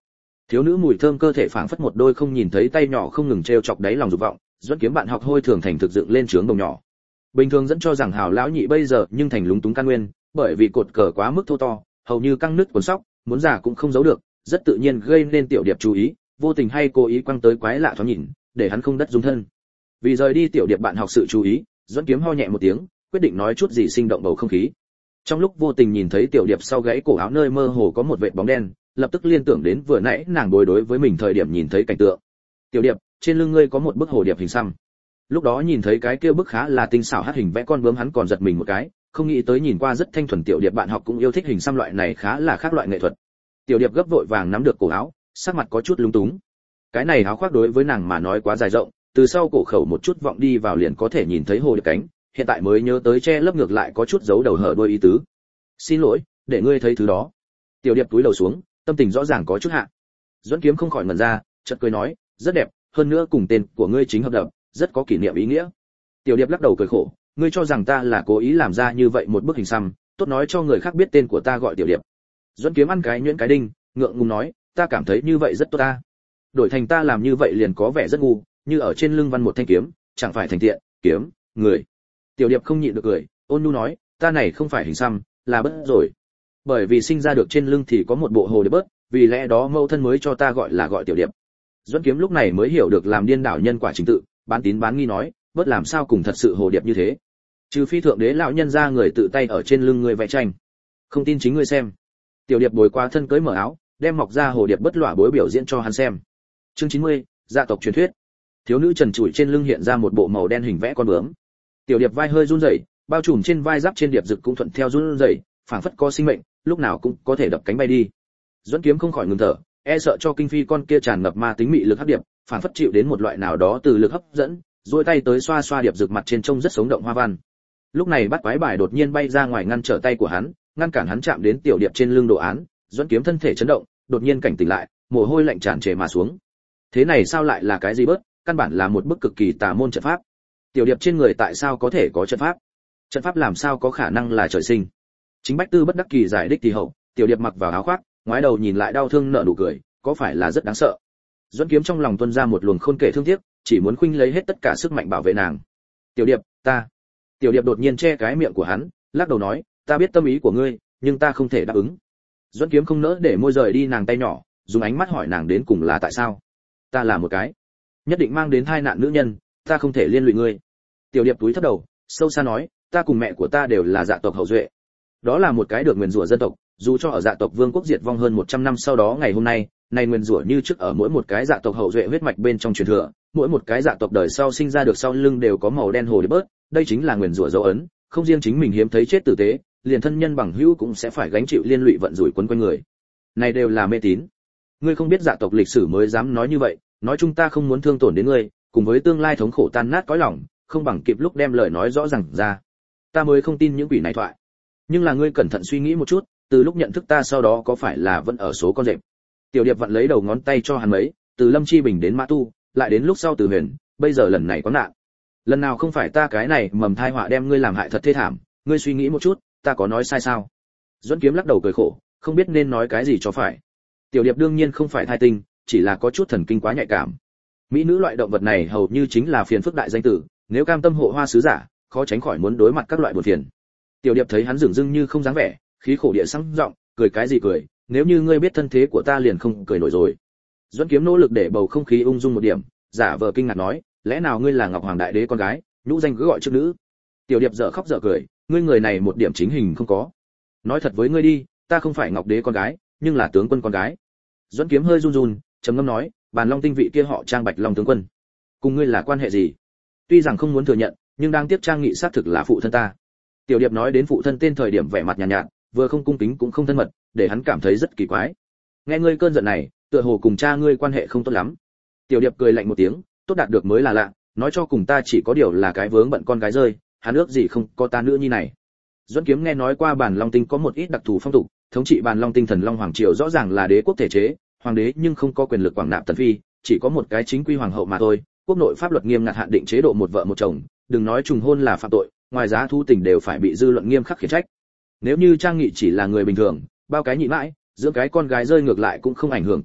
Speaker 1: Thiếu nữ mùi thơm cơ thể phảng phất một đôi không nhìn thấy tay nhỏ không ngừng trêu chọc đáy lòng dục vọng, dẫn kiếm bạn học hôi thường thành thực dựng lên trướng đồng nhỏ. Bình thường dẫn cho rằng Hào lão nhị bây giờ nhưng thành lúng túng căn nguyên, bởi vì cột cờ quá mức thô to, hầu như căng nứt cuốn sóc, muốn giả cũng không giấu được, rất tự nhiên gây nên Tiểu Điệp chú ý, vô tình hay cố ý quăng tới quái lạ thoáng nhìn, để hắn không đất dung thân. Vì rời đi Tiểu Điệp bạn học sự chú ý, dẫn kiếm ho nhẹ một tiếng, quyết định nói chút gì sinh động bầu không khí. Trong lúc vô tình nhìn thấy Tiểu Điệp sau gãy cổ áo nơi mơ hồ có một vệt bóng đen, lập tức liên tưởng đến vừa nãy nàng đối đối với mình thời điểm nhìn thấy cảnh tượng. Tiểu Điệp, trên lưng ngươi có một bức hồ điệp hình xăm. Lúc đó nhìn thấy cái kia bức khá là tinh xảo hát hình vẽ con bướm, hắn còn giật mình một cái, không nghĩ tới nhìn qua rất thanh thuần Tiểu Điệp bạn học cũng yêu thích hình xăm loại này khá là khác loại nghệ thuật. Tiểu Điệp gấp vội vàng nắm được cổ áo, sắc mặt có chút lúng túng. Cái này áo khoác đối với nàng mà nói quá dài rộng, từ sau cổ khẩu một chút vọng đi vào liền có thể nhìn thấy hồ điệp cánh, hiện tại mới nhớ tới che lấp ngược lại có chút giấu đầu hở đuôi ý tứ. Xin lỗi, để ngươi thấy thứ đó. Tiểu Điệp túi đầu xuống, tâm tình rõ ràng có chút hạ. Duẫn Kiếm không khỏi ngẩn ra, chợt cười nói, rất đẹp, hơn nữa cùng tên của ngươi chính hợp đập, rất có kỷ niệm ý nghĩa. Tiểu Điệp lắc đầu cười khổ, ngươi cho rằng ta là cố ý làm ra như vậy một bức hình xăm, tốt nói cho người khác biết tên của ta gọi Tiểu Điệp. Duẫn Kiếm ăn cái nhuyễn cái đinh, ngượng ngùng nói, ta cảm thấy như vậy rất tốt ta. Đổi thành ta làm như vậy liền có vẻ rất ngu, như ở trên lưng văn một thanh kiếm, chẳng phải thành tiện, kiếm, người. Tiểu Điệp không nhịn được cười, ôn nhu nói, ta này không phải hình xăm, là bớt rồi. Bởi vì sinh ra được trên lưng thì có một bộ hồ điệp bớt, vì lẽ đó mẫu thân mới cho ta gọi là gọi Tiểu Điệp. Duẫn Kiếm lúc này mới hiểu được làm điên đảo nhân quả trình tự, bán tín bán nghi nói, bớt làm sao cùng thật sự hồ điệp như thế. Trừ phi thượng đế lão nhân ra người tự tay ở trên lưng người vẽ tranh. Không tin chính ngươi xem. Tiểu Điệp bồi qua thân cưới mở áo, đem mọc ra hồ điệp bất lỏa bối biểu diễn cho hắn xem. Chương chín mươi, gia tộc truyền thuyết. Thiếu nữ trần trụi trên lưng hiện ra một bộ màu đen hình vẽ con bướm. Tiểu Điệp vai hơi run rẩy, bao trùm trên vai giáp trên điệp dực cũng thuận theo run rẩy, phảng phất có sinh mệnh, lúc nào cũng có thể đập cánh bay đi. Duẫn Kiếm không khỏi ngừng thở, e sợ cho kinh phi con kia tràn ngập ma tính mị lực hấp điệp, phảng phất chịu đến một loại nào đó từ lực hấp dẫn, duỗi tay tới xoa xoa điệp dực mặt trên trông rất sống động hoa văn. Lúc này bắt quái bài đột nhiên bay ra ngoài ngăn trở tay của hắn, ngăn cản hắn chạm đến Tiểu Điệp trên lưng đồ án. Duẫn Kiếm thân thể chấn động, đột nhiên cảnh tỉnh lại, mồ hôi lạnh tràn trề mà xuống. Thế này sao lại là cái gì bớt, căn bản là một bức cực kỳ tà môn trận pháp. Tiểu Điệp trên người tại sao có thể có trận pháp? Trận pháp làm sao có khả năng là trời sinh? Chính Bách Tư bất đắc kỳ giải đích thì hậu, Tiểu Điệp mặc vào áo khoác, ngoái đầu nhìn lại đau thương nở nụ cười, có phải là rất đáng sợ? Duẫn Kiếm trong lòng tuôn ra một luồng khôn kể thương tiếc, chỉ muốn khuynh lấy hết tất cả sức mạnh bảo vệ nàng. Tiểu Điệp, ta. Tiểu Điệp đột nhiên che cái miệng của hắn, lắc đầu nói, ta biết tâm ý của ngươi, nhưng ta không thể đáp ứng. Duẫn Kiếm không nỡ để môi rời đi nàng tay nhỏ, dùng ánh mắt hỏi nàng đến cùng là tại sao? Ta là một cái nhất định mang đến hai nạn nữ nhân, ta không thể liên lụy ngươi. Tiểu Điệp túi thấp đầu, sâu xa nói, ta cùng mẹ của ta đều là dạ tộc hậu duệ. Đó là một cái được nguyền rủa dân tộc, dù cho ở dạ tộc vương quốc diệt vong hơn một trăm năm sau đó ngày hôm nay, này nguyền rủa như trước ở mỗi một cái dạ tộc hậu duệ huyết mạch bên trong truyền thừa, mỗi một cái dạ tộc đời sau sinh ra được sau lưng đều có màu đen hồ điệp bớt, đây chính là nguyền rủa dấu ấn, không riêng chính mình hiếm thấy chết tử tế, liền thân nhân bằng hữu cũng sẽ phải gánh chịu liên lụy vận rủi quấn quanh người. Này đều là mê tín. Ngươi không biết dạ tộc lịch sử mới dám nói như vậy, nói chúng ta không muốn thương tổn đến ngươi, cùng với tương lai thống khổ tan nát cõi lòng, không bằng kịp lúc đem lời nói rõ ràng ra. Ta mới không tin những quỷ này thoại. Nhưng là ngươi cẩn thận suy nghĩ một chút, từ lúc nhận thức ta sau đó có phải là vẫn ở số con rệp? Tiểu Điệp vặn lấy đầu ngón tay cho hắn mấy, từ Lâm Chi Bình đến Mã Tu, lại đến lúc sau từ Huyền, bây giờ lần này có nạn. Lần nào không phải ta cái này mầm thai họa đem ngươi làm hại thật thê thảm, ngươi suy nghĩ một chút, ta có nói sai sao? Duẫn Kiếm lắc đầu cười khổ, không biết nên nói cái gì cho phải. Tiểu Điệp đương nhiên không phải thai tinh, chỉ là có chút thần kinh quá nhạy cảm. Mỹ nữ loại động vật này hầu như chính là phiền phức đại danh tử, nếu cam tâm hộ hoa sứ giả, khó tránh khỏi muốn đối mặt các loại buồn phiền. Tiểu Điệp thấy hắn dửng dưng như không dáng vẻ, khí khổ địa sẵn giọng, cười cái gì cười, nếu như ngươi biết thân thế của ta liền không cười nổi rồi. Duẫn Kiếm nỗ lực để bầu không khí ung dung một điểm, giả vờ kinh ngạc nói, lẽ nào ngươi là Ngọc Hoàng đại đế con gái, nhũ danh cứ gọi trước nữ? Tiểu Điệp dở khóc dở cười, ngươi người này một điểm chính hình không có. Nói thật với ngươi đi, ta không phải Ngọc đế con gái, nhưng là tướng quân con gái. Duẫn Kiếm hơi run run, trầm ngâm nói, Bàn Long tinh vị kia họ Trang Bạch Long tướng quân, cùng ngươi là quan hệ gì? Tuy rằng không muốn thừa nhận, nhưng đang tiếp Trang Nghị xác thực là phụ thân ta. Tiểu Điệp nói đến phụ thân tên thời điểm vẻ mặt nhàn nhạt, nhạt, vừa không cung kính cũng không thân mật, để hắn cảm thấy rất kỳ quái. Nghe ngươi cơn giận này, tựa hồ cùng cha ngươi quan hệ không tốt lắm. Tiểu Điệp cười lạnh một tiếng, tốt đạt được mới là lạ, nói cho cùng ta chỉ có điều là cái vướng bận con gái rơi, hắn ước gì không có ta nữa như này. Duẫn Kiếm nghe nói qua Bàn Long tinh có một ít đặc thù phong tục, thống trị Bàn Long tinh thần Long hoàng triều rõ ràng là đế quốc thể chế, hoàng đế nhưng không có quyền lực quảng nạp tần phi, chỉ có một cái chính quy hoàng hậu mà thôi. Quốc nội pháp luật nghiêm ngặt hạn định chế độ một vợ một chồng, đừng nói trùng hôn là phạm tội, ngoài giá thu tình đều phải bị dư luận nghiêm khắc khiển trách. Nếu như Trang Nghị chỉ là người bình thường, bao cái nhị mãi, dưỡng cái con gái rơi ngược lại cũng không ảnh hưởng toàn cục,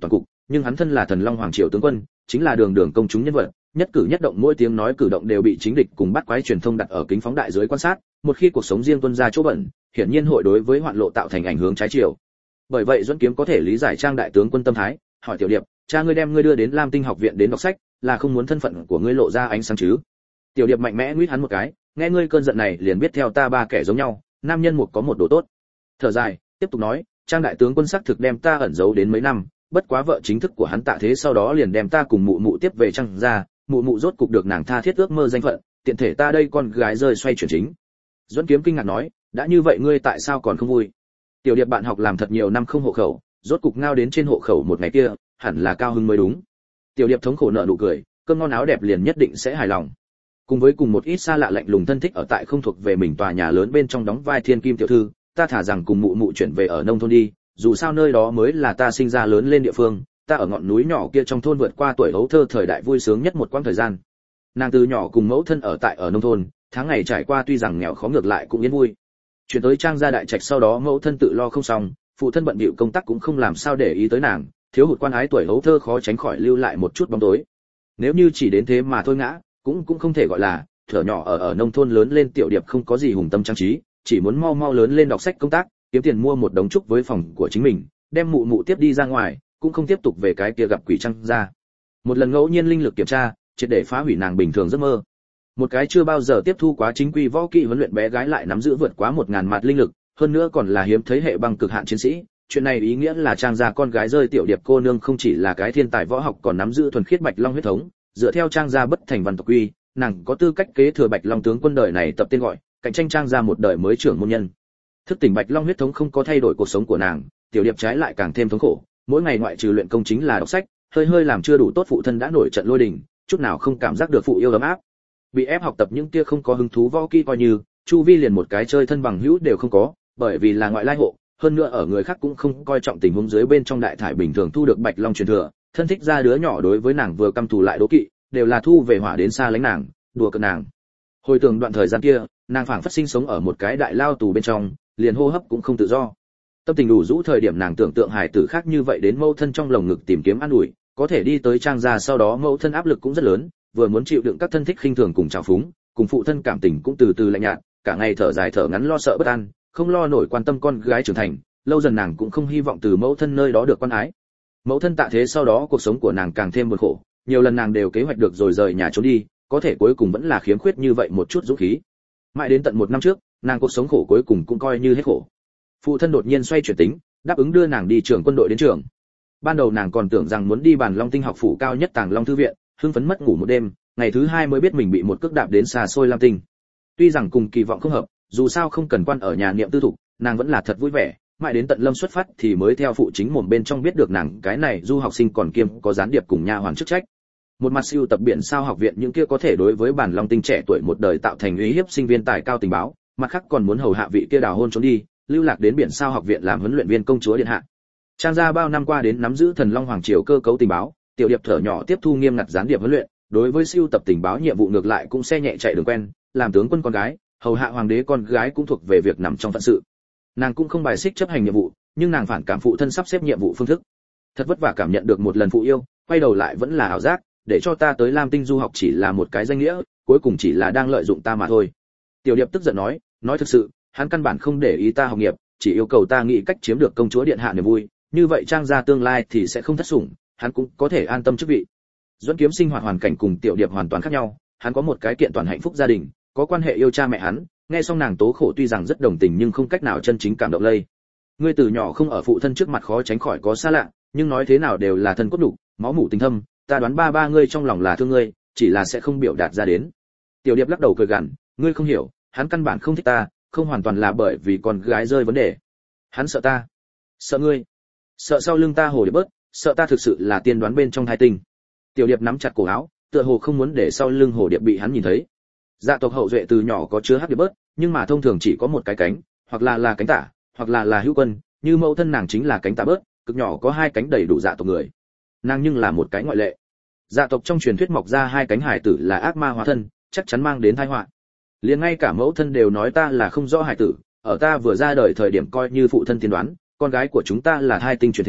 Speaker 1: nhưng hắn thân là Thần Long Hoàng triều tướng quân, chính là đường đường công chúng nhân vật, nhất cử nhất động mỗi tiếng nói cử động đều bị chính địch cùng bắt quái truyền thông đặt ở kính phóng đại dưới quan sát, một khi cuộc sống riêng tuân ra chỗ bẩn, hiển nhiên hội đối với hoạn lộ tạo thành ảnh hưởng trái chiều. Bởi vậy Duẫn Kiếm có thể lý giải Trang đại tướng quân tâm thái, hỏi Tiểu Điệp, cha ngươi đem ngươi đưa đến Lam Tinh học viện đến đọc sách, là không muốn thân phận của ngươi lộ ra ánh sáng chứ? Tiểu Điệp mạnh mẽ nguyết hắn một cái, nghe ngươi cơn giận này liền biết theo ta ba kẻ giống nhau, nam nhân một có một đồ tốt. Thở dài, tiếp tục nói, Trang đại tướng quân xác thực đem ta ẩn giấu đến mấy năm, bất quá vợ chính thức của hắn Tạ Thế sau đó liền đem ta cùng mụ mụ tiếp về Trang gia, mụ mụ rốt cục được nàng tha thiết ước mơ danh phận, tiện thể ta đây con gái rơi xoay chuyển chính. Duẫn Kiếm kinh ngạc nói, đã như vậy ngươi tại sao còn không vui? Tiểu Điệp bạn học làm thật nhiều năm không hộ khẩu, rốt cục ngao đến trên hộ khẩu một ngày kia, hẳn là cao hứng mới đúng. Tiểu Điệp thống khổ nở nụ cười, cơm ngon áo đẹp liền nhất định sẽ hài lòng. Cùng với cùng một ít xa lạ lạnh lùng thân thích ở tại không thuộc về mình tòa nhà lớn bên trong đóng vai thiên kim tiểu thư, ta thả rằng cùng mụ mụ chuyển về ở nông thôn đi, dù sao nơi đó mới là ta sinh ra lớn lên địa phương, ta ở ngọn núi nhỏ kia trong thôn vượt qua tuổi hấu thơ thời đại vui sướng nhất một quãng thời gian. Nàng từ nhỏ cùng mẫu thân ở tại ở nông thôn, tháng ngày trải qua tuy rằng nghèo khó ngược lại cũng yên vui. Chuyển tới Trang gia đại trạch sau đó mẫu thân tự lo không xong, phụ thân bận bịu công tác cũng không làm sao để ý tới nàng, thiếu hụt quan ái tuổi hấu thơ khó tránh khỏi lưu lại một chút bóng tối. Nếu như chỉ đến thế mà thôi ngã, cũng cũng không thể gọi là thở nhỏ ở ở nông thôn lớn lên Tiểu Điệp không có gì hùng tâm trang trí, chỉ muốn mau mau lớn lên đọc sách công tác, kiếm tiền mua một đống trúc với phòng của chính mình, đem mụ mụ tiếp đi ra ngoài, cũng không tiếp tục về cái kia gặp quỷ Trang gia. Một lần ngẫu nhiên linh lực kiểm tra, triệt để phá hủy nàng bình thường giấc mơ. Một cái chưa bao giờ tiếp thu quá chính quy võ kỹ huấn luyện bé gái lại nắm giữ vượt quá một ngàn mạt linh lực, hơn nữa còn là hiếm thấy hệ băng cực hạn chiến sĩ. Chuyện này ý nghĩa là Trang gia con gái rơi Tiểu Điệp cô nương không chỉ là cái thiên tài võ học còn nắm giữ thuần khiết Bạch Long huyết thống, dựa theo Trang gia bất thành văn tộc quy, nàng có tư cách kế thừa Bạch Long tướng quân đời này tập tên gọi, cạnh tranh Trang gia một đời mới trưởng môn nhân. Thức tỉnh Bạch Long huyết thống không có thay đổi cuộc sống của nàng, Tiểu Điệp trái lại càng thêm thống khổ, mỗi ngày ngoại trừ luyện công chính là đọc sách, hơi hơi làm chưa đủ tốt phụ thân đã nổi trận lôi đình, chút nào không cảm giác được phụ yêu ấm áp. Bị ép học tập những kia không có hứng thú võ kỹ coi như, chu vi liền một cái chơi thân bằng hữu đều không có, bởi vì là ngoại lai hộ, hơn nữa ở người khác cũng không coi trọng tình huống dưới bên trong đại thải bình thường thu được Bạch Long truyền thừa, thân thích ra đứa nhỏ đối với nàng vừa căm thù lại đố kỵ, đều là thu về hỏa đến xa lánh nàng, đùa cợt nàng. Hồi tưởng đoạn thời gian kia, nàng phảng phất sinh sống ở một cái đại lao tù bên trong, liền hô hấp cũng không tự do. Tâm tình đủ rũ thời điểm nàng tưởng tượng hài tử khác như vậy đến mâu thân trong lồng ngực tìm kiếm an ủi, có thể đi tới Trang gia sau đó mâu thân áp lực cũng rất lớn, vừa muốn chịu đựng các thân thích khinh thường cùng trào phúng, cùng phụ thân cảm tình cũng từ từ lạnh nhạt, cả ngày thở dài thở ngắn lo sợ bất an, không lo nổi quan tâm con gái trưởng thành, lâu dần nàng cũng không hy vọng từ mẫu thân nơi đó được quan ái. Mẫu thân Tạ Thế sau đó cuộc sống của nàng càng thêm buồn khổ, nhiều lần nàng đều kế hoạch được rồi rời nhà trốn đi, có thể cuối cùng vẫn là khiếm khuyết như vậy một chút dũng khí. Mãi đến tận một năm trước, nàng cuộc sống khổ cuối cùng cũng coi như hết khổ. Phụ thân đột nhiên xoay chuyển tính, đáp ứng đưa nàng đi trường quân đội đến trường. Ban đầu nàng còn tưởng rằng muốn đi Bàn Long Tinh học phủ cao nhất Tàng Long thư viện, hưng phấn mất ngủ một đêm, ngày thứ hai mới biết mình bị một cước đạp đến xa xôi Lam Tinh. Tuy rằng cùng kỳ vọng không hợp, dù sao không cần quan ở nhà niệm tư thục, nàng vẫn là thật vui vẻ, mãi đến tận Lâm xuất phát thì mới theo phụ chính mồm bên trong biết được nàng cái này du học sinh còn kiêm có gián điệp cùng nha hoàn chức trách. Một mặt siêu tập biển sao học viện những kia có thể đối với Bản Long Tinh trẻ tuổi một đời tạo thành uy hiếp sinh viên tài cao tình báo, mặt khác còn muốn hầu hạ vị kia đào hôn trốn đi, lưu lạc đến biển sao học viện làm huấn luyện viên công chúa điện hạ. Trang gia bao năm qua đến nắm giữ Thần Long Hoàng triều cơ cấu tình báo, Tiểu Điệp thở nhỏ tiếp thu nghiêm ngặt gián điệp huấn luyện, đối với siêu tập tình báo nhiệm vụ ngược lại cũng xe nhẹ chạy đường quen, làm tướng quân con gái, hầu hạ hoàng đế con gái cũng thuộc về việc nằm trong phận sự. Nàng cũng không bài xích chấp hành nhiệm vụ, nhưng nàng phản cảm phụ thân sắp xếp nhiệm vụ phương thức. Thật vất vả cảm nhận được một lần phụ yêu, quay đầu lại vẫn là ảo giác, để cho ta tới Lam Tinh du học chỉ là một cái danh nghĩa, cuối cùng chỉ là đang lợi dụng ta mà thôi. Tiểu Điệp tức giận nói, nói thực sự, hắn căn bản không để ý ta học nghiệp, chỉ yêu cầu ta nghĩ cách chiếm được công chúa điện hạ niềm vui, như vậy Trang gia tương lai thì sẽ không thất sủng, hắn cũng có thể an tâm chức vị. Duẫn Kiếm sinh hoạt hoàn cảnh cùng Tiểu Điệp hoàn toàn khác nhau, hắn có một cái kiện toàn hạnh phúc gia đình, có quan hệ yêu cha mẹ hắn, nghe xong nàng tố khổ tuy rằng rất đồng tình nhưng không cách nào chân chính cảm động lây. Ngươi từ nhỏ không ở phụ thân trước mặt khó tránh khỏi có xa lạ, nhưng nói thế nào đều là thân cốt đủ, máu mủ tình thâm, ta đoán ba ba ngươi trong lòng là thương ngươi, chỉ là sẽ không biểu đạt ra đến. Tiểu Điệp lắc đầu cười gằn, ngươi không hiểu, hắn căn bản không thích ta, không hoàn toàn là bởi vì con gái rơi vấn đề. Hắn sợ ta, sợ ngươi, sợ sau lưng ta hồ điệp bớt, sợ ta thực sự là tiên đoán bên trong thai tinh. Tiểu Điệp nắm chặt cổ áo, tựa hồ không muốn để sau lưng hồ điệp bị hắn nhìn thấy. Dạ tộc hậu duệ từ nhỏ có chứa hắc điệp bớt, nhưng mà thông thường chỉ có một cái cánh, hoặc là là cánh tả, hoặc là là hữu quân, như mẫu thân nàng chính là cánh tả bớt, cực nhỏ có hai cánh đầy đủ dạ tộc người. Nàng nhưng là một cái ngoại lệ. Dạ tộc trong truyền thuyết mọc ra hai cánh hải tử là ác ma hóa thân, chắc chắn mang đến tai họa. Liền ngay cả mẫu thân đều nói ta là không rõ hải tử, ở ta vừa ra đời thời điểm coi như phụ thân tiên đoán, con gái của chúng ta là thai tinh truyền thế,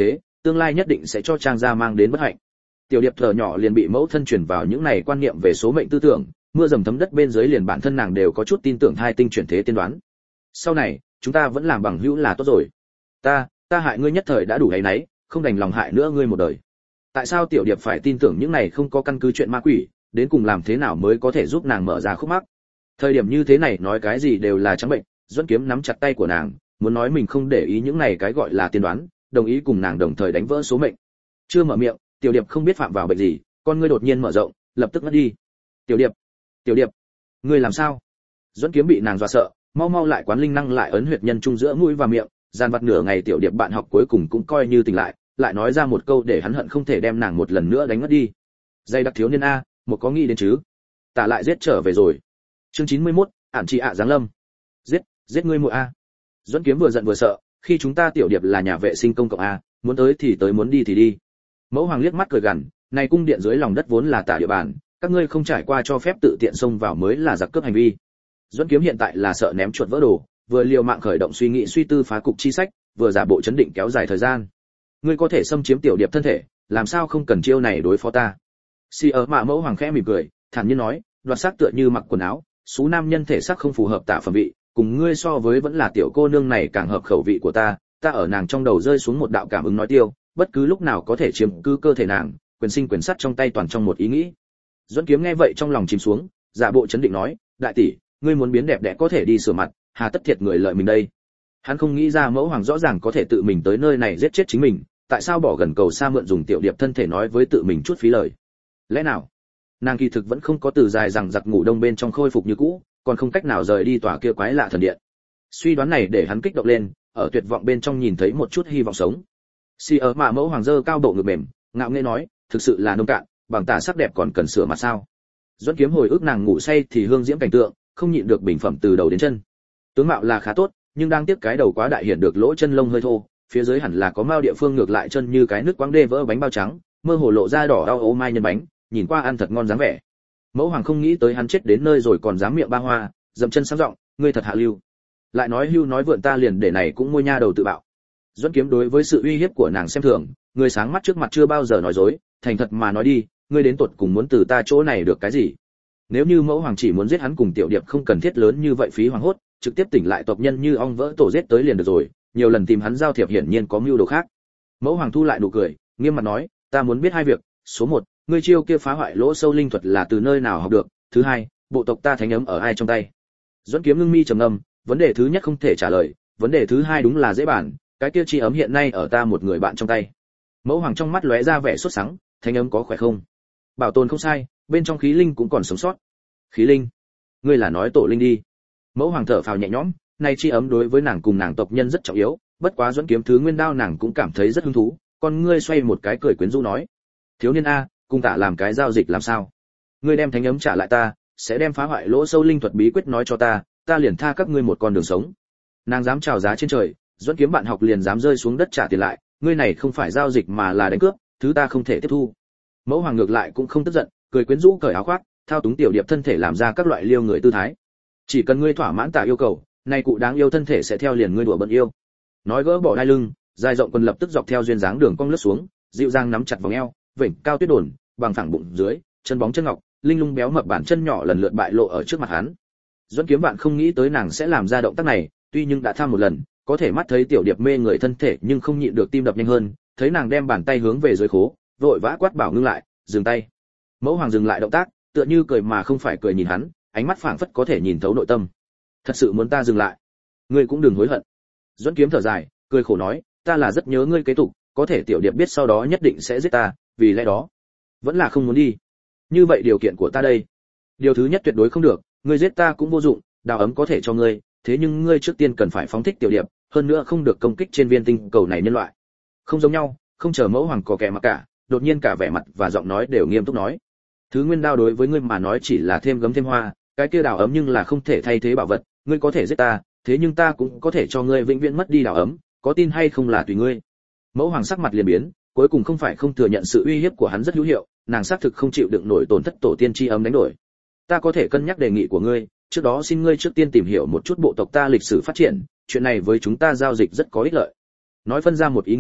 Speaker 1: tương lai nhất định sẽ cho Trang gia mang đến bất hạnh. Tiểu Điệp thở nhỏ liền bị mẫu thân truyền vào những này quan niệm về số mệnh tư tưởng, mưa dầm thấm đất bên dưới liền bản thân nàng đều có chút tin tưởng hai tinh chuyển thế tiên đoán. Sau này, chúng ta vẫn làm bằng hữu là tốt rồi. Ta, ta hại ngươi nhất thời đã đủ hay nấy, không đành lòng hại nữa ngươi một đời. Tại sao Tiểu Điệp phải tin tưởng những này không có căn cứ chuyện ma quỷ, đến cùng làm thế nào mới có thể giúp nàng mở ra khúc mắc? Thời điểm như thế này nói cái gì đều là trắng bệnh, Duẫn Kiếm nắm chặt tay của nàng, muốn nói mình không để ý những này cái gọi là tiên đoán, đồng ý cùng nàng đồng thời đánh vỡ số mệnh. Chưa mở miệng, Tiểu Điệp không biết phạm vào bệnh gì, con ngươi đột nhiên mở rộng, lập tức ngất đi. Tiểu Điệp, Tiểu Điệp, ngươi làm sao? Duẫn Kiếm bị nàng dọa sợ, mau mau lại quán linh năng lại ấn huyệt nhân trung giữa mũi và miệng, gian vặt nửa ngày Tiểu Điệp bạn học cuối cùng cũng coi như tỉnh lại, lại nói ra một câu để hắn hận không thể đem nàng một lần nữa đánh ngất đi. Dây đặc thiếu niên a, một có nghĩ đến chứ? Tả lại giết trở về rồi. Chương chín mươi mốt, ản chị ạ giáng lâm. Giết, giết ngươi muội a. Duẫn Kiếm vừa giận vừa sợ, khi chúng ta Tiểu Điệp là nhà vệ sinh công cộng a, muốn tới thì tới muốn đi thì đi. Mẫu Hoàng liếc mắt cười gằn, này cung điện dưới lòng đất vốn là tả địa bàn, các ngươi không trải qua cho phép tự tiện xông vào mới là giặc cướp hành vi. Duẫn Kiếm hiện tại là sợ ném chuột vỡ đồ, vừa liều mạng khởi động suy nghĩ suy tư phá cục chi sách, vừa giả bộ chấn định kéo dài thời gian. Ngươi có thể xâm chiếm Tiểu Điệp thân thể, làm sao không cần chiêu này đối phó ta? Si ở mạ Mẫu Hoàng khẽ mỉm cười, thản nhiên nói, đoạt xác tựa như mặc quần áo, số nam nhân thể xác không phù hợp tả phẩm vị, cùng ngươi so với vẫn là tiểu cô nương này càng hợp khẩu vị của ta, ta ở nàng trong đầu rơi xuống một đạo cảm ứng nói tiêu, bất cứ lúc nào có thể chiếm cứ cơ thể nàng, quyền sinh quyền sát trong tay toàn trong một ý nghĩ. Duẫn Kiếm nghe vậy trong lòng chìm xuống, giả bộ chấn định nói, đại tỷ, ngươi muốn biến đẹp đẽ có thể đi sửa mặt, hà tất thiệt người lợi mình đây. Hắn không nghĩ ra Mẫu Hoàng rõ ràng có thể tự mình tới nơi này giết chết chính mình, tại sao bỏ gần cầu xa mượn dùng Tiểu Điệp thân thể nói với tự mình chút phí lời. Lẽ nào nàng kỳ thực vẫn không có từ dài rằng giặc ngủ đông bên trong khôi phục như cũ, còn không cách nào rời đi tòa kia quái lạ thần điện. Suy đoán này để hắn kích động lên, ở tuyệt vọng bên trong nhìn thấy một chút hy vọng sống. Si ở mạ Mẫu Hoàng dơ cao độ ngực mềm, ngạo nghễ nói, thực sự là nông cạn, bằng tả sắc đẹp còn cần sửa mặt sao? Duẫn Kiếm hồi ức nàng ngủ say thì hương diễm cảnh tượng, không nhịn được bình phẩm từ đầu đến chân. Tướng mạo là khá tốt, nhưng đang tiếc cái đầu quá đại hiển được lỗ chân lông hơi thô, phía dưới hẳn là có mao địa phương ngược lại chân như cái nước quáng đê vỡ bánh bao trắng, mơ hồ lộ ra đỏ đau ố mai nhân bánh, nhìn qua ăn thật ngon dáng vẻ. Mẫu Hoàng không nghĩ tới hắn chết đến nơi rồi còn dám miệng ba hoa, dậm chân sáng giọng, ngươi thật hạ lưu. Lại nói hưu nói vượn ta liền để này cũng môi nha đầu tự bạo. Duẫn Kiếm đối với sự uy hiếp của nàng xem thường, người sáng mắt trước mặt chưa bao giờ nói dối, thành thật mà nói đi, ngươi đến tuột cùng muốn từ ta chỗ này được cái gì? Nếu như Mẫu Hoàng chỉ muốn giết hắn cùng Tiểu Điệp không cần thiết lớn như vậy phí hoàng hốt, trực tiếp tỉnh lại tộc nhân như ong vỡ tổ giết tới liền được rồi, nhiều lần tìm hắn giao thiệp hiển nhiên có mưu đồ khác. Mẫu Hoàng thu lại nụ cười, nghiêm mặt nói, ta muốn biết hai việc, số một, ngươi chiêu kia phá hoại lỗ sâu linh thuật là từ nơi nào học được, thứ hai, bộ tộc ta thánh ấm ở ai trong tay? Duẫn Kiếm ngưng mi trầm ngâm, vấn đề thứ nhất không thể trả lời, vấn đề thứ hai đúng là dễ bàn, cái kia chi ấm hiện nay ở ta một người bạn trong tay. Mẫu Hoàng trong mắt lóe ra vẻ sốt sắng, thánh ấm có khỏe không? Bảo tồn không sai, bên trong khí linh cũng còn sống sót. Khí linh? Ngươi là nói tổ linh đi. Mẫu Hoàng thở phào nhẹ nhõm, nay chi ấm đối với nàng cùng nàng tộc nhân rất trọng yếu, bất quá Duẫn Kiếm thứ nguyên đao nàng cũng cảm thấy rất hứng thú, con ngươi xoay một cái cười quyến rũ nói, thiếu niên a, cùng tả làm cái giao dịch làm sao? Ngươi đem thánh ấm trả lại ta, sẽ đem phá hoại lỗ sâu linh thuật bí quyết nói cho ta, ta liền tha các ngươi một con đường sống. Nàng dám chào giá trên trời, Duẫn Kiếm bạn học liền dám rơi xuống đất trả tiền lại, ngươi này không phải giao dịch mà là đánh cướp, thứ ta không thể tiếp thu. Mẫu Hoàng ngược lại cũng không tức giận, cười quyến rũ cởi áo khoác, thao túng Tiểu Điệp thân thể làm ra các loại liêu người tư thái. Chỉ cần ngươi thỏa mãn tả yêu cầu, nay cụ đáng yêu thân thể sẽ theo liền ngươi đùa bận yêu. Nói gỡ bỏ đai lưng, dài rộng quần lập tức dọc theo duyên dáng đường cong lướt xuống, dịu dàng nắm chặt vòng eo, vểnh cao tuyết đồn, bằng phẳng bụng dưới, chân bóng chân ngọc, linh lung béo mập bản chân nhỏ lần lượt bại lộ ở trước mặt hắn. Duẫn Kiếm bạn không nghĩ tới nàng sẽ làm ra động tác này, tuy nhưng đã tham một lần, có thể mắt thấy Tiểu Điệp mê người thân thể nhưng không nhịn được tim đập nhanh hơn, thấy nàng đem bàn tay hướng về dưới khố, vội vã quát bảo ngưng lại, dừng tay. Mẫu Hoàng dừng lại động tác, tựa như cười mà không phải cười nhìn hắn, ánh mắt phảng phất có thể nhìn thấu nội tâm. Thật sự muốn ta dừng lại? Ngươi cũng đừng hối hận. Duẫn Kiếm thở dài, cười khổ nói, ta là rất nhớ ngươi kế tục, có thể Tiểu Điệp biết sau đó nhất định sẽ giết ta, vì lẽ đó vẫn là không muốn đi. Như vậy điều kiện của ta đây, điều thứ nhất tuyệt đối không được, ngươi giết ta cũng vô dụng, đào ấm có thể cho ngươi, thế nhưng ngươi trước tiên cần phải phóng thích Tiểu Điệp, hơn nữa không được công kích trên viên tinh cầu này nhân loại. Không giống nhau. Không chờ Mẫu Hoàng có kẻ mà cả, đột nhiên cả vẻ mặt và giọng nói đều nghiêm túc nói, thứ nguyên đao đối với ngươi mà nói chỉ là thêm gấm thêm hoa, cái kia đào ấm nhưng là không thể thay thế bảo vật, ngươi có thể giết ta, thế nhưng ta cũng có thể cho ngươi vĩnh viễn mất đi đào ấm, có tin hay không là tùy ngươi. Mẫu Hoàng sắc mặt liền biến, cuối cùng không phải không thừa nhận sự uy hiếp của hắn rất hữu hiệu, nàng xác thực không chịu đựng nổi tổn thất tổ tiên chi ấm đánh đổi. Ta có thể cân nhắc đề nghị của ngươi, trước đó xin ngươi trước tiên tìm hiểu một chút bộ tộc ta lịch sử phát triển, chuyện này với chúng ta giao dịch rất có ích lợi. Nói phân ra một ý nghĩ,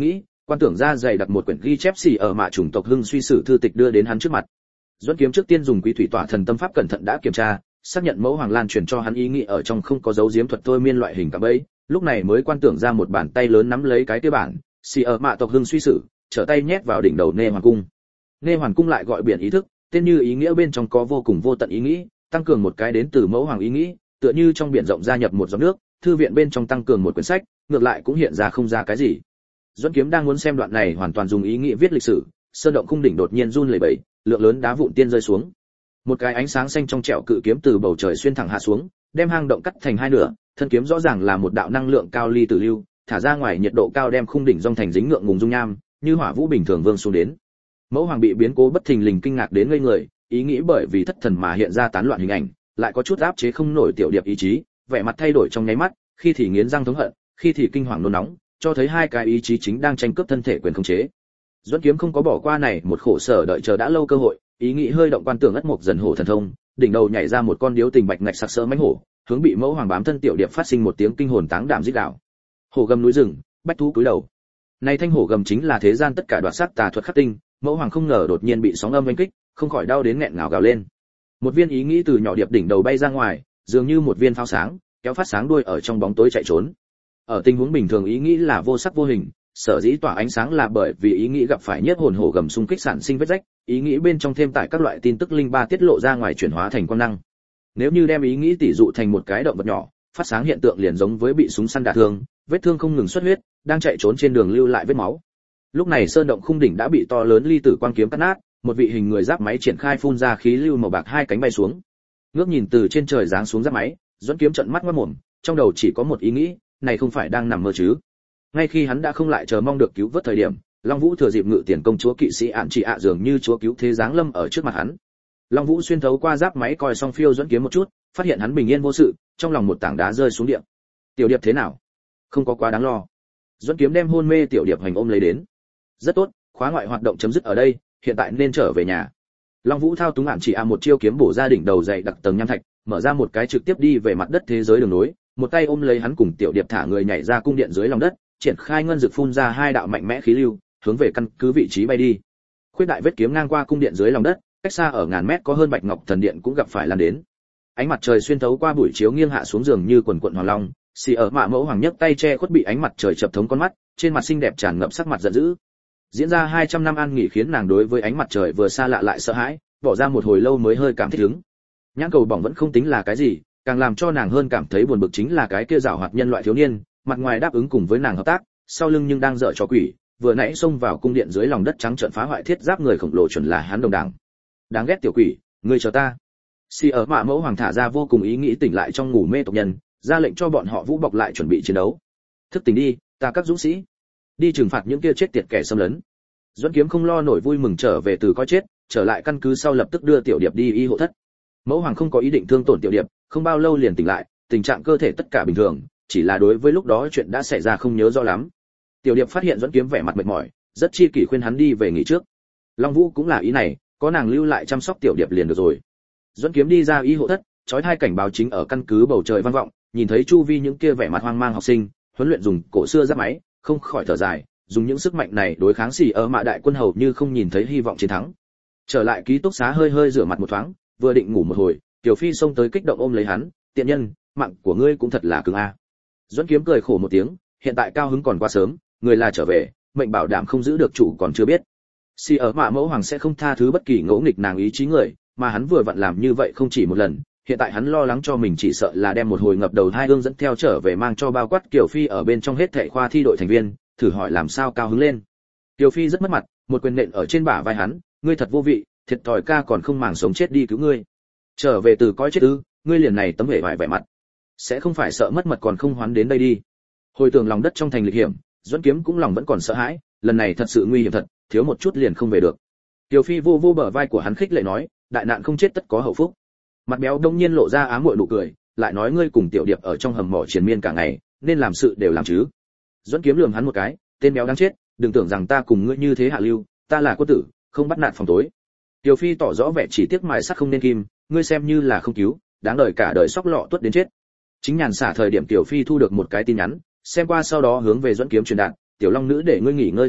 Speaker 1: Quan tưởng ra dày đặt một quyển ghi chép xì ở mạ chủng tộc hưng suy sử thư tịch đưa đến hắn trước mặt. Duẫn Kiếm trước tiên dùng quý thủy tỏa thần tâm pháp cẩn thận đã kiểm tra, xác nhận mẫu hoàng lan truyền cho hắn ý nghĩ ở trong không có dấu diếm thuật thôi miên loại hình cả bấy, lúc này mới quan tưởng ra một bàn tay lớn nắm lấy cái kia bản, xì ở mạ tộc hưng suy sử, trở tay nhét vào đỉnh đầu Nê Hoàng cung. Nê Hoàng cung lại gọi biển ý thức, tên như ý nghĩa bên trong có vô cùng vô tận ý nghĩ, tăng cường một cái đến từ mẫu hoàng ý nghĩ, tựa như trong biển rộng gia nhập một giọt nước, thư viện bên trong tăng cường một quyển sách, ngược lại cũng hiện ra không ra cái gì. Duẫn Kiếm đang muốn xem đoạn này hoàn toàn dùng ý nghĩ viết lịch sử, sơn động khung đỉnh đột nhiên run lẩy bẩy, lượng lớn đá vụn tiên rơi xuống. Một cái ánh sáng xanh trong trẻo cự kiếm từ bầu trời xuyên thẳng hạ xuống, đem hang động cắt thành hai nửa, thân kiếm rõ ràng là một đạo năng lượng cao ly tử lưu, thả ra ngoài nhiệt độ cao đem khung đỉnh rong thành dính ngượng ngùng dung nham, như hỏa vũ bình thường vương xuống đến. Mẫu hoàng bị biến cố bất thình lình kinh ngạc đến ngây người, ý nghĩ bởi vì thất thần mà hiện ra tán loạn hình ảnh, lại có chút áp chế không nổi tiểu điệp ý chí, vẻ mặt thay đổi trong nháy mắt, khi thì nghiến răng thống hận, khi thì kinh hoàng nôn nóng, cho thấy hai cái ý chí chính đang tranh cướp thân thể quyền khống chế. Duẫn Kiếm không có bỏ qua này một khổ sở đợi chờ đã lâu cơ hội, ý nghĩ hơi động quan tưởng ất mục dần hổ thần thông, đỉnh đầu nhảy ra một con điếu tình bạch ngạch sặc sỡ mãnh hổ, hướng bị mẫu hoàng bám thân tiểu điệp phát sinh một tiếng kinh hồn táng đảm rít gào. Hổ gầm núi rừng, bách thú cúi đầu. Này thanh hổ gầm chính là thế gian tất cả đoạt sắc tà thuật khắc tinh, mẫu hoàng không ngờ đột nhiên bị sóng âm đánh kích, không khỏi đau đến nghẹn ngào gào lên. Một viên ý nghĩ từ nhỏ điệp đỉnh đầu bay ra ngoài, dường như một viên pháo sáng, kéo phát sáng đuôi ở trong bóng tối chạy trốn. Ở tình huống bình thường ý nghĩ là vô sắc vô hình, sở dĩ tỏa ánh sáng là bởi vì ý nghĩ gặp phải nhất hồn hổ gầm xung kích sản sinh vết rách, ý nghĩ bên trong thêm tải các loại tin tức linh ba tiết lộ ra ngoài chuyển hóa thành quang năng. Nếu như đem ý nghĩ tỉ dụ thành một cái động vật nhỏ, phát sáng hiện tượng liền giống với bị súng săn đả thương, vết thương không ngừng xuất huyết, đang chạy trốn trên đường lưu lại vết máu. Lúc này sơn động khung đỉnh đã bị to lớn ly tử quang kiếm cắt nát, một vị hình người giáp máy triển khai phun ra khí lưu màu bạc hai cánh bay xuống. Ngước nhìn từ trên trời giáng xuống giáp máy, Duẫn Kiếm trợn mắt ngoác mồm, trong đầu chỉ có một ý nghĩ, này không phải đang nằm mơ chứ? Ngay khi hắn đã không lại chờ mong được cứu vớt thời điểm, Long Vũ thừa dịp ngự tiền công chúa kỵ sĩ ạn chỉ ạ dường như chúa cứu thế giáng lâm ở trước mặt hắn. Long Vũ xuyên thấu qua giáp máy coi xong phiêu Duẫn Kiếm một chút, phát hiện hắn bình yên vô sự, trong lòng một tảng đá rơi xuống địa. Tiểu điệp thế nào? Không có quá đáng lo. Duẫn Kiếm đem hôn mê tiểu điệp hành ôm lấy đến. Rất tốt, khóa ngoại hoạt động chấm dứt ở đây, hiện tại nên trở về nhà. Long Vũ thao túng ạn chỉ ạ một chiêu kiếm bổ ra đỉnh đầu dày đặc tầng nham thạch, mở ra một cái trực tiếp đi về mặt đất thế giới đường nối, một tay ôm lấy hắn cùng tiểu điệp thả người nhảy ra cung điện dưới lòng đất, triển khai ngân dược phun ra hai đạo mạnh mẽ khí lưu, hướng về căn cứ vị trí bay đi. Khuyết đại vết kiếm ngang qua cung điện dưới lòng đất, cách xa ở ngàn mét có hơn Bạch Ngọc thần điện cũng gặp phải lan đến. Ánh mặt trời xuyên thấu qua buổi chiếu nghiêng hạ xuống giường như quần quần hoàng long, xì ở mạ mẫu hoàng nhấc tay che khuất bị ánh mặt trời chập thống con mắt, trên mặt xinh đẹp tràn ngập sắc mặt giận dữ. Diễn ra hai trăm năm an nghỉ khiến nàng đối với ánh mặt trời vừa xa lạ lại sợ hãi, bỏ ra một hồi lâu mới hơi cảm thích ứng. Nhãn cầu bỏng vẫn không tính là cái gì, càng làm cho nàng hơn cảm thấy buồn bực chính là cái kia giảo hoạt nhân loại thiếu niên, mặt ngoài đáp ứng cùng với nàng hợp tác, sau lưng nhưng đang dở trò quỷ, vừa nãy xông vào cung điện dưới lòng đất trắng trợn phá hoại thiết giáp người khổng lồ chuẩn là hắn đồng đảng. Đáng ghét tiểu quỷ, ngươi chờ ta. Si ở mạ mẫu hoàng thả ra vô cùng ý nghĩ tỉnh lại trong ngủ mê tộc nhân, ra lệnh cho bọn họ vũ bọc lại chuẩn bị chiến đấu. Thức tỉnh đi, ta các dũng sĩ, đi trừng phạt những kia chết tiệt kẻ xâm lấn. Duẫn Kiếm không lo nổi vui mừng trở về từ coi chết, trở lại căn cứ sau lập tức đưa tiểu điệp đi y hộ thất. Mẫu hoàng không có ý định thương tổn tiểu điệp, không bao lâu liền tỉnh lại, tình trạng cơ thể tất cả bình thường, chỉ là đối với lúc đó chuyện đã xảy ra không nhớ rõ lắm. Tiểu điệp phát hiện Duẫn Kiếm vẻ mặt mệt mỏi, rất chi kỷ khuyên hắn đi về nghỉ trước. Long Vũ cũng là ý này, có nàng lưu lại chăm sóc tiểu điệp liền được rồi. Duẫn Kiếm đi ra y hộ thất, chói tai cảnh báo chính ở căn cứ bầu trời vang vọng, nhìn thấy chu vi những kia vẻ mặt hoang mang học sinh, huấn luyện dùng cổ xưa giáp máy, không khỏi thở dài, dùng những sức mạnh này đối kháng xì ở mạ đại quân hầu như không nhìn thấy hy vọng chiến thắng. Trở lại ký túc xá hơi hơi rửa mặt một thoáng, vừa định ngủ một hồi, Tiểu Phi xông tới kích động ôm lấy hắn, tiện nhân, mạng của ngươi cũng thật là cứng a. Duẫn Kiếm cười khổ một tiếng, hiện tại cao hứng còn quá sớm, người là trở về, mệnh bảo đảm không giữ được chủ còn chưa biết. Si ở mạ mẫu hoàng sẽ không tha thứ bất kỳ ngỗ nghịch nàng ý chí người, mà hắn vừa vặn làm như vậy không chỉ một lần, hiện tại hắn lo lắng cho mình chỉ sợ là đem một hồi ngập đầu hai hương dẫn theo trở về mang cho bao quát Kiều Phi ở bên trong hết thảy khoa thi đội thành viên, thử hỏi làm sao cao hứng lên. Kiều Phi rất mất mặt, một quyền nện ở trên bả vai hắn, ngươi thật vô vị, thiệt thòi ca còn không màng sống chết đi cứu ngươi. Trở về từ coi chết ư, ngươi liền này tấm vẻ vải vẻ mặt, sẽ không phải sợ mất mật còn không hoán đến đây đi. Hồi tưởng lòng đất trong thành lịch hiểm, Duẫn Kiếm cũng lòng vẫn còn sợ hãi, lần này thật sự nguy hiểm thật, thiếu một chút liền không về được. Kiều Phi vô vô bờ vai của hắn khích lệ nói, đại nạn không chết tất có hậu phúc. Mặt béo đông nhiên lộ ra ám muội nụ cười, lại nói ngươi cùng tiểu điệp ở trong hầm mỏ triền miên cả ngày, nên làm sự đều làm chứ. Duẫn Kiếm lườm hắn một cái, tên béo đáng chết, đừng tưởng rằng ta cùng ngươi như thế hạ lưu, ta là quân tử, không bắt nạt phòng tối. Kiều Phi tỏ rõ vẻ chỉ tiếc mài sắt không nên kim, ngươi xem như là không cứu, đáng đời cả đời sóc lọ tuốt đến chết. Chính nhàn xả thời điểm Kiều Phi thu được một cái tin nhắn, xem qua sau đó hướng về Duẫn Kiếm truyền đạt, tiểu long nữ để ngươi nghỉ ngơi thật tốt,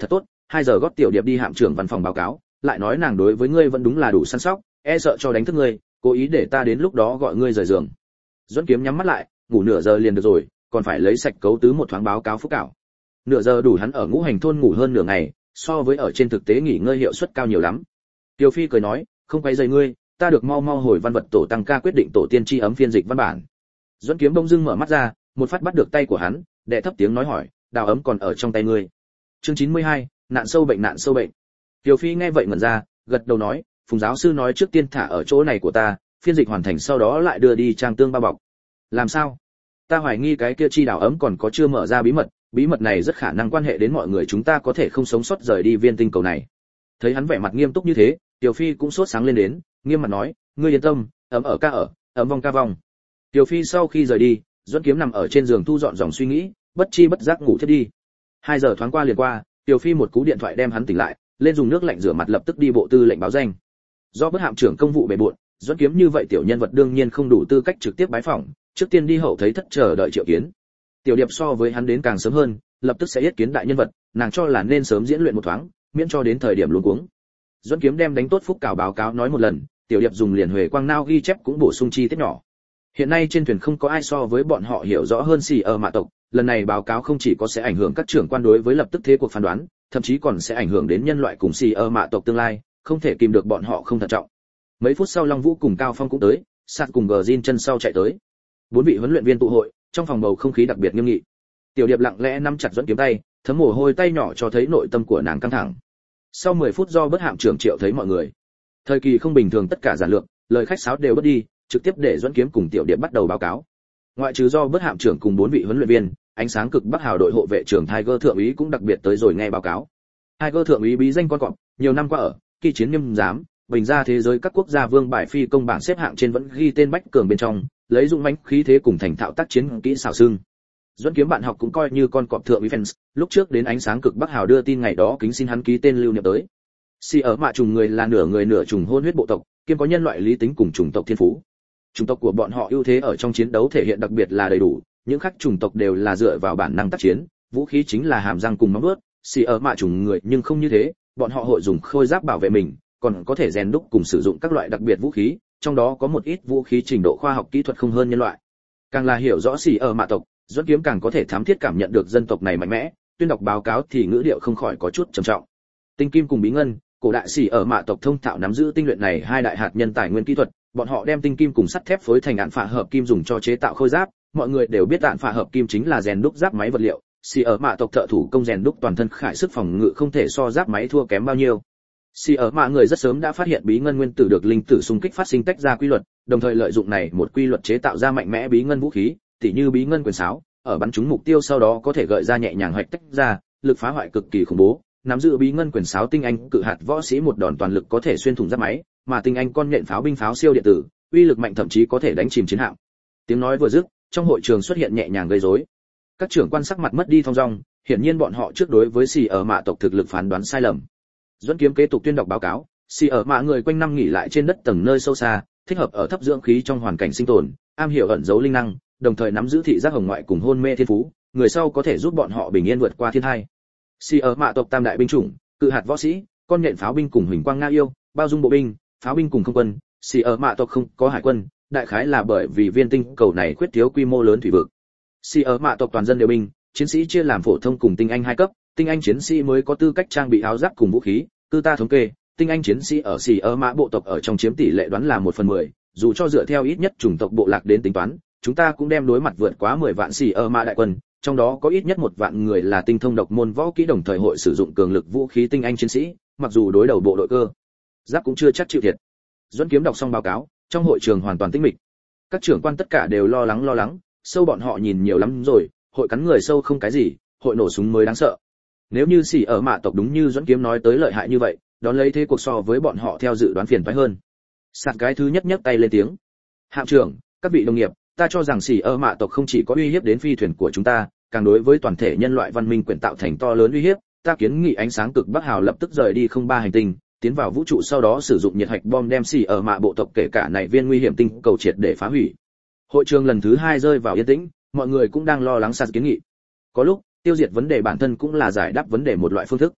Speaker 1: hai giờ gót tiểu điệp đi hạm trưởng văn phòng báo cáo, lại nói nàng đối với ngươi vẫn đúng là đủ săn sóc, e sợ cho đánh thức ngươi, cố ý để ta đến lúc đó gọi ngươi rời giường. Duẫn Kiếm nhắm mắt lại, ngủ nửa giờ liền được rồi, còn phải lấy sạch cấu tứ một thoáng báo cáo phúc cảo. Nửa giờ đủ hắn ở ngũ hành thôn ngủ hơn nửa ngày, so với ở trên thực tế nghỉ ngơi hiệu suất cao nhiều lắm. Tiêu Phi cười nói, không quấy rầy ngươi, ta được mau mau hồi văn vật tổ tăng ca quyết định tổ tiên tri ấm phiên dịch văn bản. Duẫn Kiếm bỗng dưng mở mắt ra, một phát bắt được tay của hắn, đệ thấp tiếng nói hỏi, đào ấm còn ở trong tay ngươi. Chương chín mươi hai, nạn sâu bệnh nạn sâu bệnh. Tiêu Phi nghe vậy ngẩn ra, gật đầu nói, Phùng giáo sư nói trước tiên thả ở chỗ này của ta, phiên dịch hoàn thành sau đó lại đưa đi trang tương bao bọc. Làm sao? Ta hoài nghi cái kia chi đào ấm còn có chưa mở ra bí mật, bí mật này rất khả năng quan hệ đến mọi người chúng ta có thể không sống sót rời đi viên tinh cầu này. Thấy hắn vẻ mặt nghiêm túc như thế, Tiểu Phi cũng sốt sáng lên đến, nghiêm mặt nói, ngươi yên tâm, ấm ở ca ở, ấm vong ca vong. Tiểu Phi sau khi rời đi, Duẫn Kiếm nằm ở trên giường thu dọn dòng suy nghĩ, bất chi bất giác ngủ thiếp đi. Hai giờ thoáng qua liền qua, Tiểu Phi một cú điện thoại đem hắn tỉnh lại, lên dùng nước lạnh rửa mặt lập tức đi bộ tư lệnh báo danh. Do bất hạm trưởng công vụ bề bộn, Duẫn Kiếm như vậy tiểu nhân vật đương nhiên không đủ tư cách trực tiếp bái phỏng, trước tiên đi hậu thấy thất chờ đợi triệu kiến. Tiểu Điệp so với hắn đến càng sớm hơn, lập tức sẽ yết kiến đại nhân vật, nàng cho là nên sớm diễn luyện một thoáng, miễn cho đến thời điểm luống cuống. Duẫn Kiếm đem đánh tốt phúc cảo báo cáo nói một lần, Tiểu Điệp dùng liền huề quang nao ghi chép cũng bổ sung chi tiết nhỏ. Hiện nay trên thuyền không có ai so với bọn họ hiểu rõ hơn xì ở mạ tộc, lần này báo cáo không chỉ có sẽ ảnh hưởng các trưởng quan đối với lập tức thế cuộc phán đoán, thậm chí còn sẽ ảnh hưởng đến nhân loại cùng xì ở mạ tộc tương lai, không thể kìm được bọn họ không thận trọng. Mấy phút sau Long Vũ cùng Cao Phong cũng tới, sát cùng Gờ Jin chân sau chạy tới. Bốn vị huấn luyện viên tụ hội, trong phòng bầu không khí đặc biệt nghiêm nghị. Tiểu Điệp lặng lẽ nắm chặt Duẫn Kiếm tay, thấm mồ hôi tay nhỏ cho thấy nội tâm của nàng căng thẳng. Sau mười phút do bất hạm trưởng triệu thấy mọi người. Thời kỳ không bình thường tất cả giản lược, lời khách sáo đều bất đi, trực tiếp để Duẫn Kiếm cùng Tiểu Điệp bắt đầu báo cáo. Ngoại trừ do bất hạm trưởng cùng bốn vị huấn luyện viên, ánh sáng cực Bắc Hào đội hộ vệ trưởng Tiger thượng úy cũng đặc biệt tới rồi nghe báo cáo. Tiger thượng úy bí danh con cọp, nhiều năm qua ở kỳ chiến nghiêm giám, bình ra thế giới các quốc gia vương bài phi công bảng xếp hạng trên vẫn ghi tên bách cường bên trong, lấy dũng mãnh khí thế cùng thành thạo tác chiến kỹ xảo xưng. Duẫn Kiếm bạn học cũng coi như con cọp thượng úy fans, lúc trước đến ánh sáng cực Bắc Hào đưa tin ngày đó kính xin hắn ký tên lưu niệm tới. Si ở mạ trùng người là nửa người nửa trùng hôn huyết bộ tộc, kiêm có nhân loại lý tính cùng chủng tộc thiên phú. Chủng tộc của bọn họ ưu thế ở trong chiến đấu thể hiện đặc biệt là đầy đủ, những khác chủng tộc đều là dựa vào bản năng tác chiến, vũ khí chính là hàm răng cùng móng vuốt, Si ở mạ trùng người nhưng không như thế, bọn họ hội dùng khôi giáp bảo vệ mình, còn có thể rèn đúc cùng sử dụng các loại đặc biệt vũ khí, trong đó có một ít vũ khí trình độ khoa học kỹ thuật không hơn nhân loại. Càng là hiểu rõ Si ở mạ tộc, Duẫn Kiếm càng có thể thám thiết cảm nhận được dân tộc này mạnh mẽ, tuyên đọc báo cáo thì ngữ điệu không khỏi có chút trầm trọng. Tinh kim cùng bí ngân, cổ đại Si ở mạ tộc thông thạo nắm giữ tinh luyện này hai đại hạt nhân tài nguyên kỹ thuật, bọn họ đem tinh kim cùng sắt thép phối thành ạn phạ hợp kim dùng cho chế tạo khôi giáp, mọi người đều biết ạn phạ hợp kim chính là rèn đúc giáp máy vật liệu, Si ở mạ tộc thợ thủ công rèn đúc toàn thân khải sức phòng ngự không thể so giáp máy thua kém bao nhiêu. Si ở mạ người rất sớm đã phát hiện bí ngân nguyên tử được linh tử xung kích phát sinh tách ra quy luật, đồng thời lợi dụng này một quy luật chế tạo ra mạnh mẽ bí ngân vũ khí, tỉ như bí ngân quyền sáo, ở bắn trúng mục tiêu sau đó có thể gợi ra nhẹ nhàng hoạch tách ra, lực phá hoại cực kỳ khủng bố. Nắm giữ bí ngân quyền sáo tinh anh cự hạt võ sĩ một đòn toàn lực có thể xuyên thủng giáp máy, mà tinh anh con nhện pháo binh pháo siêu điện tử, uy lực mạnh thậm chí có thể đánh chìm chiến hạm. Tiếng nói vừa dứt, trong hội trường xuất hiện nhẹ nhàng gây rối. Các trưởng quan sắc mặt mất đi thong dong, hiển nhiên bọn họ trước đối với Si ở mạ tộc thực lực phán đoán sai lầm. Duẫn Kiếm kế tục tuyên đọc báo cáo, Si ở mạ người quanh năm nghỉ lại trên đất tầng nơi sâu xa, thích hợp ở thấp dưỡng khí trong hoàn cảnh sinh tồn, am hiểu ẩn giấu linh năng, đồng thời nắm giữ thị giác hồng ngoại cùng hôn mê thiên phú, người sau có thể giúp bọn họ bình yên vượt qua thiên tai. Si ở mạ tộc tam đại binh chủng, cự hạt võ sĩ, con nhện pháo binh cùng huỳnh quang nga yêu, bao dung bộ binh, pháo binh cùng không quân. Si ở mạ tộc không có hải quân, đại khái là bởi vì viên tinh cầu này khuyết thiếu quy mô lớn thủy vực. Si ở mạ tộc toàn dân đều binh, chiến sĩ chia làm phổ thông cùng tinh anh hai cấp, tinh anh chiến sĩ mới có tư cách trang bị áo giáp cùng vũ khí, cứ ta thống kê, tinh anh chiến sĩ ở Si ở mạ bộ tộc ở trong chiếm tỷ lệ đoán là một phần mười, dù cho dựa theo ít nhất chủng tộc bộ lạc đến tính toán, chúng ta cũng đem đối mặt vượt quá mười vạn Si ở mạ đại quân, trong đó có ít nhất một vạn người là tinh thông độc môn võ kỹ đồng thời hội sử dụng cường lực vũ khí tinh anh chiến sĩ, mặc dù đối đầu bộ đội cơ giáp cũng chưa chắc chịu thiệt. Duẫn Kiếm đọc xong báo cáo, trong hội trường hoàn toàn tĩnh mịch. Các trưởng quan tất cả đều lo lắng lo lắng, sâu bọn họ nhìn nhiều lắm rồi, hội cắn người sâu không cái gì, hội nổ súng mới đáng sợ. Nếu như Si ở mạ tộc đúng như Duẫn Kiếm nói tới lợi hại như vậy, đón lấy thế cuộc so với bọn họ theo dự đoán phiền toái hơn. Sạt cái thứ nhất nhấc tay lên tiếng. Hạm trưởng, các vị đồng nghiệp, ta cho rằng Si ở mạ tộc không chỉ có uy hiếp đến phi thuyền của chúng ta, càng đối với toàn thể nhân loại văn minh quyền tạo thành to lớn uy hiếp. Ta kiến nghị ánh sáng cực Bắc Hào lập tức rời đi không ba hành tinh, tiến vào vũ trụ sau đó sử dụng nhiệt hạch bom đem Si ở mạ bộ tộc kể cả này viên nguy hiểm tinh cầu triệt để phá hủy. Hội trường lần thứ hai rơi vào yên tĩnh, mọi người cũng đang lo lắng sạt kiến nghị. Có lúc tiêu diệt vấn đề bản thân cũng là giải đáp vấn đề một loại phương thức.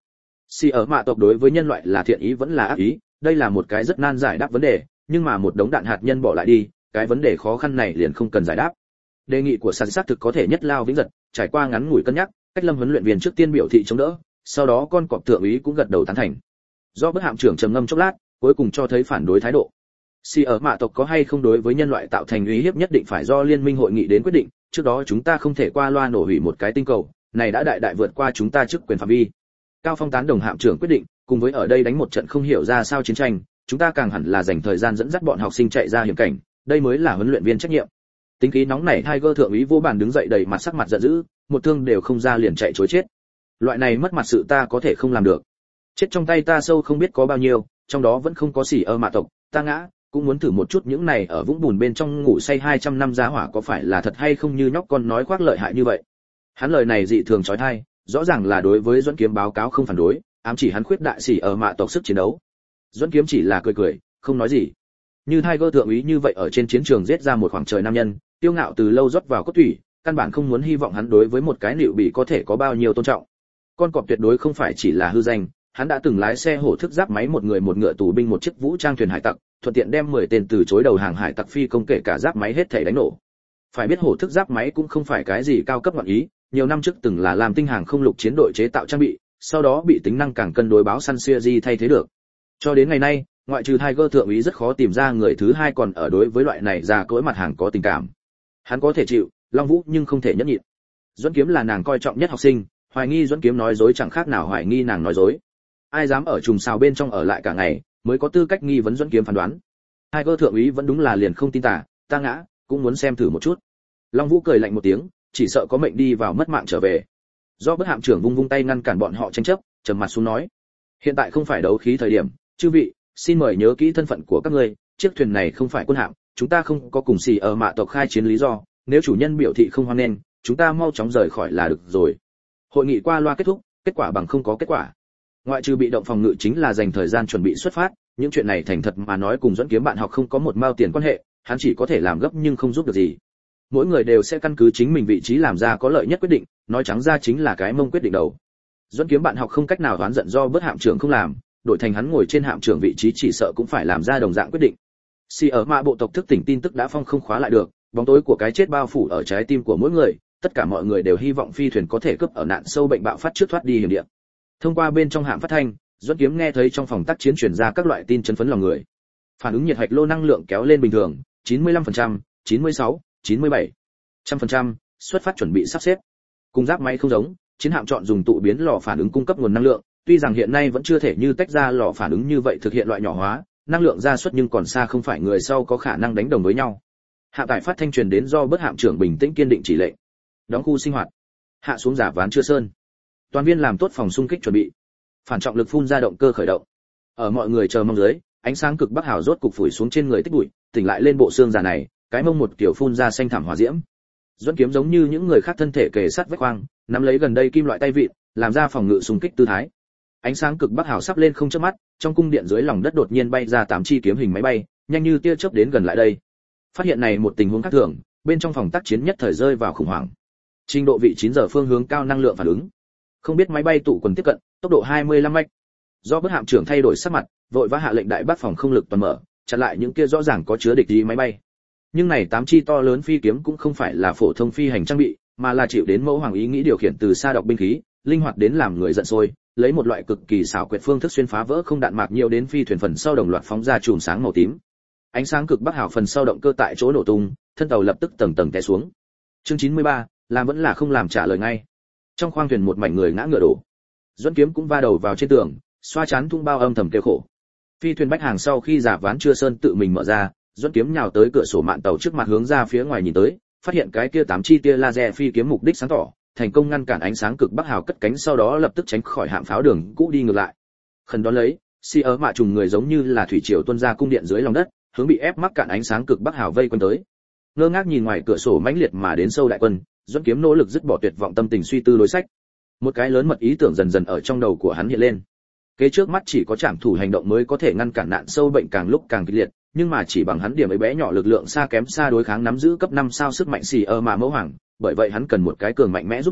Speaker 1: Si ở mạ tộc đối với nhân loại là thiện ý vẫn là ác ý, đây là một cái rất nan giải đáp vấn đề, nhưng mà một đống đạn hạt nhân bỏ lại đi, cái vấn đề khó khăn này liền không cần giải đáp. Đề nghị của sẵn xác thực có thể nhất lao vĩnh giật, trải qua ngắn ngủi cân nhắc, cách Lâm huấn luyện viên trước tiên biểu thị chống đỡ, sau đó con cọp thượng úy cũng gật đầu tán thành. Do bất hạm trưởng trầm ngâm chốc lát, cuối cùng cho thấy phản đối thái độ. Si ở mạ tộc có hay không đối với nhân loại tạo thành uy hiếp nhất định phải do liên minh hội nghị đến quyết định, trước đó chúng ta không thể qua loa nổ hủy một cái tinh cầu, này đã đại đại vượt qua chúng ta chức quyền phạm vi. Cao Phong tán đồng hạm trưởng quyết định, cùng với ở đây đánh một trận không hiểu ra sao chiến tranh, chúng ta càng hẳn là dành thời gian dẫn dắt bọn học sinh chạy ra hiểm cảnh, đây mới là huấn luyện viên trách nhiệm. Tính khí nóng nảy Tiger thượng úy vô bàn đứng dậy đầy mặt sắc mặt giận dữ, một thương đều không ra liền chạy trối chết. Loại này mất mặt sự ta có thể không làm được. Chết trong tay ta sâu không biết có bao nhiêu, trong đó vẫn không có xỉ ơ mạ tộc, ta ngã, cũng muốn thử một chút những này ở vũng bùn bên trong ngủ say hai trăm năm giá hỏa có phải là thật hay không như nhóc con nói khoác lợi hại như vậy. Hắn lời này dị thường chói tai, rõ ràng là đối với Duẫn Kiếm báo cáo không phản đối, ám chỉ hắn khuyết đại xỉ ở mạ tộc sức chiến đấu. Duẫn Kiếm chỉ là cười cười, không nói gì. Như Tiger thượng úy như vậy ở trên chiến trường giết ra một khoảng trời nam nhân, tiêu ngạo từ lâu rót vào cốt thủy, căn bản không muốn hy vọng hắn đối với một cái nịu bị có thể có bao nhiêu tôn trọng. Con cọp tuyệt đối không phải chỉ là hư danh, hắn đã từng lái xe hổ thức giáp máy một người một ngựa tù binh một chiếc vũ trang thuyền hải tặc, thuận tiện đem mười tên từ chối đầu hàng hải tặc phi công kể cả giáp máy hết thảy đánh nổ. Phải biết hổ thức giáp máy cũng không phải cái gì cao cấp ngoạn ý, nhiều năm trước từng là làm tinh hàng không lục chiến đội chế tạo trang bị, sau đó bị tính năng càng cân đối báo săn series thay thế được. Cho đến ngày nay, ngoại trừ Tiger thượng úy rất khó tìm ra người thứ hai còn ở đối với loại này ra cỗi mặt hàng có tình cảm. Hắn có thể chịu, Long Vũ nhưng không thể nhẫn nhịn. Duẫn Kiếm là nàng coi trọng nhất học sinh, hoài nghi Duẫn Kiếm nói dối chẳng khác nào hoài nghi nàng nói dối. Ai dám ở trùng xào bên trong ở lại cả ngày, mới có tư cách nghi vấn Duẫn Kiếm phán đoán. Tiger thượng úy vẫn đúng là liền không tin tà, ta ngã, cũng muốn xem thử một chút. Long Vũ cười lạnh một tiếng, chỉ sợ có mệnh đi vào mất mạng trở về. Do bất hạm trưởng vung vung tay ngăn cản bọn họ tranh chấp, trầm mặt xuống nói: hiện tại không phải đấu khí thời điểm, chư vị, xin mời nhớ kỹ thân phận của các ngươi, chiếc thuyền này không phải quân hạm, chúng ta không có cùng xì ở mạ tộc khai chiến lý do, nếu chủ nhân biểu thị không hoan nghênh, chúng ta mau chóng rời khỏi là được rồi. Hội nghị qua loa kết thúc, kết quả bằng không có kết quả. Ngoại trừ bị động phòng ngự chính là dành thời gian chuẩn bị xuất phát, những chuyện này thành thật mà nói cùng Duẫn Kiếm bạn học không có một mao tiền quan hệ, hắn chỉ có thể làm gấp nhưng không giúp được gì. Mỗi người đều sẽ căn cứ chính mình vị trí làm ra có lợi nhất quyết định, nói trắng ra chính là cái mông quyết định đầu. Duẫn Kiếm bạn học không cách nào oán giận do bớt hạm trưởng không làm, đổi thành hắn ngồi trên hạm trưởng vị trí chỉ sợ cũng phải làm ra đồng dạng quyết định. Si ở mạ bộ tộc thức tỉnh tin tức đã phong không khóa lại được, bóng tối của cái chết bao phủ ở trái tim của mỗi người, tất cả mọi người đều hy vọng phi thuyền có thể cướp ở nạn sâu bệnh bạo phát trước thoát đi hiểm địa. Thông qua bên trong hạm phát thanh, Duẫn Kiếm nghe thấy trong phòng tác chiến truyền ra các loại tin chấn phấn lòng người. Phản ứng nhiệt hạch lô năng lượng kéo lên bình thường, chín mươi lăm phần trăm, chín mươi sáu, chín mươi bảy, một trăm phần trăm, xuất phát chuẩn bị sắp xếp. Cùng giáp máy không giống, chiến hạm chọn dùng tụ biến lò phản ứng cung cấp nguồn năng lượng, tuy rằng hiện nay vẫn chưa thể như tách ra lò phản ứng như vậy thực hiện loại nhỏ hóa, năng lượng ra suất nhưng còn xa không phải người sau có khả năng đánh đồng với nhau. Hạ tải phát thanh truyền đến do bớt hạm trưởng bình tĩnh kiên định chỉ lệnh. Đóng khu sinh hoạt. Hạ xuống giả ván chưa sơn. Toàn viên làm tốt phòng xung kích chuẩn bị. Phản trọng lực phun ra động cơ khởi động. Ở mọi người chờ mong dưới, ánh sáng cực bắc hào rốt cục phủi xuống trên người tích bụi, tỉnh lại lên bộ xương già này, cái mông một kiểu phun ra xanh thảm hỏa diễm. Duẫn Kiếm giống như những người khác thân thể kề sát vách khoang, nắm lấy gần đây kim loại tay vịn, làm ra phòng ngự xung kích tư thái. Ánh sáng cực bắc hào sắp lên không chớp mắt, trong cung điện dưới lòng đất đột nhiên bay ra tám chi kiếm hình máy bay, nhanh như tia chớp đến gần lại đây. Phát hiện này một tình huống khác thường, bên trong phòng tác chiến nhất thời rơi vào khủng hoảng. Trình độ vị chín giờ phương hướng cao năng lượng phản ứng. Không biết máy bay tụ quần tiếp cận, tốc độ hai mươi lăm mach. Do bất hạm trưởng thay đổi sắc mặt, vội vã hạ lệnh đại bác phòng không lực toàn mở, chặn lại những kia rõ ràng có chứa địch ý máy bay. Nhưng này tám chi to lớn phi kiếm cũng không phải là phổ thông phi hành trang bị, mà là chịu đến mẫu hoàng ý nghĩ điều khiển từ xa đọc binh khí, linh hoạt đến làm người giận sôi, lấy một loại cực kỳ xảo quyệt phương thức xuyên phá vỡ không đạn mạc nhiều đến phi thuyền phần sau đồng loạt phóng ra chùm sáng màu tím. Ánh sáng cực bắc hào phần sau động cơ tại chỗ nổ tung, thân tàu lập tức tầng tầng té xuống. Chương chín mươi ba, làm vẫn là không làm trả lời ngay. Trong khoang thuyền một mảnh người ngã ngựa đổ. Duẫn Kiếm cũng va đầu vào trên tường, xoa chán thung bao âm thầm kêu khổ. Phi thuyền bách hàng sau khi giả ván chưa sơn tự mình mở ra, Duẫn Kiếm nhào tới cửa sổ mạn tàu trước mặt hướng ra phía ngoài nhìn tới, phát hiện cái kia tám chi tia laser phi kiếm mục đích sáng tỏ, thành công ngăn cản ánh sáng cực bắc hào cất cánh, sau đó lập tức tránh khỏi hạm pháo đường cũ đi ngược lại. Khẩn đón lấy, Si ở mạ trùng người giống như là thủy triều tuôn ra cung điện dưới lòng đất, hướng bị ép mắc cạn ánh sáng cực bắc hào vây quanh tới. Ngơ ngác nhìn ngoài cửa sổ mãnh liệt mà đến sâu đại quân, Duẫn Kiếm nỗ lực dứt bỏ tuyệt vọng tâm tình suy tư đối sách. Một cái lớn mật ý tưởng dần dần ở trong đầu của hắn hiện lên. Kế trước mắt chỉ có trảm thủ hành động mới có thể ngăn cản nạn sâu bệnh càng lúc càng kịch liệt, nhưng mà chỉ bằng hắn điểm ấy bé nhỏ lực lượng xa kém xa đối kháng nắm giữ cấp năm sao sức mạnh xì ở mà mẫu hoàng, bởi vậy hắn cần một cái cường mạnh mẽ giúp đỡ,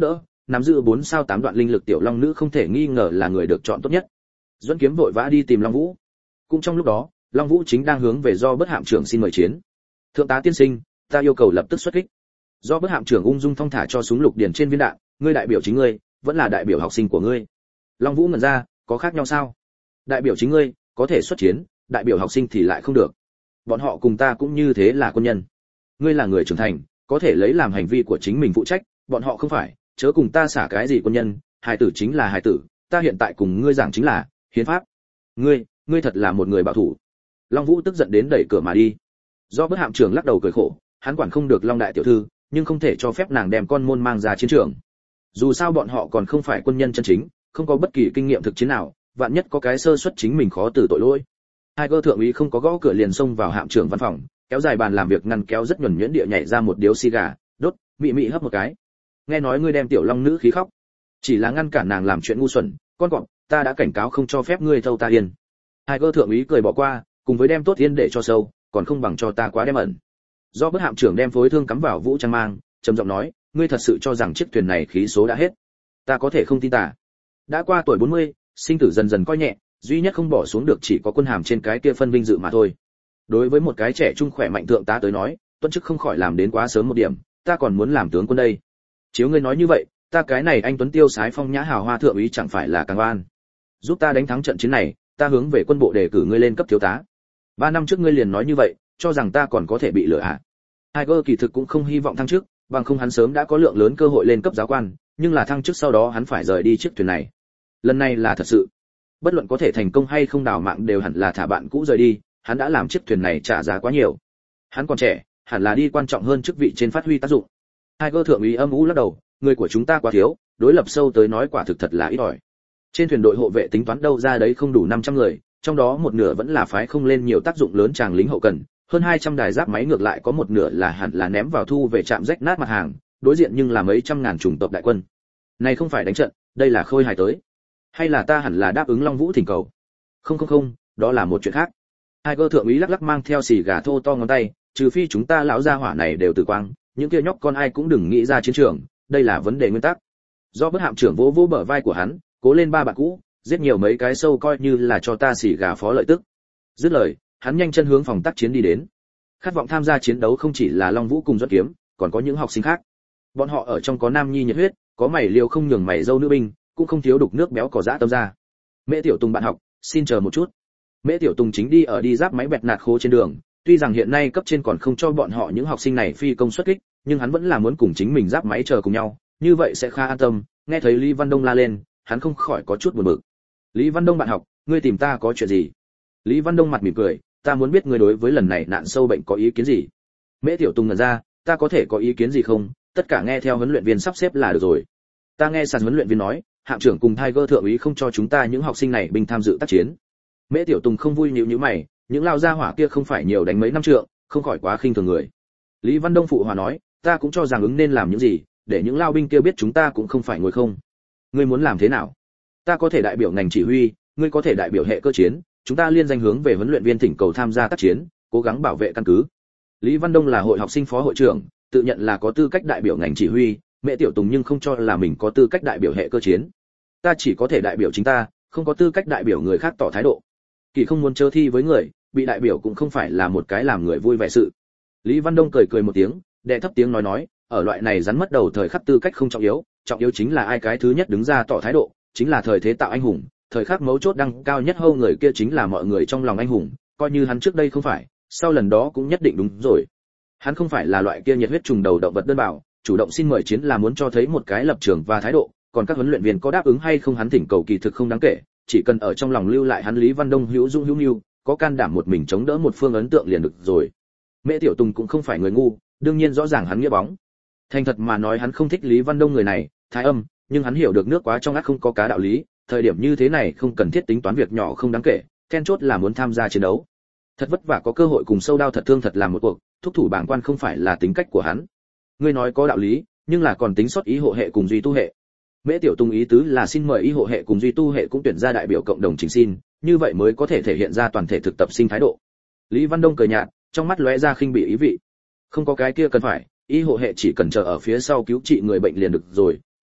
Speaker 1: nắm giữ bốn sao tám đoạn linh lực tiểu long nữ không thể nghi ngờ là người được chọn tốt nhất. Duẫn Kiếm vội vã đi tìm Long Vũ. Cũng trong lúc đó, Long Vũ chính đang hướng về Do Bất Hạm trưởng xin mời chiến. Thượng tá tiên sinh, ta yêu cầu lập tức xuất kích. Do Bất Hạm trưởng ung dung thong thả cho súng lục điền trên viên đạn, ngươi đại biểu chính ngươi, vẫn là đại biểu học sinh của ngươi. Long Vũ ngẩn ra, có khác nhau sao? Đại biểu chính ngươi, có thể xuất chiến, đại biểu học sinh thì lại không được. Bọn họ cùng ta cũng như thế là quân nhân. Ngươi là người trưởng thành, có thể lấy làm hành vi của chính mình phụ trách, bọn họ không phải, chớ cùng ta xả cái gì quân nhân, hài tử chính là hài tử, ta hiện tại cùng ngươi giảng chính là hiến pháp. Ngươi, ngươi thật là một người bảo thủ. Long Vũ tức giận đến đẩy cửa mà đi. Do Bất Hạm trưởng lắc đầu cười khổ, hắn quản không được Long đại tiểu thư, nhưng không thể cho phép nàng đem con môn mang ra chiến trường. Dù sao bọn họ còn không phải quân nhân chân chính, không có bất kỳ kinh nghiệm thực chiến nào, vạn nhất có cái sơ suất chính mình khó từ tội lỗi. Tiger thượng úy không có gõ cửa liền xông vào hạm trưởng văn phòng, kéo dài bàn làm việc ngăn kéo rất nhuần nhuyễn địa nhảy ra một điếu xì gà, đốt, mị mị hấp một cái. Nghe nói ngươi đem tiểu long nữ khí khóc, chỉ là ngăn cản nàng làm chuyện ngu xuẩn, con cọp, ta đã cảnh cáo không cho phép ngươi thâu ta yên. Tiger thượng úy cười bỏ qua, cùng với đem tốt yên để cho sâu, còn không bằng cho ta quá đem ẩn. Do Bất Hạm trưởng đem phối thương cắm vào vũ trang mang, trầm giọng nói, ngươi thật sự cho rằng chiếc thuyền này khí số đã hết? Ta có thể không tin ta. Đã qua tuổi bốn mươi, sinh tử dần dần coi nhẹ, duy nhất không bỏ xuống được chỉ có quân hàm trên cái kia phân vinh dự mà thôi. Đối với một cái trẻ trung khỏe mạnh thượng tá tới nói, tuân chức không khỏi làm đến quá sớm một điểm, ta còn muốn làm tướng quân đây. Chiếu ngươi nói như vậy, ta cái này anh tuấn tiêu sái phong nhã hào hoa thượng úy chẳng phải là càng oan. Giúp ta đánh thắng trận chiến này, ta hướng về quân bộ đề cử ngươi lên cấp thiếu tá. Ba năm trước ngươi liền nói như vậy, cho rằng ta còn có thể bị lừa à? Tiger kỳ thực cũng không hy vọng thăng chức, bằng không hắn sớm đã có lượng lớn cơ hội lên cấp giáo quan, nhưng là thăng chức sau đó hắn phải rời đi chiếc thuyền này. Lần này là thật sự. Bất luận có thể thành công hay không đào mạng đều hẳn là thả bạn cũ rời đi, hắn đã làm chiếc thuyền này trả giá quá nhiều. Hắn còn trẻ, hẳn là đi quan trọng hơn chức vị trên phát huy tác dụng. Tiger thượng úy âm u lắc đầu, người của chúng ta quá thiếu, đối lập sâu tới nói quả thực thật là ít ỏi. Trên thuyền đội hộ vệ tính toán đâu ra đấy không đủ năm trăm người, trong đó một nửa vẫn là phái không lên nhiều tác dụng lớn chàng lính hậu cần, hơn hai trăm đài giáp máy ngược lại có một nửa là hẳn là ném vào thu về trạm rách nát mặt hàng, đối diện nhưng là mấy trăm ngàn chủng tộc đại quân. Này không phải đánh trận, đây là khôi hài tới. Hay là ta hẳn là đáp ứng Long Vũ thỉnh cầu? Không không không, đó là một chuyện khác. Tiger thượng úy lắc lắc mang theo xì gà thô to ngón tay, trừ phi chúng ta lão gia hỏa này đều tử quang, những kia nhóc con ai cũng đừng nghĩ ra chiến trường, đây là vấn đề nguyên tắc. Do Bất Hạm trưởng vỗ vỗ bờ vai của hắn, cố lên ba bạn cũ, giết nhiều mấy cái sâu coi như là cho ta xì gà phó lợi tức. Dứt lời, hắn nhanh chân hướng phòng tác chiến đi đến. Khát vọng tham gia chiến đấu không chỉ là Long Vũ cùng Duẫn Kiếm, còn có những học sinh khác. Bọn họ ở trong có nam nhi nhiệt huyết, có mày liều không nhường mày dâu nữ binh, cũng không thiếu đục nước béo cỏ dã tâm ra. Mễ Tiểu Tùng bạn học, xin chờ một chút. Mễ Tiểu Tùng chính đi ở đi giáp máy bẹt nạt khố trên đường, tuy rằng hiện nay cấp trên còn không cho bọn họ những học sinh này phi công xuất kích, nhưng hắn vẫn là muốn cùng chính mình giáp máy chờ cùng nhau, như vậy sẽ khá an tâm. Nghe thấy Lý Văn Đông la lên, hắn không khỏi có chút buồn bực. Lý Văn Đông bạn học, ngươi tìm ta có chuyện gì? Lý Văn Đông mặt mỉm cười, ta muốn biết ngươi đối với lần này nạn sâu bệnh có ý kiến gì. Mễ Tiểu Tùng ngẩn ra, ta có thể có ý kiến gì không, tất cả nghe theo huấn luyện viên sắp xếp là được rồi. Ta nghe sàn huấn luyện viên nói, hạm trưởng cùng Tiger thượng úy không cho chúng ta những học sinh này binh tham dự tác chiến. Mễ Tiểu Tùng không vui nhíu nhíu mày, những lao gia hỏa kia không phải nhiều đánh mấy năm trượng, không khỏi quá khinh thường người. Lý Văn Đông phụ hòa nói, ta cũng cho rằng ứng nên làm những gì, để những lao binh kia biết chúng ta cũng không phải ngồi không. Ngươi muốn làm thế nào? Ta có thể đại biểu ngành chỉ huy, ngươi có thể đại biểu hệ cơ chiến, chúng ta liên danh hướng về huấn luyện viên thỉnh cầu tham gia tác chiến, cố gắng bảo vệ căn cứ. Lý Văn Đông là hội học sinh phó hội trưởng, tự nhận là có tư cách đại biểu ngành chỉ huy, Mễ Tiểu Tùng nhưng không cho là mình có tư cách đại biểu hệ cơ chiến. Ta chỉ có thể đại biểu chính ta, không có tư cách đại biểu người khác tỏ thái độ. Kỳ không muốn chơi thi với người, bị đại biểu cũng không phải là một cái làm người vui vẻ sự. Lý Văn Đông cười cười một tiếng, đệ thấp tiếng nói nói, ở loại này rắn mất đầu thời khắc tư cách không trọng yếu, trọng yếu chính là ai cái thứ nhất đứng ra tỏ thái độ, chính là thời thế tạo anh hùng, thời khắc mấu chốt đăng cao nhất hâu người kia chính là mọi người trong lòng anh hùng, coi như hắn trước đây không phải, sau lần đó cũng nhất định đúng rồi. Hắn không phải là loại kia nhiệt huyết trùng đầu động vật đơn bảo, chủ động xin mời chiến là muốn cho thấy một cái lập trường và thái độ, còn các huấn luyện viên có đáp ứng hay không hắn thỉnh cầu kỳ thực không đáng kể, chỉ cần ở trong lòng lưu lại hắn Lý Văn Đông hữu dung hữu nhu, có can đảm một mình chống đỡ một phương ấn tượng liền được rồi. Mễ Tiểu Tùng cũng không phải người ngu, đương nhiên rõ ràng hắn nghĩa bóng. Thành thật mà nói hắn không thích Lý Văn Đông người này, thái âm, nhưng hắn hiểu được nước quá trong ắt không có cá đạo lý, thời điểm như thế này không cần thiết tính toán việc nhỏ không đáng kể, then chốt là muốn tham gia chiến đấu. Thật vất vả có cơ hội cùng sâu đao thật thương thật làm một cuộc, thúc thủ bảng quan không phải là tính cách của hắn. Ngươi nói có đạo lý, nhưng là còn tính sót ý hộ hệ cùng duy tu hệ. Mễ Tiểu Tùng ý tứ là xin mời ý hộ hệ cùng duy tu hệ cũng tuyển ra đại biểu cộng đồng trình xin, như vậy mới có thể thể hiện ra toàn thể thực tập sinh thái độ. Lý Văn Đông cười nhạt, trong mắt lóe ra khinh bỉ ý vị. Không có cái kia cần phải, ý hộ hệ chỉ cần chờ ở phía sau cứu trị người bệnh liền được rồi,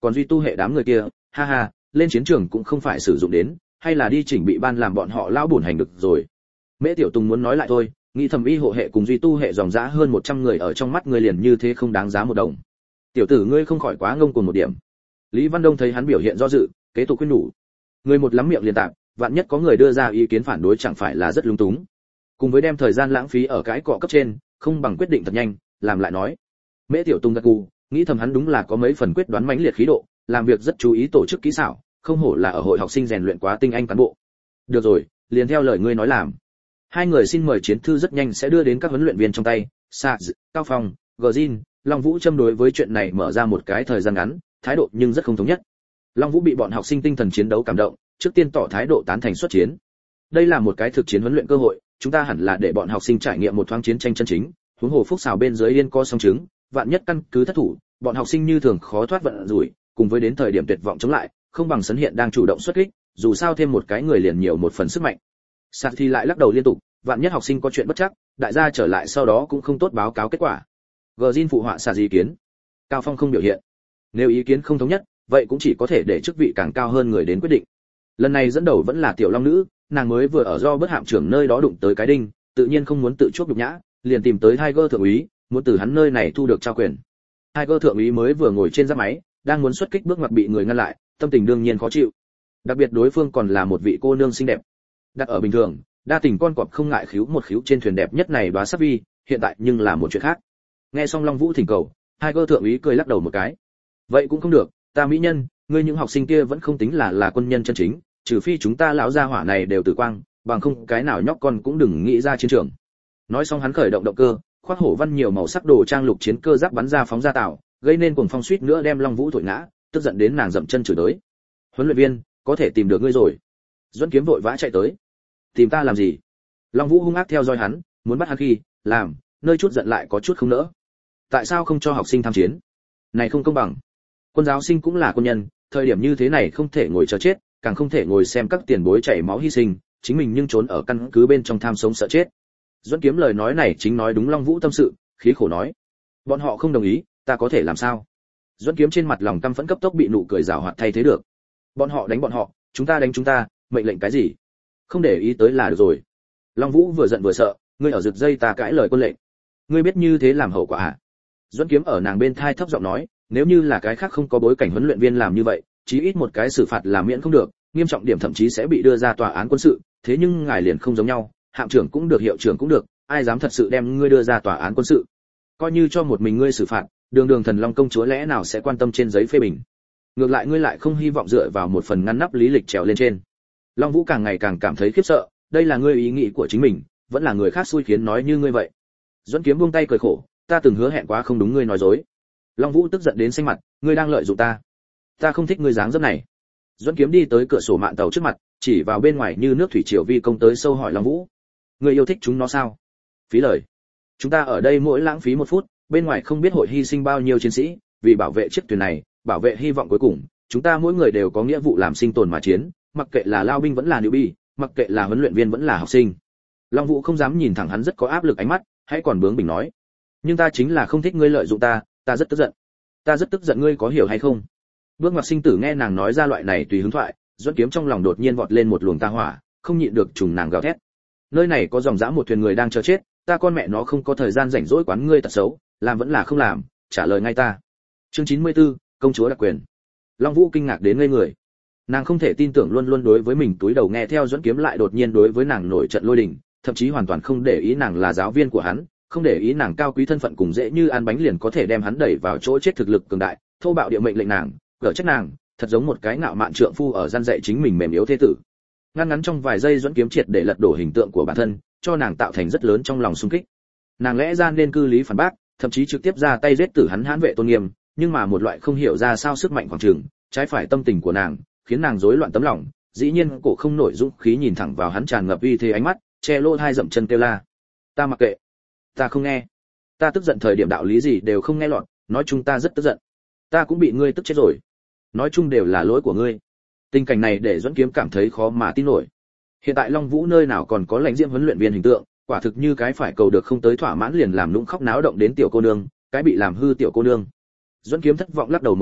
Speaker 1: còn duy tu hệ đám người kia, ha ha, lên chiến trường cũng không phải sử dụng đến, hay là đi chỉnh bị ban làm bọn họ lão bổn hành được rồi. Mễ Tiểu Tùng muốn nói lại thôi, nghĩ thẩm y hộ hệ cùng duy tu hệ dòng dã hơn một trăm người ở trong mắt người liền như thế không đáng giá một đồng. Tiểu tử ngươi không khỏi quá ngông cuồng một điểm. Lý Văn Đông thấy hắn biểu hiện do dự, kế tục khuyên nhủ. Người một lắm miệng liền tạm, vạn nhất có người đưa ra ý kiến phản đối chẳng phải là rất lung túng. Cùng với đem thời gian lãng phí ở cái cọ cấp trên, không bằng quyết định thật nhanh, làm lại nói. Mễ Tiểu Tùng gật gù, nghĩ thầm hắn đúng là có mấy phần quyết đoán mãnh liệt khí độ, làm việc rất chú ý tổ chức kỹ xảo, không hổ là ở hội học sinh rèn luyện quá tinh anh cán bộ. Được rồi, liền theo lời ngươi nói làm. Hai người xin mời chiến thư rất nhanh sẽ đưa đến các huấn luyện viên trong tay, Saz, Cao Phong, Gjin, Long Vũ châm đối với chuyện này mở ra một cái thời gian ngắn, thái độ nhưng rất không thống nhất. Long Vũ bị bọn học sinh tinh thần chiến đấu cảm động, trước tiên tỏ thái độ tán thành xuất chiến. Đây là một cái thực chiến huấn luyện cơ hội, chúng ta hẳn là để bọn học sinh trải nghiệm một thoáng chiến tranh chân chính, huống hồ phúc xào bên dưới yên co song chứng, vạn nhất căn cứ thất thủ, bọn học sinh như thường khó thoát vận rủi, cùng với đến thời điểm tuyệt vọng chống lại, không bằng sấn hiện đang chủ động xuất kích, dù sao thêm một cái người liền nhiều một phần sức mạnh. Sạt thì lại lắc đầu liên tục, vạn nhất học sinh có chuyện bất chắc, đại gia trở lại sau đó cũng không tốt báo cáo kết quả. Gjin phụ họa Sạt ý kiến. Cao Phong không biểu hiện. Nếu ý kiến không thống nhất, vậy cũng chỉ có thể để chức vị càng cao hơn người đến quyết định. Lần này dẫn đầu vẫn là Tiểu Long nữ, nàng mới vừa ở do bất hạm trưởng nơi đó đụng tới cái đinh, tự nhiên không muốn tự chuốc nhục nhã, liền tìm tới Tiger thượng úy, muốn từ hắn nơi này thu được trao quyền. Tiger thượng úy mới vừa ngồi trên giáp máy, đang muốn xuất kích bước ngoặt bị người ngăn lại, tâm tình đương nhiên khó chịu. Đặc biệt đối phương còn là một vị cô nương xinh đẹp. Đặt ở bình thường, đa tình con cọp không ngại khíu một khíu trên thuyền đẹp nhất này đóa sắp vi, hiện tại nhưng là một chuyện khác. Nghe xong Long Vũ thỉnh cầu, Tiger thượng úy cười lắc đầu một cái. Vậy cũng không được, ta mỹ nhân, ngươi những học sinh kia vẫn không tính là là quân nhân chân chính, trừ phi chúng ta lão gia hỏa này đều tử quang, bằng không cái nào nhóc con cũng đừng nghĩ ra chiến trường. Nói xong hắn khởi động động cơ, khoác hổ văn nhiều màu sắc đồ trang lục chiến cơ giáp bắn ra phóng ra tạo, gây nên cuồng phong suýt nữa đem Long Vũ thổi ngã, tức giận đến nàng dậm chân chửi tới. Huấn luyện viên, có thể tìm được ngươi rồi. Duẫn Kiếm vội vã chạy tới. Tìm ta làm gì? Long Vũ hung ác theo dõi hắn, muốn bắt hắn khi làm, nơi chút giận lại có chút không nỡ. Tại sao không cho học sinh tham chiến? Này không công bằng. Quân giáo sinh cũng là quân nhân, thời điểm như thế này không thể ngồi chờ chết, càng không thể ngồi xem các tiền bối chảy máu hy sinh, chính mình nhưng trốn ở căn cứ bên trong tham sống sợ chết. Duẫn Kiếm lời nói này chính nói đúng Long Vũ tâm sự, khí khổ nói: bọn họ không đồng ý, ta có thể làm sao? Duẫn Kiếm trên mặt lòng căm phẫn cấp tốc bị nụ cười giảo hoạt thay thế được. Bọn họ đánh bọn họ, chúng ta đánh chúng ta, mệnh lệnh cái gì? Không để ý tới là được rồi. Long Vũ vừa giận vừa sợ, ngươi ở giật dây ta cãi lời quân lệnh, ngươi biết như thế làm hậu quả à? Duẫn Kiếm ở nàng bên thai thấp giọng nói, nếu như là cái khác không có bối cảnh huấn luyện viên làm như vậy, chí ít một cái xử phạt là miễn không được, nghiêm trọng điểm thậm chí sẽ bị đưa ra tòa án quân sự, thế nhưng ngài liền không giống nhau, hạm trưởng cũng được hiệu trưởng cũng được, ai dám thật sự đem ngươi đưa ra tòa án quân sự? Coi như cho một mình ngươi xử phạt, đường đường thần long công chúa lẽ nào sẽ quan tâm trên giấy phê bình? Ngược lại ngươi lại không hy vọng dựa vào một phần ngăn nắp lý lịch trèo lên trên. Long Vũ càng ngày càng cảm thấy khiếp sợ, đây là ngươi ý nghĩ của chính mình, vẫn là người khác xui khiến nói như ngươi vậy. Duẫn Kiếm buông tay cười khổ, ta từng hứa hẹn quá không đúng ngươi nói dối. Long Vũ tức giận đến xanh mặt, ngươi đang lợi dụng ta. Ta không thích ngươi dáng dấp này. Duẫn Kiếm đi tới cửa sổ mạn tàu trước mặt, chỉ vào bên ngoài như nước thủy triều vi công tới sâu hỏi Long Vũ, ngươi yêu thích chúng nó sao? Phí lời. Chúng ta ở đây mỗi lãng phí một phút, bên ngoài không biết hội hy sinh bao nhiêu chiến sĩ, vì bảo vệ chiếc thuyền này, bảo vệ hy vọng cuối cùng, chúng ta mỗi người đều có nghĩa vụ làm sinh tồn mà chiến, mặc kệ là lao binh vẫn là nữ bi, mặc kệ là huấn luyện viên vẫn là học sinh. Long Vũ không dám nhìn thẳng hắn rất có áp lực ánh mắt, hãy còn bướng bỉnh nói, nhưng ta chính là không thích ngươi lợi dụng ta, ta rất tức giận. Ta rất tức giận, ngươi có hiểu hay không? Bước ngoặt sinh tử nghe nàng nói ra loại này tùy hứng thoại, Duẫn Kiếm trong lòng đột nhiên vọt lên một luồng tà hỏa, không nhịn được trùng nàng gào thét. Nơi này có dòng dã một thuyền người đang chờ chết, ta con mẹ nó không có thời gian rảnh rỗi quán ngươi tật xấu, làm vẫn là không làm, trả lời ngay ta. Chương chín mươi tư, công chúa đặc quyền. Long Vũ kinh ngạc đến ngây người. Nàng không thể tin tưởng luôn luôn đối với mình túi đầu nghe theo Duẫn Kiếm lại đột nhiên đối với nàng nổi trận lôi đình, thậm chí hoàn toàn không để ý nàng là giáo viên của hắn, không để ý nàng cao quý thân phận cùng dễ như ăn bánh liền có thể đem hắn đẩy vào chỗ chết thực lực cường đại, thô bạo địa mệnh lệnh nàng, gở trách nàng, thật giống một cái ngạo mạn trượng phu ở gian dạy chính mình mềm yếu thế tử. Ngắn ngắn trong vài giây Duẫn Kiếm triệt để lật đổ hình tượng của bản thân, cho nàng tạo thành rất lớn trong lòng xung kích. Nàng lẽ ra nên cư lý phản bác, thậm chí trực tiếp ra tay giết tử hắn hãn vệ tôn nghiêm, nhưng mà một loại không hiểu ra sao sức mạnh khoảng trường, trái phải tâm tình của nàng, khiến nàng rối loạn tấm lòng, dĩ nhiên cổ không nổi dũng khí nhìn thẳng vào hắn tràn ngập uy thế ánh mắt, che lỗ hai dậm chân kêu la. Ta mặc kệ, ta không nghe, ta tức giận thời điểm đạo lý gì đều không nghe lọt, nói chung ta rất tức giận, ta cũng bị ngươi tức chết rồi, nói chung đều là lỗi của ngươi. Tình cảnh này để Duẫn Kiếm cảm thấy khó mà tin nổi. Hiện tại Long Vũ nơi nào còn có lãnh diễm huấn luyện viên hình tượng, quả thực như cái phải cầu được không tới thỏa mãn liền làm nũng khóc náo động đến tiểu cô nương, cái bị làm hư tiểu cô nương. Duẫn Kiếm thất vọng lắc đầu một cái,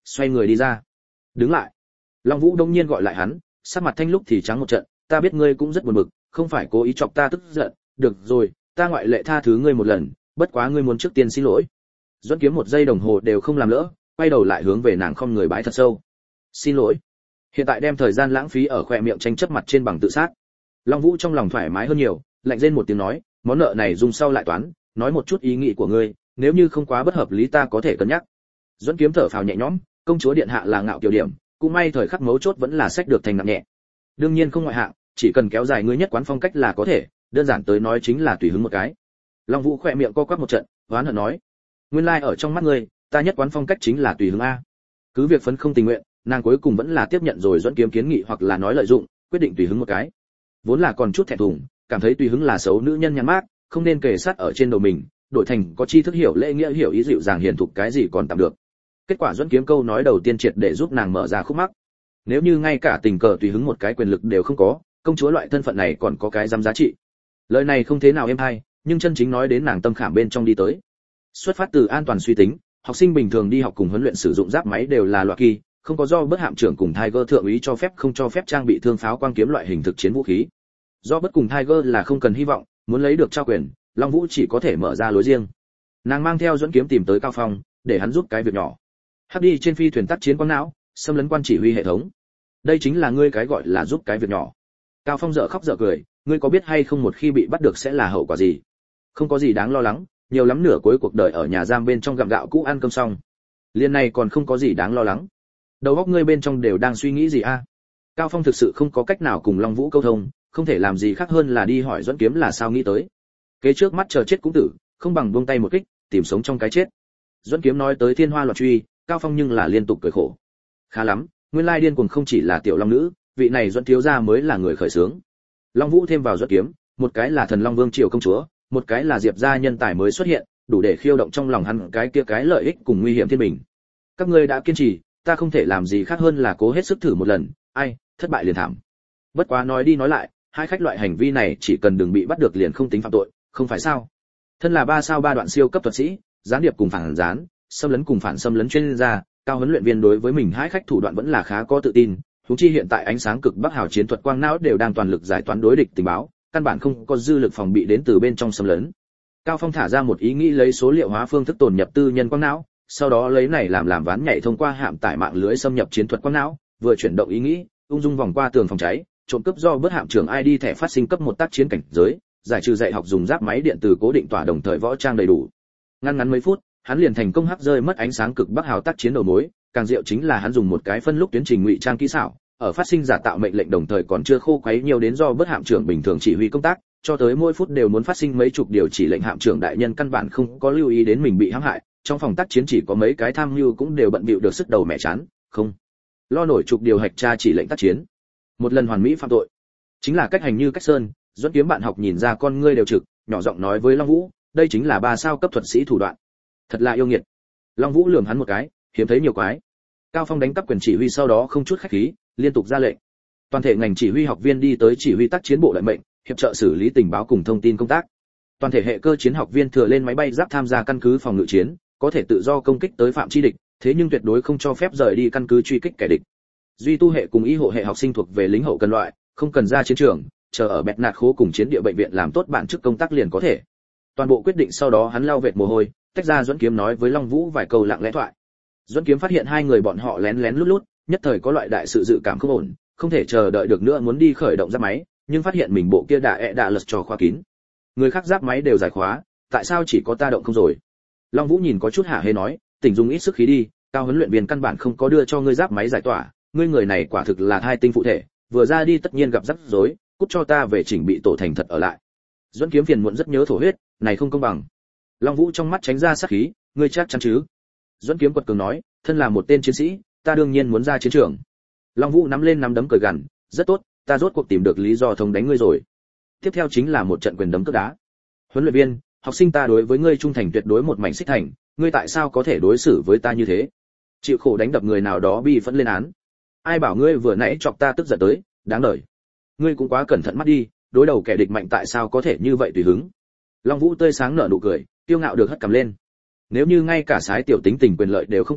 Speaker 1: xoay người đi ra. Đứng lại. Long Vũ đông nhiên gọi lại hắn, sắc mặt thanh lúc thì trắng một trận, ta biết ngươi cũng rất buồn bực, không phải cố ý chọc ta tức giận, được rồi, ta ngoại lệ tha thứ ngươi một lần, bất quá ngươi muốn trước tiên xin lỗi. Duẫn Kiếm một giây đồng hồ đều không làm lỡ, quay đầu lại hướng về nàng không người bái thật sâu. Xin lỗi. Hiện tại đem thời gian lãng phí ở khóe miệng tranh chấp mặt trên bằng tự sát. Long Vũ trong lòng thoải mái hơn nhiều, lạnh rên một tiếng nói, món nợ này dùng sau lại toán, nói một chút ý nghĩ của ngươi, nếu như không quá bất hợp lý ta có thể cân nhắc. Duẫn Kiếm thở phào nhẹ nhõm, công chúa điện hạ là ngạo kiều điểm, cũng may thời khắc mấu chốt vẫn là sách được thành nặng nhẹ. Đương nhiên không ngoại hạng, chỉ cần kéo dài ngươi nhất quán phong cách là có thể, đơn giản tới nói chính là tùy hứng một cái. Long Vũ khẽ miệng co quắp một trận, oán hận nói, nguyên lai like ở trong mắt ngươi, ta nhất quán phong cách chính là tùy hứng a. Cứ việc phấn không tình nguyện, nàng cuối cùng vẫn là tiếp nhận rồi Duẫn Kiếm kiến nghị hoặc là nói lợi dụng, quyết định tùy hứng một cái. Vốn là còn chút thẹn thùng, cảm thấy tùy hứng là xấu nữ nhân nhăn mát, không nên kề sát ở trên đầu mình, đổi thành có tri thức hiểu lễ nghĩa hiểu ý dịu dàng hiền thục cái gì còn tạm được. Kết quả Duẫn Kiếm câu nói đầu tiên triệt để giúp nàng mở ra khúc mắc. Nếu như ngay cả tình cờ tùy hứng một cái quyền lực đều không có, công chúa loại thân phận này còn có cái dám giá trị. Lời này không thế nào êm hay, nhưng chân chính nói đến nàng tâm khảm bên trong đi tới. Xuất phát từ an toàn suy tính, học sinh bình thường đi học cùng huấn luyện sử dụng giáp máy đều là loại kỳ, không có do bất hạm trưởng cùng Tiger thượng úy cho phép không cho phép trang bị thương pháo quang kiếm loại hình thực chiến vũ khí. Do bất cùng Tiger là không cần hy vọng, muốn lấy được trao quyền, Long Vũ chỉ có thể mở ra lối riêng. Nàng mang theo Duẫn Kiếm tìm tới Cao Phong, để hắn giúp cái việc nhỏ. Hắc đi trên phi thuyền tác chiến quang não, xâm lấn quan chỉ huy hệ thống. Đây chính là ngươi cái gọi là giúp cái việc nhỏ. Cao Phong dở khóc dở cười, ngươi có biết hay không một khi bị bắt được sẽ là hậu quả gì? Không có gì đáng lo lắng, nhiều lắm nửa cuối cuộc đời ở nhà giam bên trong gặm gạo cũ ăn cơm xong. Liên này còn không có gì đáng lo lắng. Đầu óc ngươi bên trong đều đang suy nghĩ gì a? Cao Phong thực sự không có cách nào cùng Long Vũ câu thông, không thể làm gì khác hơn là đi hỏi Duẫn Kiếm là sao nghĩ tới. Kế trước mắt chờ chết cũng tử, không bằng buông tay một kích, tìm sống trong cái chết. Duẫn Kiếm nói tới thiên hoa loạn truy, Cao Phong nhưng là liên tục cười khổ. Khá lắm, nguyên lai điên cuồng không chỉ là tiểu long nữ, vị này Duẫn thiếu gia mới là người khởi xướng. Long Vũ thêm vào Duẫn Kiếm, một cái là Thần Long Vương triều công chúa, một cái là Diệp gia nhân tài mới xuất hiện, đủ để khiêu động trong lòng hắn cái kia cái lợi ích cùng nguy hiểm thiên bình. Các ngươi đã kiên trì, ta không thể làm gì khác hơn là cố hết sức thử một lần, ai, thất bại liền thảm. Bất quá nói đi nói lại, hai khách loại hành vi này chỉ cần đừng bị bắt được liền không tính phạm tội, không phải sao? Thân là ba sao ba đoạn siêu cấp thuật sĩ, gián điệp cùng phản gián, xâm lấn cùng phản xâm lấn chuyên gia, cao huấn luyện viên đối với mình hai khách thủ đoạn vẫn là khá có tự tin. Huống chi hiện tại ánh sáng cực bắc hào chiến thuật quang não đều đang toàn lực giải toán đối địch tình báo, căn bản không có dư lực phòng bị đến từ bên trong xâm lấn. Cao Phong thả ra một ý nghĩ lấy số liệu hóa phương thức tồn nhập tư nhân quang não, sau đó lấy này làm làm ván nhảy thông qua hạm tải mạng lưới xâm nhập chiến thuật quang não, vừa chuyển động ý nghĩ, ung dung vòng qua tường phòng cháy, trộm cướp do bớt hạm trưởng i đê thẻ phát sinh cấp một tác chiến cảnh giới, giải trừ dạy học dùng giáp máy điện từ cố định tỏa đồng thời võ trang đầy đủ. Ngắn ngắn mấy phút, hắn liền thành công hắc rơi mất ánh sáng cực bắc hào tác chiến đầu mối, càng diệu chính là hắn dùng một cái phân lúc tuyến trình ngụy trang kỹ xảo, ở phát sinh giả tạo mệnh lệnh đồng thời còn chưa khô quấy nhiều đến do bớt hạm trưởng bình thường chỉ huy công tác, cho tới mỗi phút đều muốn phát sinh mấy chục điều chỉ lệnh hạm trưởng đại nhân căn bản không có lưu ý đến mình bị hãm hại, trong phòng tác chiến chỉ có mấy cái tham mưu cũng đều bận bịu được sức đầu mẹ chán, không lo nổi chục điều hạch tra chỉ lệnh tác chiến. Một lần hoàn mỹ phạm tội, chính là cách hành như cách sơn. Duẫn Kiếm bạn học nhìn ra con ngươi đều trực, nhỏ giọng nói với Long Vũ, đây chính là ba sao cấp thuật sĩ thủ đoạn, thật là yêu nghiệt. Long Vũ lườm hắn một cái, hiếm thấy nhiều quái. Cao Phong đánh cắp quyền chỉ huy sau đó không chút khách khí, liên tục ra lệnh. Toàn thể ngành chỉ huy học viên đi tới chỉ huy tác chiến bộ đợi mệnh, hiệp trợ xử lý tình báo cùng thông tin công tác. Toàn thể hệ cơ chiến học viên thừa lên máy bay giáp tham gia căn cứ phòng ngự chiến, có thể tự do công kích tới phạm chi địch, thế nhưng tuyệt đối không cho phép rời đi căn cứ truy kích kẻ địch. Duy tu hệ cùng y hộ hệ học sinh thuộc về lính hậu cần loại, không cần ra chiến trường, chờ ở bẹt nạt khố cùng chiến địa bệnh viện làm tốt bản chức công tác liền có thể. Toàn bộ quyết định sau đó hắn lau vệt mồ hôi, tách ra Duẫn Kiếm nói với Long Vũ vài câu lặng lẽ thoại. Duẫn Kiếm phát hiện hai người bọn họ lén lén lút lút, nhất thời có loại đại sự dự cảm không ổn, không thể chờ đợi được nữa muốn đi khởi động giáp máy, nhưng phát hiện mình bộ kia đã ẹ đã lật trò khóa kín. Người khác giáp máy đều giải khóa, tại sao chỉ có ta động không rồi? Long Vũ nhìn có chút hả hê nói, tỉnh dùng ít sức khí đi, cao huấn luyện viên căn bản không có đưa cho ngươi giáp máy giải tỏa, ngươi người này quả thực là hai tinh phụ thể, vừa ra đi tất nhiên gặp rắc rối, cút cho ta về chỉnh bị tổ thành thật ở lại. Duẫn Kiếm phiền muộn rất nhớ thổ huyết, này không công bằng. Long Vũ trong mắt tránh ra sát khí, ngươi chắc chắn chứ? Duẫn Kiếm quật cường nói, thân là một tên chiến sĩ, ta đương nhiên muốn ra chiến trường. Long Vũ nắm lên nắm đấm cười gằn, rất tốt, ta rốt cuộc tìm được lý do thống đánh ngươi rồi. Tiếp theo chính là một trận quyền đấm cước đá. Huấn luyện viên, học sinh ta đối với ngươi trung thành tuyệt đối một mảnh xích thành, ngươi tại sao có thể đối xử với ta như thế? Chịu khổ đánh đập người nào đó bị phẫn lên án. Ai bảo ngươi vừa nãy chọc ta tức giận tới, đáng đời. Ngươi cũng quá cẩn thận mắt đi, đối đầu kẻ địch mạnh tại sao có thể như vậy tùy hứng? Long Vũ tươi sáng nở nụ cười, kiêu ngạo được hất cằm lên. Nếu như ngay cả sái tiểu tính tình quyền lợi đều không có,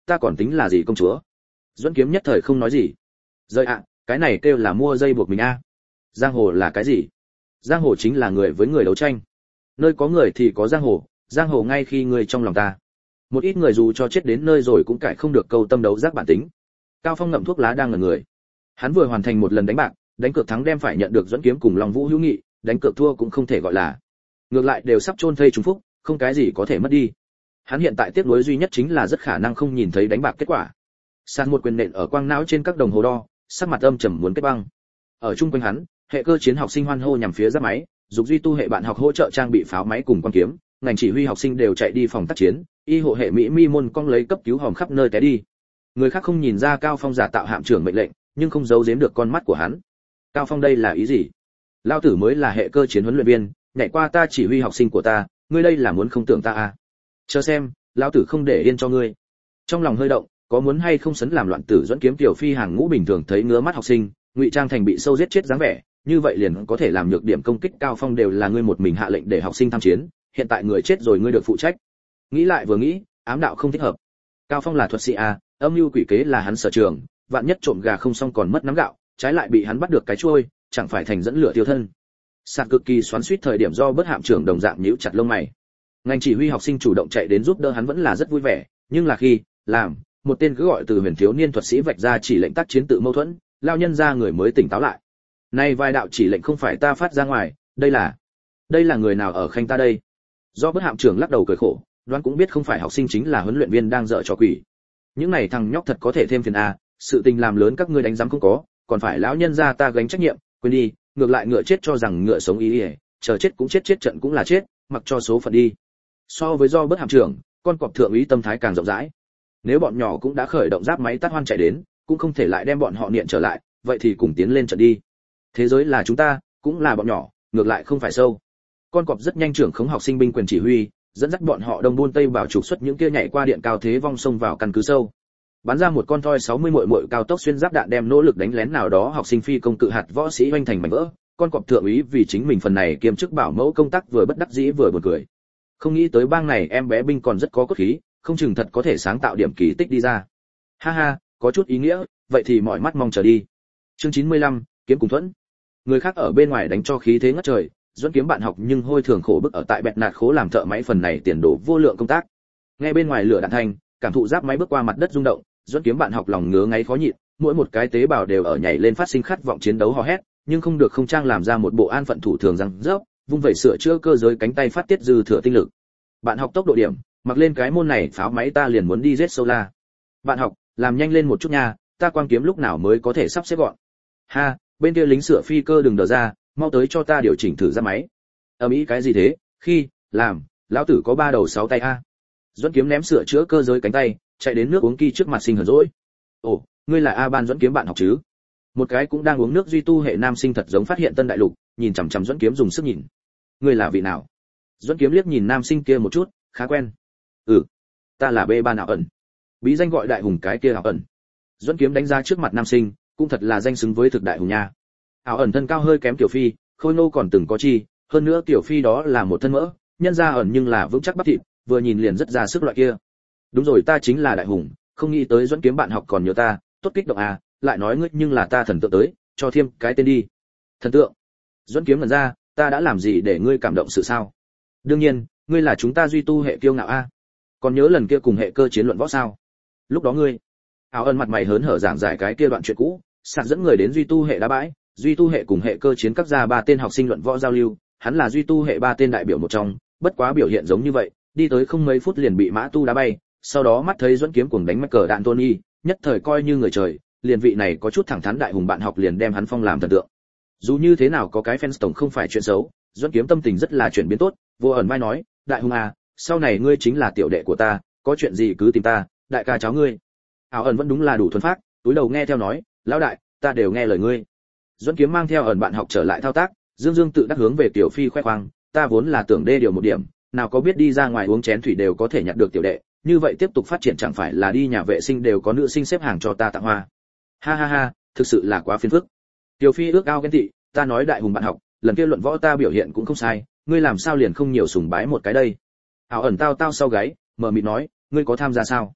Speaker 1: ta còn tính là gì công chúa? Duẫn Kiếm nhất thời không nói gì. Rơi ạ, cái này kêu là mua dây buộc mình a. Giang hồ là cái gì? Giang hồ chính là người với người đấu tranh. Nơi có người thì có giang hồ, giang hồ ngay khi người trong lòng ta. Một ít người dù cho chết đến nơi rồi cũng cải không được câu tâm đấu giác bản tính. Cao Phong ngậm thuốc lá đang ngẩn người. Hắn vừa hoàn thành một lần đánh bạc, đánh cược thắng đem phải nhận được Duẫn Kiếm cùng Long Vũ hữu nghị, đánh cược thua cũng không thể gọi là. Ngược lại đều sắp chôn thây trùng phúc, không cái gì có thể mất đi. Hắn hiện tại tiếc nuối duy nhất chính là rất khả năng không nhìn thấy đánh bạc kết quả. Sàn một quyền nện ở quang não trên các đồng hồ đo, sắc mặt âm trầm muốn kết băng. Ở chung quanh hắn, hệ cơ chiến học sinh hoan hô nhằm phía giáp máy, dục duy tu hệ bạn học hỗ trợ trang bị pháo máy cùng quan kiếm, ngành chỉ huy học sinh đều chạy đi phòng tác chiến, y hộ hệ mỹ mi môn cong lấy cấp cứu hòm khắp nơi té đi. Người khác không nhìn ra Cao Phong giả tạo hạm trưởng mệnh lệnh, nhưng không giấu giếm được con mắt của hắn. Cao Phong đây là ý gì? Lao tử mới là hệ cơ chiến huấn luyện viên, nhảy qua ta chỉ huy học sinh của ta, ngươi đây là muốn không tưởng ta à? Chờ xem, lão tử không để yên cho ngươi. Trong lòng hơi động, có muốn hay không sấn làm loạn tử Duẫn Kiếm tiểu phi hàng ngũ bình thường thấy ngứa mắt học sinh, ngụy trang thành bị sâu giết chết dáng vẻ, như vậy liền có thể làm nhược điểm công kích Cao Phong đều là ngươi một mình hạ lệnh để học sinh tham chiến, hiện tại người chết rồi ngươi được phụ trách. Nghĩ lại vừa nghĩ, ám đạo không thích hợp. Cao Phong là thuật sĩ à, âm mưu quỷ kế là hắn sở trường, vạn nhất trộm gà không xong còn mất nắm gạo, trái lại bị hắn bắt được cái chuôi, chẳng phải thành dẫn lửa tiêu thân. Sạc cực kỳ xoắn xuýt thời điểm do bớt hạm trưởng đồng dạng nhíu chặt lông mày. Ngành chỉ huy học sinh chủ động chạy đến giúp đỡ hắn vẫn là rất vui vẻ, nhưng là khi làm một tên cứ gọi từ huyền thiếu niên thuật sĩ vạch ra chỉ lệnh tác chiến tự mâu thuẫn, lao nhân ra người mới tỉnh táo lại. Này vài đạo chỉ lệnh không phải ta phát ra ngoài, đây là đây là người nào ở khanh ta đây? Do bớt hạm trưởng lắc đầu cười khổ, đoán cũng biết không phải học sinh chính là huấn luyện viên đang dở trò quỷ. Những này thằng nhóc thật có thể thêm phiền a, sự tình làm lớn các ngươi đánh giám không có, còn phải lão nhân ra ta gánh trách nhiệm, quên đi, ngược lại ngựa chết cho rằng ngựa sống ý ỉa, chờ chết cũng chết chết trận cũng là chết, mặc cho số phận đi. So với do bớt hạm trưởng, con cọp thượng úy tâm thái càng rộng rãi. Nếu bọn nhỏ cũng đã khởi động giáp máy tát hoan chạy đến, cũng không thể lại đem bọn họ niệm trở lại, vậy thì cùng tiến lên trận đi. Thế giới là chúng ta, cũng là bọn nhỏ, ngược lại không phải sâu. Con cọp rất nhanh trưởng khống học sinh binh quyền chỉ huy, dẫn dắt bọn họ đông buôn tây bảo trục xuất những kia nhảy qua điện cao thế vong sông vào căn cứ sâu. Bắn ra một con thoi sáu mươi muội muội cao tốc xuyên giáp đạn đem nỗ lực đánh lén nào đó học sinh phi công cự hạt võ sĩ hoành thành mảnh vỡ. Con cọp thượng úy vì chính mình phần này kiêm chức bảo mẫu công tác vừa bất đắc dĩ vừa buồn cười. Không nghĩ tới bang này em bé binh còn rất có cốt khí, không chừng thật có thể sáng tạo điểm kỳ tích đi ra. Ha ha, có chút ý nghĩa, vậy thì mọi mắt mong chờ đi. Chương chín mươi lăm, kiếm cùng thuẫn. Người khác ở bên ngoài đánh cho khí thế ngất trời, Duẫn Kiếm bạn học nhưng hôi thường khổ bức ở tại bẹt nạt khố làm thợ máy phần này tiền đồ vô lượng công tác. Nghe bên ngoài lửa đạn thanh, cảm thụ giáp máy bước qua mặt đất rung động, Duẫn Kiếm bạn học lòng ngứa ngáy khó nhịn, mỗi một cái tế bào đều ở nhảy lên phát sinh khát vọng chiến đấu hò hét, nhưng không được không trang làm ra một bộ an phận thủ thường răng rớp, vung vẩy sửa chữa cơ giới cánh tay phát tiết dư thừa tinh lực. Bạn học tốc độ điểm, mặc lên cái môn này pháo máy ta liền muốn đi giết Sola. Bạn học, làm nhanh lên một chút nha, ta quang kiếm lúc nào mới có thể sắp xếp gọn. Ha, bên kia lính sửa phi cơ đừng đờ ra, mau tới cho ta điều chỉnh thử ra máy. Ầm ĩ cái gì thế? Khi làm, lão tử có ba đầu sáu tay a. Duẫn Kiếm ném sửa chữa cơ giới cánh tay, chạy đến nước uống kỳ trước mặt sinh hờn dỗi. Ồ, ngươi là A Ban Duẫn Kiếm bạn học chứ? Một cái cũng đang uống nước duy tu hệ nam sinh thật giống phát hiện tân đại lục, nhìn chằm chằm Duẫn Kiếm dùng sức nhìn. Ngươi là vị nào? Duẫn Kiếm liếc nhìn nam sinh kia một chút, khá quen. Ừ, ta là B Ban ảo ẩn. Bí danh gọi đại hùng cái kia ảo ẩn. Duẫn Kiếm đánh ra trước mặt nam sinh, cũng thật là danh xứng với thực đại hùng nha. Ảo ẩn thân cao hơi kém Tiểu Phi, khôi ngô còn từng có chi, hơn nữa Tiểu Phi đó là một thân mỡ, nhân ra ẩn nhưng là vững chắc bắp thịt, vừa nhìn liền rất ra sức loại kia. Đúng rồi, ta chính là đại hùng, không nghĩ tới Duẫn Kiếm bạn học còn nhớ ta, tốt kích động à, lại nói ngươi nhưng là ta thần tượng tới, cho thêm cái tên đi. Thần tượng? Duẫn Kiếm ngẩn ra, ta đã làm gì để ngươi cảm động sự sao? Đương nhiên, ngươi là chúng ta duy tu hệ kiêu ngạo a. Còn nhớ lần kia cùng hệ cơ chiến luận võ sao? Lúc đó ngươi, Áo Ân mặt mày hớn hở giảng giải cái kia đoạn chuyện cũ, sạc dẫn người đến duy tu hệ đá bãi, duy tu hệ cùng hệ cơ chiến các ra ba tên học sinh luận võ giao lưu, hắn là duy tu hệ ba tên đại biểu một trong, bất quá biểu hiện giống như vậy, đi tới không mấy phút liền bị Mã Tu đá bay, sau đó mắt thấy Duẫn Kiếm cuồng đánh mắc cờ đạn Tony, nhất thời coi như người trời, liền vị này có chút thẳng thắn đại hùng bạn học liền đem hắn phong làm thần tượng. Dù như thế nào có cái fans tổng không phải chuyện xấu, Duẫn Kiếm tâm tình rất là chuyển biến tốt, vô ẩn vai nói, đại hùng à, sau này ngươi chính là tiểu đệ của ta, có chuyện gì cứ tìm ta, đại ca cháu ngươi. Ảo ẩn vẫn đúng là đủ thuần phác, túi đầu nghe theo nói, lão đại, ta đều nghe lời ngươi. Duẫn Kiếm mang theo ẩn bạn học trở lại thao tác, dương dương tự đắc hướng về Tiểu Phi khoe khoang, ta vốn là tưởng đê điều một điểm, nào có biết đi ra ngoài uống chén thủy đều có thể nhặt được tiểu đệ, như vậy tiếp tục phát triển chẳng phải là đi nhà vệ sinh đều có nữ sinh xếp hàng cho ta tặng hoa. Ha ha ha, thực sự là quá phiền phức. Tiểu Phi ước ao ghen tị, ta nói đại hùng bạn học, lần kia luận võ ta biểu hiện cũng không sai, ngươi làm sao liền không nhiều sùng bái một cái đây? Ảo ẩn tao tao sau gáy, mờ mịt nói, ngươi có tham gia sao?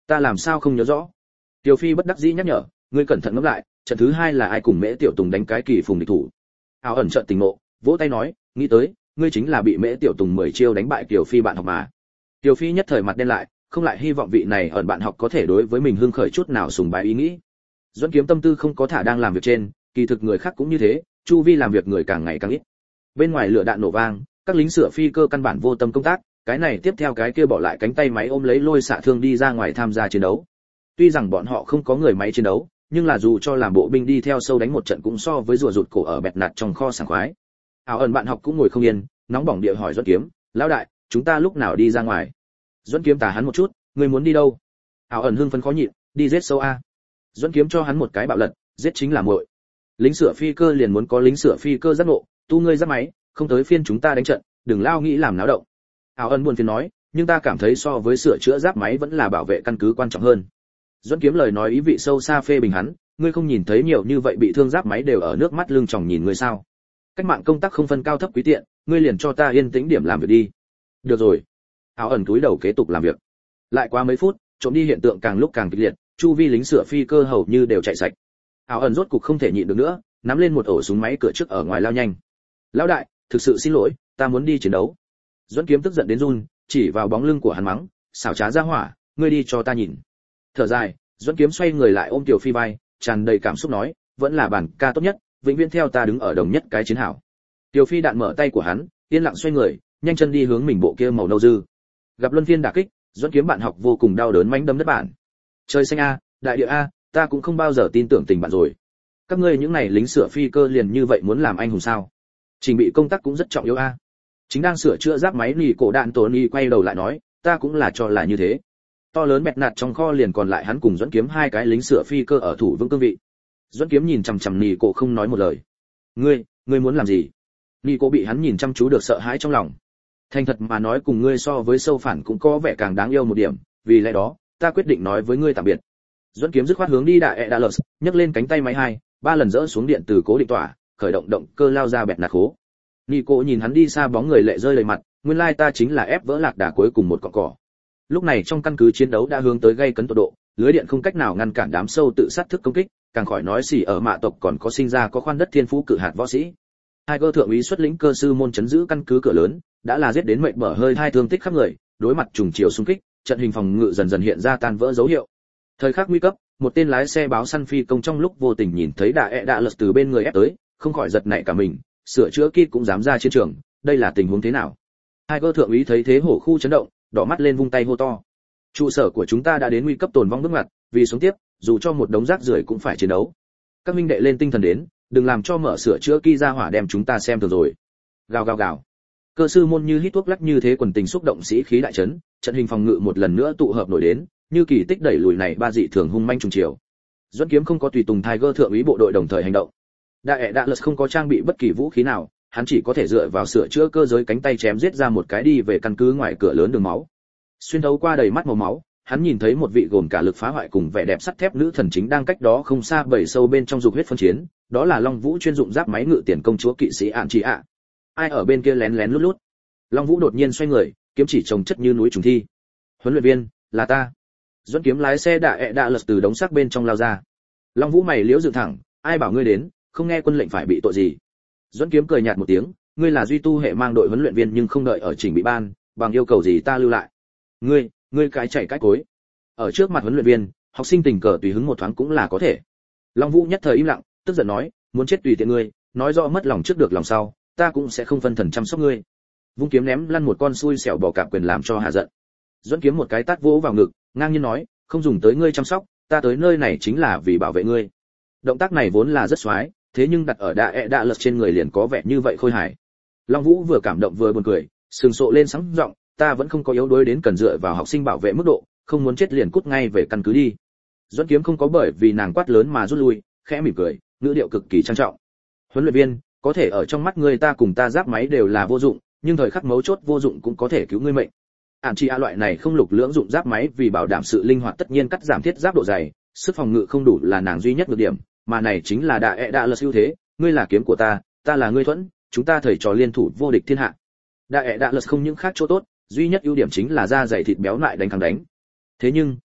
Speaker 1: Ta làm sao không nhớ rõ? Tiểu Phi bất đắc dĩ nhắc nhở, ngươi cẩn thận ngẫm lại, trận thứ hai là ai cùng Mễ Tiểu Tùng đánh cái kỳ phùng địch thủ? Áo ẩn trận tình ngộ, vỗ tay nói, nghĩ tới, ngươi chính là bị Mễ Tiểu Tùng mười chiêu đánh bại Tiểu Phi bạn học mà. Tiểu Phi nhất thời mặt đen lại, không lại hy vọng vị này ẩn bạn học có thể đối với mình hưng khởi chút nào sùng bái ý nghĩ. Duẫn Kiếm tâm tư không có thả đang làm việc trên, kỳ thực người khác cũng như thế, chu vi làm việc người càng ngày càng ít. Bên ngoài lửa đạn nổ vang, các lính sửa phi cơ căn bản vô tâm công tác, cái này tiếp theo cái kia bỏ lại cánh tay máy ôm lấy lôi xạ thương đi ra ngoài tham gia chiến đấu. Tuy rằng bọn họ không có người máy chiến đấu, nhưng là dù cho làm bộ binh đi theo sâu đánh một trận cũng so với rùa rụt cổ ở bẹt nạt trong kho sảng khoái. Ảo ẩn bạn học cũng ngồi không yên, nóng bỏng địa hỏi Duẫn Kiếm, lão đại, chúng ta lúc nào đi ra ngoài? Duẫn Kiếm tà hắn một chút, ngươi muốn đi đâu? Ảo ẩn hưng phấn khó nhịn, đi giết sâu a. Duẫn Kiếm cho hắn một cái bạo lật, giết chính là muội. Lính sửa phi cơ liền muốn có lính sửa phi cơ giác ngộ, tu ngươi giáp máy, không tới phiên chúng ta đánh trận, đừng lao nghĩ làm náo động. Ảo ẩn buồn phiền nói, nhưng ta cảm thấy so với sửa chữa giáp máy vẫn là bảo vệ căn cứ quan trọng hơn. Duẫn Kiếm lời nói ý vị sâu xa phê bình hắn, ngươi không nhìn thấy nhiều như vậy bị thương giáp máy đều ở nước mắt lưng tròng nhìn ngươi sao? Cách mạng công tác không phân cao thấp quý tiện, ngươi liền cho ta yên tĩnh điểm làm việc đi. Được rồi. Ảo ẩn túi đầu kế tục làm việc. Lại qua mấy phút, trộm đi hiện tượng càng lúc càng kịch liệt, chu vi lính sửa phi cơ hầu như đều chạy sạch. Ảo ẩn rốt cục không thể nhịn được nữa, nắm lên một ổ súng máy cửa trước ở ngoài lao nhanh. Lão đại, thực sự xin lỗi, ta muốn đi chiến đấu. Duẫn Kiếm tức giận đến run, chỉ vào bóng lưng của hắn mắng, xảo trá ra hỏa, ngươi đi cho ta nhìn. Thở dài, Duẫn Kiếm xoay người lại ôm Tiểu Phi vai, tràn đầy cảm xúc nói, vẫn là bản ca tốt nhất, vĩnh viễn theo ta đứng ở đồng nhất cái chiến hảo. Tiểu Phi đạn mở tay của hắn, yên lặng xoay người, nhanh chân đi hướng mình bộ kia màu nâu dư. Gặp luân phiên đả kích, Duẫn Kiếm bạn học vô cùng đau đớn mãnh đâm đất bản. Trời xanh a, đại địa a, ta cũng không bao giờ tin tưởng tình bạn rồi. Các ngươi những này lính sửa phi cơ liền như vậy muốn làm anh hùng sao? Trình bị công tác cũng rất trọng yếu a. Chính đang sửa chữa giáp máy nỉ cổ đạn Tony quay đầu lại nói, ta cũng là cho là như thế. To lớn bẹt nạt trong kho liền còn lại hắn cùng Duẫn Kiếm hai cái lính sửa phi cơ ở thủ vững cương vị. Duẫn Kiếm nhìn chằm chằm nỉ cổ không nói một lời. Ngươi, ngươi muốn làm gì? Nỉ cổ bị hắn nhìn chăm chú được sợ hãi trong lòng. Thành thật mà nói cùng ngươi so với sâu phản cũng có vẻ càng đáng yêu một điểm, vì lẽ đó, ta quyết định nói với ngươi tạm biệt. Duẫn Kiếm dứt khoát hướng đi đại Dallas, nhấc lên cánh tay máy hai, ba lần dỡ xuống điện từ cố định tỏa, khởi động động cơ lao ra bẹt nạt khố. Nico nhìn hắn đi xa bóng người lệ rơi lầy mặt, nguyên lai ta chính là ép vỡ lạc đà cuối cùng một cọng cỏ. Lúc này trong căn cứ chiến đấu đã hướng tới gây cấn tột độ, lưới điện không cách nào ngăn cản đám sâu tự sát thức công kích, càng khỏi nói xỉ ở mạ tộc còn có sinh ra có khoan đất thiên phú cử hạt võ sĩ. Tiger thượng úy xuất lĩnh cơ sư môn chấn giữ căn cứ cửa lớn, đã là giết đến mệnh bở hơi hai thương tích khắp người, đối mặt trùng chiều xung kích, trận hình phòng ngự dần dần hiện ra tan vỡ dấu hiệu. Thời khắc nguy cấp, một tên lái xe báo săn phi công trong lúc vô tình nhìn thấy đạ ẹ đạ lật từ bên người ép tới, không khỏi giật nảy cả mình, sửa chữa kit cũng dám ra chiến trường, đây là tình huống thế nào? Tiger thượng úy thấy thế hổ khu chấn động, đỏ mắt lên vung tay hô to. Trụ sở của chúng ta đã đến nguy cấp tồn vong bước ngoặt, vì sống tiếp, dù cho một đống rác rưởi cũng phải chiến đấu. Các minh đệ lên tinh thần đến, đừng làm cho mở sửa chữa kit ra hỏa đem chúng ta xem thường rồi. Gào gào gào. Cơ sư môn như hít thuốc lắc như thế quần tình xúc động sĩ khí đại chấn, trận hình phòng ngự một lần nữa tụ hợp nổi đến, như kỳ tích đẩy lùi này ba dị thường hung manh trùng chiều. Duẫn Kiếm không có tùy tùng Tiger thượng úy bộ đội đồng thời hành động. Đại Dallas không có trang bị bất kỳ vũ khí nào, hắn chỉ có thể dựa vào sửa chữa cơ giới cánh tay chém giết ra một cái đi về căn cứ ngoài cửa lớn đường máu. Xuyên thấu qua đầy mắt màu máu, hắn nhìn thấy một vị gồm cả lực phá hoại cùng vẻ đẹp sắt thép nữ thần chính đang cách đó không xa bầy sâu bên trong dục huyết phân chiến, đó là Long Vũ chuyên dụng giáp máy ngự tiền công chúa kỵ sĩ Ạn Chỉ ạ. Ai ở bên kia lén lén lút lút? Long Vũ đột nhiên xoay người, kiếm chỉ chồng chất như núi trùng thi. Huấn luyện viên, là ta. Duẫn Kiếm lái xe đã ẹ đã lật từ đống xác bên trong lao ra. Long Vũ mày liễu dựng thẳng, ai bảo ngươi đến, không nghe quân lệnh phải bị tội gì? Duẫn Kiếm cười nhạt một tiếng, ngươi là duy tu hệ mang đội huấn luyện viên nhưng không đợi ở chỉnh bị ban, bằng yêu cầu gì ta lưu lại? Ngươi, ngươi cái chạy cái cối. Ở trước mặt huấn luyện viên, học sinh tình cờ tùy hứng một thoáng cũng là có thể. Long Vũ nhất thời im lặng, tức giận nói, muốn chết tùy tiện ngươi, nói rõ mất lòng trước được lòng sau, ta cũng sẽ không phân thần chăm sóc ngươi. Vung kiếm ném lăn một con xui xẻo bỏ cạp quyền làm cho hạ giận. Duẫn Kiếm một cái tát vỗ vào ngực, ngang nhiên nói, không dùng tới ngươi chăm sóc, ta tới nơi này chính là vì bảo vệ ngươi. Động tác này vốn là rất xoái, thế nhưng đặt ở đạ ẹ đạ lật trên người liền có vẻ như vậy khôi hài. Long Vũ vừa cảm động vừa buồn cười, sừng sộ lên sắng giọng, ta vẫn không có yếu đuối đến cần dựa vào học sinh bảo vệ mức độ, không muốn chết liền cút ngay về căn cứ đi. Duẫn Kiếm không có bởi vì nàng quát lớn mà rút lui, khẽ mỉm cười, ngữ điệu cực kỳ trang trọng. Huấn luyện viên, có thể ở trong mắt ngươi ta cùng ta giáp máy đều là vô dụng, nhưng thời khắc mấu chốt vô dụng cũng có thể cứu ngươi mệnh. Ản Chỉ A loại này không lục lưỡng dụng giáp máy vì bảo đảm sự linh hoạt tất nhiên cắt giảm thiết giáp độ dày, sức phòng ngự không đủ là nàng duy nhất nhược điểm, mà này chính là đại ẹ đạ lật ưu thế, ngươi là kiếm của ta, ta là ngươi thuẫn, chúng ta thầy trò liên thủ vô địch thiên hạ. Đại ẹ đạ lật không những khác chỗ tốt, duy nhất ưu điểm chính là da dày thịt béo lại đánh thắng đánh. Thế nhưng,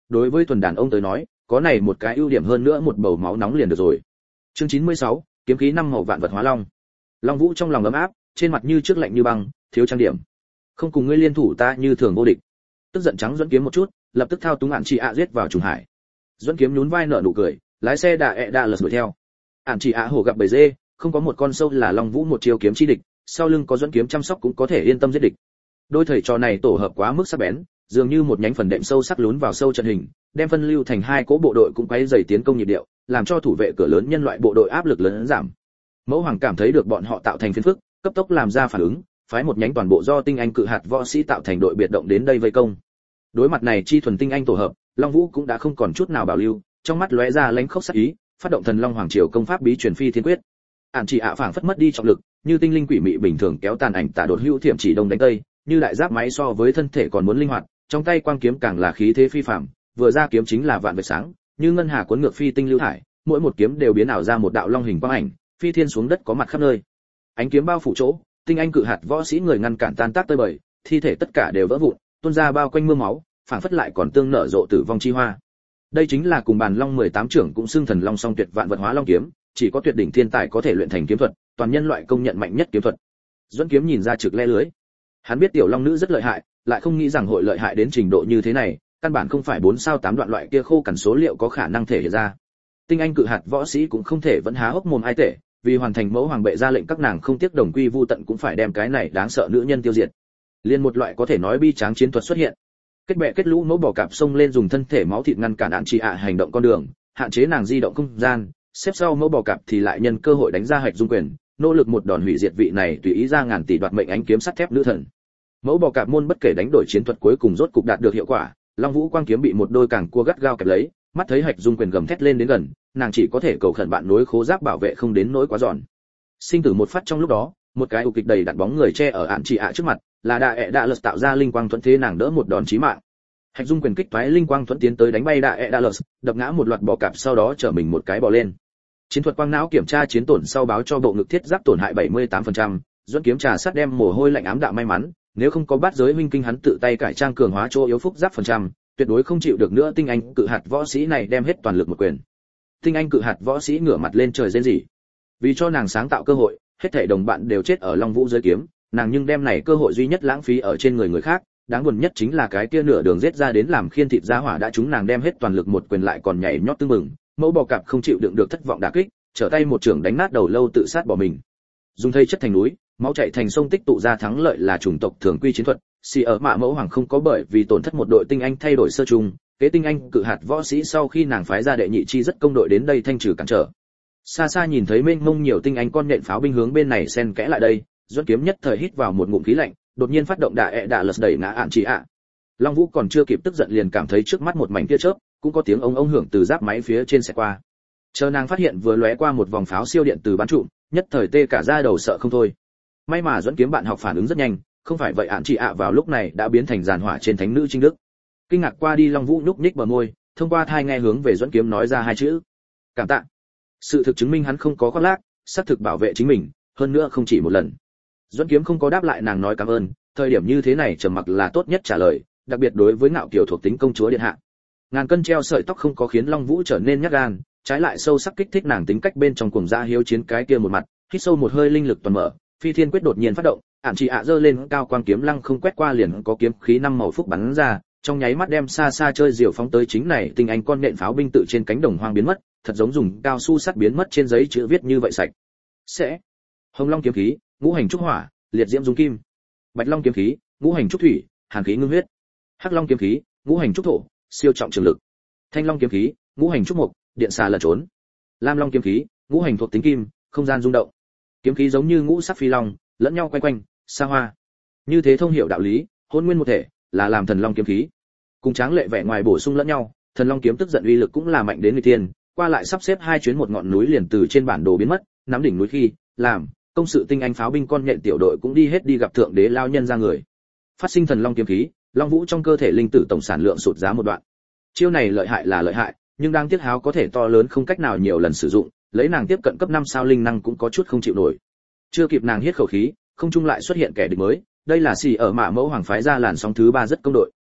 Speaker 1: đối với thuần đàn ông tới nói có này một cái ưu điểm hơn nữa một bầu máu nóng liền được rồi. Chương chín mươi sáu, kiếm khí năm màu vạn vật hóa long. Long Vũ trong lòng ấm áp, trên mặt như trước lạnh như băng, thiếu trang điểm. Không cùng ngươi liên thủ ta như thường vô địch. Tức giận trắng Duẫn Kiếm một chút, lập tức thao túng Ản Chỉ ạ giết vào trùng hải. Duẫn Kiếm nhún vai nở nụ cười, lái xe đà ẹ đà lật đuổi theo. Ản Chỉ ạ hổ gặp bầy dê, không có một con sâu là Long Vũ một chiêu kiếm chi địch, sau lưng có Duẫn Kiếm chăm sóc cũng có thể yên tâm giết địch. Đôi thầy trò này tổ hợp quá mức sắc bén, dường như một nhánh phần đệm sâu sắc lún vào sâu trận hình, đem phân lưu thành hai cỗ bộ đội cũng quấy dày tiến công nhịp điệu, làm cho thủ vệ cửa lớn nhân loại bộ đội áp lực lớn giảm. Mẫu Hoàng cảm thấy được bọn họ tạo thành phiền phức, cấp tốc làm ra phản ứng, phái một nhánh toàn bộ do tinh anh cự hạt võ sĩ tạo thành đội biệt động đến đây vây công. Đối mặt này chi thuần tinh anh tổ hợp, Long Vũ cũng đã không còn chút nào bảo lưu, trong mắt lóe ra lãnh khốc sắc ý, phát động thần Long Hoàng Triều công pháp bí truyền phi thiên quyết. Ản Chỉ ạ phảng phất mất đi trọng lực, như tinh linh quỷ mị bình thường kéo tàn ảnh tả đột hữu thiểm chỉ đông đánh tây, như đại giáp máy so với thân thể còn muốn linh hoạt, trong tay quang kiếm càng là khí thế phi phàm, vừa ra kiếm chính là vạn vệt sáng, như ngân hà cuốn ngược phi tinh lưu thải, mỗi một kiếm đều biến ảo ra một đạo long hình quang ảnh, phi thiên xuống đất có mặt khắp nơi. Ánh kiếm bao phủ chỗ, tinh anh cự hạt võ sĩ người ngăn cản tan tác tơi bời, thi thể tất cả đều vỡ vụn, tuôn ra bao quanh mưa máu, phảng phất lại còn tương nở rộ tử vong chi hoa. Đây chính là cùng bàn long mười tám trưởng cũng xưng thần long song tuyệt vạn vật hóa long kiếm, chỉ có tuyệt đỉnh thiên tài có thể luyện thành kiếm thuật, toàn nhân loại công nhận mạnh nhất kiếm thuật. Duẫn Kiếm nhìn ra trực le lưới. Hắn biết tiểu long nữ rất lợi hại, lại không nghĩ rằng hội lợi hại đến trình độ như thế này, căn bản không phải bốn sao tám đoạn loại kia khô cằn số liệu có khả năng thể hiện ra. Tinh anh cự hạt võ sĩ cũng không thể vẫn há hốc mồm ai tệ, vì hoàn thành mẫu hoàng bệ ra lệnh các nàng không tiếc đồng quy vu tận cũng phải đem cái này đáng sợ nữ nhân tiêu diệt. Liên một loại có thể nói bi tráng chiến thuật xuất hiện. Kết bè kết lũ mẫu bò cạp xông lên dùng thân thể máu thịt ngăn cản Ản Chỉ ạ hành động con đường, hạn chế nàng di động không gian, xếp sau mẫu bò cạp thì lại nhân cơ hội đánh ra hạch dung quyền, nỗ lực một đòn hủy diệt vị này tùy ý ra ngàn tỷ đoạt mệnh ánh kiếm sắt thép nữ thần. Mẫu bò cạp môn bất kể đánh đổi chiến thuật cuối cùng rốt cục đạt được hiệu quả, Long Vũ quang kiếm bị một đôi càng cua gắt gao kẹp lấy, mắt thấy hạch dung quyền gầm thét lên đến gần, nàng chỉ có thể cầu khẩn bạn nối khố giáp bảo vệ không đến nỗi quá giòn. Sinh tử một phát trong lúc đó, một cái ưu kịch đầy đặn bóng người che ở Ản Chỉ ạ trước mặt, là đạ ẹ đạ lật tạo ra linh quang thuẫn thế nàng đỡ một đòn chí mạng. Hạch dung quyền kích toái linh quang thuẫn tiến tới đánh bay đạ ẹ đạ lật, đập ngã một loạt bò cạp sau đó trở mình một cái bò lên. Chiến thuật quang não kiểm tra chiến tổn sau báo cho bộ ngực thiết giáp tổn hại bảy mươi tám phần trăm, Duẫn Kiếm trà sát đem mồ hôi lạnh ám đạo may mắn, nếu không có bát giới huynh kinh hắn tự tay cải trang cường hóa chỗ yếu phúc giáp phần trăm, tuyệt đối không chịu được nữa tinh anh cự hạt võ sĩ này đem hết toàn lực một quyền. Tinh anh cự hạt võ sĩ ngửa mặt lên trời rên rỉ. Vì cho nàng sáng tạo cơ hội, hết thảy đồng bạn đều chết ở Long Vũ dưới kiếm, nàng nhưng đem này cơ hội duy nhất lãng phí ở trên người người khác, đáng buồn nhất chính là cái kia nửa đường giết ra đến làm khiên thịt giá hỏa đã chúng nàng đem hết toàn lực một quyền lại còn nhảy nhót tưng mừng, mẫu bò cạp không chịu đựng được thất vọng đả kích, trở tay một trường đánh nát đầu lâu tự sát bỏ mình. Dùng thây chất thành núi, máu chảy thành sông tích tụ ra thắng lợi là chủng tộc thường quy chiến thuật, xì ở mạ mẫu hoàng không có bởi vì tổn thất một đội tinh anh thay đổi sơ trùng, kế tinh anh cự hạt võ sĩ sau khi nàng phái ra đệ nhị chi rất công đội đến đây thanh trừ cản trở. Xa xa nhìn thấy mênh mông nhiều tinh anh con nện pháo binh hướng bên này xen kẽ lại đây, Duẫn Kiếm nhất thời hít vào một ngụm khí lạnh, đột nhiên phát động đạ ẹ đạ lật đẩy ngã Ản Chỉ ạ. Long Vũ còn chưa kịp tức giận liền cảm thấy trước mắt một mảnh tia chớp, cũng có tiếng ông ông hưởng từ giáp máy phía trên sẽ qua. Chờ nàng phát hiện vừa lóe qua một vòng pháo siêu điện từ bắn trụ, nhất thời tê cả da đầu sợ không thôi. May mà Duẫn Kiếm bạn học phản ứng rất nhanh, không phải vậy Ản Chỉ ạ vào lúc này đã biến thành giàn hỏa trên thánh nữ trinh đức. Kinh ngạc qua đi Long Vũ nhúc nhích bờ môi, thông qua thai nghe hướng về Duẫn Kiếm nói ra hai chữ: cảm tạ. Sự thực chứng minh hắn không có khoác lác, xác thực bảo vệ chính mình, hơn nữa không chỉ một lần. Duẫn Kiếm không có đáp lại nàng nói cảm ơn, thời điểm như thế này trầm mặc là tốt nhất trả lời, đặc biệt đối với ngạo kiều thuộc tính công chúa điện hạ. Ngàn cân treo sợi tóc không có khiến Long Vũ trở nên nhát gan, trái lại sâu sắc kích thích nàng tính cách bên trong cuồng dã hiếu chiến cái kia một mặt, hít sâu một hơi linh lực toàn mở, phi thiên quyết đột nhiên phát động, Ản Chỉ ạ giơ lên cao quang kiếm lăng không quét qua liền có kiếm khí năm màu phúc bắn ra, trong nháy mắt đem xa xa chơi diều phóng tới chính này tinh anh con nện pháo binh tự trên cánh đồng hoang biến mất, thật giống dùng cao su sắt biến mất trên giấy chữ viết như vậy sạch sẽ. Hồng Long kiếm khí, ngũ hành trúc hỏa, liệt diễm dung kim. Bạch Long kiếm khí, ngũ hành trúc thủy, hàn khí ngưng huyết. Hắc Long kiếm khí, ngũ hành trúc thổ, siêu trọng trường lực. Thanh Long kiếm khí, ngũ hành trúc mộc, điện xà lẩn trốn. Lam Long kiếm khí, ngũ hành thuộc tính kim, không gian rung động. Kiếm khí giống như ngũ sắc phi long, lẫn nhau quay quanh, xa hoa. Như thế thông hiểu đạo lý, hôn nguyên một thể, là làm thần long kiếm khí. Cùng tráng lệ vẻ ngoài bổ sung lẫn nhau, thần long kiếm tức giận uy lực cũng là mạnh đến người tiên, qua lại sắp xếp hai chuyến một ngọn núi liền từ trên bản đồ biến mất, nắm đỉnh núi khi, làm công sự tinh anh pháo binh con nhện tiểu đội cũng đi hết đi gặp thượng đế lao nhân ra người. Phát sinh thần long kiếm khí, Long Vũ trong cơ thể linh tử tổng sản lượng sụt giá một đoạn. Chiêu này lợi hại là lợi hại, nhưng đang tiết háo có thể to lớn không cách nào nhiều lần sử dụng, lấy nàng tiếp cận cấp năm sao linh năng cũng có chút không chịu nổi. Chưa kịp nàng hít khẩu khí, không trung lại xuất hiện kẻ địch mới, đây là xì ở mạ mẫu hoàng phái ra làn sóng thứ ba rất công đội.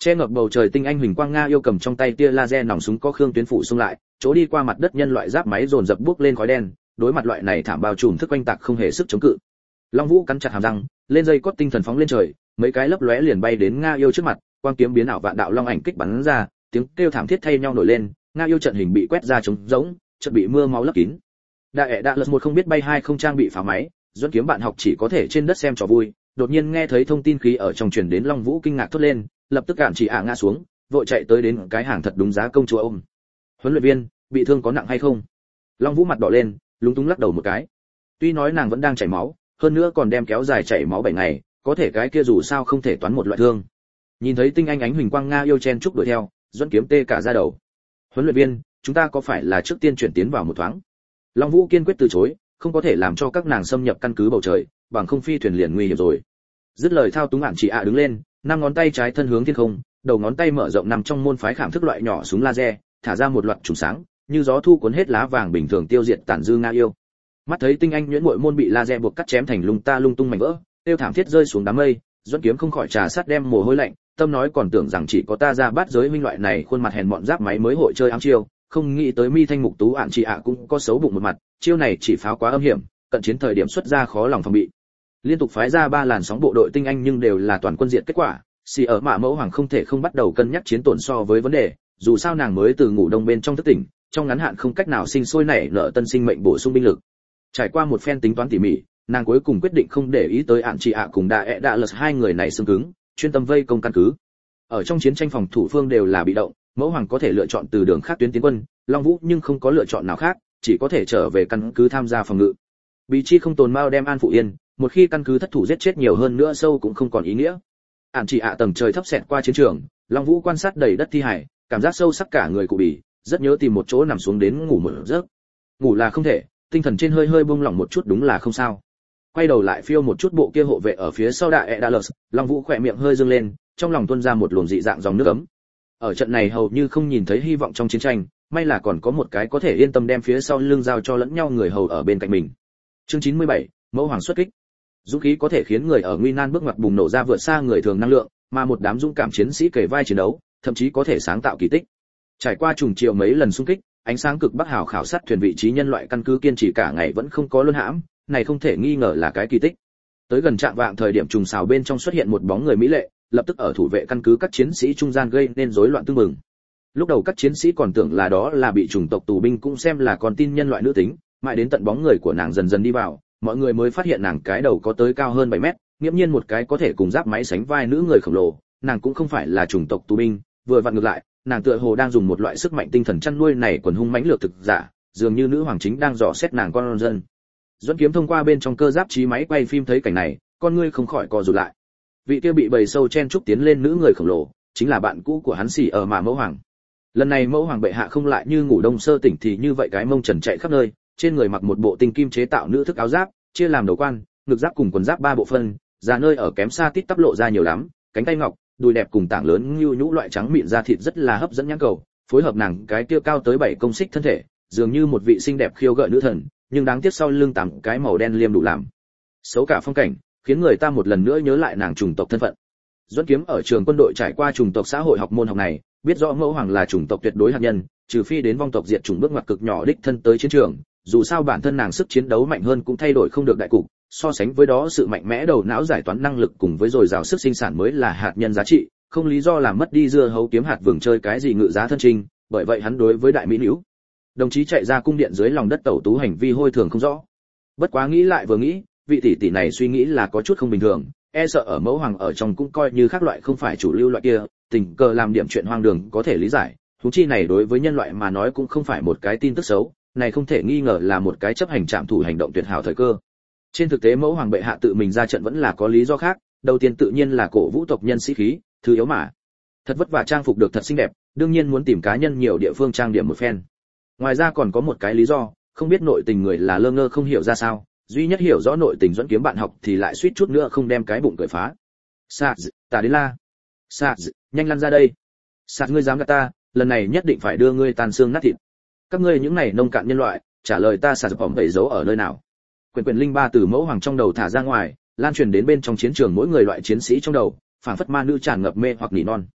Speaker 1: Che ngập bầu trời tinh anh huỳnh quang nga yêu cầm trong tay tia laser nòng súng có khương tuyến phủ xung lại, chỗ đi qua mặt đất nhân loại giáp máy dồn dập bước lên khói đen, đối mặt loại này thảm bao trùm thức quanh tạc không hề sức chống cự. Long Vũ cắn chặt hàm răng, lên dây cốt tinh thần phóng lên trời, mấy cái lấp lóe liền bay đến nga yêu trước mặt, quang kiếm biến ảo vạn đạo long ảnh kích bắn ra, tiếng kêu thảm thiết thay nhau nổi lên, nga yêu trận hình bị quét ra trống rỗng, chợt bị mưa máu lấp kín. Đại ệ đạ lật một không biết bay hai không trang bị phá máy, dẫn kiếm bạn học chỉ có thể trên đất xem trò vui, đột nhiên nghe thấy thông tin khí ở trong truyền đến, Long Vũ kinh ngạc thốt lên, lập tức cản chỉ ả ngã xuống, vội chạy tới đến cái hàng thật đúng giá công chúa ôm. Huấn luyện viên, bị thương có nặng hay không? Long Vũ mặt đỏ lên, lúng túng lắc đầu một cái. Tuy nói nàng vẫn đang chảy máu, hơn nữa còn đem kéo dài chảy máu bảy ngày, có thể cái kia dù sao không thể toán một loại thương. Nhìn thấy tinh anh ánh huỳnh quang nga yêu chen chúc đuổi theo, dẫn kiếm tê cả da đầu. Huấn luyện viên, chúng ta có phải là trước tiên chuyển tiến vào một thoáng? Long Vũ kiên quyết từ chối, không có thể làm cho các nàng xâm nhập căn cứ bầu trời, bằng không phi thuyền liền nguy hiểm rồi. Dứt lời thao túng ản chỉ ạ đứng lên, năm ngón tay trái thân hướng thiên không, đầu ngón tay mở rộng nằm trong môn phái khảm thức loại nhỏ súng laser, thả ra một loạt trùng sáng, như gió thu cuốn hết lá vàng bình thường tiêu diệt tàn dư nga yêu. Mắt thấy tinh anh nhuyễn muội môn bị laser buộc cắt chém thành lung ta lung tung mảnh vỡ, tiêu thảm thiết rơi xuống đám mây, dẫn kiếm không khỏi trà sát đem mồ hôi lạnh, tâm nói còn tưởng rằng chỉ có ta ra bắt giới huynh loại này khuôn mặt hèn mọn giáp máy mới hội chơi ám chiêu, không nghĩ tới mi thanh mục tú ạn chị ạ cũng có xấu bụng một mặt, chiêu này chỉ pháo quá âm hiểm, cận chiến thời điểm xuất ra khó lòng phòng bị. Liên tục phái ra ba làn sóng bộ đội tinh anh nhưng đều là toàn quân diệt kết quả, xì ở mạ mẫu hoàng không thể không bắt đầu cân nhắc chiến tổn so với vấn đề, dù sao nàng mới từ ngủ đông bên trong thức tỉnh, trong ngắn hạn không cách nào sinh sôi nảy nở tân sinh mệnh bổ sung binh lực. Trải qua một phen tính toán tỉ mỉ, nàng cuối cùng quyết định không để ý tới ạn chị ạ cùng đạ ẹ đạ lật hai người này xương cứng, chuyên tâm vây công căn cứ. Ở trong chiến tranh phòng thủ phương đều là bị động, mẫu hoàng có thể lựa chọn từ đường khác tuyến tiến quân, Long Vũ nhưng không có lựa chọn nào khác, chỉ có thể trở về căn cứ tham gia phòng ngự. Bị chi không tồn mao đem an phụ yên, một khi căn cứ thất thủ giết chết nhiều hơn nữa sâu cũng không còn ý nghĩa. Ản chỉ ạ tầng trời thấp xẹt qua chiến trường, Long Vũ quan sát đầy đất thi hải, cảm giác sâu sắc cả người cụ bì, rất nhớ tìm một chỗ nằm xuống đến ngủ một giấc. Ngủ là không thể, tinh thần trên hơi hơi buông lỏng một chút đúng là không sao. Quay đầu lại phiêu một chút bộ kia hộ vệ ở phía sau đại ẹ Dallas, Long Vũ khỏe miệng hơi dương lên, trong lòng tuôn ra một luồng dị dạng dòng nước ấm. Ở trận này hầu như không nhìn thấy hy vọng trong chiến tranh, may là còn có một cái có thể yên tâm đem phía sau lưng giao cho lẫn nhau người hầu ở bên cạnh mình. Chương chín mươi bảy, mẫu hoàng xuất kích. Dũng khí có thể khiến người ở nguy nan bước ngoặt bùng nổ ra vượt xa người thường năng lượng, mà một đám dũng cảm chiến sĩ kề vai chiến đấu, thậm chí có thể sáng tạo kỳ tích. Trải qua trùng chiều mấy lần xung kích, ánh sáng cực bắc hào khảo sát thuyền vị trí nhân loại căn cứ kiên trì cả ngày vẫn không có luân hãm, này không thể nghi ngờ là cái kỳ tích. Tới gần trạm vạng thời điểm trùng xào bên trong xuất hiện một bóng người mỹ lệ, lập tức ở thủ vệ căn cứ các chiến sĩ trung gian gây nên rối loạn tương mừng. Lúc đầu các chiến sĩ còn tưởng là đó là bị chủng tộc tù binh cũng xem là con tin nhân loại nữ tính, mãi đến tận bóng người của nàng dần dần đi vào, mọi người mới phát hiện nàng cái đầu có tới cao hơn bảy mét, nghiễm nhiên một cái có thể cùng giáp máy sánh vai nữ người khổng lồ, nàng cũng không phải là chủng tộc tù binh, vừa vặn ngược lại, nàng tựa hồ đang dùng một loại sức mạnh tinh thần chăn nuôi này quần hung mãnh lược thực giả, dường như nữ hoàng chính đang dò xét nàng con dân. Dẫn kiếm thông qua bên trong cơ giáp trí máy quay phim thấy cảnh này, con ngươi không khỏi co rụt lại. Vị kia bị bầy sâu chen chúc tiến lên nữ người khổng lồ, chính là bạn cũ của hắn xỉ ở mà mẫu hoàng. Lần này mẫu hoàng bệ hạ không lại như ngủ đông sơ tỉnh thì như vậy cái mông trần chạy khắp nơi, trên người mặc một bộ tinh kim chế tạo nữ thức áo giáp, chia làm đầu quan, ngực giáp cùng quần giáp ba bộ phân, ra nơi ở kém xa tít tắp lộ ra nhiều lắm, cánh tay ngọc, đùi đẹp cùng tảng lớn như nhũ loại trắng mịn da thịt rất là hấp dẫn nhãn cầu, phối hợp nàng cái kia cao tới bảy công xích thân thể, dường như một vị xinh đẹp khiêu gợi nữ thần, nhưng đáng tiếc sau lưng tám cái màu đen liêm đủ làm xấu cả phong cảnh, khiến người ta một lần nữa nhớ lại nàng chủng tộc thân phận. Duẫn Kiếm ở trường quân đội trải qua chủng tộc xã hội học môn học này, biết rõ mẫu hoàng là chủng tộc tuyệt đối hạt nhân, trừ phi đến vong tộc diệt chủng bước ngoặt cực nhỏ đích thân tới chiến trường, dù sao bản thân nàng sức chiến đấu mạnh hơn cũng thay đổi không được đại cục, so sánh với đó sự mạnh mẽ đầu não giải toán năng lực cùng với dồi dào sức sinh sản mới là hạt nhân giá trị, không lý do làm mất đi dưa hấu kiếm hạt vừng chơi cái gì ngự giá thân trinh, bởi vậy hắn đối với đại mỹ nữ đồng chí chạy ra cung điện dưới lòng đất tẩu tú hành vi hôi thường không rõ. Bất quá nghĩ lại vừa nghĩ, vị tỷ tỷ này suy nghĩ là có chút không bình thường, e sợ ở mẫu hoàng ở trong cũng coi như khác loại không phải chủ lưu loại kia, tình cờ làm điểm chuyện hoang đường có thể lý giải, huống chi này đối với nhân loại mà nói cũng không phải một cái tin tức xấu, này không thể nghi ngờ là một cái chấp hành trạm thủ hành động tuyệt hảo thời cơ. Trên thực tế mẫu hoàng bệ hạ tự mình ra trận vẫn là có lý do khác, đầu tiên tự nhiên là cổ vũ tộc nhân sĩ khí, thứ yếu mà thật vất vả trang phục được thật xinh đẹp, đương nhiên muốn tìm cá nhân nhiều địa phương trang điểm một phen. Ngoài ra còn có một cái lý do, không biết nội tình người là lơ ngơ không hiểu ra sao, duy nhất hiểu rõ nội tình Duẫn Kiếm bạn học thì lại suýt chút nữa không đem cái bụng cởi phá. Sạt, ta đến la. Sạt, nhanh lăn ra đây. Sạt, ngươi dám gạt ta, lần này nhất định phải đưa ngươi tàn xương nát thịt. Các ngươi những này nông cạn nhân loại, trả lời ta Sạt phỏng tẩy giấu ở nơi nào? Quyền quyền linh ba từ mẫu hoàng trong đầu thả ra ngoài, lan truyền đến bên trong chiến trường mỗi người loại chiến sĩ trong đầu, phảng phất ma nữ tràn ngập mê hoặc nỉ non.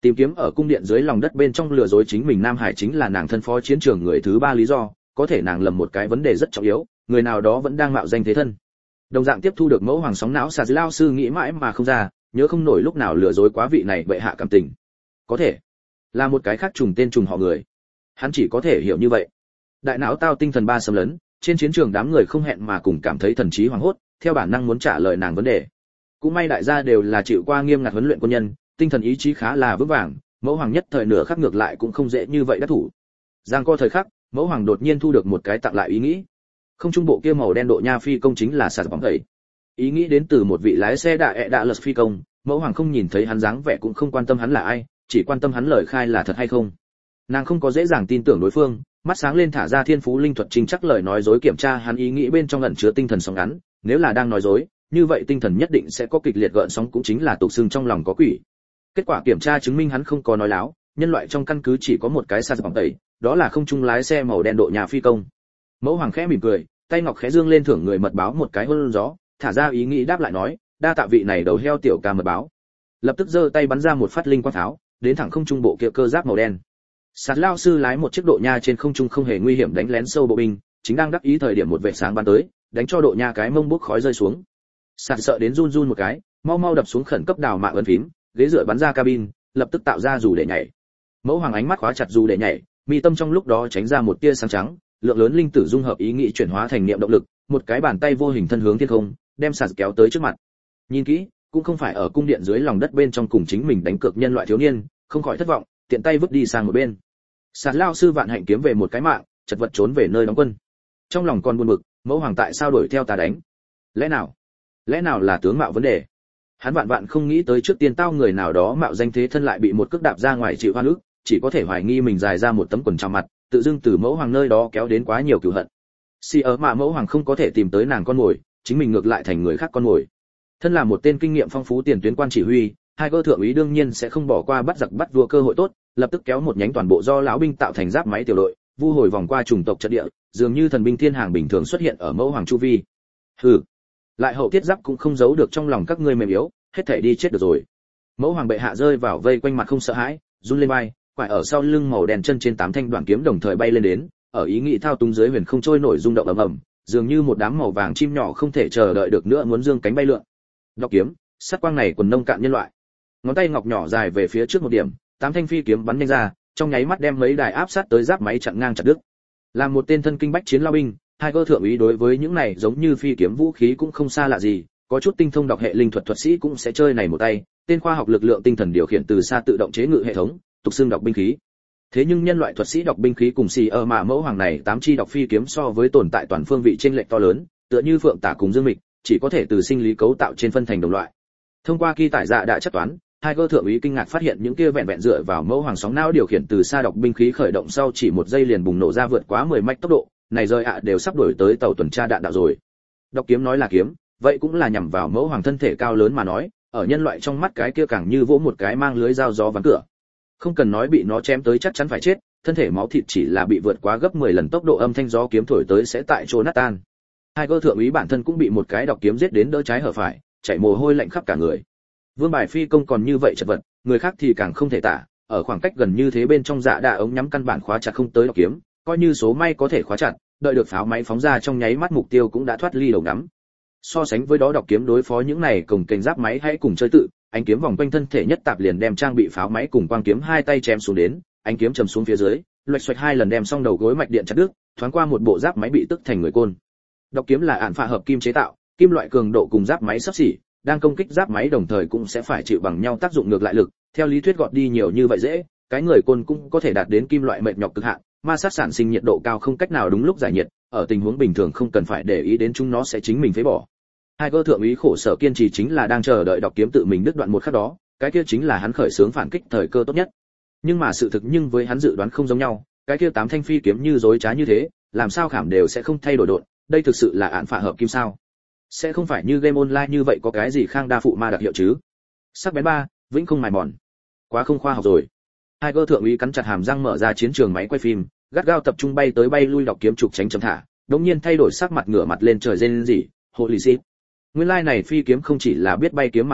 Speaker 1: Tìm kiếm ở cung điện dưới lòng đất bên trong lừa dối chính mình Nam Hải chính là nàng thân phó chiến trường người thứ ba lý do, có thể nàng lầm một cái vấn đề rất trọng yếu, người nào đó vẫn đang mạo danh thế thân. Đồng dạng tiếp thu được mẫu hoàng sóng não xà lao sư nghĩ mãi mà không ra, nhớ không nổi lúc nào lừa dối quá vị này bệ hạ cảm tình. Có thể là một cái khác trùng tên trùng họ người. Hắn chỉ có thể hiểu như vậy. Đại não tao tinh thần ba xâm lấn, trên chiến trường đám người không hẹn mà cùng cảm thấy thần trí hoảng hốt, theo bản năng muốn trả lời nàng vấn đề. Cũng may đại gia đều là chịu qua nghiêm ngặt huấn luyện quân nhân, tinh thần ý chí khá là vững vàng, mẫu hoàng nhất thời nửa khắc ngược lại cũng không dễ như vậy đắc thủ. Giang co thời khắc, mẫu hoàng đột nhiên thu được một cái tặng lại ý nghĩ. Không trung bộ kia màu đen độ nha phi công chính là sạt bóng ấy. Ý nghĩ đến từ một vị lái xe đạ ẹ đạ lật phi công, mẫu hoàng không nhìn thấy hắn dáng vẻ cũng không quan tâm hắn là ai, chỉ quan tâm hắn lời khai là thật hay không. Nàng không có dễ dàng tin tưởng đối phương, mắt sáng lên thả ra thiên phú linh thuật trình chắc lời nói dối kiểm tra hắn ý nghĩ bên trong ẩn chứa tinh thần sóng ngắn, nếu là đang nói dối, như vậy tinh thần nhất định sẽ có kịch liệt gợn sóng, cũng chính là tục xương trong lòng có quỷ. Kết quả kiểm tra chứng minh hắn không có nói láo, nhân loại trong căn cứ chỉ có một cái sạt bóng tẩy, đó là không trung lái xe màu đen độ nhà phi công. Mẫu hoàng khẽ mỉm cười, tay ngọc khẽ dương lên thưởng người mật báo một cái hôn gió, thả ra ý nghĩ đáp lại nói, đa tạ vị này đầu heo tiểu ca mật báo. Lập tức giơ tay bắn ra một phát linh quang tháo, đến thẳng không trung bộ kia cơ giáp màu đen. Sạt lao sư lái một chiếc độ nha trên không trung không hề nguy hiểm đánh lén sâu bộ binh, chính đang đắc ý thời điểm một vệt sáng bắn tới, đánh cho độ nha cái mông bốc khói rơi xuống. Sạt sợ đến run run một cái, mau mau đập xuống khẩn cấp đào mạng ấn phím, ghế dựa bắn ra cabin, lập tức tạo ra dù để nhảy. Mẫu hoàng ánh mắt khóa chặt dù để nhảy, mi tâm trong lúc đó tránh ra một tia sáng trắng, lượng lớn linh tử dung hợp ý nghĩ chuyển hóa thành niệm động lực, một cái bàn tay vô hình thân hướng thiên không, đem sạt kéo tới trước mặt. Nhìn kỹ, cũng không phải ở cung điện dưới lòng đất bên trong cùng chính mình đánh cược nhân loại thiếu niên, không khỏi thất vọng, tiện tay vứt đi sang một bên. Sạt lao sư vạn hạnh kiếm về một cái mạng, chật vật trốn về nơi đóng quân. Trong lòng còn buồn bực, mẫu hoàng tại sao đuổi theo ta đánh? Lẽ nào, lẽ nào là tướng mạo vấn đề? Hắn vạn vạn không nghĩ tới trước tiên tao người nào đó mạo danh thế thân lại bị một cước đạp ra ngoài chịu oan ức, chỉ có thể hoài nghi mình dài ra một tấm quần trong mặt, tự dưng từ mẫu hoàng nơi đó kéo đến quá nhiều cừu hận. Si ở mà mẫu hoàng không có thể tìm tới nàng con mồi, chính mình ngược lại thành người khác con mồi. Thân là một tên kinh nghiệm phong phú tiền tuyến quan chỉ huy, hai cơ thượng úy đương nhiên sẽ không bỏ qua bắt giặc bắt vua cơ hội tốt, lập tức kéo một nhánh toàn bộ do lão binh tạo thành giáp máy tiểu đội, vu hồi vòng qua chủng tộc trận địa, dường như thần binh thiên hàng bình thường xuất hiện ở mẫu hoàng chu vi. Hừ, lại hậu tiết giáp cũng không giấu được trong lòng các ngươi mềm yếu, hết thảy đi chết được rồi. Mẫu hoàng bệ hạ rơi vào vây quanh mặt không sợ hãi, run lên vai, quải ở sau lưng màu đen chân trên tám thanh đoạn kiếm đồng thời bay lên đến, ở ý nghĩ thao túng dưới huyền không trôi nổi rung động ầm ầm, dường như một đám màu vàng chim nhỏ không thể chờ đợi được nữa muốn dương cánh bay lượn. Đọc kiếm, sát quang này quần nông cạn nhân loại. Ngón tay ngọc nhỏ dài về phía trước một điểm, tám thanh phi kiếm bắn nhanh ra, trong nháy mắt đem mấy đài áp sát tới giáp máy chặn ngang chặt đứt. Làm một tên thân kinh bách chiến lao binh, hai cơ thượng úy đối với những này giống như phi kiếm vũ khí cũng không xa lạ gì, có chút tinh thông đọc hệ linh thuật thuật sĩ cũng sẽ chơi này một tay, tên khoa học lực lượng tinh thần điều khiển từ xa tự động chế ngự hệ thống, tục xưng đọc binh khí. Thế nhưng nhân loại thuật sĩ đọc binh khí cùng xì ở mà mẫu hoàng này tám chi đọc phi kiếm so với tồn tại toàn phương vị trên lệch to lớn, tựa như phượng tả cùng dương mịch, chỉ có thể từ sinh lý cấu tạo trên phân thành đồng loại. Thông qua kỳ tải dạ đã chắc toán, hai cơ thượng úy kinh ngạc phát hiện những kia vẹn vẹn dựa vào mẫu hoàng sóng não điều khiển từ xa đọc binh khí khởi động sau chỉ một giây liền bùng nổ ra vượt quá mười mạch tốc độ, này rơi ạ đều sắp đuổi tới tàu tuần tra đạn đạo rồi. Đọc kiếm nói là kiếm, vậy cũng là nhằm vào mẫu hoàng thân thể cao lớn mà nói, ở nhân loại trong mắt cái kia càng như vỗ một cái mang lưới dao gió ván cửa. Không cần nói bị nó chém tới chắc chắn phải chết, thân thể máu thịt chỉ là bị vượt quá gấp mười lần tốc độ âm thanh gió kiếm thổi tới sẽ tại chỗ nát tan. Hai cơ thượng úy bản thân cũng bị một cái đọc kiếm giết đến đỡ trái hở phải, chảy mồ hôi lạnh khắp cả người. Vương bài phi công còn như vậy chật vật, người khác thì càng không thể tả, ở khoảng cách gần như thế bên trong dạ đạ ống nhắm căn bản khóa chặt không tới đọc kiếm, coi như số may có thể khóa chặt, đợi được pháo máy phóng ra trong nháy mắt mục tiêu cũng đã thoát ly đầu ngắm. So sánh với đó đọc kiếm đối phó những này cồng kềnh giáp máy hãy cùng chơi tự, ánh kiếm vòng quanh thân thể nhất tạp liền đem trang bị pháo máy cùng quang kiếm hai tay chém xuống đến, ánh kiếm chầm xuống phía dưới, loạch xoạch hai lần đem xong đầu gối mạch điện chặt đứt, thoáng qua một bộ giáp máy bị tức thành người côn. Đọc kiếm là ản phạ hợp kim chế tạo, kim loại cường độ cùng giáp máy sắp xỉ, đang công kích giáp máy đồng thời cũng sẽ phải chịu bằng nhau tác dụng ngược lại lực, theo lý thuyết gọt đi nhiều như vậy dễ, cái người côn cũng có thể đạt đến kim loại mệt nhọc cực hạn, ma sát sản sinh nhiệt độ cao không cách nào đúng lúc giải nhiệt, ở tình huống bình thường không cần phải để ý đến chúng nó sẽ chính mình phế bỏ. Hai cơ thượng úy khổ sở kiên trì chính là đang chờ đợi đọc kiếm tự mình đứt đoạn một khắc đó, cái kia chính là hắn khởi xướng phản kích thời cơ tốt nhất. Nhưng mà sự thực nhưng với hắn dự đoán không giống nhau, cái kia tám thanh phi kiếm như dối trá như thế, làm sao khảm đều sẽ không thay đổi độn, đây thực sự là án phạ hợp kim sao? Sẽ không phải như game online như vậy có cái gì khang đa phụ ma đặc hiệu chứ? Sắc bén ba, vĩnh không mài mòn. Quá không khoa học rồi. Hai cơ thượng úy cắn chặt hàm răng mở ra chiến trường máy quay phim, gắt gao tập trung bay tới bay lui đọc kiếm trục tránh chấm thả, đống nhiên thay đổi sắc mặt ngửa mặt lên trời rên rỉ, holy shit. Nguyên lai này phi kiếm không chỉ là biết bay kiếm mà thôi,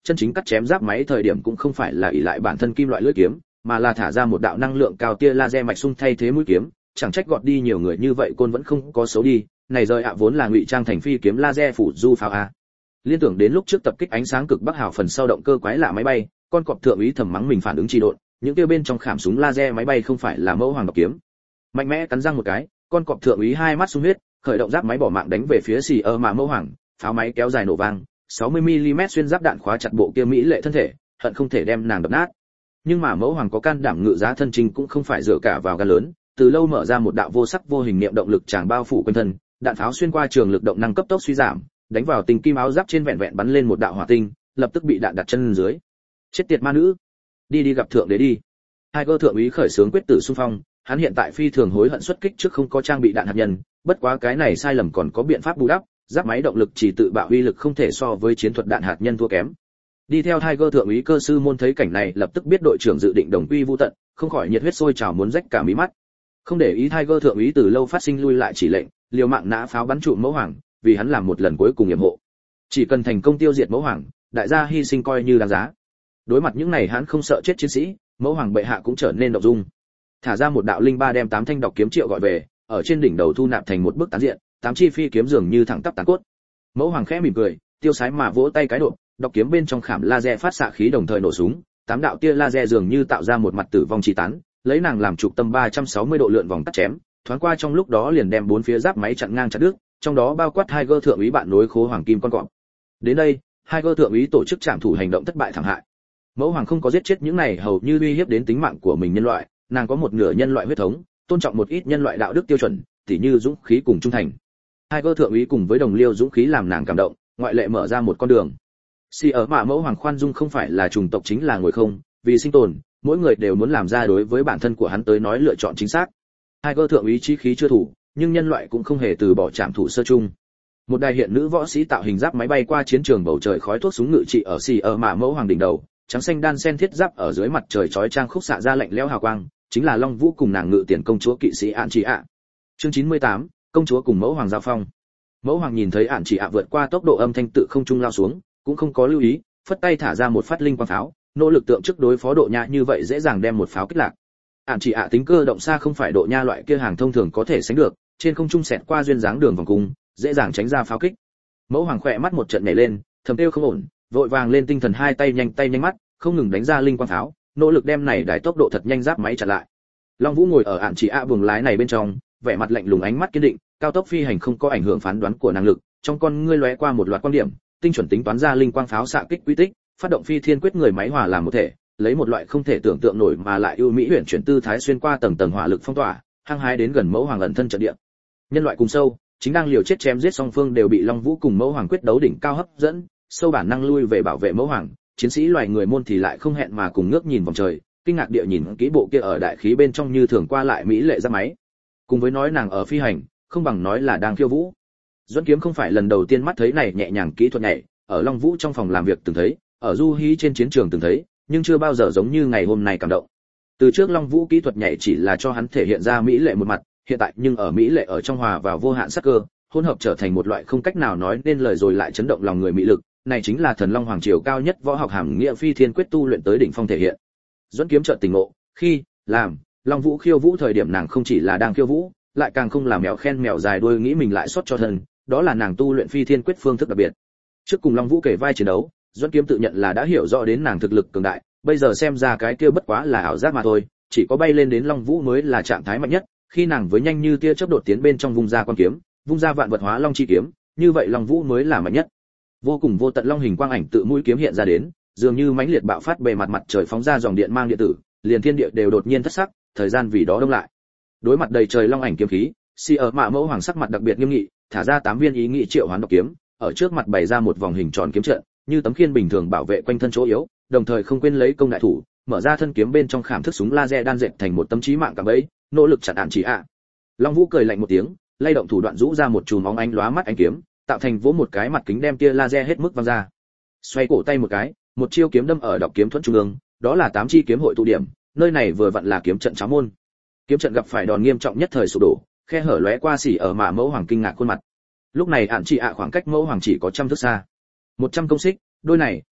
Speaker 1: chân chính cắt chém giáp máy thời điểm cũng không phải là ỷ lại bản thân kim loại lưỡi kiếm, mà là thả ra một đạo năng lượng cao tia laser mạch sung thay thế mũi kiếm, chẳng trách gọt đi nhiều người như vậy côn vẫn không có xấu đi, này rời ạ vốn là ngụy trang thành phi kiếm laser phủ du pháo a. Liên tưởng đến lúc trước tập kích ánh sáng cực bắc hào phần sau động cơ quái lạ máy bay, con cọp thượng úy thầm mắng mình phản ứng trì độn, những kia bên trong khảm súng laser máy bay không phải là mẫu hoàng độc kiếm. Mạnh mẽ cắn răng một cái, con cọp thượng úy hai mắt sung huyết, khởi động giáp máy bỏ mạng đánh về phía xì ơ mà mẫu hoàng, pháo máy kéo dài nổ vang, sáu mươi mi li mét xuyên giáp đạn khóa chặt bộ kia mỹ lệ thân thể, hận không thể đem nàng đập nát. Nhưng mà mẫu hoàng có can đảm ngự giá thân trình cũng không phải dựa cả vào gan lớn, từ lâu mở ra một đạo vô sắc vô hình niệm động lực tràng bao phủ quanh thân, đạn pháo xuyên qua trường lực động năng cấp tốc suy giảm, đánh vào tình kim áo giáp trên vẹn vẹn bắn lên một đạo hỏa tinh, lập tức bị đạn đặt chân dưới. Chết tiệt ma nữ, đi đi gặp thượng đế đi. Tiger thượng úy khởi xướng quyết tử xung phong, hắn hiện tại phi thường hối hận xuất kích trước không có trang bị đạn hạt nhân, bất quá cái này sai lầm còn có biện pháp bù đắp, giáp máy động lực chỉ tự bạo uy lực không thể so với chiến thuật đạn hạt nhân thua kém. Đi theo Tiger thượng úy cơ sư môn thấy cảnh này lập tức biết đội trưởng dự định đồng quy vu tận, không khỏi nhiệt huyết sôi trào muốn rách cả mí mắt. Không để ý Tiger thượng úy từ lâu phát sinh lui lại chỉ lệnh, liều mạng nã pháo bắn trụ mẫu hoàng, vì hắn làm một lần cuối cùng yểm hộ. Chỉ cần thành công tiêu diệt mẫu hoàng, đại gia hy sinh coi như đáng giá. Đối mặt những này hắn không sợ chết chiến sĩ, mẫu hoàng bệ hạ cũng trở nên động dung. Thả ra một đạo linh ba đem tám thanh độc kiếm triệu gọi về, ở trên đỉnh đầu thu nạp thành một bức tán diện, tám chi phi kiếm dường như thẳng tắp tán cốt. Mẫu hoàng khẽ mỉm cười, tiêu sái mà vỗ tay cái độ, độc kiếm bên trong khảm laser phát xạ khí đồng thời nổ súng, tám đạo tia laser dường như tạo ra một mặt tử vong chỉ tán, lấy nàng làm trục tâm ba trăm sáu mươi độ lượn vòng cắt chém, thoáng qua trong lúc đó liền đem bốn phía giáp máy chặn ngang chặt đứt, trong đó bao quát Tiger thượng úy bạn nối khố hoàng kim con cọp. Đến đây, Tiger thượng úy tổ chức trảm thủ hành động thất bại thảm hại. Mẫu hoàng không có giết chết những này hầu như uy hiếp đến tính mạng của mình nhân loại, nàng có một nửa nhân loại huyết thống, tôn trọng một ít nhân loại đạo đức tiêu chuẩn, tỉ như dũng khí cùng trung thành. Tiger thượng úy cùng với đồng liêu dũng khí làm nàng cảm động, ngoại lệ mở ra một con đường. Si ở mà mẫu hoàng khoan dung không phải là chủng tộc chính là ngồi không, vì sinh tồn, mỗi người đều muốn làm ra đối với bản thân của hắn tới nói lựa chọn chính xác. Tiger thượng úy chí khí chưa thủ, nhưng nhân loại cũng không hề từ bỏ trảm thủ sơ chung. Một đài hiện nữ võ sĩ tạo hình giáp máy bay qua chiến trường bầu trời khói thuốc súng ngự trị ở xì ở mà mẫu hoàng đỉnh đầu, trắng xanh đan sen thiết giáp ở dưới mặt trời chói chang khúc xạ ra lạnh lẽo hào quang, chính là Long Vũ cùng nàng ngự tiền công chúa kỵ sĩ Ản Chỉ ạ. Chương chín mươi tám, công chúa cùng mẫu hoàng giao phong. Mẫu hoàng nhìn thấy Ản Chỉ ạ vượt qua tốc độ âm thanh tự không trung lao xuống, cũng không có lưu ý, phất tay thả ra một phát linh quang pháo, nỗ lực tượng trước đối phó độ nhã như vậy dễ dàng đem một pháo kích lạc. Ản Chỉ ạ tính cơ động xa không phải độ nha loại kia hàng thông thường có thể sánh được, trên không trung xẹt qua duyên dáng đường vòng cung, dễ dàng tránh ra pháo kích. Mẫu hoàng khỏe mắt một trận nhảy lên, thầm kêu không ổn, vội vàng lên tinh thần hai tay nhanh tay nhanh mắt, không ngừng đánh ra linh quang pháo, nỗ lực đem này đái tốc độ thật nhanh giáp máy chặn lại. Long Vũ ngồi ở Ản Chỉ ạ buồng lái này bên trong, vẻ mặt lạnh lùng ánh mắt kiên định, cao tốc phi hành không có ảnh hưởng phán đoán của năng lực, trong con ngươi lóe qua một loạt quan điểm, tinh chuẩn tính toán ra linh quang pháo xạ kích quy tích, phát động phi thiên quyết người máy hòa làm một thể, lấy một loại không thể tưởng tượng nổi mà lại ưu mỹ huyền chuyển tư thái xuyên qua tầng tầng hỏa lực phong tỏa, hăng hái đến gần mẫu hoàng ẩn thân trận địa. Nhân loại cùng sâu, chính đang liều chết chém giết song phương đều bị Long Vũ cùng mẫu hoàng quyết đấu đỉnh cao hấp dẫn, sâu bản năng lui về bảo vệ mẫu hoàng, chiến sĩ loài người môn thì lại không hẹn mà cùng ngước nhìn vòng trời, kinh ngạc địa nhìn kỹ bộ kia ở đại khí bên trong như thường qua lại mỹ lệ giáp máy. Cùng với nói nàng ở phi hành, không bằng nói là đang khiêu vũ. Duẫn Kiếm không phải lần đầu tiên mắt thấy này nhẹ nhàng kỹ thuật nhảy, ở Long Vũ trong phòng làm việc từng thấy, ở Du Hí trên chiến trường từng thấy, nhưng chưa bao giờ giống như ngày hôm nay cảm động. Từ trước Long Vũ kỹ thuật nhảy chỉ là cho hắn thể hiện ra mỹ lệ một mặt, hiện tại nhưng ở mỹ lệ ở trong hòa vào vô hạn sắc cơ, hỗn hợp trở thành một loại không cách nào nói nên lời rồi lại chấn động lòng người mỹ lực, này chính là thần long hoàng triều cao nhất võ học hàm nghĩa phi thiên quyết tu luyện tới đỉnh phong thể hiện. Duẫn Kiếm chợt tỉnh ngộ, khi làm Long Vũ khiêu vũ thời điểm nàng không chỉ là đang khiêu vũ, lại càng không làm mèo khen mèo dài đuôi nghĩ mình lại sót cho thân, đó là nàng tu luyện phi thiên quyết phương thức đặc biệt. Trước cùng Long Vũ kể vai chiến đấu, Duẫn Kiếm tự nhận là đã hiểu rõ đến nàng thực lực cường đại, bây giờ xem ra cái kia bất quá là ảo giác mà thôi, chỉ có bay lên đến Long Vũ mới là trạng thái mạnh nhất, khi nàng với nhanh như tia chớp đột tiến bên trong vung ra quan kiếm, vung ra vạn vật hóa long chi kiếm, như vậy Long Vũ mới là mạnh nhất. Vô cùng vô tận long hình quang ảnh tự mũi kiếm hiện ra đến, dường như mãnh liệt bạo phát bề mặt mặt trời phóng ra dòng điện mang điện tử, liền thiên địa đều đột nhiên thất sắc, thời gian vì đó đông lại. Đối mặt đầy trời long ảnh kiếm khí, Si ở mạ mẫu hoàng sắc mặt đặc biệt nghiêm nghị, thả ra tám viên ý nghị triệu hoán độc kiếm, ở trước mặt bày ra một vòng hình tròn kiếm trận, như tấm khiên bình thường bảo vệ quanh thân chỗ yếu, đồng thời không quên lấy công đại thủ, mở ra thân kiếm bên trong khảm thức súng laser đan dệt thành một tấm chí mạng cả bẫy, nỗ lực chặn Ản Chỉ ạ. Long Vũ cười lạnh một tiếng, lay động thủ đoạn rũ ra một chùm óng ánh lóa mắt ánh kiếm, tạo thành vỗ một cái mặt kính đem tia laser hết mức văng ra. Xoay cổ tay một cái, một chiêu kiếm đâm ở độc kiếm thuẫn trung ương, đó là tám chi kiếm hội tụ điểm, nơi này vừa vặn là kiếm trận cháo môn. Kiếm trận gặp phải đòn nghiêm trọng nhất thời sụp đổ, khe hở lóe qua xỉ ở mà mẫu hoàng kinh ngạc khuôn mặt. Lúc này Ản Chỉ ạ khoảng cách mẫu hoàng chỉ có trăm thước xa. một trăm công xích, đôi này,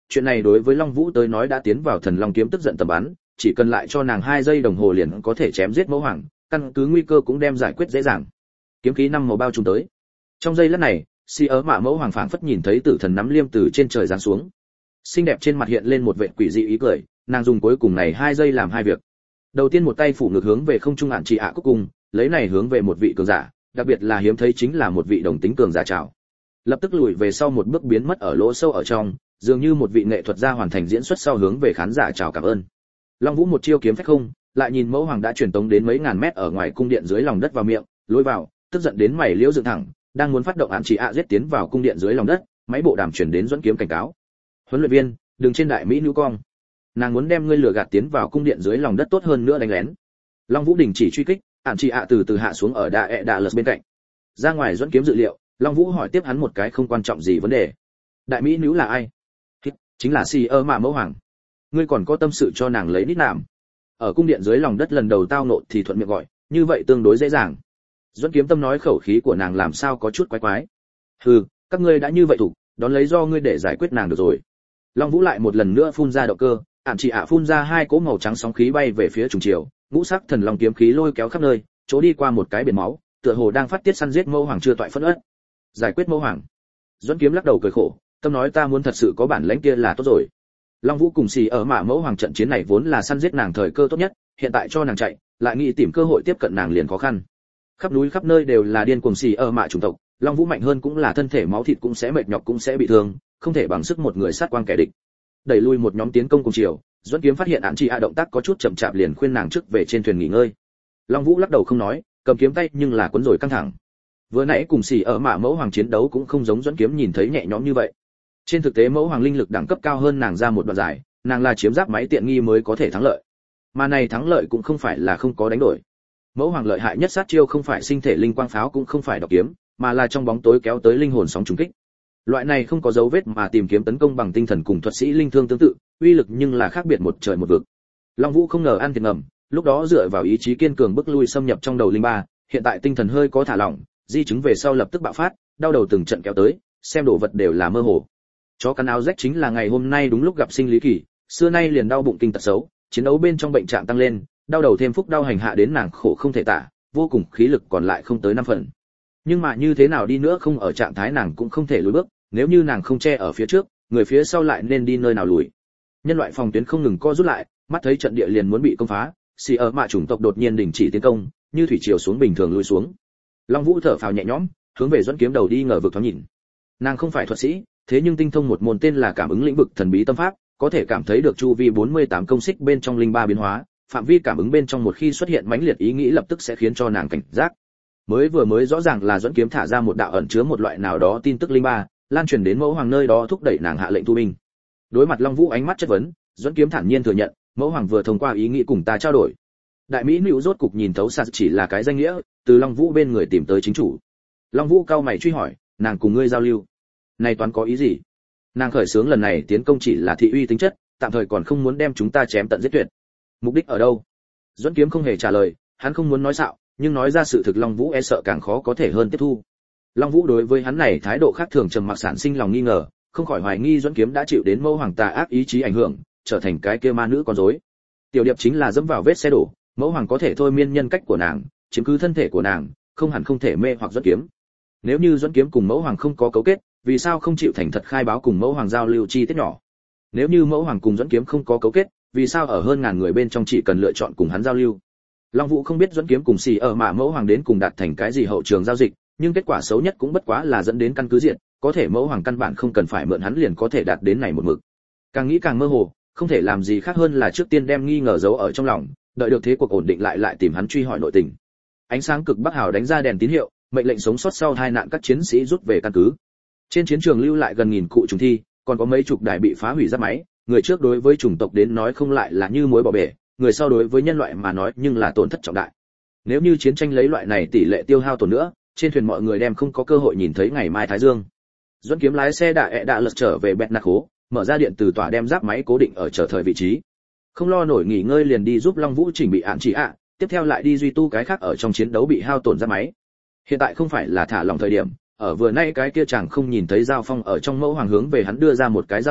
Speaker 1: chuyện này đối với Long Vũ tới nói đã tiến vào thần long kiếm tức giận tầm bắn, chỉ cần lại cho nàng hai giây đồng hồ liền có thể chém giết Mẫu Hoàng, căn cứ nguy cơ cũng đem giải quyết dễ dàng. Kiếm khí năm màu bao trùm tới. Trong giây lát này, Si ớ mạ Mẫu Hoàng phảng phất nhìn thấy tử thần nắm liêm từ trên trời giáng xuống. Xinh đẹp trên mặt hiện lên một vệt quỷ dị ý cười, nàng dùng cuối cùng này hai giây làm hai việc. Đầu tiên một tay phủ ngược hướng về không trung ạn chỉ ạ cuối cùng, lấy này hướng về một vị cường giả, đặc biệt là hiếm thấy chính là một vị đồng tính cường giả chào. Lập tức lùi về sau một bước biến mất ở lỗ sâu ở trong, dường như một vị nghệ thuật gia hoàn thành diễn xuất sau hướng về khán giả chào cảm ơn. Long Vũ một chiêu kiếm phách không, lại nhìn Mẫu Hoàng đã truyền tống đến mấy ngàn mét ở ngoài cung điện dưới lòng đất vào miệng, lôi vào, tức giận đến mày liễu dựng thẳng, đang muốn phát động ám chỉ ạ giết tiến vào cung điện dưới lòng đất, máy bộ đàm truyền đến dẫn kiếm cảnh cáo. Huấn luyện viên, đừng trên đại mỹ nữ cong. Nàng muốn đem ngươi lừa gạt tiến vào cung điện dưới lòng đất tốt hơn nữa đánh lén. Long Vũ đình chỉ truy kích, ám chỉ ạ từ từ hạ xuống ở đa ẹ đa lật bên cạnh. Ra ngoài dẫn kiếm dự liệu, Long Vũ hỏi tiếp hắn một cái không quan trọng gì vấn đề. Đại mỹ nữ là ai? Chính là Si ơ mạ Mẫu Hoàng. Ngươi còn có tâm sự cho nàng lấy nít nạm. Ở cung điện dưới lòng đất lần đầu tao nộ thì thuận miệng gọi, như vậy tương đối dễ dàng. Dẫn kiếm tâm nói khẩu khí của nàng làm sao có chút quái quái. Hừ, các ngươi đã như vậy thủ, đón lấy do ngươi để giải quyết nàng được rồi. Long Vũ lại một lần nữa phun ra động cơ, ản chỉ ạ phun ra hai cỗ màu trắng sóng khí bay về phía trùng chiều, ngũ sắc thần long kiếm khí lôi kéo khắp nơi, chỗ đi qua một cái biển máu, tựa hồ đang phát tiết săn giết Mẫu Hoàng chưa toại phẫn uất. Giải quyết Mẫu Hoàng. Dẫn kiếm lắc đầu cười khổ, tâm nói ta muốn thật sự có bản lĩnh kia là tốt rồi. Long Vũ cùng xì ở mạ Mẫu Hoàng trận chiến này vốn là săn giết nàng thời cơ tốt nhất, hiện tại cho nàng chạy, lại nghĩ tìm cơ hội tiếp cận nàng liền khó khăn. Khắp núi khắp nơi đều là điên cuồng xì ở mạ chủng tộc, Long Vũ mạnh hơn cũng là thân thể máu thịt cũng sẽ mệt nhọc cũng sẽ bị thương, không thể bằng sức một người sát quang kẻ địch. Đẩy lui một nhóm tiến công cùng chiều, Duẫn Kiếm phát hiện án chị a động tác có chút chậm chạp liền khuyên nàng trước về trên thuyền nghỉ ngơi. Long Vũ lắc đầu không nói, cầm kiếm tay nhưng là cuốn rồi căng thẳng. Vừa nãy cùng xì ở mạ Mẫu Hoàng chiến đấu cũng không giống Duẫn Kiếm nhìn thấy nhẹ nhõm như vậy. Trên thực tế Mẫu Hoàng linh lực đẳng cấp cao hơn nàng ra một đoạn dài, nàng là chiếm giáp máy tiện nghi mới có thể thắng lợi. Mà này thắng lợi cũng không phải là không có đánh đổi. Mẫu Hoàng lợi hại nhất sát chiêu không phải sinh thể linh quang pháo cũng không phải độc kiếm, mà là trong bóng tối kéo tới linh hồn sóng trùng kích. Loại này không có dấu vết mà tìm kiếm tấn công bằng tinh thần cùng thuật sĩ linh thương tương tự, uy lực nhưng là khác biệt một trời một vực. Long Vũ không ngờ ăn thiệt ngầm, lúc đó dựa vào ý chí kiên cường bức lui xâm nhập trong đầu linh ba, hiện tại tinh thần hơi có thả lỏng, di chứng về sau lập tức bạo phát, đau đầu từng trận kéo tới, xem đồ vật đều là mơ hồ. Chó cắn áo rách chính là ngày hôm nay đúng lúc gặp sinh lý kỳ, xưa nay liền đau bụng kinh tật xấu, chiến đấu bên trong bệnh trạng tăng lên, đau đầu thêm phúc đau hành hạ đến nàng khổ không thể tả, vô cùng khí lực còn lại không tới năm phần. Nhưng mà như thế nào đi nữa không ở trạng thái nàng cũng không thể lùi bước, nếu như nàng không che ở phía trước, người phía sau lại nên đi nơi nào lùi. Nhân loại phòng tuyến không ngừng co rút lại, mắt thấy trận địa liền muốn bị công phá, xì ở mạ chủng tộc đột nhiên đình chỉ tiến công, như thủy triều xuống bình thường lùi xuống. Long Vũ thở phào nhẹ nhõm, hướng về Duẫn Kiếm đầu đi ngờ vực thoáng nhìn. Nàng không phải thuật sĩ, thế nhưng tinh thông một môn tên là cảm ứng lĩnh vực thần bí tâm pháp, có thể cảm thấy được chu vi bốn mươi tám công xích bên trong linh ba biến hóa, phạm vi cảm ứng bên trong một khi xuất hiện mãnh liệt ý nghĩ lập tức sẽ khiến cho nàng cảnh giác. Mới vừa mới rõ ràng là Duẫn Kiếm thả ra một đạo ẩn chứa một loại nào đó tin tức linh ba, lan truyền đến Mẫu Hoàng nơi đó thúc đẩy nàng hạ lệnh tu binh. Đối mặt Long Vũ ánh mắt chất vấn, Duẫn Kiếm thản nhiên thừa nhận, Mẫu Hoàng vừa thông qua ý nghĩ cùng ta trao đổi. Đại mỹ nữ rốt cục nhìn thấu sạt chỉ là cái danh nghĩa, từ Long Vũ bên người tìm tới chính chủ. Long Vũ cao mày truy hỏi, nàng cùng ngươi giao lưu, này toán có ý gì? Nàng khởi xướng lần này tiến công chỉ là thị uy tính chất, tạm thời còn không muốn đem chúng ta chém tận giết tuyệt. Mục đích ở đâu? Duẫn Kiếm không hề trả lời, hắn không muốn nói xạo, nhưng nói ra sự thực Long Vũ e sợ càng khó có thể hơn tiếp thu. Long Vũ đối với hắn này thái độ khác thường trầm mặc sản sinh lòng nghi ngờ, không khỏi hoài nghi Duẫn Kiếm đã chịu đến Mẫu Hoàng tà ác ý chí ảnh hưởng, trở thành cái kia ma nữ con rối. Tiểu Điệp chính là dẫm vào vết xe đổ, Mẫu Hoàng có thể thôi miên nhân cách của nàng, chiếm cứ thân thể của nàng, không hẳn không thể mê hoặc Duẫn Kiếm. Nếu như Duẫn Kiếm cùng Mẫu Hoàng không có cấu kết, vì sao không chịu thành thật khai báo cùng Mẫu Hoàng giao lưu chi tiết nhỏ? Nếu như Mẫu Hoàng cùng Duẫn Kiếm không có cấu kết, vì sao ở hơn ngàn người bên trong chỉ cần lựa chọn cùng hắn giao lưu? Long Vũ không biết Duẫn Kiếm cùng xì ở mạ Mẫu Hoàng đến cùng đạt thành cái gì hậu trường giao dịch, nhưng kết quả xấu nhất cũng bất quá là dẫn đến căn cứ diện, có thể Mẫu Hoàng căn bản không cần phải mượn hắn liền có thể đạt đến này một mực. Càng nghĩ càng mơ hồ, không thể làm gì khác hơn là trước tiên đem nghi ngờ giấu ở trong lòng, đợi được thế cuộc ổn định lại lại tìm hắn truy hỏi nội tình. Ánh sáng cực bắc hào đánh ra đèn tín hiệu, mệnh lệnh sống sót sau hai nạn các chiến sĩ rút về căn cứ. Trên chiến trường lưu lại gần nghìn cụ trùng thi, còn có mấy chục đài bị phá hủy giáp máy, người trước đối với chủng tộc đến nói không lại là như muối bỏ bể, người sau đối với nhân loại mà nói nhưng là tổn thất trọng đại. Nếu như chiến tranh lấy loại này tỷ lệ tiêu hao tổn nữa, trên thuyền mọi người đem không có cơ hội nhìn thấy ngày mai thái dương. Duẫn Kiếm lái xe đạ ẹ đạ lật trở về bẹt nạc hố, mở ra điện từ tỏa đem giáp máy cố định ở chờ thời vị trí. Không lo nổi nghỉ ngơi liền đi giúp Long Vũ chỉnh bị án chỉ ạ, tiếp theo lại đi duy tu cái khác ở trong chiến đấu bị hao tổn giáp máy. Hiện tại không phải là thả lỏng thời điểm, ở vừa nay cái kia chàng không nhìn thấy giao phong ở trong Mẫu Hoàng hướng về hắn đưa ra một cái giao dịch,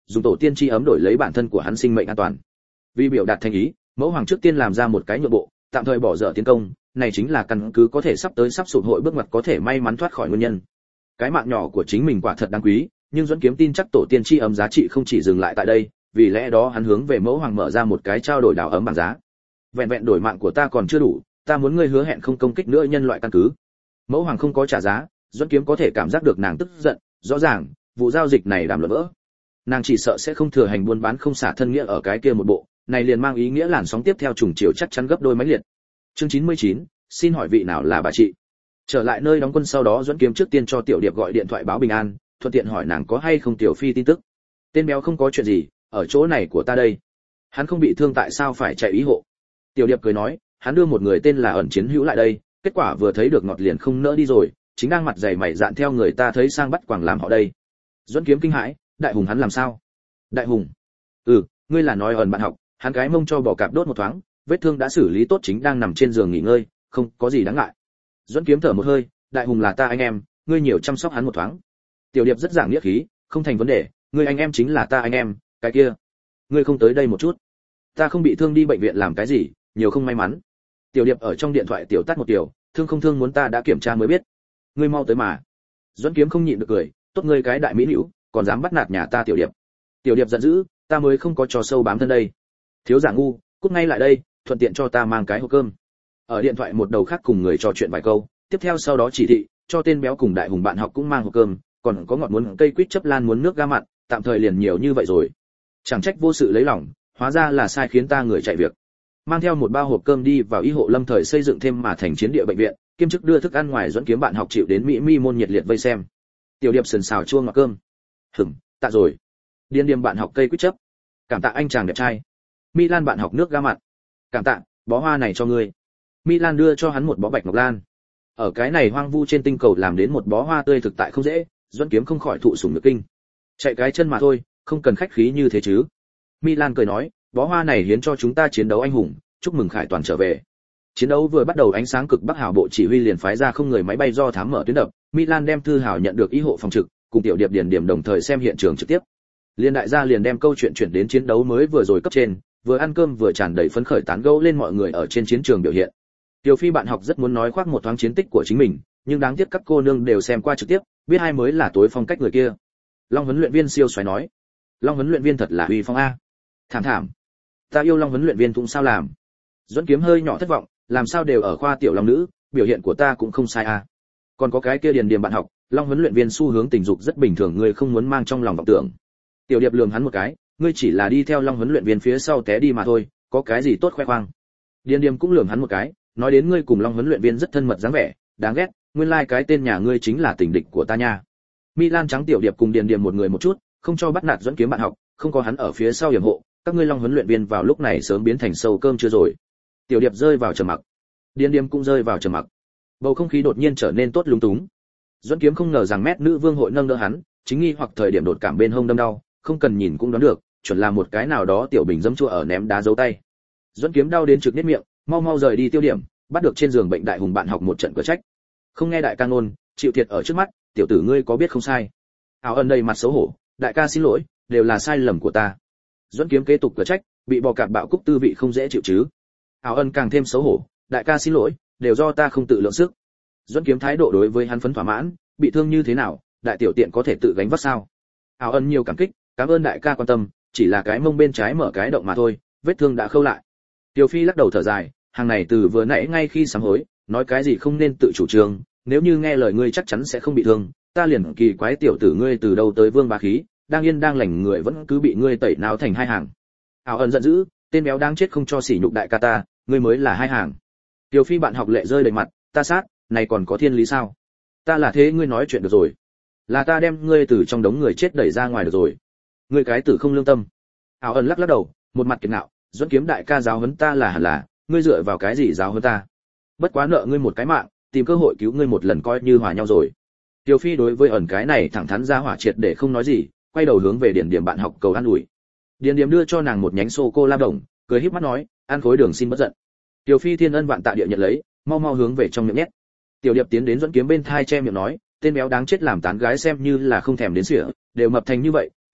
Speaker 1: dùng tổ tiên chi ấm đổi lấy bản thân của hắn sinh mệnh an toàn. Vì biểu đạt thành ý, Mẫu Hoàng trước tiên làm ra một cái nhượng bộ, tạm thời bỏ dở tiến công, này chính là căn cứ có thể sắp tới sắp sụp hội bước ngoặt có thể may mắn thoát khỏi nguyên nhân. Cái mạng nhỏ của chính mình quả thật đáng quý, nhưng Duẫn Kiếm tin chắc tổ tiên chi ấm giá trị không chỉ dừng lại tại đây, vì lẽ đó hắn hướng về Mẫu Hoàng mở ra một cái trao đổi đào ấm bằng giá. Vẹn vẹn đổi mạng của ta còn chưa đủ, ta muốn ngươi hứa hẹn không công kích nữa nhân loại căn cứ. Mẫu Hoàng không có trả giá, Duẫn Kiếm có thể cảm giác được nàng tức giận, rõ ràng, vụ giao dịch này đàm luận vỡ. Nàng chỉ sợ sẽ không thừa hành buôn bán không xả thân nghĩa ở cái kia một bộ, này liền mang ý nghĩa làn sóng tiếp theo trùng chiều chắc chắn gấp đôi mãnh liệt. Chương chín mươi chín, xin hỏi vị nào là bà chị? Trở lại nơi đóng quân sau đó Duẫn Kiếm trước tiên cho Tiểu Điệp gọi điện thoại báo bình an, thuận tiện hỏi nàng có hay không Tiểu Phi tin tức. Tên béo không có chuyện gì, ở chỗ này của ta đây. Hắn không bị thương tại sao phải chạy ý hộ? Tiểu Điệp cười nói, hắn đưa một người tên là ẩn chiến hữu lại đây, kết quả vừa thấy được ngọt liền không nỡ đi rồi, chính đang mặt dày mày dạn theo người ta thấy sang bắt quàng làm họ đây. Duẫn Kiếm kinh hãi, Đại Hùng hắn làm sao? Đại Hùng? Ừ, ngươi là nói ẩn bạn học, hắn cái mông cho bỏ cạp đốt một thoáng, vết thương đã xử lý tốt chính đang nằm trên giường nghỉ ngơi, không có gì đáng ngại. Duẫn Kiếm thở một hơi, Đại Hùng là ta anh em, ngươi nhiều chăm sóc hắn một thoáng. Tiểu Điệp rất giảng nghĩa khí, không thành vấn đề, ngươi anh em chính là ta anh em, cái kia, ngươi không tới đây một chút? Ta không bị thương đi bệnh viện làm cái gì, nhiều không may mắn. Tiểu Điệp ở trong điện thoại tiểu tắt một tiểu, thương không thương muốn ta đã kiểm tra mới biết. Ngươi mau tới mà. Duẫn Kiếm không nhịn được cười, tốt ngươi cái đại mỹ nữ, còn dám bắt nạt nhà ta Tiểu Điệp. Tiểu Điệp giận dữ, ta mới không có trò sâu bám thân đây. Thiếu giả ngu, cút ngay lại đây, thuận tiện cho ta mang cái hộp cơm. Ở điện thoại một đầu khác cùng người trò chuyện vài câu, tiếp theo sau đó chỉ thị, cho tên béo cùng Đại Hùng bạn học cũng mang hộp cơm, còn có ngọt muốn cây quýt chấp lan muốn nước ga mặn, tạm thời liền nhiều như vậy rồi. Chẳng trách vô sự lấy lòng, hóa ra là sai khiến ta người chạy việc. Mang theo một bao hộp cơm đi vào y hộ lâm thời xây dựng thêm mà thành chiến địa bệnh viện, kiêm chức đưa thức ăn ngoài Duẫn Kiếm bạn học chịu đến Mỹ Mi môn nhiệt liệt vây xem. Tiểu Điệp sườn xào chua ngọt cơm. Hửm, tạ rồi. Điên Điềm bạn học cây quýt chấp. Cảm tạ anh chàng đẹp trai. Milan bạn học nước ga mặn. Cảm tạ, bó hoa này cho ngươi. Milan đưa cho hắn một bó bạch ngọc lan. Ở cái này hoang vu trên tinh cầu làm đến một bó hoa tươi thực tại không dễ, Duẫn Kiếm không khỏi thụ sủng nhược kinh. Chạy cái chân mà thôi, không cần khách khí như thế chứ. Milan cười nói, bó hoa này hiến cho chúng ta chiến đấu anh hùng, chúc mừng Khải toàn trở về. Chiến đấu vừa bắt đầu ánh sáng cực Bắc Hào bộ chỉ huy liền phái ra không người máy bay do thám mở tuyến đập, Milan đem thư hào nhận được ý hộ phòng trực, cùng Tiểu Điệp Điền Điểm đồng thời xem hiện trường trực tiếp. Liên đại gia liền đem câu chuyện chuyển đến chiến đấu mới vừa rồi cấp trên, vừa ăn cơm vừa tràn đầy phấn khởi tán gẫu lên mọi người ở trên chiến trường biểu hiện. Tiểu Phi bạn học rất muốn nói khoác một thoáng chiến tích của chính mình, nhưng đáng tiếc các cô nương đều xem qua trực tiếp, biết hai mới là tối phong cách người kia. Long huấn luyện viên siêu xoáy nói, Long huấn luyện viên thật là uy phong a. Thảm thảm, ta yêu Long huấn luyện viên cũng sao làm. Duẫn Kiếm hơi nhỏ thất vọng, làm sao đều ở khoa tiểu long nữ, biểu hiện của ta cũng không sai a. Còn có cái kia Điền Điềm bạn học, Long huấn luyện viên xu hướng tình dục rất bình thường, người không muốn mang trong lòng vọng tưởng. Tiểu Điệp lườm hắn một cái, ngươi chỉ là đi theo Long huấn luyện viên phía sau té đi mà thôi, có cái gì tốt khoe khoang. Điền Điềm cũng lườm hắn một cái, nói đến ngươi cùng Long huấn luyện viên rất thân mật dáng vẻ, đáng ghét, nguyên lai like cái tên nhà ngươi chính là tình địch của ta nha. Milan trắng Tiểu Điệp cùng Điền Điềm một người một chút, không cho bắt nạt Duẫn Kiếm bạn học, không có hắn ở phía sau yểm hộ, các ngươi Long huấn luyện viên vào lúc này sớm biến thành sâu cơm chưa rồi. Tiểu Điệp rơi vào trầm mặc, Điền Điềm cũng rơi vào trầm mặc. Bầu không khí đột nhiên trở nên tốt lung túng. Duẫn Kiếm không ngờ rằng Mét nữ vương hội nâng đỡ hắn, chính nghi hoặc thời điểm đột cảm bên hông đâm đau, không cần nhìn cũng đoán được, chuẩn là một cái nào đó tiểu bình dâm chua ở ném đá giấu tay. Duẫn Kiếm đau đến trực niết miệng, mau mau rời đi tiêu điểm, bắt được trên giường bệnh Đại Hùng bạn học một trận cửa trách. Không nghe đại ca ngôn, chịu thiệt ở trước mắt, tiểu tử ngươi có biết không sai. Áo Ân đầy mặt xấu hổ, đại ca xin lỗi, đều là sai lầm của ta. Duẫn Kiếm kế tục cửa trách, bị bò cạp bạo cúc tư vị không dễ chịu chứ. Áo Ân càng thêm xấu hổ, đại ca xin lỗi, đều do ta không tự lượng sức. Duẫn Kiếm thái độ đối với hắn phấn thỏa mãn, bị thương như thế nào, đại tiểu tiện có thể tự gánh vác sao. Áo Ân nhiều cảm kích, cảm ơn đại ca quan tâm, chỉ là cái mông bên trái mở cái động mà thôi, vết thương đã khâu lại. Tiểu Phi lắc đầu thở dài, hàng này từ vừa nãy ngay khi sám hối, nói cái gì không nên tự chủ trương, nếu như nghe lời ngươi chắc chắn sẽ không bị thương, ta liền kỳ quái tiểu tử ngươi từ đâu tới vương bá khí, đang yên đang lành người vẫn cứ bị ngươi tẩy não thành hai hàng. Áo Ân giận dữ, tên béo đang chết không cho sỉ nhục đại ca ta, ngươi mới là hai hàng. Tiểu Phi bạn học lệ rơi đầy mặt, ta sát, này còn có thiên lý sao? Ta là thế ngươi nói chuyện được rồi, là ta đem ngươi từ trong đống người chết đẩy ra ngoài được rồi. Ngươi cái tử không lương tâm. Áo Ân lắc lắc đầu, một mặt kiệt ngạo, Duẫn Kiếm đại ca giáo huấn ta là hẳn là, ngươi dựa vào cái gì giáo huấn ta? Bất quá nợ ngươi một cái mạng, tìm cơ hội cứu ngươi một lần coi như hòa nhau rồi. Tiểu Phi đối với ẩn cái này thẳng thắn ra hỏa triệt để không nói gì, quay đầu hướng về Điền Điềm bạn học cầu an ủi. Điền Điềm đưa cho nàng một nhánh sô cô la đồng, cười híp mắt nói, ăn khối đường xin bất giận. Tiểu Phi thiên ân vạn tạ địa nhận lấy, mau mau hướng về trong miệng nhét. Tiểu Điệp tiến đến Duẫn Kiếm bên thai che miệng nói, tên béo đáng chết làm tán gái xem như là không thèm đến sỉa, đều mập thành như vậy,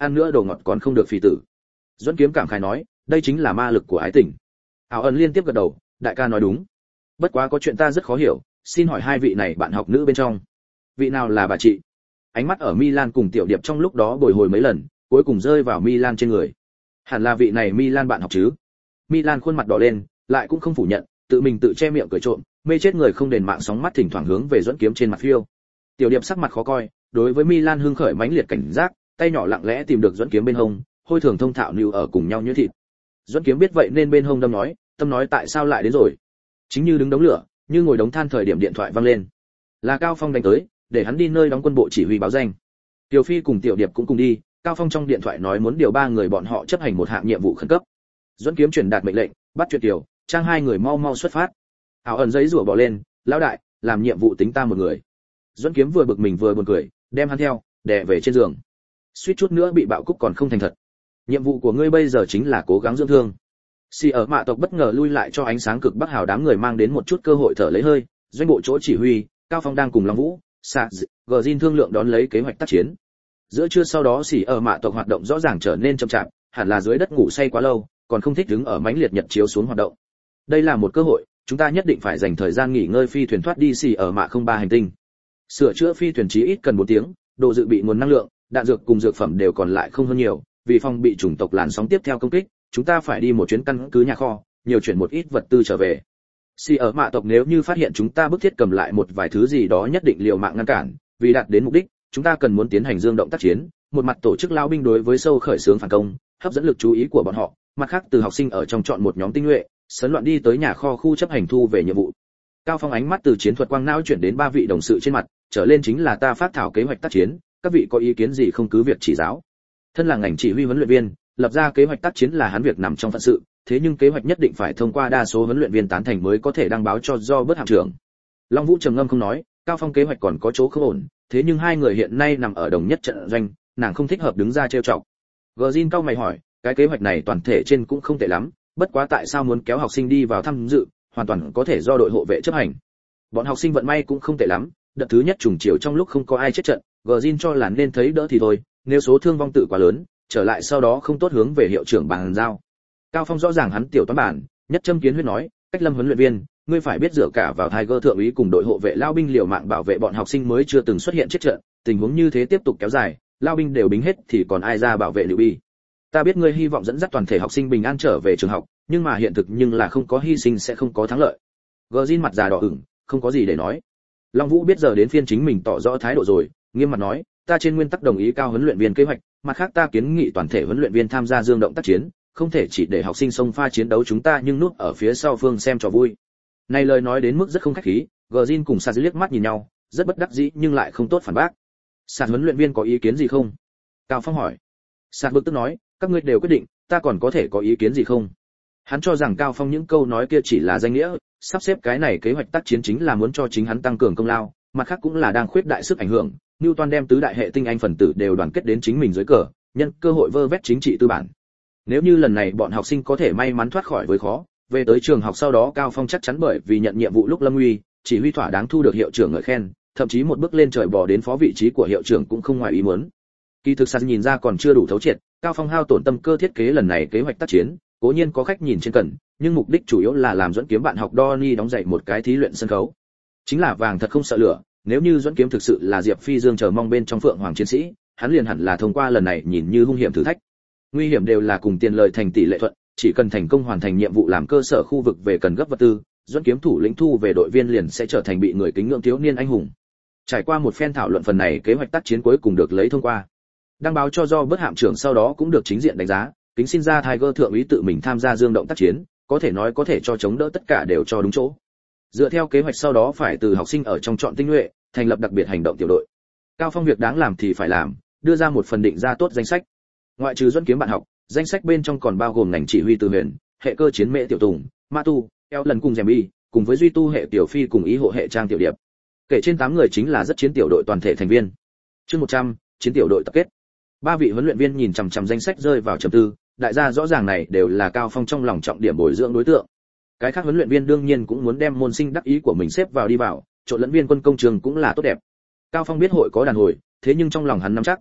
Speaker 1: ăn nữa đồ ngọt còn không được phì tử. Duẫn Kiếm cảm khái nói, đây chính là ma lực của ái tình. Áo ẩn liên tiếp gật đầu, đại ca nói đúng. Bất quá có chuyện ta rất khó hiểu, xin hỏi hai vị này bạn học nữ bên trong, vị nào là bà chị? Ánh mắt ở Milan cùng Tiểu Điệp trong lúc đó bồi hồi mấy lần, cuối cùng rơi vào Milan trên người. Hẳn là vị này Milan bạn học chứ? Milan khuôn mặt đỏ lên, lại cũng không phủ nhận, tự mình tự che miệng cười trộm, mê chết người không đền mạng sóng mắt thỉnh thoảng hướng về Duẫn Kiếm trên mặt phiêu. Tiểu Điệp sắc mặt khó coi, đối với Milan hưng khởi mãnh liệt cảnh giác, tay nhỏ lặng lẽ tìm được Duẫn Kiếm bên hông, hôi thường thông thạo níu ở cùng nhau như thịt. Duẫn Kiếm biết vậy nên bên hông đâm nói, tâm nói tại sao lại đến rồi. Chính như đứng đống lửa, như ngồi đống than thời điểm điện thoại vang lên. Là Cao Phong đánh tới, để hắn đi nơi đóng quân bộ chỉ huy báo danh. Tiểu Phi cùng Tiểu Điệp cũng cùng đi, Cao Phong trong điện thoại nói muốn điều ba người bọn họ chấp hành một hạng nhiệm vụ khẩn cấp. Duẫn Kiếm truyền đạt mệnh lệnh, bắt chuyện Tiểu, Trang hai người mau mau xuất phát. Ảo ẩn giấy rủa bỏ lên, lão đại, làm nhiệm vụ tính ta một người. Duẫn Kiếm vừa bực mình vừa buồn cười, đem hắn theo, đè về trên giường. Suýt chút nữa bị bạo cúc còn không thành thật. Nhiệm vụ của ngươi bây giờ chính là cố gắng dưỡng thương. Xì ở mạ tộc bất ngờ lui lại cho ánh sáng cực bắc hào đám người mang đến một chút cơ hội thở lấy hơi, doanh bộ chỗ chỉ huy, Cao Phong đang cùng Long Vũ, Sạ, Gjin thương lượng đón lấy kế hoạch tác chiến. Giữa trưa sau đó xì ở mạ tộc hoạt động rõ ràng trở nên chậm chạp, hẳn là dưới đất ngủ say quá lâu, còn không thích đứng ở mãnh liệt nhật chiếu xuống hoạt động. Đây là một cơ hội, chúng ta nhất định phải dành thời gian nghỉ ngơi phi thuyền thoát đi xì ở mạ không ba hành tinh. Sửa chữa phi thuyền chí ít cần một tiếng, đồ dự bị nguồn năng lượng, đạn dược cùng dược phẩm đều còn lại không hơn nhiều, vì phòng bị chủng tộc làn sóng tiếp theo công kích, chúng ta phải đi một chuyến căn cứ nhà kho, nhiều chuyển một ít vật tư trở về. Si ở mạ tộc nếu như phát hiện chúng ta bức thiết cầm lại một vài thứ gì đó nhất định liều mạng ngăn cản, vì đạt đến mục đích, chúng ta cần muốn tiến hành dương động tác chiến, một mặt tổ chức lao binh đối với sâu khởi xướng phản công, hấp dẫn lực chú ý của bọn họ, mặt khác từ học sinh ở trong chọn một nhóm tinh nhuệ, sấn loạn đi tới nhà kho khu chấp hành thu về nhiệm vụ. Cao Phong ánh mắt từ chiến thuật quang não chuyển đến ba vị đồng sự trên mặt, trở lên chính là ta phát thảo kế hoạch tác chiến, các vị có ý kiến gì không cứ việc chỉ giáo. Thân là ngành chỉ huy huấn luyện viên, lập ra kế hoạch tác chiến là hắn việc nằm trong phận sự, thế nhưng kế hoạch nhất định phải thông qua đa số huấn luyện viên tán thành mới có thể đăng báo cho do bớt hạm trưởng. Long Vũ trầm ngâm không nói, Cao Phong kế hoạch còn có chỗ không ổn, thế nhưng hai người hiện nay nằm ở đồng nhất trận doanh, nàng không thích hợp đứng ra trêu chọc. Gjin cao mày hỏi, cái kế hoạch này toàn thể trên cũng không tệ lắm, bất quá tại sao muốn kéo học sinh đi vào tham dự, hoàn toàn có thể do đội hộ vệ chấp hành. Bọn học sinh vận may cũng không tệ lắm, đợt thứ nhất trùng chiều trong lúc không có ai chết trận, Gjin cho là nên thấy đỡ thì thôi, nếu số thương vong tự quá lớn, trở lại sau đó không tốt hướng về hiệu trưởng bàn giao. Cao Phong rõ ràng hắn tiểu toán bản, nhất châm kiến huyết nói, cách Lâm huấn luyện viên, ngươi phải biết dựa cả vào Tiger thượng úy cùng đội hộ vệ lao binh liều mạng bảo vệ bọn học sinh mới chưa từng xuất hiện chết trận, tình huống như thế tiếp tục kéo dài, lao binh đều bính hết thì còn ai ra bảo vệ Lưu Bi. Ta biết ngươi hy vọng dẫn dắt toàn thể học sinh bình an trở về trường học, nhưng mà hiện thực nhưng là không có hy sinh sẽ không có thắng lợi. Gjin mặt già đỏ ửng, không có gì để nói. Long Vũ biết giờ đến phiên chính mình tỏ rõ thái độ rồi, nghiêm mặt nói, ta trên nguyên tắc đồng ý cao huấn luyện viên kế hoạch, mặt khác ta kiến nghị toàn thể huấn luyện viên tham gia dương động tác chiến, không thể chỉ để học sinh xông pha chiến đấu chúng ta nhưng núp ở phía sau phương xem trò vui. Này lời nói đến mức rất không khách khí, Gjin cùng Sạt liếc mắt nhìn nhau, rất bất đắc dĩ nhưng lại không tốt phản bác. Sạt huấn luyện viên có ý kiến gì không? Cao Phong hỏi. Sạt bực tức nói, các ngươi đều quyết định, ta còn có thể có ý kiến gì không? Hắn cho rằng Cao Phong những câu nói kia chỉ là danh nghĩa, sắp xếp cái này kế hoạch tác chiến chính là muốn cho chính hắn tăng cường công lao, mặt khác cũng là đang khuyết đại sức ảnh hưởng. Newton đem tứ đại hệ tinh anh phần tử đều đoàn kết đến chính mình dưới cờ, nhân cơ hội vơ vét chính trị tư bản. Nếu như lần này bọn học sinh có thể may mắn thoát khỏi với khó, về tới trường học sau đó Cao Phong chắc chắn bởi vì nhận nhiệm vụ lúc lâm nguy, chỉ huy thỏa đáng thu được hiệu trưởng ngợi khen, thậm chí một bước lên trời bò đến phó vị trí của hiệu trưởng cũng không ngoài ý muốn. Kỳ thực Sạt nhìn ra còn chưa đủ thấu triệt, Cao Phong hao tổn tâm cơ thiết kế lần này kế hoạch tác chiến, cố nhiên có khách nhìn trên cần, nhưng mục đích chủ yếu là làm Duẫn Kiếm bạn học Donnie đóng dạy một cái thí luyện sân khấu. Chính là vàng thật không sợ lửa, nếu như Duẫn Kiếm thực sự là Diệp Phi Dương chờ mong bên trong Phượng Hoàng chiến sĩ, hắn liền hẳn là thông qua lần này nhìn như hung hiểm thử thách. Nguy hiểm đều là cùng tiền lời thành tỷ lệ thuận, chỉ cần thành công hoàn thành nhiệm vụ làm cơ sở khu vực về cần gấp vật tư, Duẫn Kiếm thủ lĩnh thu về đội viên liền sẽ trở thành bị người kính ngưỡng thiếu niên anh hùng. Trải qua một phen thảo luận phần này kế hoạch tác chiến cuối cùng được lấy thông qua. Đăng báo cho do bớt hạm trưởng sau đó cũng được chính diện đánh giá, kính xin ra Tiger thượng úy tự mình tham gia dương động tác chiến, có thể nói có thể cho chống đỡ tất cả đều cho đúng chỗ. Dựa theo kế hoạch sau đó phải từ học sinh ở trong chọn tinh nhuệ, thành lập đặc biệt hành động tiểu đội. Cao Phong việc đáng làm thì phải làm, đưa ra một phần định ra tốt danh sách. Ngoại trừ Duẫn Kiếm bạn học, danh sách bên trong còn bao gồm ngành chỉ huy từ huyền, hệ cơ chiến mễ tiểu tùng, ma tu, eo lần cùng Dèm cùng với duy tu hệ tiểu phi cùng ý hộ hệ trang tiểu điệp. Kể trên tám người chính là rất chiến tiểu đội toàn thể thành viên. Chương một trăm, chiến tiểu đội tập kết. Ba vị huấn luyện viên nhìn chằm chằm danh sách rơi vào trầm tư, đại gia rõ ràng này đều là Cao Phong trong lòng trọng điểm bồi dưỡng đối tượng. Cái khác huấn luyện viên đương nhiên cũng muốn đem môn sinh đắc ý của mình xếp vào đi vào, trộn lẫn viên quân công trường cũng là tốt đẹp. Cao Phong biết hội có đàn hồi, thế nhưng trong lòng hắn nắm chắc.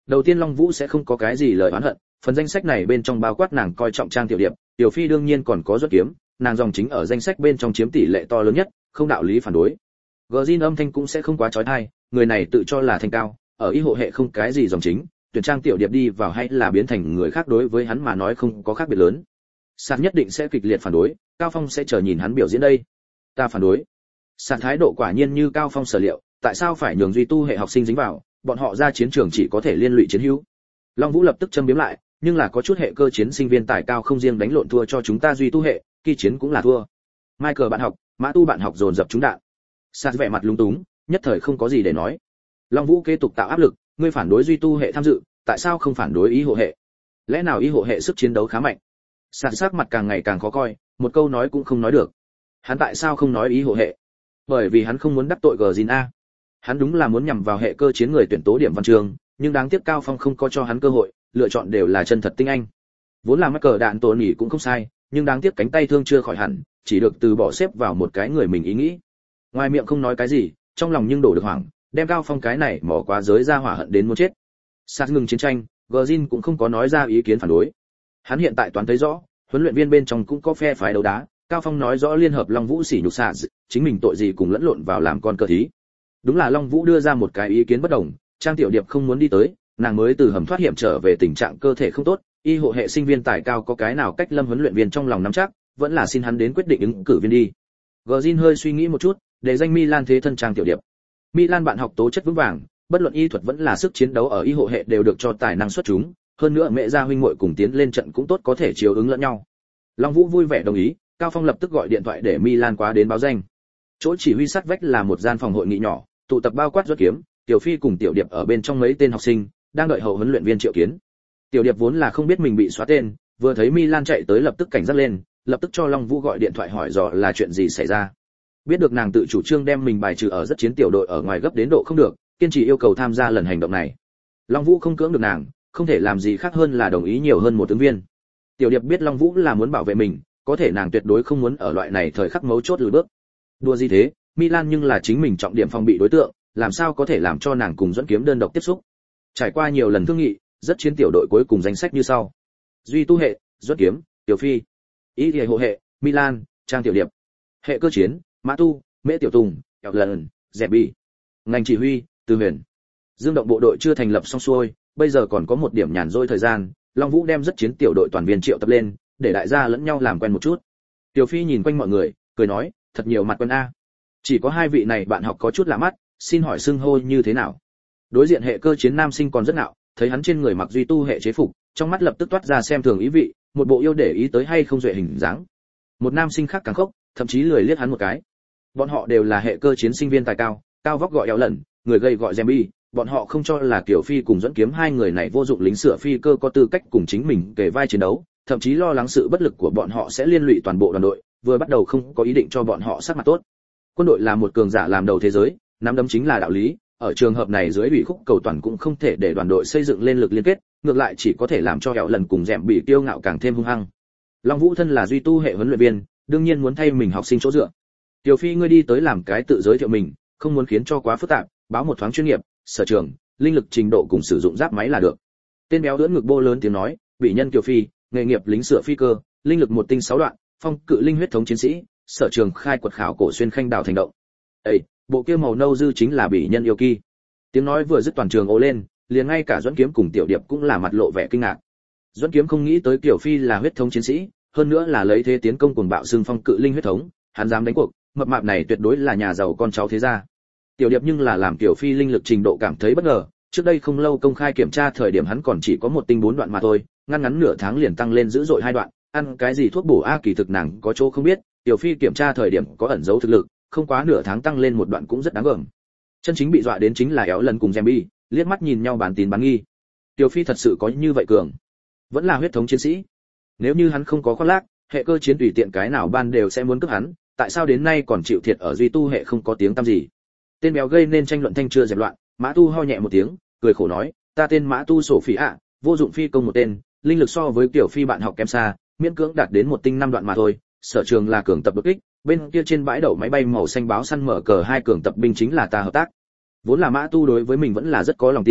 Speaker 1: đầu tiên Long Vũ sẽ không có cái gì lời oán hận, phần danh sách này bên trong bao quát nàng coi trọng Trang Tiểu Điệp, Tiểu Phi đương nhiên còn có Duẫn Kiếm, nàng dòng chính ở danh sách bên trong chiếm tỷ lệ to lớn nhất, không đạo lý phản đối. Gjin âm thanh cũng sẽ không quá chói tai, người này tự cho là thanh cao, ở y hộ hệ không cái gì dòng chính, tuyển Trang Tiểu Điệp đi vào hay là biến thành người khác đối với hắn mà nói không có khác biệt lớn. Sạt nhất định sẽ kịch liệt phản đối, Cao Phong sẽ chờ nhìn hắn biểu diễn đây. Ta phản đối. Sạt thái độ quả nhiên như Cao Phong sở liệu, tại sao phải nhường duy tu hệ học sinh dính vào, bọn họ ra chiến trường chỉ có thể liên lụy chiến hữu. Long Vũ lập tức châm biếm lại, nhưng là có chút hệ cơ chiến sinh viên tài cao không riêng đánh lộn thua cho chúng ta duy tu hệ, kỳ chiến cũng là thua. Michael bạn học, Mã Tu bạn học dồn dập trúng đạn. Sạt vẻ mặt lúng túng, nhất thời không có gì để nói. Long Vũ kế tục tạo áp lực, ngươi phản đối duy tu hệ tham dự, tại sao không phản đối ý hộ hệ? Lẽ nào ý hộ hệ sức chiến đấu khá mạnh? Sạt sắc mặt càng ngày càng khó coi, một câu nói cũng không nói được. Hắn tại sao không nói ý hộ hệ? Bởi vì hắn không muốn đắc tội Gjin a. Hắn đúng là muốn nhằm vào hệ cơ chiến người tuyển tố điểm văn trường, nhưng đáng tiếc Cao Phong không có cho hắn cơ hội, lựa chọn đều là chân thật tinh anh. Vốn là mắc cờ đạn tổ nhỉ cũng không sai, nhưng đáng tiếc cánh tay thương chưa khỏi hẳn, chỉ được từ bỏ xếp vào một cái người mình ý nghĩ. Ngoài miệng không nói cái gì, trong lòng nhưng đổ được hoảng, đem Cao Phong cái này mỏ quá giới ra hỏa hận đến muốn chết. Sát ngừng chiến tranh, Gjin cũng không có nói ra ý kiến phản đối. Hắn hiện tại toán thấy rõ, huấn luyện viên bên trong cũng có phe phái đấu đá, Cao Phong nói rõ liên hợp Long Vũ sỉ nhục Sạt, chính mình tội gì cùng lẫn lộn vào làm con cờ thí. Đúng là Long Vũ đưa ra một cái ý kiến bất đồng, Trang Tiểu Điệp không muốn đi tới, nàng mới từ hầm thoát hiểm trở về tình trạng cơ thể không tốt, y hộ hệ sinh viên tài cao có cái nào cách Lâm huấn luyện viên trong lòng nắm chắc, vẫn là xin hắn đến quyết định ứng cử viên đi. Gjin hơi suy nghĩ một chút, để danh Milan thế thân Trang Tiểu Điệp. Milan bạn học tố chất vững vàng, bất luận y thuật vẫn là sức chiến đấu ở y hộ hệ đều được cho tài năng xuất chúng, hơn nữa mẹ gia huynh muội cùng tiến lên trận cũng tốt có thể chiếu ứng lẫn nhau. Long Vũ vui vẻ đồng ý, Cao Phong lập tức gọi điện thoại để Milan qua đến báo danh. Chỗ chỉ huy sát vách là một gian phòng hội nghị nhỏ, tụ tập bao quát Duẫn Kiếm, Tiểu Phi cùng Tiểu Điệp ở bên trong mấy tên học sinh, đang đợi hậu huấn luyện viên triệu kiến. Tiểu Điệp vốn là không biết mình bị xóa tên, vừa thấy Milan chạy tới lập tức cảnh giác lên, lập tức cho Long Vũ gọi điện thoại hỏi dò là chuyện gì xảy ra. Biết được nàng tự chủ trương đem mình bài trừ ở rất chiến tiểu đội ở ngoài gấp đến độ không được, kiên trì yêu cầu tham gia lần hành động này. Long Vũ không cưỡng được nàng, không thể làm gì khác hơn là đồng ý nhiều hơn một ứng viên. Tiểu Điệp biết Long Vũ là muốn bảo vệ mình, có thể nàng tuyệt đối không muốn ở loại này thời khắc mấu chốt lùi bước. Đùa gì thế, Milan nhưng là chính mình trọng điểm phòng bị đối tượng, làm sao có thể làm cho nàng cùng Duẫn Kiếm đơn độc tiếp xúc. Trải qua nhiều lần thương nghị, rất chiến tiểu đội cuối cùng danh sách như sau: duy tu hệ, Duẫn Kiếm, Tiểu Phi; ý hệ hộ hệ, Milan, Trang Tiểu Điệp; hệ cơ chiến, Mã Tu, Mễ Tiểu Tùng, Kẹo Lần, Dẹp Bi; ngành chỉ huy, Từ Huyền. Dương động bộ đội chưa thành lập xong xuôi, bây giờ còn có một điểm nhàn rỗi thời gian, Long Vũ đem rất chiến tiểu đội toàn viên triệu tập lên, để đại gia lẫn nhau làm quen một chút. Tiểu Phi nhìn quanh mọi người, cười nói, thật nhiều mặt quen a. Chỉ có hai vị này bạn học có chút lạ mắt, xin hỏi xưng hô như thế nào? Đối diện hệ cơ chiến nam sinh còn rất ngạo, thấy hắn trên người mặc duy tu hệ chế phục, trong mắt lập tức toát ra xem thường ý vị, một bộ yêu để ý tới hay không duệ hình dáng. Một nam sinh khác càng khốc, thậm chí lười liếc hắn một cái. Bọn họ đều là hệ cơ chiến sinh viên tài cao, cao vóc gọi éo lần, người gầy gọi Zembi, bọn họ không cho là Tiểu Phi cùng Duẫn Kiếm hai người này vô dụng lính sửa phi cơ có tư cách cùng chính mình kề vai chiến đấu, thậm chí lo lắng sự bất lực của bọn họ sẽ liên lụy toàn bộ đoàn đội, vừa bắt đầu không có ý định cho bọn họ sắc mặt tốt. Quân đội là một cường giả làm đầu thế giới, nắm đấm chính là đạo lý, ở trường hợp này dưới ủy khúc cầu toàn cũng không thể để đoàn đội xây dựng lên lực liên kết, ngược lại chỉ có thể làm cho éo lần cùng Dẹm bị kiêu ngạo càng thêm hung hăng. Long Vũ thân là duy tu hệ huấn luyện viên, đương nhiên muốn thay mình học sinh chỗ dựa. Tiểu Phi ngươi đi tới làm cái tự giới thiệu mình, không muốn khiến cho quá phức tạp, báo một thoáng chuyên nghiệp, sở trường, linh lực trình độ cùng sử dụng giáp máy là được. Tên béo ưỡn ngực bô lớn tiếng nói, bị nhân Tiểu Phi, nghề nghiệp lính sửa phi cơ, linh lực một tinh sáu đoạn, phong cự linh huyết thống chiến sĩ, sở trường khai quật khảo cổ xuyên khanh đào thành động. Ê, bộ kia màu nâu dư chính là bị nhân yêu kỳ. Tiếng nói vừa dứt toàn trường ồ lên, liền ngay cả Duẫn Kiếm cùng Tiểu Điệp cũng là mặt lộ vẻ kinh ngạc. Duẫn Kiếm không nghĩ tới Tiểu Phi là huyết thống chiến sĩ, hơn nữa là lấy thế tiến công cuồng bạo xương phong cự linh huyết thống, hắn dám đánh cuộc, mập mạp này tuyệt đối là nhà giàu con cháu thế gia. Tiểu Điệp nhưng là làm Tiểu Phi linh lực trình độ cảm thấy bất ngờ, trước đây không lâu công khai kiểm tra thời điểm hắn còn chỉ có một tinh bốn đoạn mà thôi, ngăn ngắn nửa tháng liền tăng lên dữ dội hai đoạn, ăn cái gì thuốc bổ a kỳ thực nàng có chỗ không biết, Tiểu Phi kiểm tra thời điểm có ẩn giấu thực lực, không quá nửa tháng tăng lên một đoạn cũng rất đáng gờm. Chân chính bị dọa đến chính là éo lần cùng Zembi, liếc mắt nhìn nhau bán tín bán nghi. Tiểu Phi thật sự có như vậy cường, vẫn là huyết thống chiến sĩ. Nếu như hắn không có khoác lác, hệ cơ chiến tùy tiện cái nào ban đều sẽ muốn cướp hắn, tại sao đến nay còn chịu thiệt ở duy tu hệ không có tiếng tăm gì. Tên béo gây nên tranh luận thanh chưa dẹp loạn, Mã Tu ho nhẹ một tiếng, cười khổ nói, ta tên Mã Tu sổ phỉ ạ, vô dụng phi công một tên, linh lực so với Tiểu Phi bạn học kém xa, miễn cưỡng đạt đến một tinh năm đoạn mà thôi, sở trường là cường tập đột kích, bên kia trên bãi đậu máy bay màu xanh báo săn mở cờ hai cường tập binh chính là ta hợp tác. Vốn là Mã Tu đối với mình vẫn là rất có lòng tin,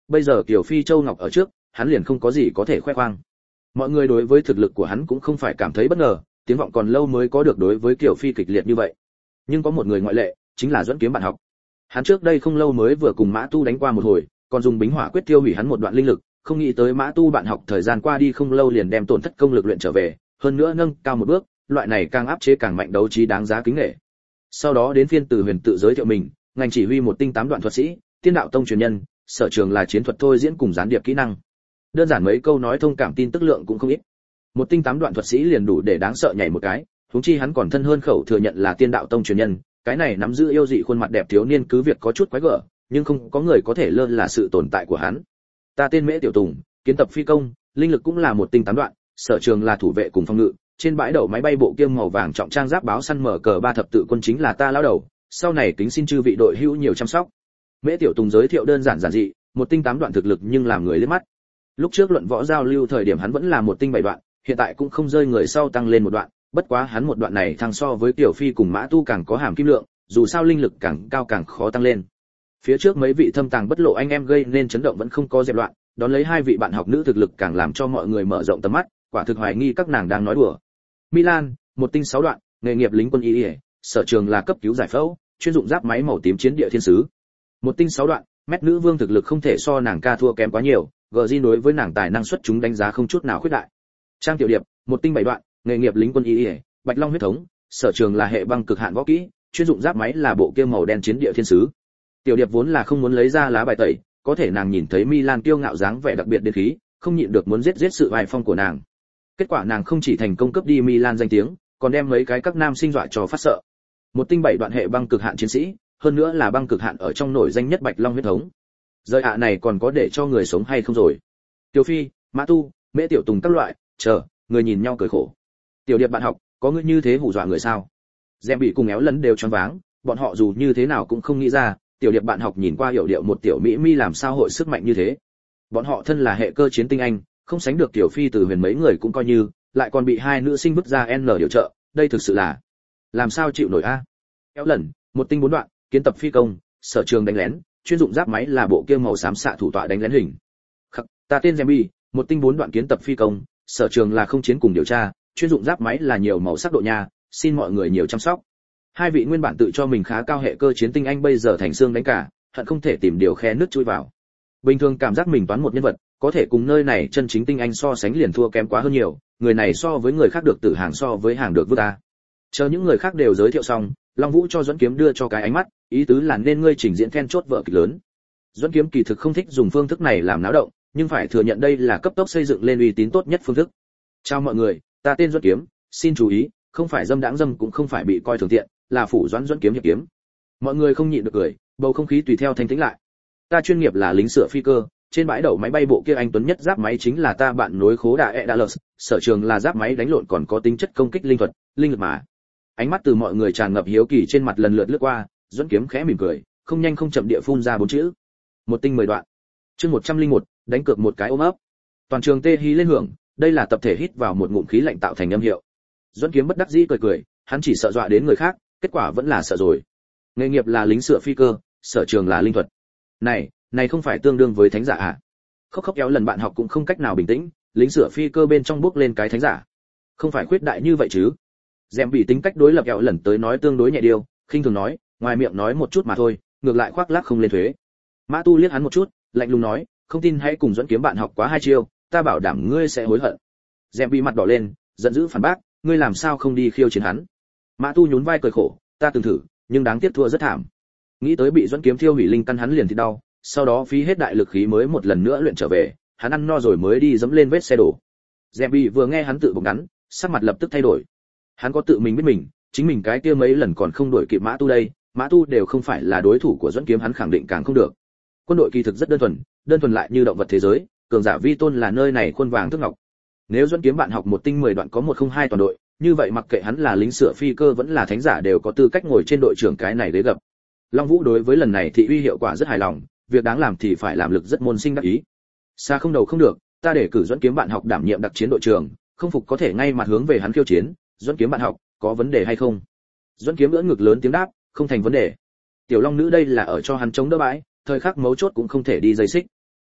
Speaker 1: bây giờ Kiều Phi Châu Ngọc ở trước, hắn liền không có gì có thể khoe khoang. Mọi người đối với thực lực của hắn cũng không phải cảm thấy bất ngờ, tiếng vọng còn lâu mới có được đối với Kiều Phi kịch liệt như vậy. Nhưng có một người ngoại lệ, chính là Duẫn Kiếm bạn học. Hắn trước đây không lâu mới vừa cùng Mã Tu đánh qua một hồi, còn dùng Bính Hỏa quyết tiêu hủy hắn một đoạn linh lực, không nghĩ tới Mã Tu bạn học thời gian qua đi không lâu liền đem tổn thất công lực luyện trở về, hơn nữa nâng cao một bước, loại này càng áp chế càng mạnh đấu trí đáng giá kính nể. Sau đó đến phiên Từ Huyền tự giới thiệu mình, ngành chỉ huy một tinh tám đoạn thuật sĩ, Tiên đạo tông truyền nhân, sở trường là chiến thuật thôi diễn cùng gián điệp kỹ năng. Đơn giản mấy câu nói thông cảm tin tức lượng cũng không ít. Một tinh tám đoạn thuật sĩ liền đủ để đáng sợ nhảy một cái, huống chi hắn còn thân hơn khẩu thừa nhận là Tiên đạo tông truyền nhân, cái này nắm giữ yêu dị khuôn mặt đẹp thiếu niên cứ việc có chút quái gở, nhưng không có người có thể lơ là sự tồn tại của hắn. Ta tên Mễ Tiểu Tùng, kiến tập phi công, linh lực cũng là một tinh tám đoạn, sở trường là thủ vệ cùng phòng ngự, trên bãi đậu máy bay bộ kiêm màu vàng trọng trang giáp báo săn mở cờ ba thập tự quân chính là ta lão đầu, sau này kính xin chư vị đội hữu nhiều chăm sóc. Mễ Tiểu Tùng giới thiệu đơn giản giản dị, một tinh tám đoạn thực lực nhưng làm người liếc mắt. Lúc trước luận võ giao lưu thời điểm hắn vẫn là một tinh bảy đoạn, hiện tại cũng không rơi người sau tăng lên một đoạn, bất quá hắn một đoạn này thăng so với Tiểu Phi cùng Mã Tu càng có hàm kim lượng, dù sao linh lực càng cao càng khó tăng lên. Phía trước mấy vị thâm tàng bất lộ anh em gây nên chấn động vẫn không có dẹp loạn, đón lấy hai vị bạn học nữ thực lực càng làm cho mọi người mở rộng tầm mắt, quả thực hoài nghi các nàng đang nói đùa. Milan, một tinh sáu đoạn, nghề nghiệp lính quân y, sở trường là cấp cứu giải phẫu, chuyên dụng giáp máy màu tím chiến địa thiên sứ. Một tinh sáu đoạn, mét nữ vương thực lực không thể so nàng ca thua kém quá nhiều, Gjin đối với nàng tài năng xuất chúng đánh giá không chút nào khuyết đại. Trang Tiểu Điệp, một tinh bảy đoạn, nghề nghiệp lính quân y, Bạch Long huyết thống, sở trường là hệ băng cực hạn võ kỹ, chuyên dụng giáp máy là bộ kia màu đen chiến địa thiên sứ. Tiểu Điệp vốn là không muốn lấy ra lá bài tẩy, có thể nàng nhìn thấy Milan kiêu ngạo dáng vẻ đặc biệt đến khí, không nhịn được muốn giết giết sự vai phong của nàng. Kết quả nàng không chỉ thành công cướp đi Milan danh tiếng, còn đem mấy cái các nam sinh dọa cho phát sợ. Một tinh bảy đoạn hệ băng cực hạn chiến sĩ, hơn nữa là băng cực hạn ở trong nổi danh nhất Bạch Long huyết thống. Rơi ạ này còn có để cho người sống hay không rồi? Tiểu Phi, Mã Tu, Mễ Tiểu Tùng các loại, chờ, người nhìn nhau cười khổ. Tiểu Điệp bạn học, có ngươi như thế hù dọa người sao? Dèm bị cùng éo lấn đều choáng váng, bọn họ dù như thế nào cũng không nghĩ ra, Tiểu Điệp bạn học nhìn qua hiểu điệu một tiểu mỹ mi làm sao hội sức mạnh như thế. Bọn họ thân là hệ cơ chiến tinh anh, không sánh được Tiểu Phi Từ Huyền mấy người cũng coi như, lại còn bị hai nữ sinh vứt ra N điều trợ, đây thực sự là làm sao chịu nổi a? Éo lần, một tinh bốn đoạn, kiến tập phi công, sở trường đánh lén, chuyên dụng giáp máy là bộ kia màu xám xạ thủ tọa đánh lén hình. Khắc, ta tên Zembi, một tinh bốn đoạn kiến tập phi công, sở trường là không chiến cùng điều tra, chuyên dụng giáp máy là nhiều màu sắc độ nha, xin mọi người nhiều chăm sóc. Hai vị nguyên bản tự cho mình khá cao hệ cơ chiến tinh anh bây giờ thành xương đánh cả, hận không thể tìm điều khe nước chui vào. Bình thường cảm giác mình toán một nhân vật, có thể cùng nơi này chân chính tinh anh so sánh liền thua kém quá hơn nhiều, người này so với người khác được tử hàng so với hàng được vứt ta. Chờ những người khác đều giới thiệu xong, Long Vũ cho Duẫn Kiếm đưa cho cái ánh mắt, ý tứ là nên ngươi trình diễn then chốt vở kịch lớn. Duẫn Kiếm kỳ thực không thích dùng phương thức này làm náo động, nhưng phải thừa nhận đây là cấp tốc xây dựng lên uy tín tốt nhất phương thức. Chào mọi người, ta tên Duẫn Kiếm, xin chú ý, không phải dâm đãng dâm cũng không phải bị coi thường tiện, là phủ Doãn Duẫn Kiếm hiệp kiếm. Mọi người không nhịn được cười, bầu không khí tùy theo thanh tĩnh lại. Ta chuyên nghiệp là lính sửa phi cơ, trên bãi đậu máy bay bộ kia anh tuấn nhất giáp máy chính là ta bạn nối khố đà Edalus, sở trường là giáp máy đánh lộn còn có tính chất công kích linh thuật, linh lực mà. Ánh mắt từ mọi người tràn ngập hiếu kỳ trên mặt lần lượt lướt qua, Duẫn Kiếm khẽ mỉm cười, không nhanh không chậm địa phun ra bốn chữ. Một tinh mười đoạn. Chương một trăm lẻ một, đánh cược một cái ôm ấp. Toàn trường tê hí lên hưởng, đây là tập thể hít vào một ngụm khí lạnh tạo thành âm hiệu. Duẫn Kiếm bất đắc dĩ cười cười, hắn chỉ sợ dọa đến người khác, kết quả vẫn là sợ rồi. Nghề nghiệp là lính sửa phi cơ, sở trường là linh thuật. Này, này không phải tương đương với thánh giả à? Khóc khóc kéo lần bạn học cũng không cách nào bình tĩnh, lính sửa phi cơ bên trong bước lên cái thánh giả. Không phải khuyết đại như vậy chứ? Dèm bị tính cách đối lập kéo lần tới nói tương đối nhẹ điều, khinh thường nói, ngoài miệng nói một chút mà thôi, ngược lại khoác lác không lên thuế. Mã Tu liếc hắn một chút, lạnh lùng nói, không tin hãy cùng Duẫn Kiếm bạn học quá hai chiêu, ta bảo đảm ngươi sẽ hối hận. Dèm bị mặt đỏ lên, giận dữ phản bác, ngươi làm sao không đi khiêu chiến hắn? Mã Tu nhún vai cười khổ, ta từng thử, nhưng đáng tiếc thua rất thảm. Nghĩ tới bị Duẫn Kiếm thiêu hủy linh căn hắn liền thì đau, sau đó phí hết đại lực khí mới một lần nữa luyện trở về, hắn ăn no rồi mới đi dẫm lên vết xe đổ. Dèm bị vừa nghe hắn tự bộc ngắn, sắc mặt lập tức thay đổi. Hắn có tự mình biết mình, chính mình cái kia mấy lần còn không đuổi kịp Mã Tu đây, Mã Tu đều không phải là đối thủ của Duẫn Kiếm hắn khẳng định càng không được. Quân đội kỳ thực rất đơn thuần, đơn thuần lại như động vật thế giới, cường giả vi tôn là nơi này khuôn vàng thước ngọc. Nếu Duẫn Kiếm bạn học một tinh mười đoạn có một không hai toàn đội, như vậy mặc kệ hắn là lính sửa phi cơ vẫn là thánh giả đều có tư cách ngồi trên đội trưởng cái này ghế gập. Long Vũ đối với lần này thị uy hiệu quả rất hài lòng, việc đáng làm thì phải làm lực rất môn sinh đắc ý. Xa không đầu không được, ta để cử Duẫn Kiếm bạn học đảm nhiệm đặc chiến đội trưởng, không phục có thể ngay mặt hướng về hắn khiêu chiến. Duẫn Kiếm bạn học, có vấn đề hay không? Duẫn Kiếm ưỡn ngực lớn tiếng đáp, không thành vấn đề. Tiểu Long nữ đây là ở cho hắn chống đỡ bãi, thời khắc mấu chốt cũng không thể đi dây xích.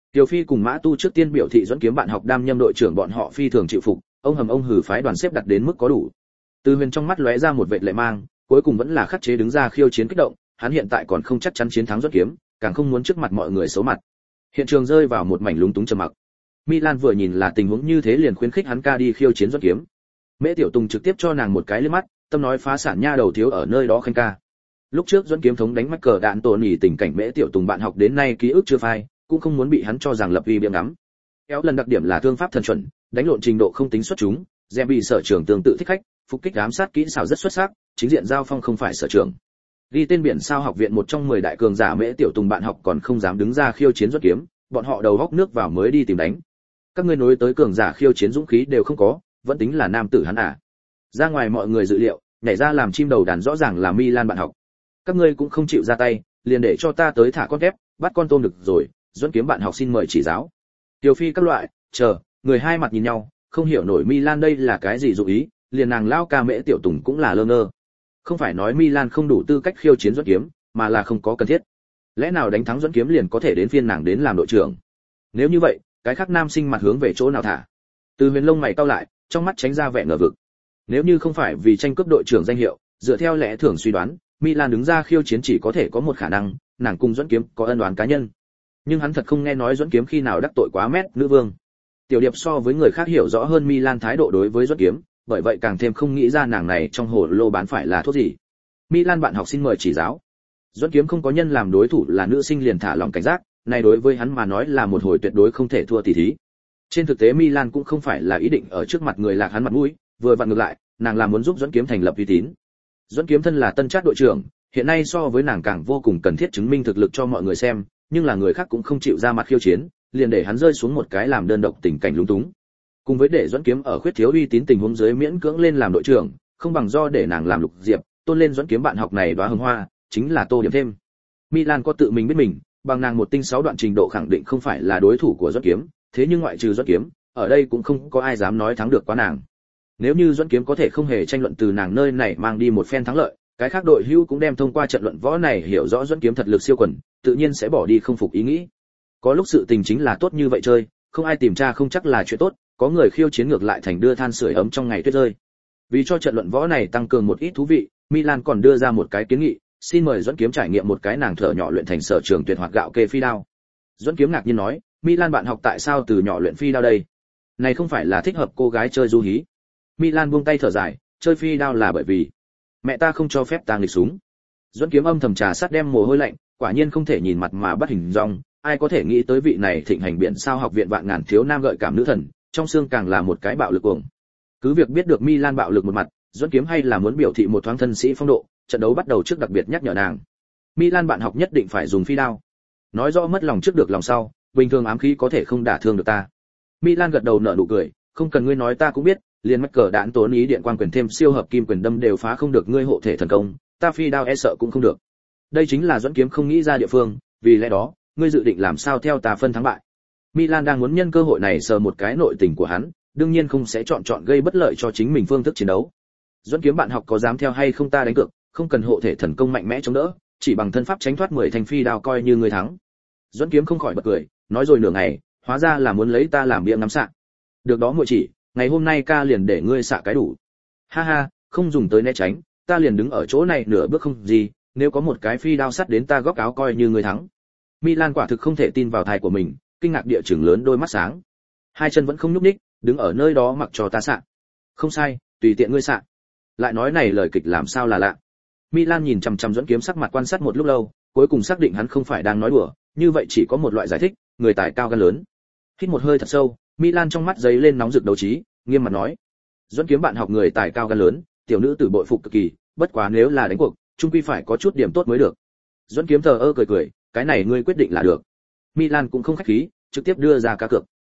Speaker 1: Tiểu Phi cùng Mã Tu trước tiên biểu thị dẫn kiếm bạn học đam nhâm đội trưởng bọn họ phi thường chịu phục, ông hầm ông hử phái đoàn xếp đặt đến mức có đủ. Từ Huyền trong mắt lóe ra một vệt lệ mang, cuối cùng vẫn là khắc chế đứng ra khiêu chiến kích động, hắn hiện tại còn không chắc chắn chiến thắng dẫn kiếm, càng không muốn trước mặt mọi người xấu mặt. Hiện trường rơi vào một mảnh lúng túng trầm mặc. Milan vừa nhìn là tình huống như thế liền khuyến khích hắn ca đi khiêu chiến dẫn kiếm. Mễ Tiểu Tùng trực tiếp cho nàng một cái liếc mắt, tâm nói phá sản nha đầu thiếu ở nơi đó khanh ca. Lúc trước dẫn kiếm thống đánh mắc cờ đạn tổn nhỉ tình cảnh Mễ Tiểu Tùng bạn học đến nay ký ức chưa phai, cũng không muốn bị hắn cho rằng lập uy biếng ngắm. Kéo lần đặc điểm là thương pháp thần chuẩn, đánh lộn trình độ không tính xuất chúng, Dèm bị sở trường tương tự thích khách, phục kích ám sát kỹ xảo rất xuất sắc, chính diện giao phong không phải sở trường. Ghi tên biển sao học viện một trong mười đại cường giả Mễ Tiểu Tùng bạn học còn không dám đứng ra khiêu chiến dẫn kiếm, bọn họ đầu góc nước vào mới đi tìm đánh. Các ngươi nối tới cường giả khiêu chiến dũng khí đều không có, vẫn tính là nam tử hắn à? Ra ngoài mọi người dự liệu, nhảy ra làm chim đầu đàn rõ ràng là Milan bạn học. Các ngươi cũng không chịu ra tay, liền để cho ta tới thả con kép, bắt con tôm được rồi, dẫn kiếm bạn học xin mời chỉ giáo. Tiểu Phi các loại, chờ, người hai mặt nhìn nhau, không hiểu nổi Milan đây là cái gì dụ ý, liền nàng lao ca Mễ Tiểu Tùng cũng là lơ ngơ. Không phải nói Milan không đủ tư cách khiêu chiến dẫn kiếm, mà là không có cần thiết. Lẽ nào đánh thắng dẫn kiếm liền có thể đến phiên nàng đến làm đội trưởng? Nếu như vậy, cái khác nam sinh mặt hướng về chỗ nào thả? Từ Huyền lông mày cau lại, trong mắt tránh ra vẻ ngờ vực. Nếu như không phải vì tranh cướp đội trưởng danh hiệu, dựa theo lẽ thường suy đoán, Milan đứng ra khiêu chiến chỉ có thể có một khả năng, nàng cùng dẫn kiếm có ân oán cá nhân. Nhưng hắn thật không nghe nói dẫn kiếm khi nào đắc tội quá mét nữ vương. Tiểu Điệp so với người khác hiểu rõ hơn Milan thái độ đối với dẫn kiếm, bởi vậy càng thêm không nghĩ ra nàng này trong hồ lô bán phải là thuốc gì. Milan bạn học xin mời chỉ giáo. Dẫn kiếm không có nhân làm đối thủ là nữ sinh liền thả lòng cảnh giác, này đối với hắn mà nói là một hồi tuyệt đối không thể thua tỷ thí. Trên thực tế Milan cũng không phải là ý định ở trước mặt người lạc hắn mặt mũi, vừa vặn ngược lại, nàng là muốn giúp dẫn kiếm thành lập uy tín. Dẫn kiếm thân là tân trát đội trưởng, hiện nay so với nàng càng vô cùng cần thiết chứng minh thực lực cho mọi người xem, nhưng là người khác cũng không chịu ra mặt khiêu chiến, liền để hắn rơi xuống một cái làm đơn độc tình cảnh lúng túng. Cùng với để dẫn kiếm ở khuyết thiếu uy tín tình huống dưới miễn cưỡng lên làm đội trưởng, không bằng do để nàng làm lục diệp, tôn lên dẫn kiếm bạn học này đóa hồng hoa, chính là tô điểm thêm. Milan có tự mình biết mình, bằng nàng một tinh sáu đoạn trình độ khẳng định không phải là đối thủ của dẫn kiếm, thế nhưng ngoại trừ dẫn kiếm, ở đây cũng không có ai dám nói thắng được quá nàng. Nếu như dẫn kiếm có thể không hề tranh luận từ nàng nơi này mang đi một phen thắng lợi, cái khác đội hưu cũng đem thông qua trận luận võ này hiểu rõ dẫn kiếm thật lực siêu quần, tự nhiên sẽ bỏ đi không phục ý nghĩ. Có lúc sự tình chính là tốt như vậy chơi, không ai tìm tra không chắc là chuyện tốt, có người khiêu chiến ngược lại thành đưa than sưởi ấm trong ngày tuyết rơi. Vì cho trận luận võ này tăng cường một ít thú vị, Milan còn đưa ra một cái kiến nghị, xin mời dẫn kiếm trải nghiệm một cái nàng thở nhỏ luyện thành sở trường tuyệt hoạt gạo kê phi đao. Dẫn kiếm ngạc nhiên nói, Milan bạn học tại sao từ nhỏ luyện phi đao đây? Này không phải là thích hợp cô gái chơi du hí. Milan buông tay thở dài, chơi phi đao là bởi vì mẹ ta không cho phép ta nghịch súng. Dẫn kiếm âm thầm trà sát đem mồ hôi lạnh, quả nhiên không thể nhìn mặt mà bắt hình dong, ai có thể nghĩ tới vị này thịnh hành biển sao học viện vạn ngàn thiếu nam gợi cảm nữ thần, trong xương càng là một cái bạo lực cuồng. Cứ việc biết được Milan bạo lực một mặt, dẫn kiếm hay là muốn biểu thị một thoáng thân sĩ phong độ, trận đấu bắt đầu trước đặc biệt nhắc nhở nàng. Milan bạn học nhất định phải dùng phi đao. Nói rõ mất lòng trước được lòng sau, bình thường ám khí có thể không đả thương được ta. Milan gật đầu nở nụ cười, không cần ngươi nói ta cũng biết, liền mắc cờ đạn tốn ý điện quang quyền thêm siêu hợp kim quyền đâm đều phá không được ngươi hộ thể thần công, ta phi đao e sợ cũng không được. Đây chính là dẫn kiếm không nghĩ ra địa phương, vì lẽ đó, ngươi dự định làm sao theo ta phân thắng bại. Milan đang muốn nhân cơ hội này sờ một cái nội tình của hắn, đương nhiên không sẽ chọn chọn gây bất lợi cho chính mình phương thức chiến đấu. Dẫn kiếm bạn học có dám theo hay không ta đánh cược, không cần hộ thể thần công mạnh mẽ chống đỡ, chỉ bằng thân pháp tránh thoát mười thành phi đao coi như ngươi thắng. Dẫn kiếm không khỏi bật cười, nói rồi nửa ngày, hóa ra là muốn lấy ta làm bia ngắm xạ. Được đó muội chỉ, ngày hôm nay ca liền để ngươi xạ cái đủ. Ha ha, không dùng tới né tránh, ta liền đứng ở chỗ này nửa bước không gì, nếu có một cái phi đao sắt đến ta góc áo coi như ngươi thắng. Milan quả thực không thể tin vào tai của mình, kinh ngạc địa chừng lớn đôi mắt sáng. Hai chân vẫn không nhúc nhích, đứng ở nơi đó mặc cho ta xạ. Không sai, tùy tiện ngươi xạ. Lại nói này lời kịch làm sao là lạ. Milan nhìn chằm chằm dẫn kiếm sắc mặt quan sát một lúc lâu, cuối cùng xác định hắn không phải đang nói đùa, như vậy chỉ có một loại giải thích, người tài cao gan lớn. Hít một hơi thật sâu, Milan trong mắt giấy lên nóng rực đấu trí, nghiêm mặt nói: "Dẫn kiếm bạn học người tài cao gan lớn, tiểu nữ tử bội phục cực kỳ, bất quá nếu là đánh cuộc, chung quy phải có chút điểm tốt mới được." Dẫn kiếm thờ ơ cười cười, "Cái này ngươi quyết định là được." Milan cũng không khách khí, trực tiếp đưa ra cá cược.